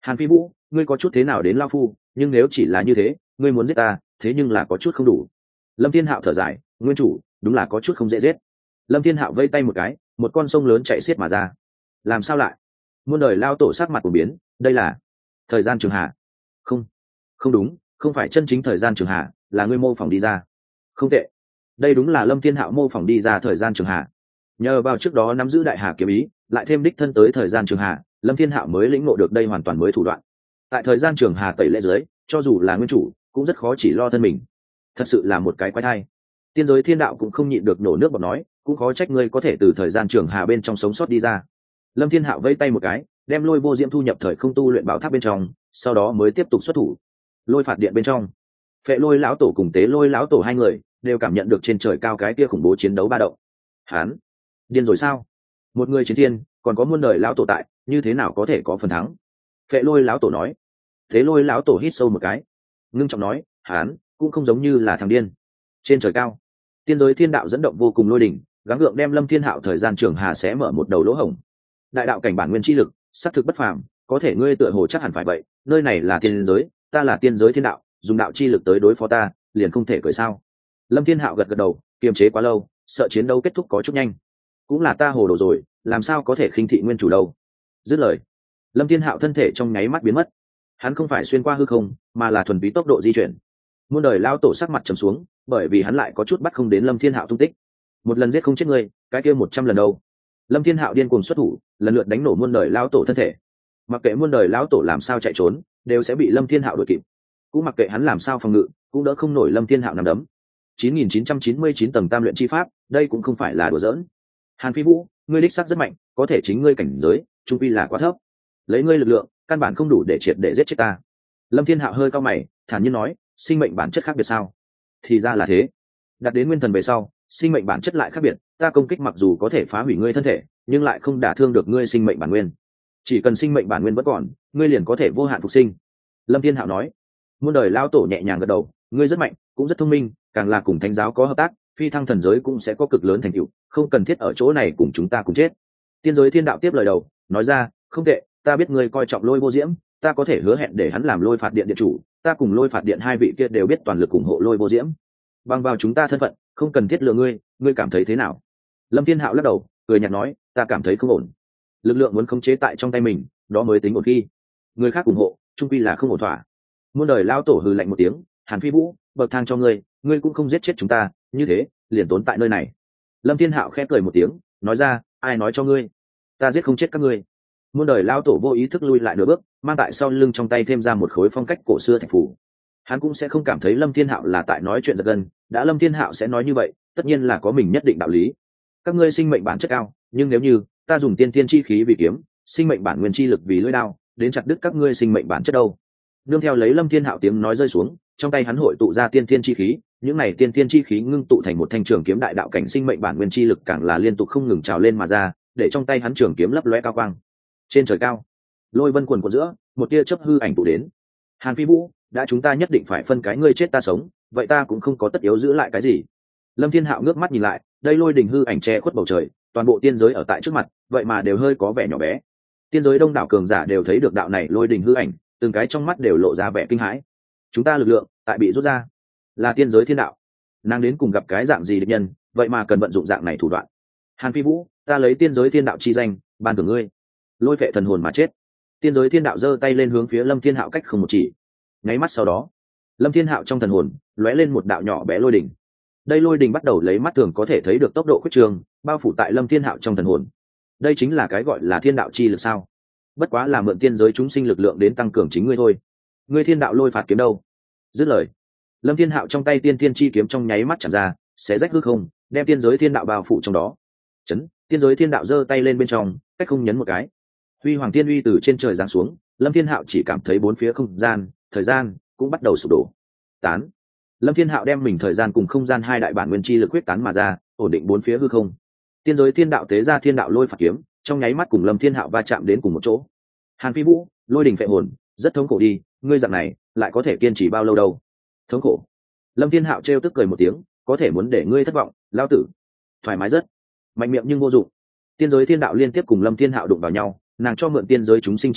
Hàn Phi Vũ, ngươi có chút thế nào đến lao phu, nhưng nếu chỉ là như thế, ngươi muốn giết ta, thế nhưng là có chút không đủ. Lâm Thiên Hạo thở dài, nguyên chủ, đúng là có chút không dễ giết. Lâm Thiên Hạo vây tay một cái, một con sông lớn chạy xiết mà ra. Làm sao lại? Muôn đời lao tổ sắc mặt của biến, đây là thời gian trường hạ. Không, không đúng, không phải chân chính thời gian trường hạ, là ngươi mô phỏng đi ra. Không tệ, đây đúng là Lâm Thiên Hạo mô phỏng đi ra thời gian trường hạ. Nhờ vào trước đó nắm giữ đại hà kiếm ý, lại thêm đích thân tới thời gian trường hạ, Lâm Thiên Hạo mới lĩnh ngộ được đây hoàn toàn mới thủ đoạn. Tại thời gian trường hà tẩy lễ dưới, cho dù là nguyên chủ, cũng rất khó chỉ lo thân mình. Thật sự là một cái quái thai. Tiên giới thiên đạo cũng không nhịn được nổ nước bọt nói, cũng khó trách ngươi có thể từ thời gian trường hà bên trong sống sót đi ra. Lâm Thiên Hạo vây tay một cái, đem lôi vô diễm thu nhập thời không tu luyện bảo tháp bên trong, sau đó mới tiếp tục xuất thủ. Lôi phạt điện bên trong, Phệ Lôi lão tổ cùng Tế Lôi lão tổ hai người đều cảm nhận được trên trời cao cái kia khủng bố chiến đấu ba động. Hán, điên rồi sao? Một người chiến thiên, còn có muôn đời lão tổ tại, như thế nào có thể có phần thắng? Phệ Lôi lão tổ nói. Tế Lôi lão tổ hít sâu một cái, ngưng trọng nói, hán cũng không giống như là thằng điên. Trên trời cao, tiên giới thiên đạo dẫn động vô cùng lôi đỉnh, gắng gượng đem Lâm Thiên Hạo thời gian trường hà xé mở một đầu lỗ hổng. Đại đạo cảnh bản nguyên chi lực, xác thực bất phàm, có thể ngươi tựa hồ chắc hẳn phải vậy, nơi này là tiên giới, ta là tiên giới thiên đạo, dùng đạo chi lực tới đối phó ta, liền không thể cười sao? Lâm Thiên Hạo gật gật đầu, kiềm chế quá lâu, sợ chiến đấu kết thúc có chút nhanh. Cũng là ta hồ đồ rồi, làm sao có thể khinh thị nguyên chủ đâu? Dứt lời, Lâm Thiên Hạo thân thể trong nháy mắt biến mất. Hắn không phải xuyên qua hư không, mà là thuần túy tốc độ di chuyển. Muôn đời lao tổ sắc mặt trầm xuống, bởi vì hắn lại có chút bắt không đến Lâm Thiên Hạo tung tích. Một lần giết không chết ngươi, cái kia một trăm lần đâu? Lâm Thiên Hạo điên cuồng xuất thủ, lần lượt đánh nổ muôn đời lao tổ thân thể. Mặc kệ muôn đời lão tổ làm sao chạy trốn, đều sẽ bị Lâm Thiên Hạo đuổi kịp. Cũng mặc kệ hắn làm sao phòng ngự, cũng đỡ không nổi Lâm Thiên Hạo nằm đấm. chín nghìn chín trăm chín mươi chín tầng tam luyện chi pháp, đây cũng không phải là đùa giỡn. Hàn Phi Vũ, ngươi đích xác rất mạnh, có thể chính ngươi cảnh giới, trung quy là quá thấp. Lấy ngươi lực lượng, căn bản không đủ để triệt để giết chết ta. Lâm Thiên Hạo hơi cau mày, thản nhiên nói, sinh mệnh bản chất khác biệt sao? Thì ra là thế. Đạt đến nguyên thần về sau, sinh mệnh bản chất lại khác biệt, ta công kích mặc dù có thể phá hủy ngươi thân thể, nhưng lại không đả thương được ngươi sinh mệnh bản nguyên. Chỉ cần sinh mệnh bản nguyên vẫn còn, ngươi liền có thể vô hạn phục sinh. Lâm Thiên Hạo nói. Muôn đời lao tổ nhẹ nhàng gật đầu, ngươi rất mạnh, cũng rất thông minh, càng là cùng thánh giáo có hợp tác, phi thăng thần giới cũng sẽ có cực lớn thành tựu, không cần thiết ở chỗ này cùng chúng ta cùng chết. Tiên giới thiên đạo tiếp lời đầu, nói ra, không tệ, ta biết ngươi coi trọng Lôi Vô Diễm, ta có thể hứa hẹn để hắn làm Lôi phạt điện điện chủ, ta cùng Lôi phạt điện hai vị kia đều biết toàn lực ủng hộ Lôi Vô Diễm. Bằng vào chúng ta thân phận, không cần thiết lừa ngươi, ngươi cảm thấy thế nào? Lâm Thiên Hạo lắc đầu, cười nhạt nói, ta cảm thấy không ổn. Lực lượng muốn khống chế tại trong tay mình, đó mới tính ổn khi người khác ủng hộ, chung quy là không ổn thỏa. Muôn đời lao tổ hừ lạnh một tiếng, Hàn Phi Vũ, bậc thang cho ngươi, ngươi cũng không giết chết chúng ta, như thế liền tốn tại nơi này. Lâm Thiên Hạo khẽ cười một tiếng, nói ra, ai nói cho ngươi, ta giết không chết các ngươi. Muôn đời lao tổ vô ý thức lui lại nửa bước, mang tại sau lưng trong tay thêm ra một khối phong cách cổ xưa thạch phủ. Hắn cũng sẽ không cảm thấy Lâm Thiên Hạo là tại nói chuyện giật gân, đã Lâm Thiên Hạo sẽ nói như vậy, tất nhiên là có mình nhất định đạo lý. Các ngươi sinh mệnh bản chất cao, nhưng nếu như ta dùng tiên tiên chi khí vì kiếm, sinh mệnh bản nguyên chi lực vì lưỡi đao, đến chặt đứt các ngươi sinh mệnh bản chất đâu? Nương theo lấy Lâm Thiên Hạo tiếng nói rơi xuống, trong tay hắn hội tụ ra tiên tiên chi khí, những này tiên tiên chi khí ngưng tụ thành một thanh trường kiếm đại đạo cảnh sinh mệnh bản nguyên chi lực càng là liên tục không ngừng trào lên mà ra, để trong tay hắn trường kiếm lấp lóe cao quang. Trên trời cao, lôi vân quần quần giữa, một tia chớp hư ảnh tụ đến. Hàn Phi Vũ, đã chúng ta nhất định phải phân cái ngươi chết ta sống, vậy ta cũng không có tất yếu giữ lại cái gì. Lâm Thiên Hạo ngước mắt nhìn lại, đây lôi đỉnh hư ảnh che khuất bầu trời, toàn bộ tiên giới ở tại trước mặt, vậy mà đều hơi có vẻ nhỏ bé. Tiên giới đông đảo cường giả đều thấy được đạo này lôi đỉnh hư ảnh, từng cái trong mắt đều lộ ra vẻ kinh hãi. Chúng ta lực lượng tại bị rút ra, là tiên giới thiên đạo, nàng đến cùng gặp cái dạng gì địch nhân, vậy mà cần vận dụng dạng này thủ đoạn. Hàn Phi Vũ, ta lấy tiên giới thiên đạo chi danh, ban thưởng ngươi, lôi phệ thần hồn mà chết. Tiên giới thiên đạo giơ tay lên hướng phía Lâm Thiên Hạo cách không một chỉ. Nháy mắt sau đó, Lâm Thiên Hạo trong thần hồn lóe lên một đạo nhỏ bé lôi đỉnh. Đây lôi đỉnh bắt đầu lấy mắt thường có thể thấy được tốc độ khuyết trường, bao phủ tại Lâm Thiên Hạo trong thần hồn. Đây chính là cái gọi là thiên đạo chi lực sao? Bất quá là mượn tiên giới chúng sinh lực lượng đến tăng cường chính ngươi thôi. Ngươi thiên đạo lôi phạt kiếm đâu? Dứt lời, Lâm Thiên Hạo trong tay tiên tiên chi kiếm trong nháy mắt chạm ra, xé rách hư không, đem tiên giới thiên đạo bao phủ trong đó. Chấn, tiên giới thiên đạo giơ tay lên bên trong, cách không nhấn một cái. Huy hoàng tiên uy từ trên trời giáng xuống, Lâm Thiên Hạo chỉ cảm thấy bốn phía không gian, thời gian cũng bắt đầu sụp đổ. Tán. Lâm Thiên Hạo đem mình thời gian cùng không gian hai đại bản nguyên chi lực quyết tán mà ra, ổn định bốn phía hư không. Tiên giới thiên đạo tế ra thiên đạo lôi phạt kiếm, trong nháy mắt cùng Lâm Thiên Hạo va chạm đến cùng một chỗ. Hàn Phi Vũ, lôi đình phệ hồn, rất thống khổ đi, ngươi dạng này lại có thể kiên trì bao lâu đâu? Thống khổ. Lâm Thiên Hạo trêu tức cười một tiếng, có thể muốn để ngươi thất vọng, lão tử. Thoải mái rất, mạnh miệng nhưng vô dụng. Tiên giới thiên đạo liên tiếp cùng Lâm Thiên Hạo đụng vào nhau, nàng cho mượn tiên giới chúng sinh chi lực,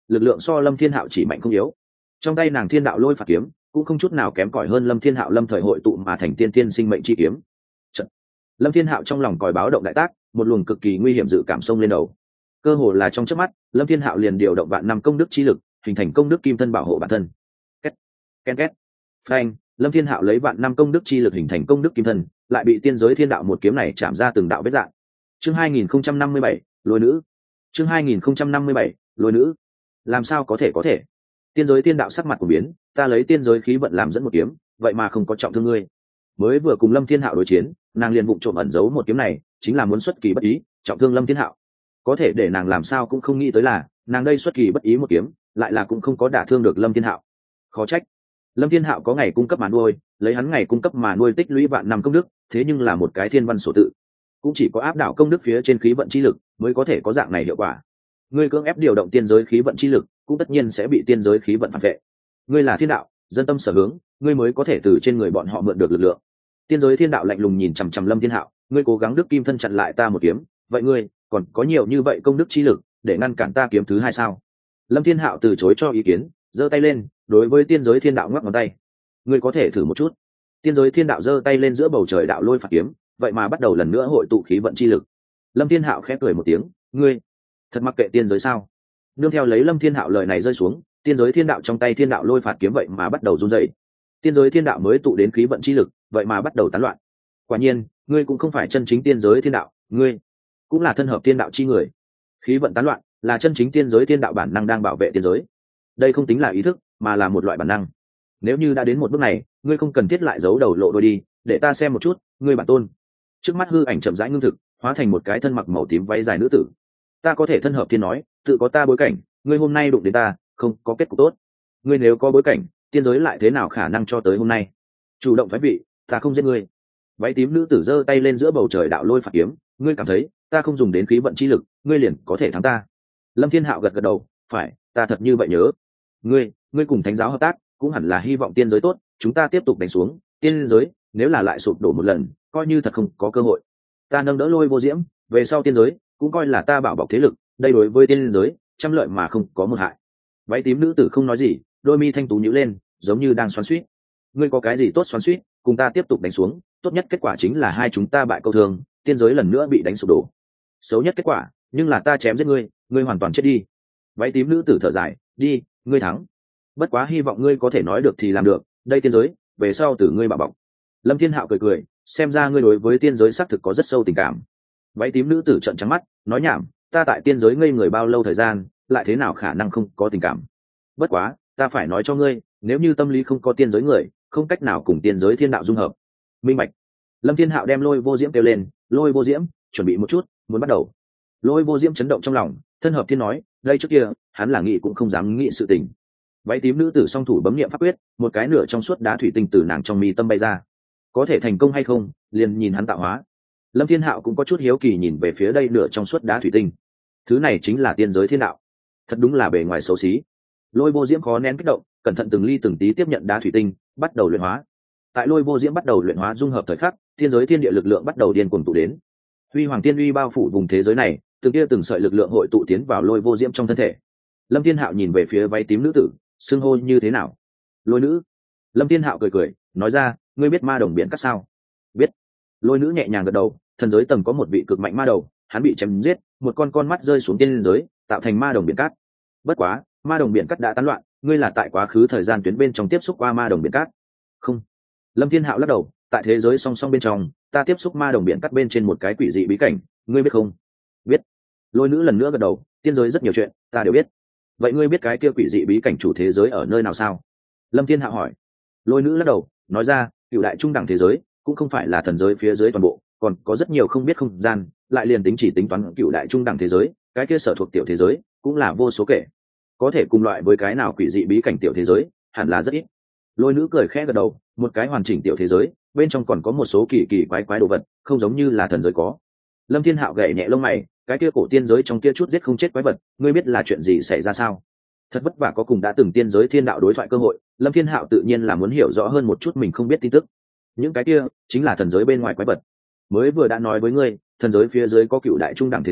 lực lượng so Lâm Thiên Hạo chỉ mạnh không yếu. Trong tay nàng thiên đạo lôi phạt kiếm cũng không chút nào kém cỏi hơn Lâm Thiên Hạo lâm thời hội tụ mà thành tiên tiên sinh mệnh chi kiếm. Chật. Lâm Thiên Hạo trong lòng còi báo động đại tác, một luồng cực kỳ nguy hiểm dự cảm xông lên đầu. Cơ hồ là trong chớp mắt, Lâm Thiên Hạo liền điều động vạn năm công đức chi lực, hình thành công đức kim thân bảo hộ bản thân. Két, ken két. Phanh, Lâm Thiên Hạo lấy vạn năm công đức chi lực hình thành công đức kim thân, lại bị tiên giới thiên đạo một kiếm này chạm ra từng đạo vết rạn. Chương hai nghìn không trăm năm mươi bảy, lôi nữ. Chương hai nghìn không trăm năm mươi bảy, lôi nữ. Làm sao có thể có thể? Tiên giới tiên đạo sắc mặt của biến, ta lấy tiên giới khí vận làm dẫn một kiếm, vậy mà không có trọng thương ngươi. Mới vừa cùng Lâm Thiên Hạo đối chiến, nàng liền vụng trộm ẩn giấu một kiếm này, chính là muốn xuất kỳ bất ý, trọng thương Lâm Thiên Hạo. Có thể để nàng làm sao cũng không nghĩ tới là, nàng đây xuất kỳ bất ý một kiếm, lại là cũng không có đả thương được Lâm Thiên Hạo. Khó trách. Lâm Thiên Hạo có ngày cung cấp mà nuôi, lấy hắn ngày cung cấp mà nuôi tích lũy vạn năm công đức, thế nhưng là một cái thiên văn sổ tự, cũng chỉ có áp đảo công đức phía trên khí vận chi lực mới có thể có dạng này hiệu quả. Ngươi cưỡng ép điều động tiên giới khí vận chi lực, cũng tất nhiên sẽ bị tiên giới khí vận phản vệ. Ngươi là thiên đạo, dân tâm sở hướng, ngươi mới có thể từ trên người bọn họ mượn được lực lượng. Tiên giới thiên đạo lạnh lùng nhìn chằm chằm Lâm Thiên Hạo, ngươi cố gắng đức kim thân chặn lại ta một kiếm, vậy ngươi còn có nhiều như vậy công đức chi lực để ngăn cản ta kiếm thứ hai sao? Lâm Thiên Hạo từ chối cho ý kiến, giơ tay lên, đối với tiên giới thiên đạo ngoắc ngón tay. Ngươi có thể thử một chút. Tiên giới thiên đạo giơ tay lên giữa bầu trời đạo lôi phạt kiếm, vậy mà bắt đầu lần nữa hội tụ khí vận chi lực. Lâm Thiên Hạo khẽ cười một tiếng, ngươi thật mặc kệ tiên giới sao? Nương theo lấy Lâm Thiên Hạo lời này rơi xuống, tiên giới thiên đạo trong tay thiên đạo lôi phạt kiếm vậy mà bắt đầu run rẩy. Tiên giới thiên đạo mới tụ đến khí vận chi lực, vậy mà bắt đầu tán loạn. Quả nhiên, ngươi cũng không phải chân chính tiên giới thiên đạo, ngươi cũng là thân hợp tiên đạo chi người. Khí vận tán loạn là chân chính tiên giới thiên đạo bản năng đang bảo vệ tiên giới. Đây không tính là ý thức, mà là một loại bản năng. Nếu như đã đến một bước này, ngươi không cần thiết lại giấu đầu lộ đôi đi, để ta xem một chút, ngươi bản tôn. Trước mắt hư ảnh chậm rãi ngưng thực, hóa thành một cái thân mặc màu tím váy dài nữ tử. Ta có thể thân hợp thiên nói, tự có ta bối cảnh, ngươi hôm nay đụng đến ta, không có kết cục tốt. Ngươi nếu có bối cảnh, tiên giới lại thế nào khả năng cho tới hôm nay? Chủ động phái vị, ta không giết ngươi. Váy tím nữ tử giơ tay lên giữa bầu trời đạo lôi phạt kiếm, ngươi cảm thấy ta không dùng đến khí vận chi lực, ngươi liền có thể thắng ta? Lâm Thiên Hạo gật gật đầu, phải, ta thật như vậy nhớ. Ngươi, ngươi cùng thánh giáo hợp tác, cũng hẳn là hy vọng tiên giới tốt, chúng ta tiếp tục đánh xuống, tiên giới nếu là lại sụp đổ một lần, coi như thật không có cơ hội. Ta nâng đỡ lôi vô diễm, về sau tiên giới cũng coi là ta bảo bọc thế lực, đây đối với tiên giới trăm lợi mà không có một hại. Váy tím nữ tử không nói gì, đôi mi thanh tú nhíu lên, giống như đang xoắn xuýt. Ngươi có cái gì tốt xoắn xuýt, cùng ta tiếp tục đánh xuống, tốt nhất kết quả chính là hai chúng ta bại câu thương, tiên giới lần nữa bị đánh sụp đổ. Xấu nhất kết quả, nhưng là ta chém giết ngươi, ngươi hoàn toàn chết đi. Váy tím nữ tử thở dài, đi, ngươi thắng. Bất quá hy vọng ngươi có thể nói được thì làm được, đây tiên giới, về sau từ ngươi bảo bọc. Lâm Thiên Hạo cười cười, xem ra ngươi đối với tiên giới xác thực có rất sâu tình cảm. Váy tím nữ tử trợn trắng mắt, nói nhảm, ta tại tiên giới ngây người bao lâu thời gian, lại thế nào khả năng không có tình cảm? Bất quá, ta phải nói cho ngươi, nếu như tâm lý không có tiên giới người, không cách nào cùng tiên giới thiên đạo dung hợp. Minh bạch. Lâm Thiên Hạo đem lôi vô diễm kêu lên, lôi vô diễm, chuẩn bị một chút, muốn bắt đầu. Lôi vô diễm chấn động trong lòng, thân hợp thiên nói, đây trước kia, hắn là nghĩ cũng không dám nghĩ sự tình. Váy tím nữ tử song thủ bấm niệm pháp quyết, một cái nửa trong suốt đá thủy tinh từ nàng trong mi tâm bay ra. Có thể thành công hay không, liền nhìn hắn tạo hóa. Lâm Thiên Hạo cũng có chút hiếu kỳ nhìn về phía đây nửa trong suốt đá thủy tinh. Thứ này chính là tiên giới thiên đạo. Thật đúng là bề ngoài xấu xí. Lôi vô diễm khó nén kích động, cẩn thận từng ly từng tí tiếp nhận đá thủy tinh, bắt đầu luyện hóa. Tại lôi vô diễm bắt đầu luyện hóa dung hợp thời khắc, thiên giới thiên địa lực lượng bắt đầu điên cuồng tụ đến. Huy hoàng tiên uy bao phủ vùng thế giới này, từng kia từng sợi lực lượng hội tụ tiến vào lôi vô diễm trong thân thể. Lâm Thiên Hạo nhìn về phía váy tím nữ tử, xưng hô như thế nào? Lôi nữ. Lâm Thiên Hạo cười cười, nói ra, ngươi biết ma đồng biển cắt sao? Biết. Lôi nữ nhẹ nhàng gật đầu, thần giới tầng có một vị cực mạnh ma đầu, hắn bị chém giết, một con con mắt rơi xuống tiên giới, tạo thành ma đồng biển cát. Bất quá, ma đồng biển cát đã tán loạn, ngươi là tại quá khứ thời gian tuyến bên trong tiếp xúc qua ma đồng biển cát? Không. Lâm Thiên Hạo lắc đầu, tại thế giới song song bên trong, ta tiếp xúc ma đồng biển cát bên trên một cái quỷ dị bí cảnh, ngươi biết không? Biết. Lôi nữ lần nữa gật đầu, tiên giới rất nhiều chuyện, ta đều biết. Vậy ngươi biết cái kia quỷ dị bí cảnh chủ thế giới ở nơi nào sao? Lâm Thiên Hạo hỏi. Lôi nữ lắc đầu, nói ra, cựu đại trung đẳng thế giới cũng không phải là thần giới phía dưới toàn bộ, còn có rất nhiều không biết không gian, lại liền tính chỉ tính toán cựu đại trung đẳng thế giới, cái kia sở thuộc tiểu thế giới cũng là vô số kể. Có thể cùng loại với cái nào quỷ dị bí cảnh tiểu thế giới, hẳn là rất ít. Lôi nữ cười khẽ gật đầu, một cái hoàn chỉnh tiểu thế giới, bên trong còn có một số kỳ kỳ quái quái đồ vật, không giống như là thần giới có. Lâm Thiên Hạo gảy nhẹ lông mày, cái kia cổ tiên giới trong kia chút giết không chết quái vật, ngươi biết là chuyện gì xảy ra sao? Thật vất vả có cùng đã từng tiên giới thiên đạo đối thoại cơ hội, Lâm Thiên Hạo tự nhiên là muốn hiểu rõ hơn một chút mình không biết tin tức. Những cái kia chính là thần giới bên ngoài quái vật. Mới vừa đã nói với ngươi, thần giới phía dưới có cựu đại trung đẳng thế giới,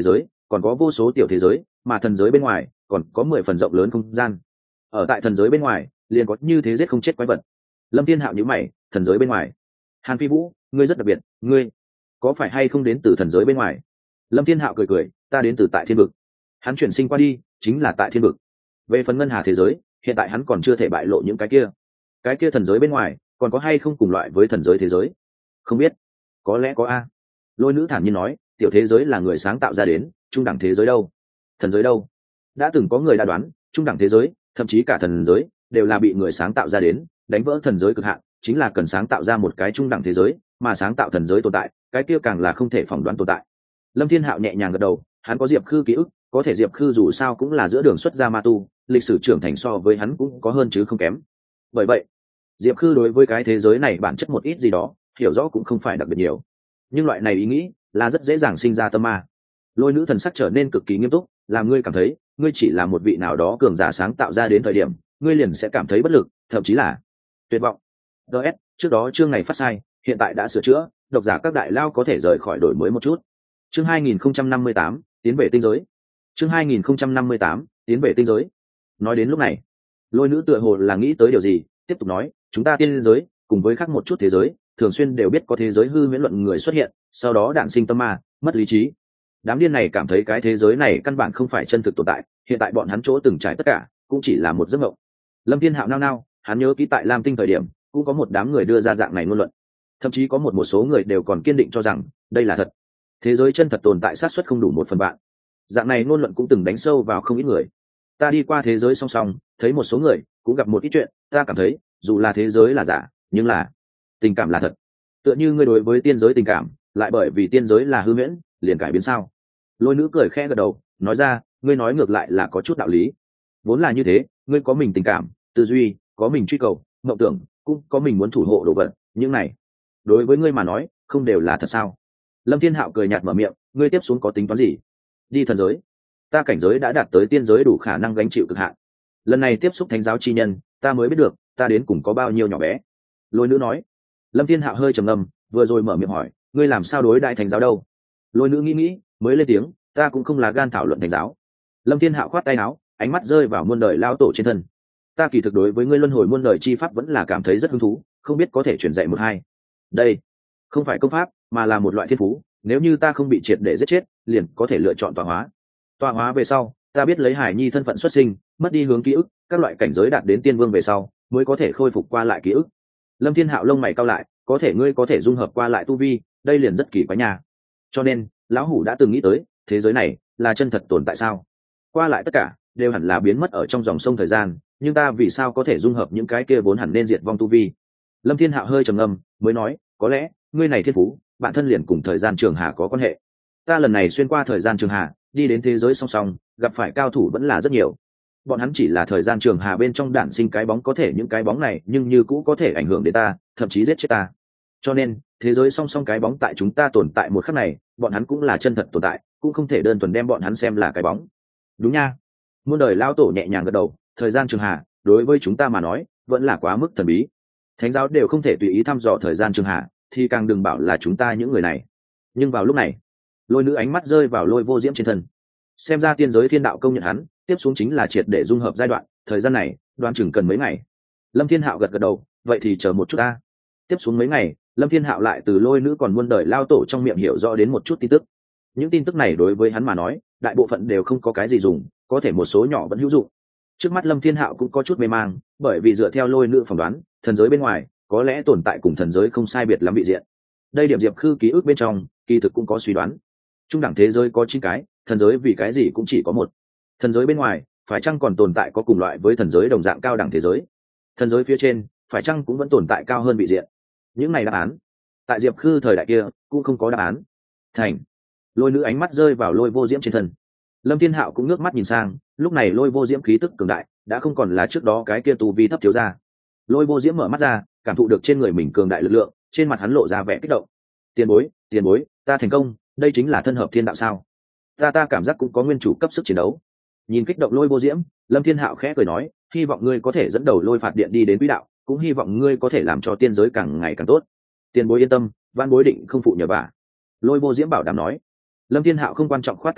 còn có vô số tiểu thế giới, mà thần giới bên ngoài còn có mười phần rộng lớn không gian. Ở tại thần giới bên ngoài liền có như thế giết không chết quái vật. Lâm Thiên Hạo nhíu mày, thần giới bên ngoài. Hàn Phi Vũ, ngươi rất đặc biệt, ngươi có phải hay không đến từ thần giới bên ngoài? Lâm Thiên Hạo cười cười, ta đến từ tại thiên vực. Hắn chuyển sinh qua đi chính là tại thiên vực. Về phần ngân hà thế giới, hiện tại hắn còn chưa thể bại lộ những cái kia. Cái kia thần giới bên ngoài còn có hay không cùng loại với thần giới thế giới? Không biết, có lẽ có a. Lôi Nữ thản nhiên nói, tiểu thế giới là người sáng tạo ra đến, trung đẳng thế giới đâu? Thần giới đâu? Đã từng có người đã đoán, trung đẳng thế giới, thậm chí cả thần giới đều là bị người sáng tạo ra đến, đánh vỡ thần giới cực hạn chính là cần sáng tạo ra một cái trung đẳng thế giới, mà sáng tạo thần giới tồn tại, cái kia càng là không thể phỏng đoán tồn tại. Lâm Thiên Hạo nhẹ nhàng gật đầu, hắn có Diệp Khư ký ức, có thể Diệp Khư dù sao cũng là giữa đường xuất gia ma tu, lịch sử trưởng thành so với hắn cũng có hơn chứ không kém. Bởi vậy, Diệp Khư đối với cái thế giới này bản chất một ít gì đó, hiểu rõ cũng không phải đặc biệt nhiều. Nhưng loại này ý nghĩ là rất dễ dàng sinh ra tâm ma. Lôi Nữ thần sắc trở nên cực kỳ nghiêm túc, làm ngươi cảm thấy, ngươi chỉ là một vị nào đó cường giả sáng tạo ra đến thời điểm, ngươi liền sẽ cảm thấy bất lực, thậm chí là tuyệt vọng. ds trước đó chương này phát sai, hiện tại đã sửa chữa, độc giả các đại lao có thể rời khỏi đổi mới một chút. Chương hai nghìn không trăm năm mươi tám, tiến về tinh giới. Chương hai nghìn không trăm năm mươi tám, tiến về tinh giới. Nói đến lúc này, Lôi Nữ tựa hồ là nghĩ tới điều gì, tiếp tục nói, chúng ta tiên giới cùng với khác một chút thế giới, thường xuyên đều biết có thế giới hư huyễn luận người xuất hiện, sau đó đản sinh tâm ma, mất lý trí. Đám điên này cảm thấy cái thế giới này căn bản không phải chân thực tồn tại, hiện tại bọn hắn chỗ từng trải tất cả cũng chỉ là một giấc mộng. Lâm Thiên Hạo nao nao, hắn nhớ kỹ tại Lam Tinh thời điểm cũng có một đám người đưa ra dạng này ngôn luận, thậm chí có một một số người đều còn kiên định cho rằng đây là thật, thế giới chân thật tồn tại xác suất không đủ một phần vạn. Dạng này ngôn luận cũng từng đánh sâu vào không ít người. Ta đi qua thế giới song song, thấy một số người cũng gặp một ít chuyện, ta cảm thấy dù là thế giới là giả, nhưng là tình cảm là thật. Tựa như ngươi đối với tiên giới tình cảm, lại bởi vì tiên giới là hư huyễn liền cải biến sao? Lôi Nữ cười khẽ gật đầu, nói ra, ngươi nói ngược lại là có chút đạo lý. Vốn là như thế, ngươi có mình tình cảm, tư duy, có mình truy cầu, mộng tưởng, cũng có mình muốn thủ hộ đồ vật, những này đối với ngươi mà nói không đều là thật sao? Lâm Thiên Hạo cười nhạt mở miệng, ngươi tiếp xuống có tính toán gì? Đi thần giới. Ta cảnh giới đã đạt tới tiên giới đủ khả năng gánh chịu cực hạn. Lần này tiếp xúc thánh giáo chi nhân, ta mới biết được ta đến cùng có bao nhiêu nhỏ bé. Lôi Nữ nói. Lâm Thiên Hạo hơi trầm ngâm, vừa rồi mở miệng hỏi, ngươi làm sao đối đại thánh giáo đâu? Lôi Nữ nghĩ nghĩ mới lên tiếng, ta cũng không là gan thảo luận thánh giáo. Lâm Thiên Hạo khoát tay áo, ánh mắt rơi vào muôn đời lao tổ trên thân. Ta kỳ thực đối với ngươi luân hồi muôn đời chi pháp vẫn là cảm thấy rất hứng thú, không biết có thể truyền dạy một hai. Đây không phải công pháp, mà là một loại thiên phú, nếu như ta không bị triệt để giết chết, liền có thể lựa chọn tọa hóa. Tọa hóa về sau, ta biết lấy Hải Nhi thân phận xuất sinh, mất đi hướng ký ức, các loại cảnh giới đạt đến tiên vương về sau, mới có thể khôi phục qua lại ký ức. Lâm Thiên Hạo lông mày cau lại, có thể ngươi có thể dung hợp qua lại tu vi, đây liền rất kỳ quái nha. Cho nên, lão hủ đã từng nghĩ tới, thế giới này là chân thật tồn tại sao? Qua lại tất cả đều hẳn là biến mất ở trong dòng sông thời gian, nhưng ta vì sao có thể dung hợp những cái kia vốn hẳn nên diệt vong tu vi? Lâm Thiên Hạo hơi trầm ngâm, mới nói, có lẽ ngươi này thiên phú, bản thân liền cùng thời gian trường hà có quan hệ. Ta lần này xuyên qua thời gian trường hà, đi đến thế giới song song, gặp phải cao thủ vẫn là rất nhiều. Bọn hắn chỉ là thời gian trường hà bên trong đản sinh cái bóng, có thể những cái bóng này nhưng như cũ có thể ảnh hưởng đến ta, thậm chí giết chết ta. Cho nên, thế giới song song cái bóng tại chúng ta tồn tại một khắc này, bọn hắn cũng là chân thật tồn tại, cũng không thể đơn thuần đem bọn hắn xem là cái bóng. Đúng nha. Muôn đời lao tổ nhẹ nhàng gật đầu, thời gian trường hà đối với chúng ta mà nói vẫn là quá mức thần bí. Thánh giáo đều không thể tùy ý thăm dò thời gian trường hà, thì càng đừng bảo là chúng ta những người này. Nhưng vào lúc này, Lôi Nữ ánh mắt rơi vào Lôi Vô Diễm trên thân. Xem ra tiên giới thiên đạo công nhận hắn, tiếp xuống chính là triệt để dung hợp giai đoạn, thời gian này đoán chừng cần mấy ngày. Lâm Thiên Hạo gật gật đầu, vậy thì chờ một chút ta. Tiếp xuống mấy ngày, Lâm Thiên Hạo lại từ Lôi Nữ còn muôn đời lao tổ trong miệng hiểu rõ đến một chút tin tức. Những tin tức này đối với hắn mà nói, đại bộ phận đều không có cái gì dùng, có thể một số nhỏ vẫn hữu dụng. Trước mắt Lâm Thiên Hạo cũng có chút mê mang, bởi vì dựa theo Lôi Nữ phỏng đoán, thần giới bên ngoài có lẽ tồn tại cùng thần giới không sai biệt lắm vị diện. Đây điểm Diệp Khư ký ức bên trong, kỳ thực cũng có suy đoán. Trung đẳng thế giới có chín cái, thần giới vì cái gì cũng chỉ có một. Thần giới bên ngoài, phải chăng còn tồn tại có cùng loại với thần giới đồng dạng cao đẳng thế giới? Thần giới phía trên, phải chăng cũng vẫn tồn tại cao hơn vị diện? Những này đáp án, tại Diệp Khư thời đại kia cũng không có đáp án. Thành. Lôi Nữ ánh mắt rơi vào Lôi Vô Diễm trên thân. Lâm Thiên Hạo cũng ngước mắt nhìn sang, lúc này Lôi Vô Diễm khí tức cường đại, đã không còn là trước đó cái kia tu vi thấp thiếu ra. Lôi Vô Diễm mở mắt ra, cảm thụ được trên người mình cường đại lực lượng, trên mặt hắn lộ ra vẻ kích động. Tiền bối, tiền bối, ta thành công, đây chính là thân hợp thiên đạo sao? Ta ta cảm giác cũng có nguyên chủ cấp sức chiến đấu. Nhìn kích động Lôi Vô Diễm, Lâm Thiên Hạo khẽ cười nói, hy vọng ngươi có thể dẫn đầu Lôi phạt điện đi đến quỹ đạo, cũng hy vọng ngươi có thể làm cho tiên giới càng ngày càng tốt. Tiền bối yên tâm, van bối định không phụ nhờ vả. Lôi Vô Diễm bảo đảm nói. Lâm Thiên Hạo không quan trọng khoát tay áo,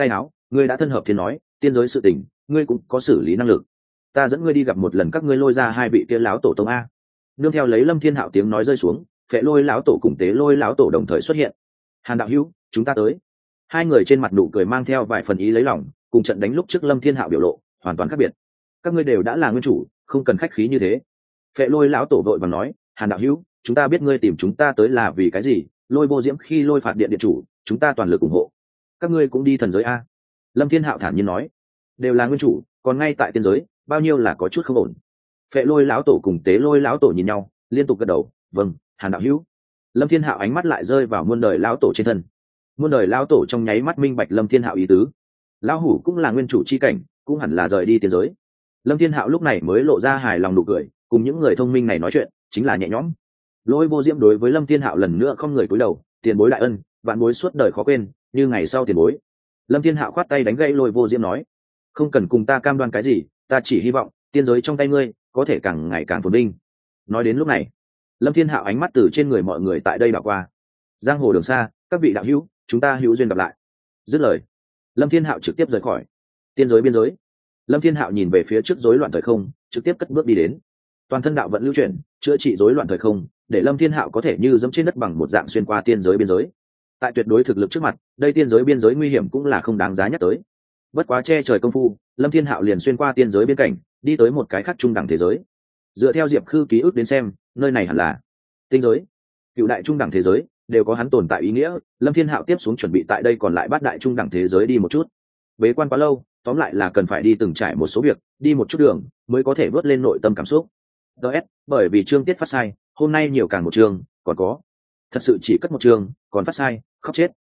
ngươi đã thân hợp thiên nói tiên giới sự tình ngươi cũng có xử lý năng lực, ta dẫn ngươi đi gặp một lần các ngươi lôi ra hai vị kia lão tổ tông a. Nương theo lấy Lâm Thiên Hạo tiếng nói rơi xuống, Phệ Lôi lão tổ cùng Tế Lôi lão tổ đồng thời xuất hiện. Hàn đạo hữu, chúng ta tới. Hai người trên mặt nụ cười mang theo vài phần ý lấy lòng, cùng trận đánh lúc trước Lâm Thiên Hạo biểu lộ hoàn toàn khác biệt. Các ngươi đều đã là nguyên chủ, không cần khách khí như thế. Phệ Lôi lão tổ vội vàng nói, Hàn đạo hữu, chúng ta biết ngươi tìm chúng ta tới là vì cái gì, Lôi Vô Diễm khi lôi phạt điện điện chủ, chúng ta toàn lực ủng hộ. Các ngươi cũng đi thần giới a. Lâm Thiên Hạo thản nhiên nói, đều là nguyên chủ, còn ngay tại tiên giới, bao nhiêu là có chút không ổn. Phệ Lôi lão tổ cùng Tế Lôi lão tổ nhìn nhau, liên tục gật đầu, vâng, Hàn đạo hữu. Lâm Thiên Hạo ánh mắt lại rơi vào muôn đời lão tổ trên thân. Muôn đời lão tổ trong nháy mắt minh bạch Lâm Thiên Hạo ý tứ. Lão hủ cũng là nguyên chủ chi cảnh, cũng hẳn là rời đi tiên giới. Lâm Thiên Hạo lúc này mới lộ ra hài lòng nụ cười, cùng những người thông minh này nói chuyện, chính là nhẹ nhõm. Lôi Vô Diễm đối với Lâm Thiên Hạo lần nữa không người cúi đầu, tiền bối đại ân, vạn bối suốt đời khó quên, như ngày sau tiền bối. Lâm Thiên Hạo khoát tay đánh gãy Lôi Vô Diễm nói, không cần cùng ta cam đoan cái gì, ta chỉ hy vọng tiên giới trong tay ngươi có thể càng ngày càng phồn vinh. Nói đến lúc này, Lâm Thiên Hạo ánh mắt từ trên người mọi người tại đây đảo qua. Giang hồ đường xa, các vị đạo hữu, chúng ta hữu duyên gặp lại. Dứt lời, Lâm Thiên Hạo trực tiếp rời khỏi tiên giới biên giới. Lâm Thiên Hạo nhìn về phía trước rối loạn thời không, trực tiếp cất bước đi đến. Toàn thân đạo vận lưu chuyển, chữa trị rối loạn thời không, để Lâm Thiên Hạo có thể như dẫm trên đất bằng một dạng xuyên qua tiên giới biên giới. Tại tuyệt đối thực lực trước mặt, đây tiên giới biên giới nguy hiểm cũng là không đáng giá nhắc tới. Bất quá che trời công phu, Lâm Thiên Hạo liền xuyên qua tiên giới biên cảnh, đi tới một cái khác trung đẳng thế giới. Dựa theo Diệp Khư ký ức đến xem, nơi này hẳn là tinh giới. Cựu đại trung đẳng thế giới đều có hắn tồn tại ý nghĩa, Lâm Thiên Hạo tiếp xuống chuẩn bị tại đây còn lại bát đại trung đẳng thế giới đi một chút. Bế quan quá lâu, tóm lại là cần phải đi từng trải một số việc, đi một chút đường mới có thể vớt lên nội tâm cảm xúc. ds bởi vì chương tiết phát sai, hôm nay nhiều càng một chương, còn có thật sự chỉ cất một chương, còn phát sai, khóc chết.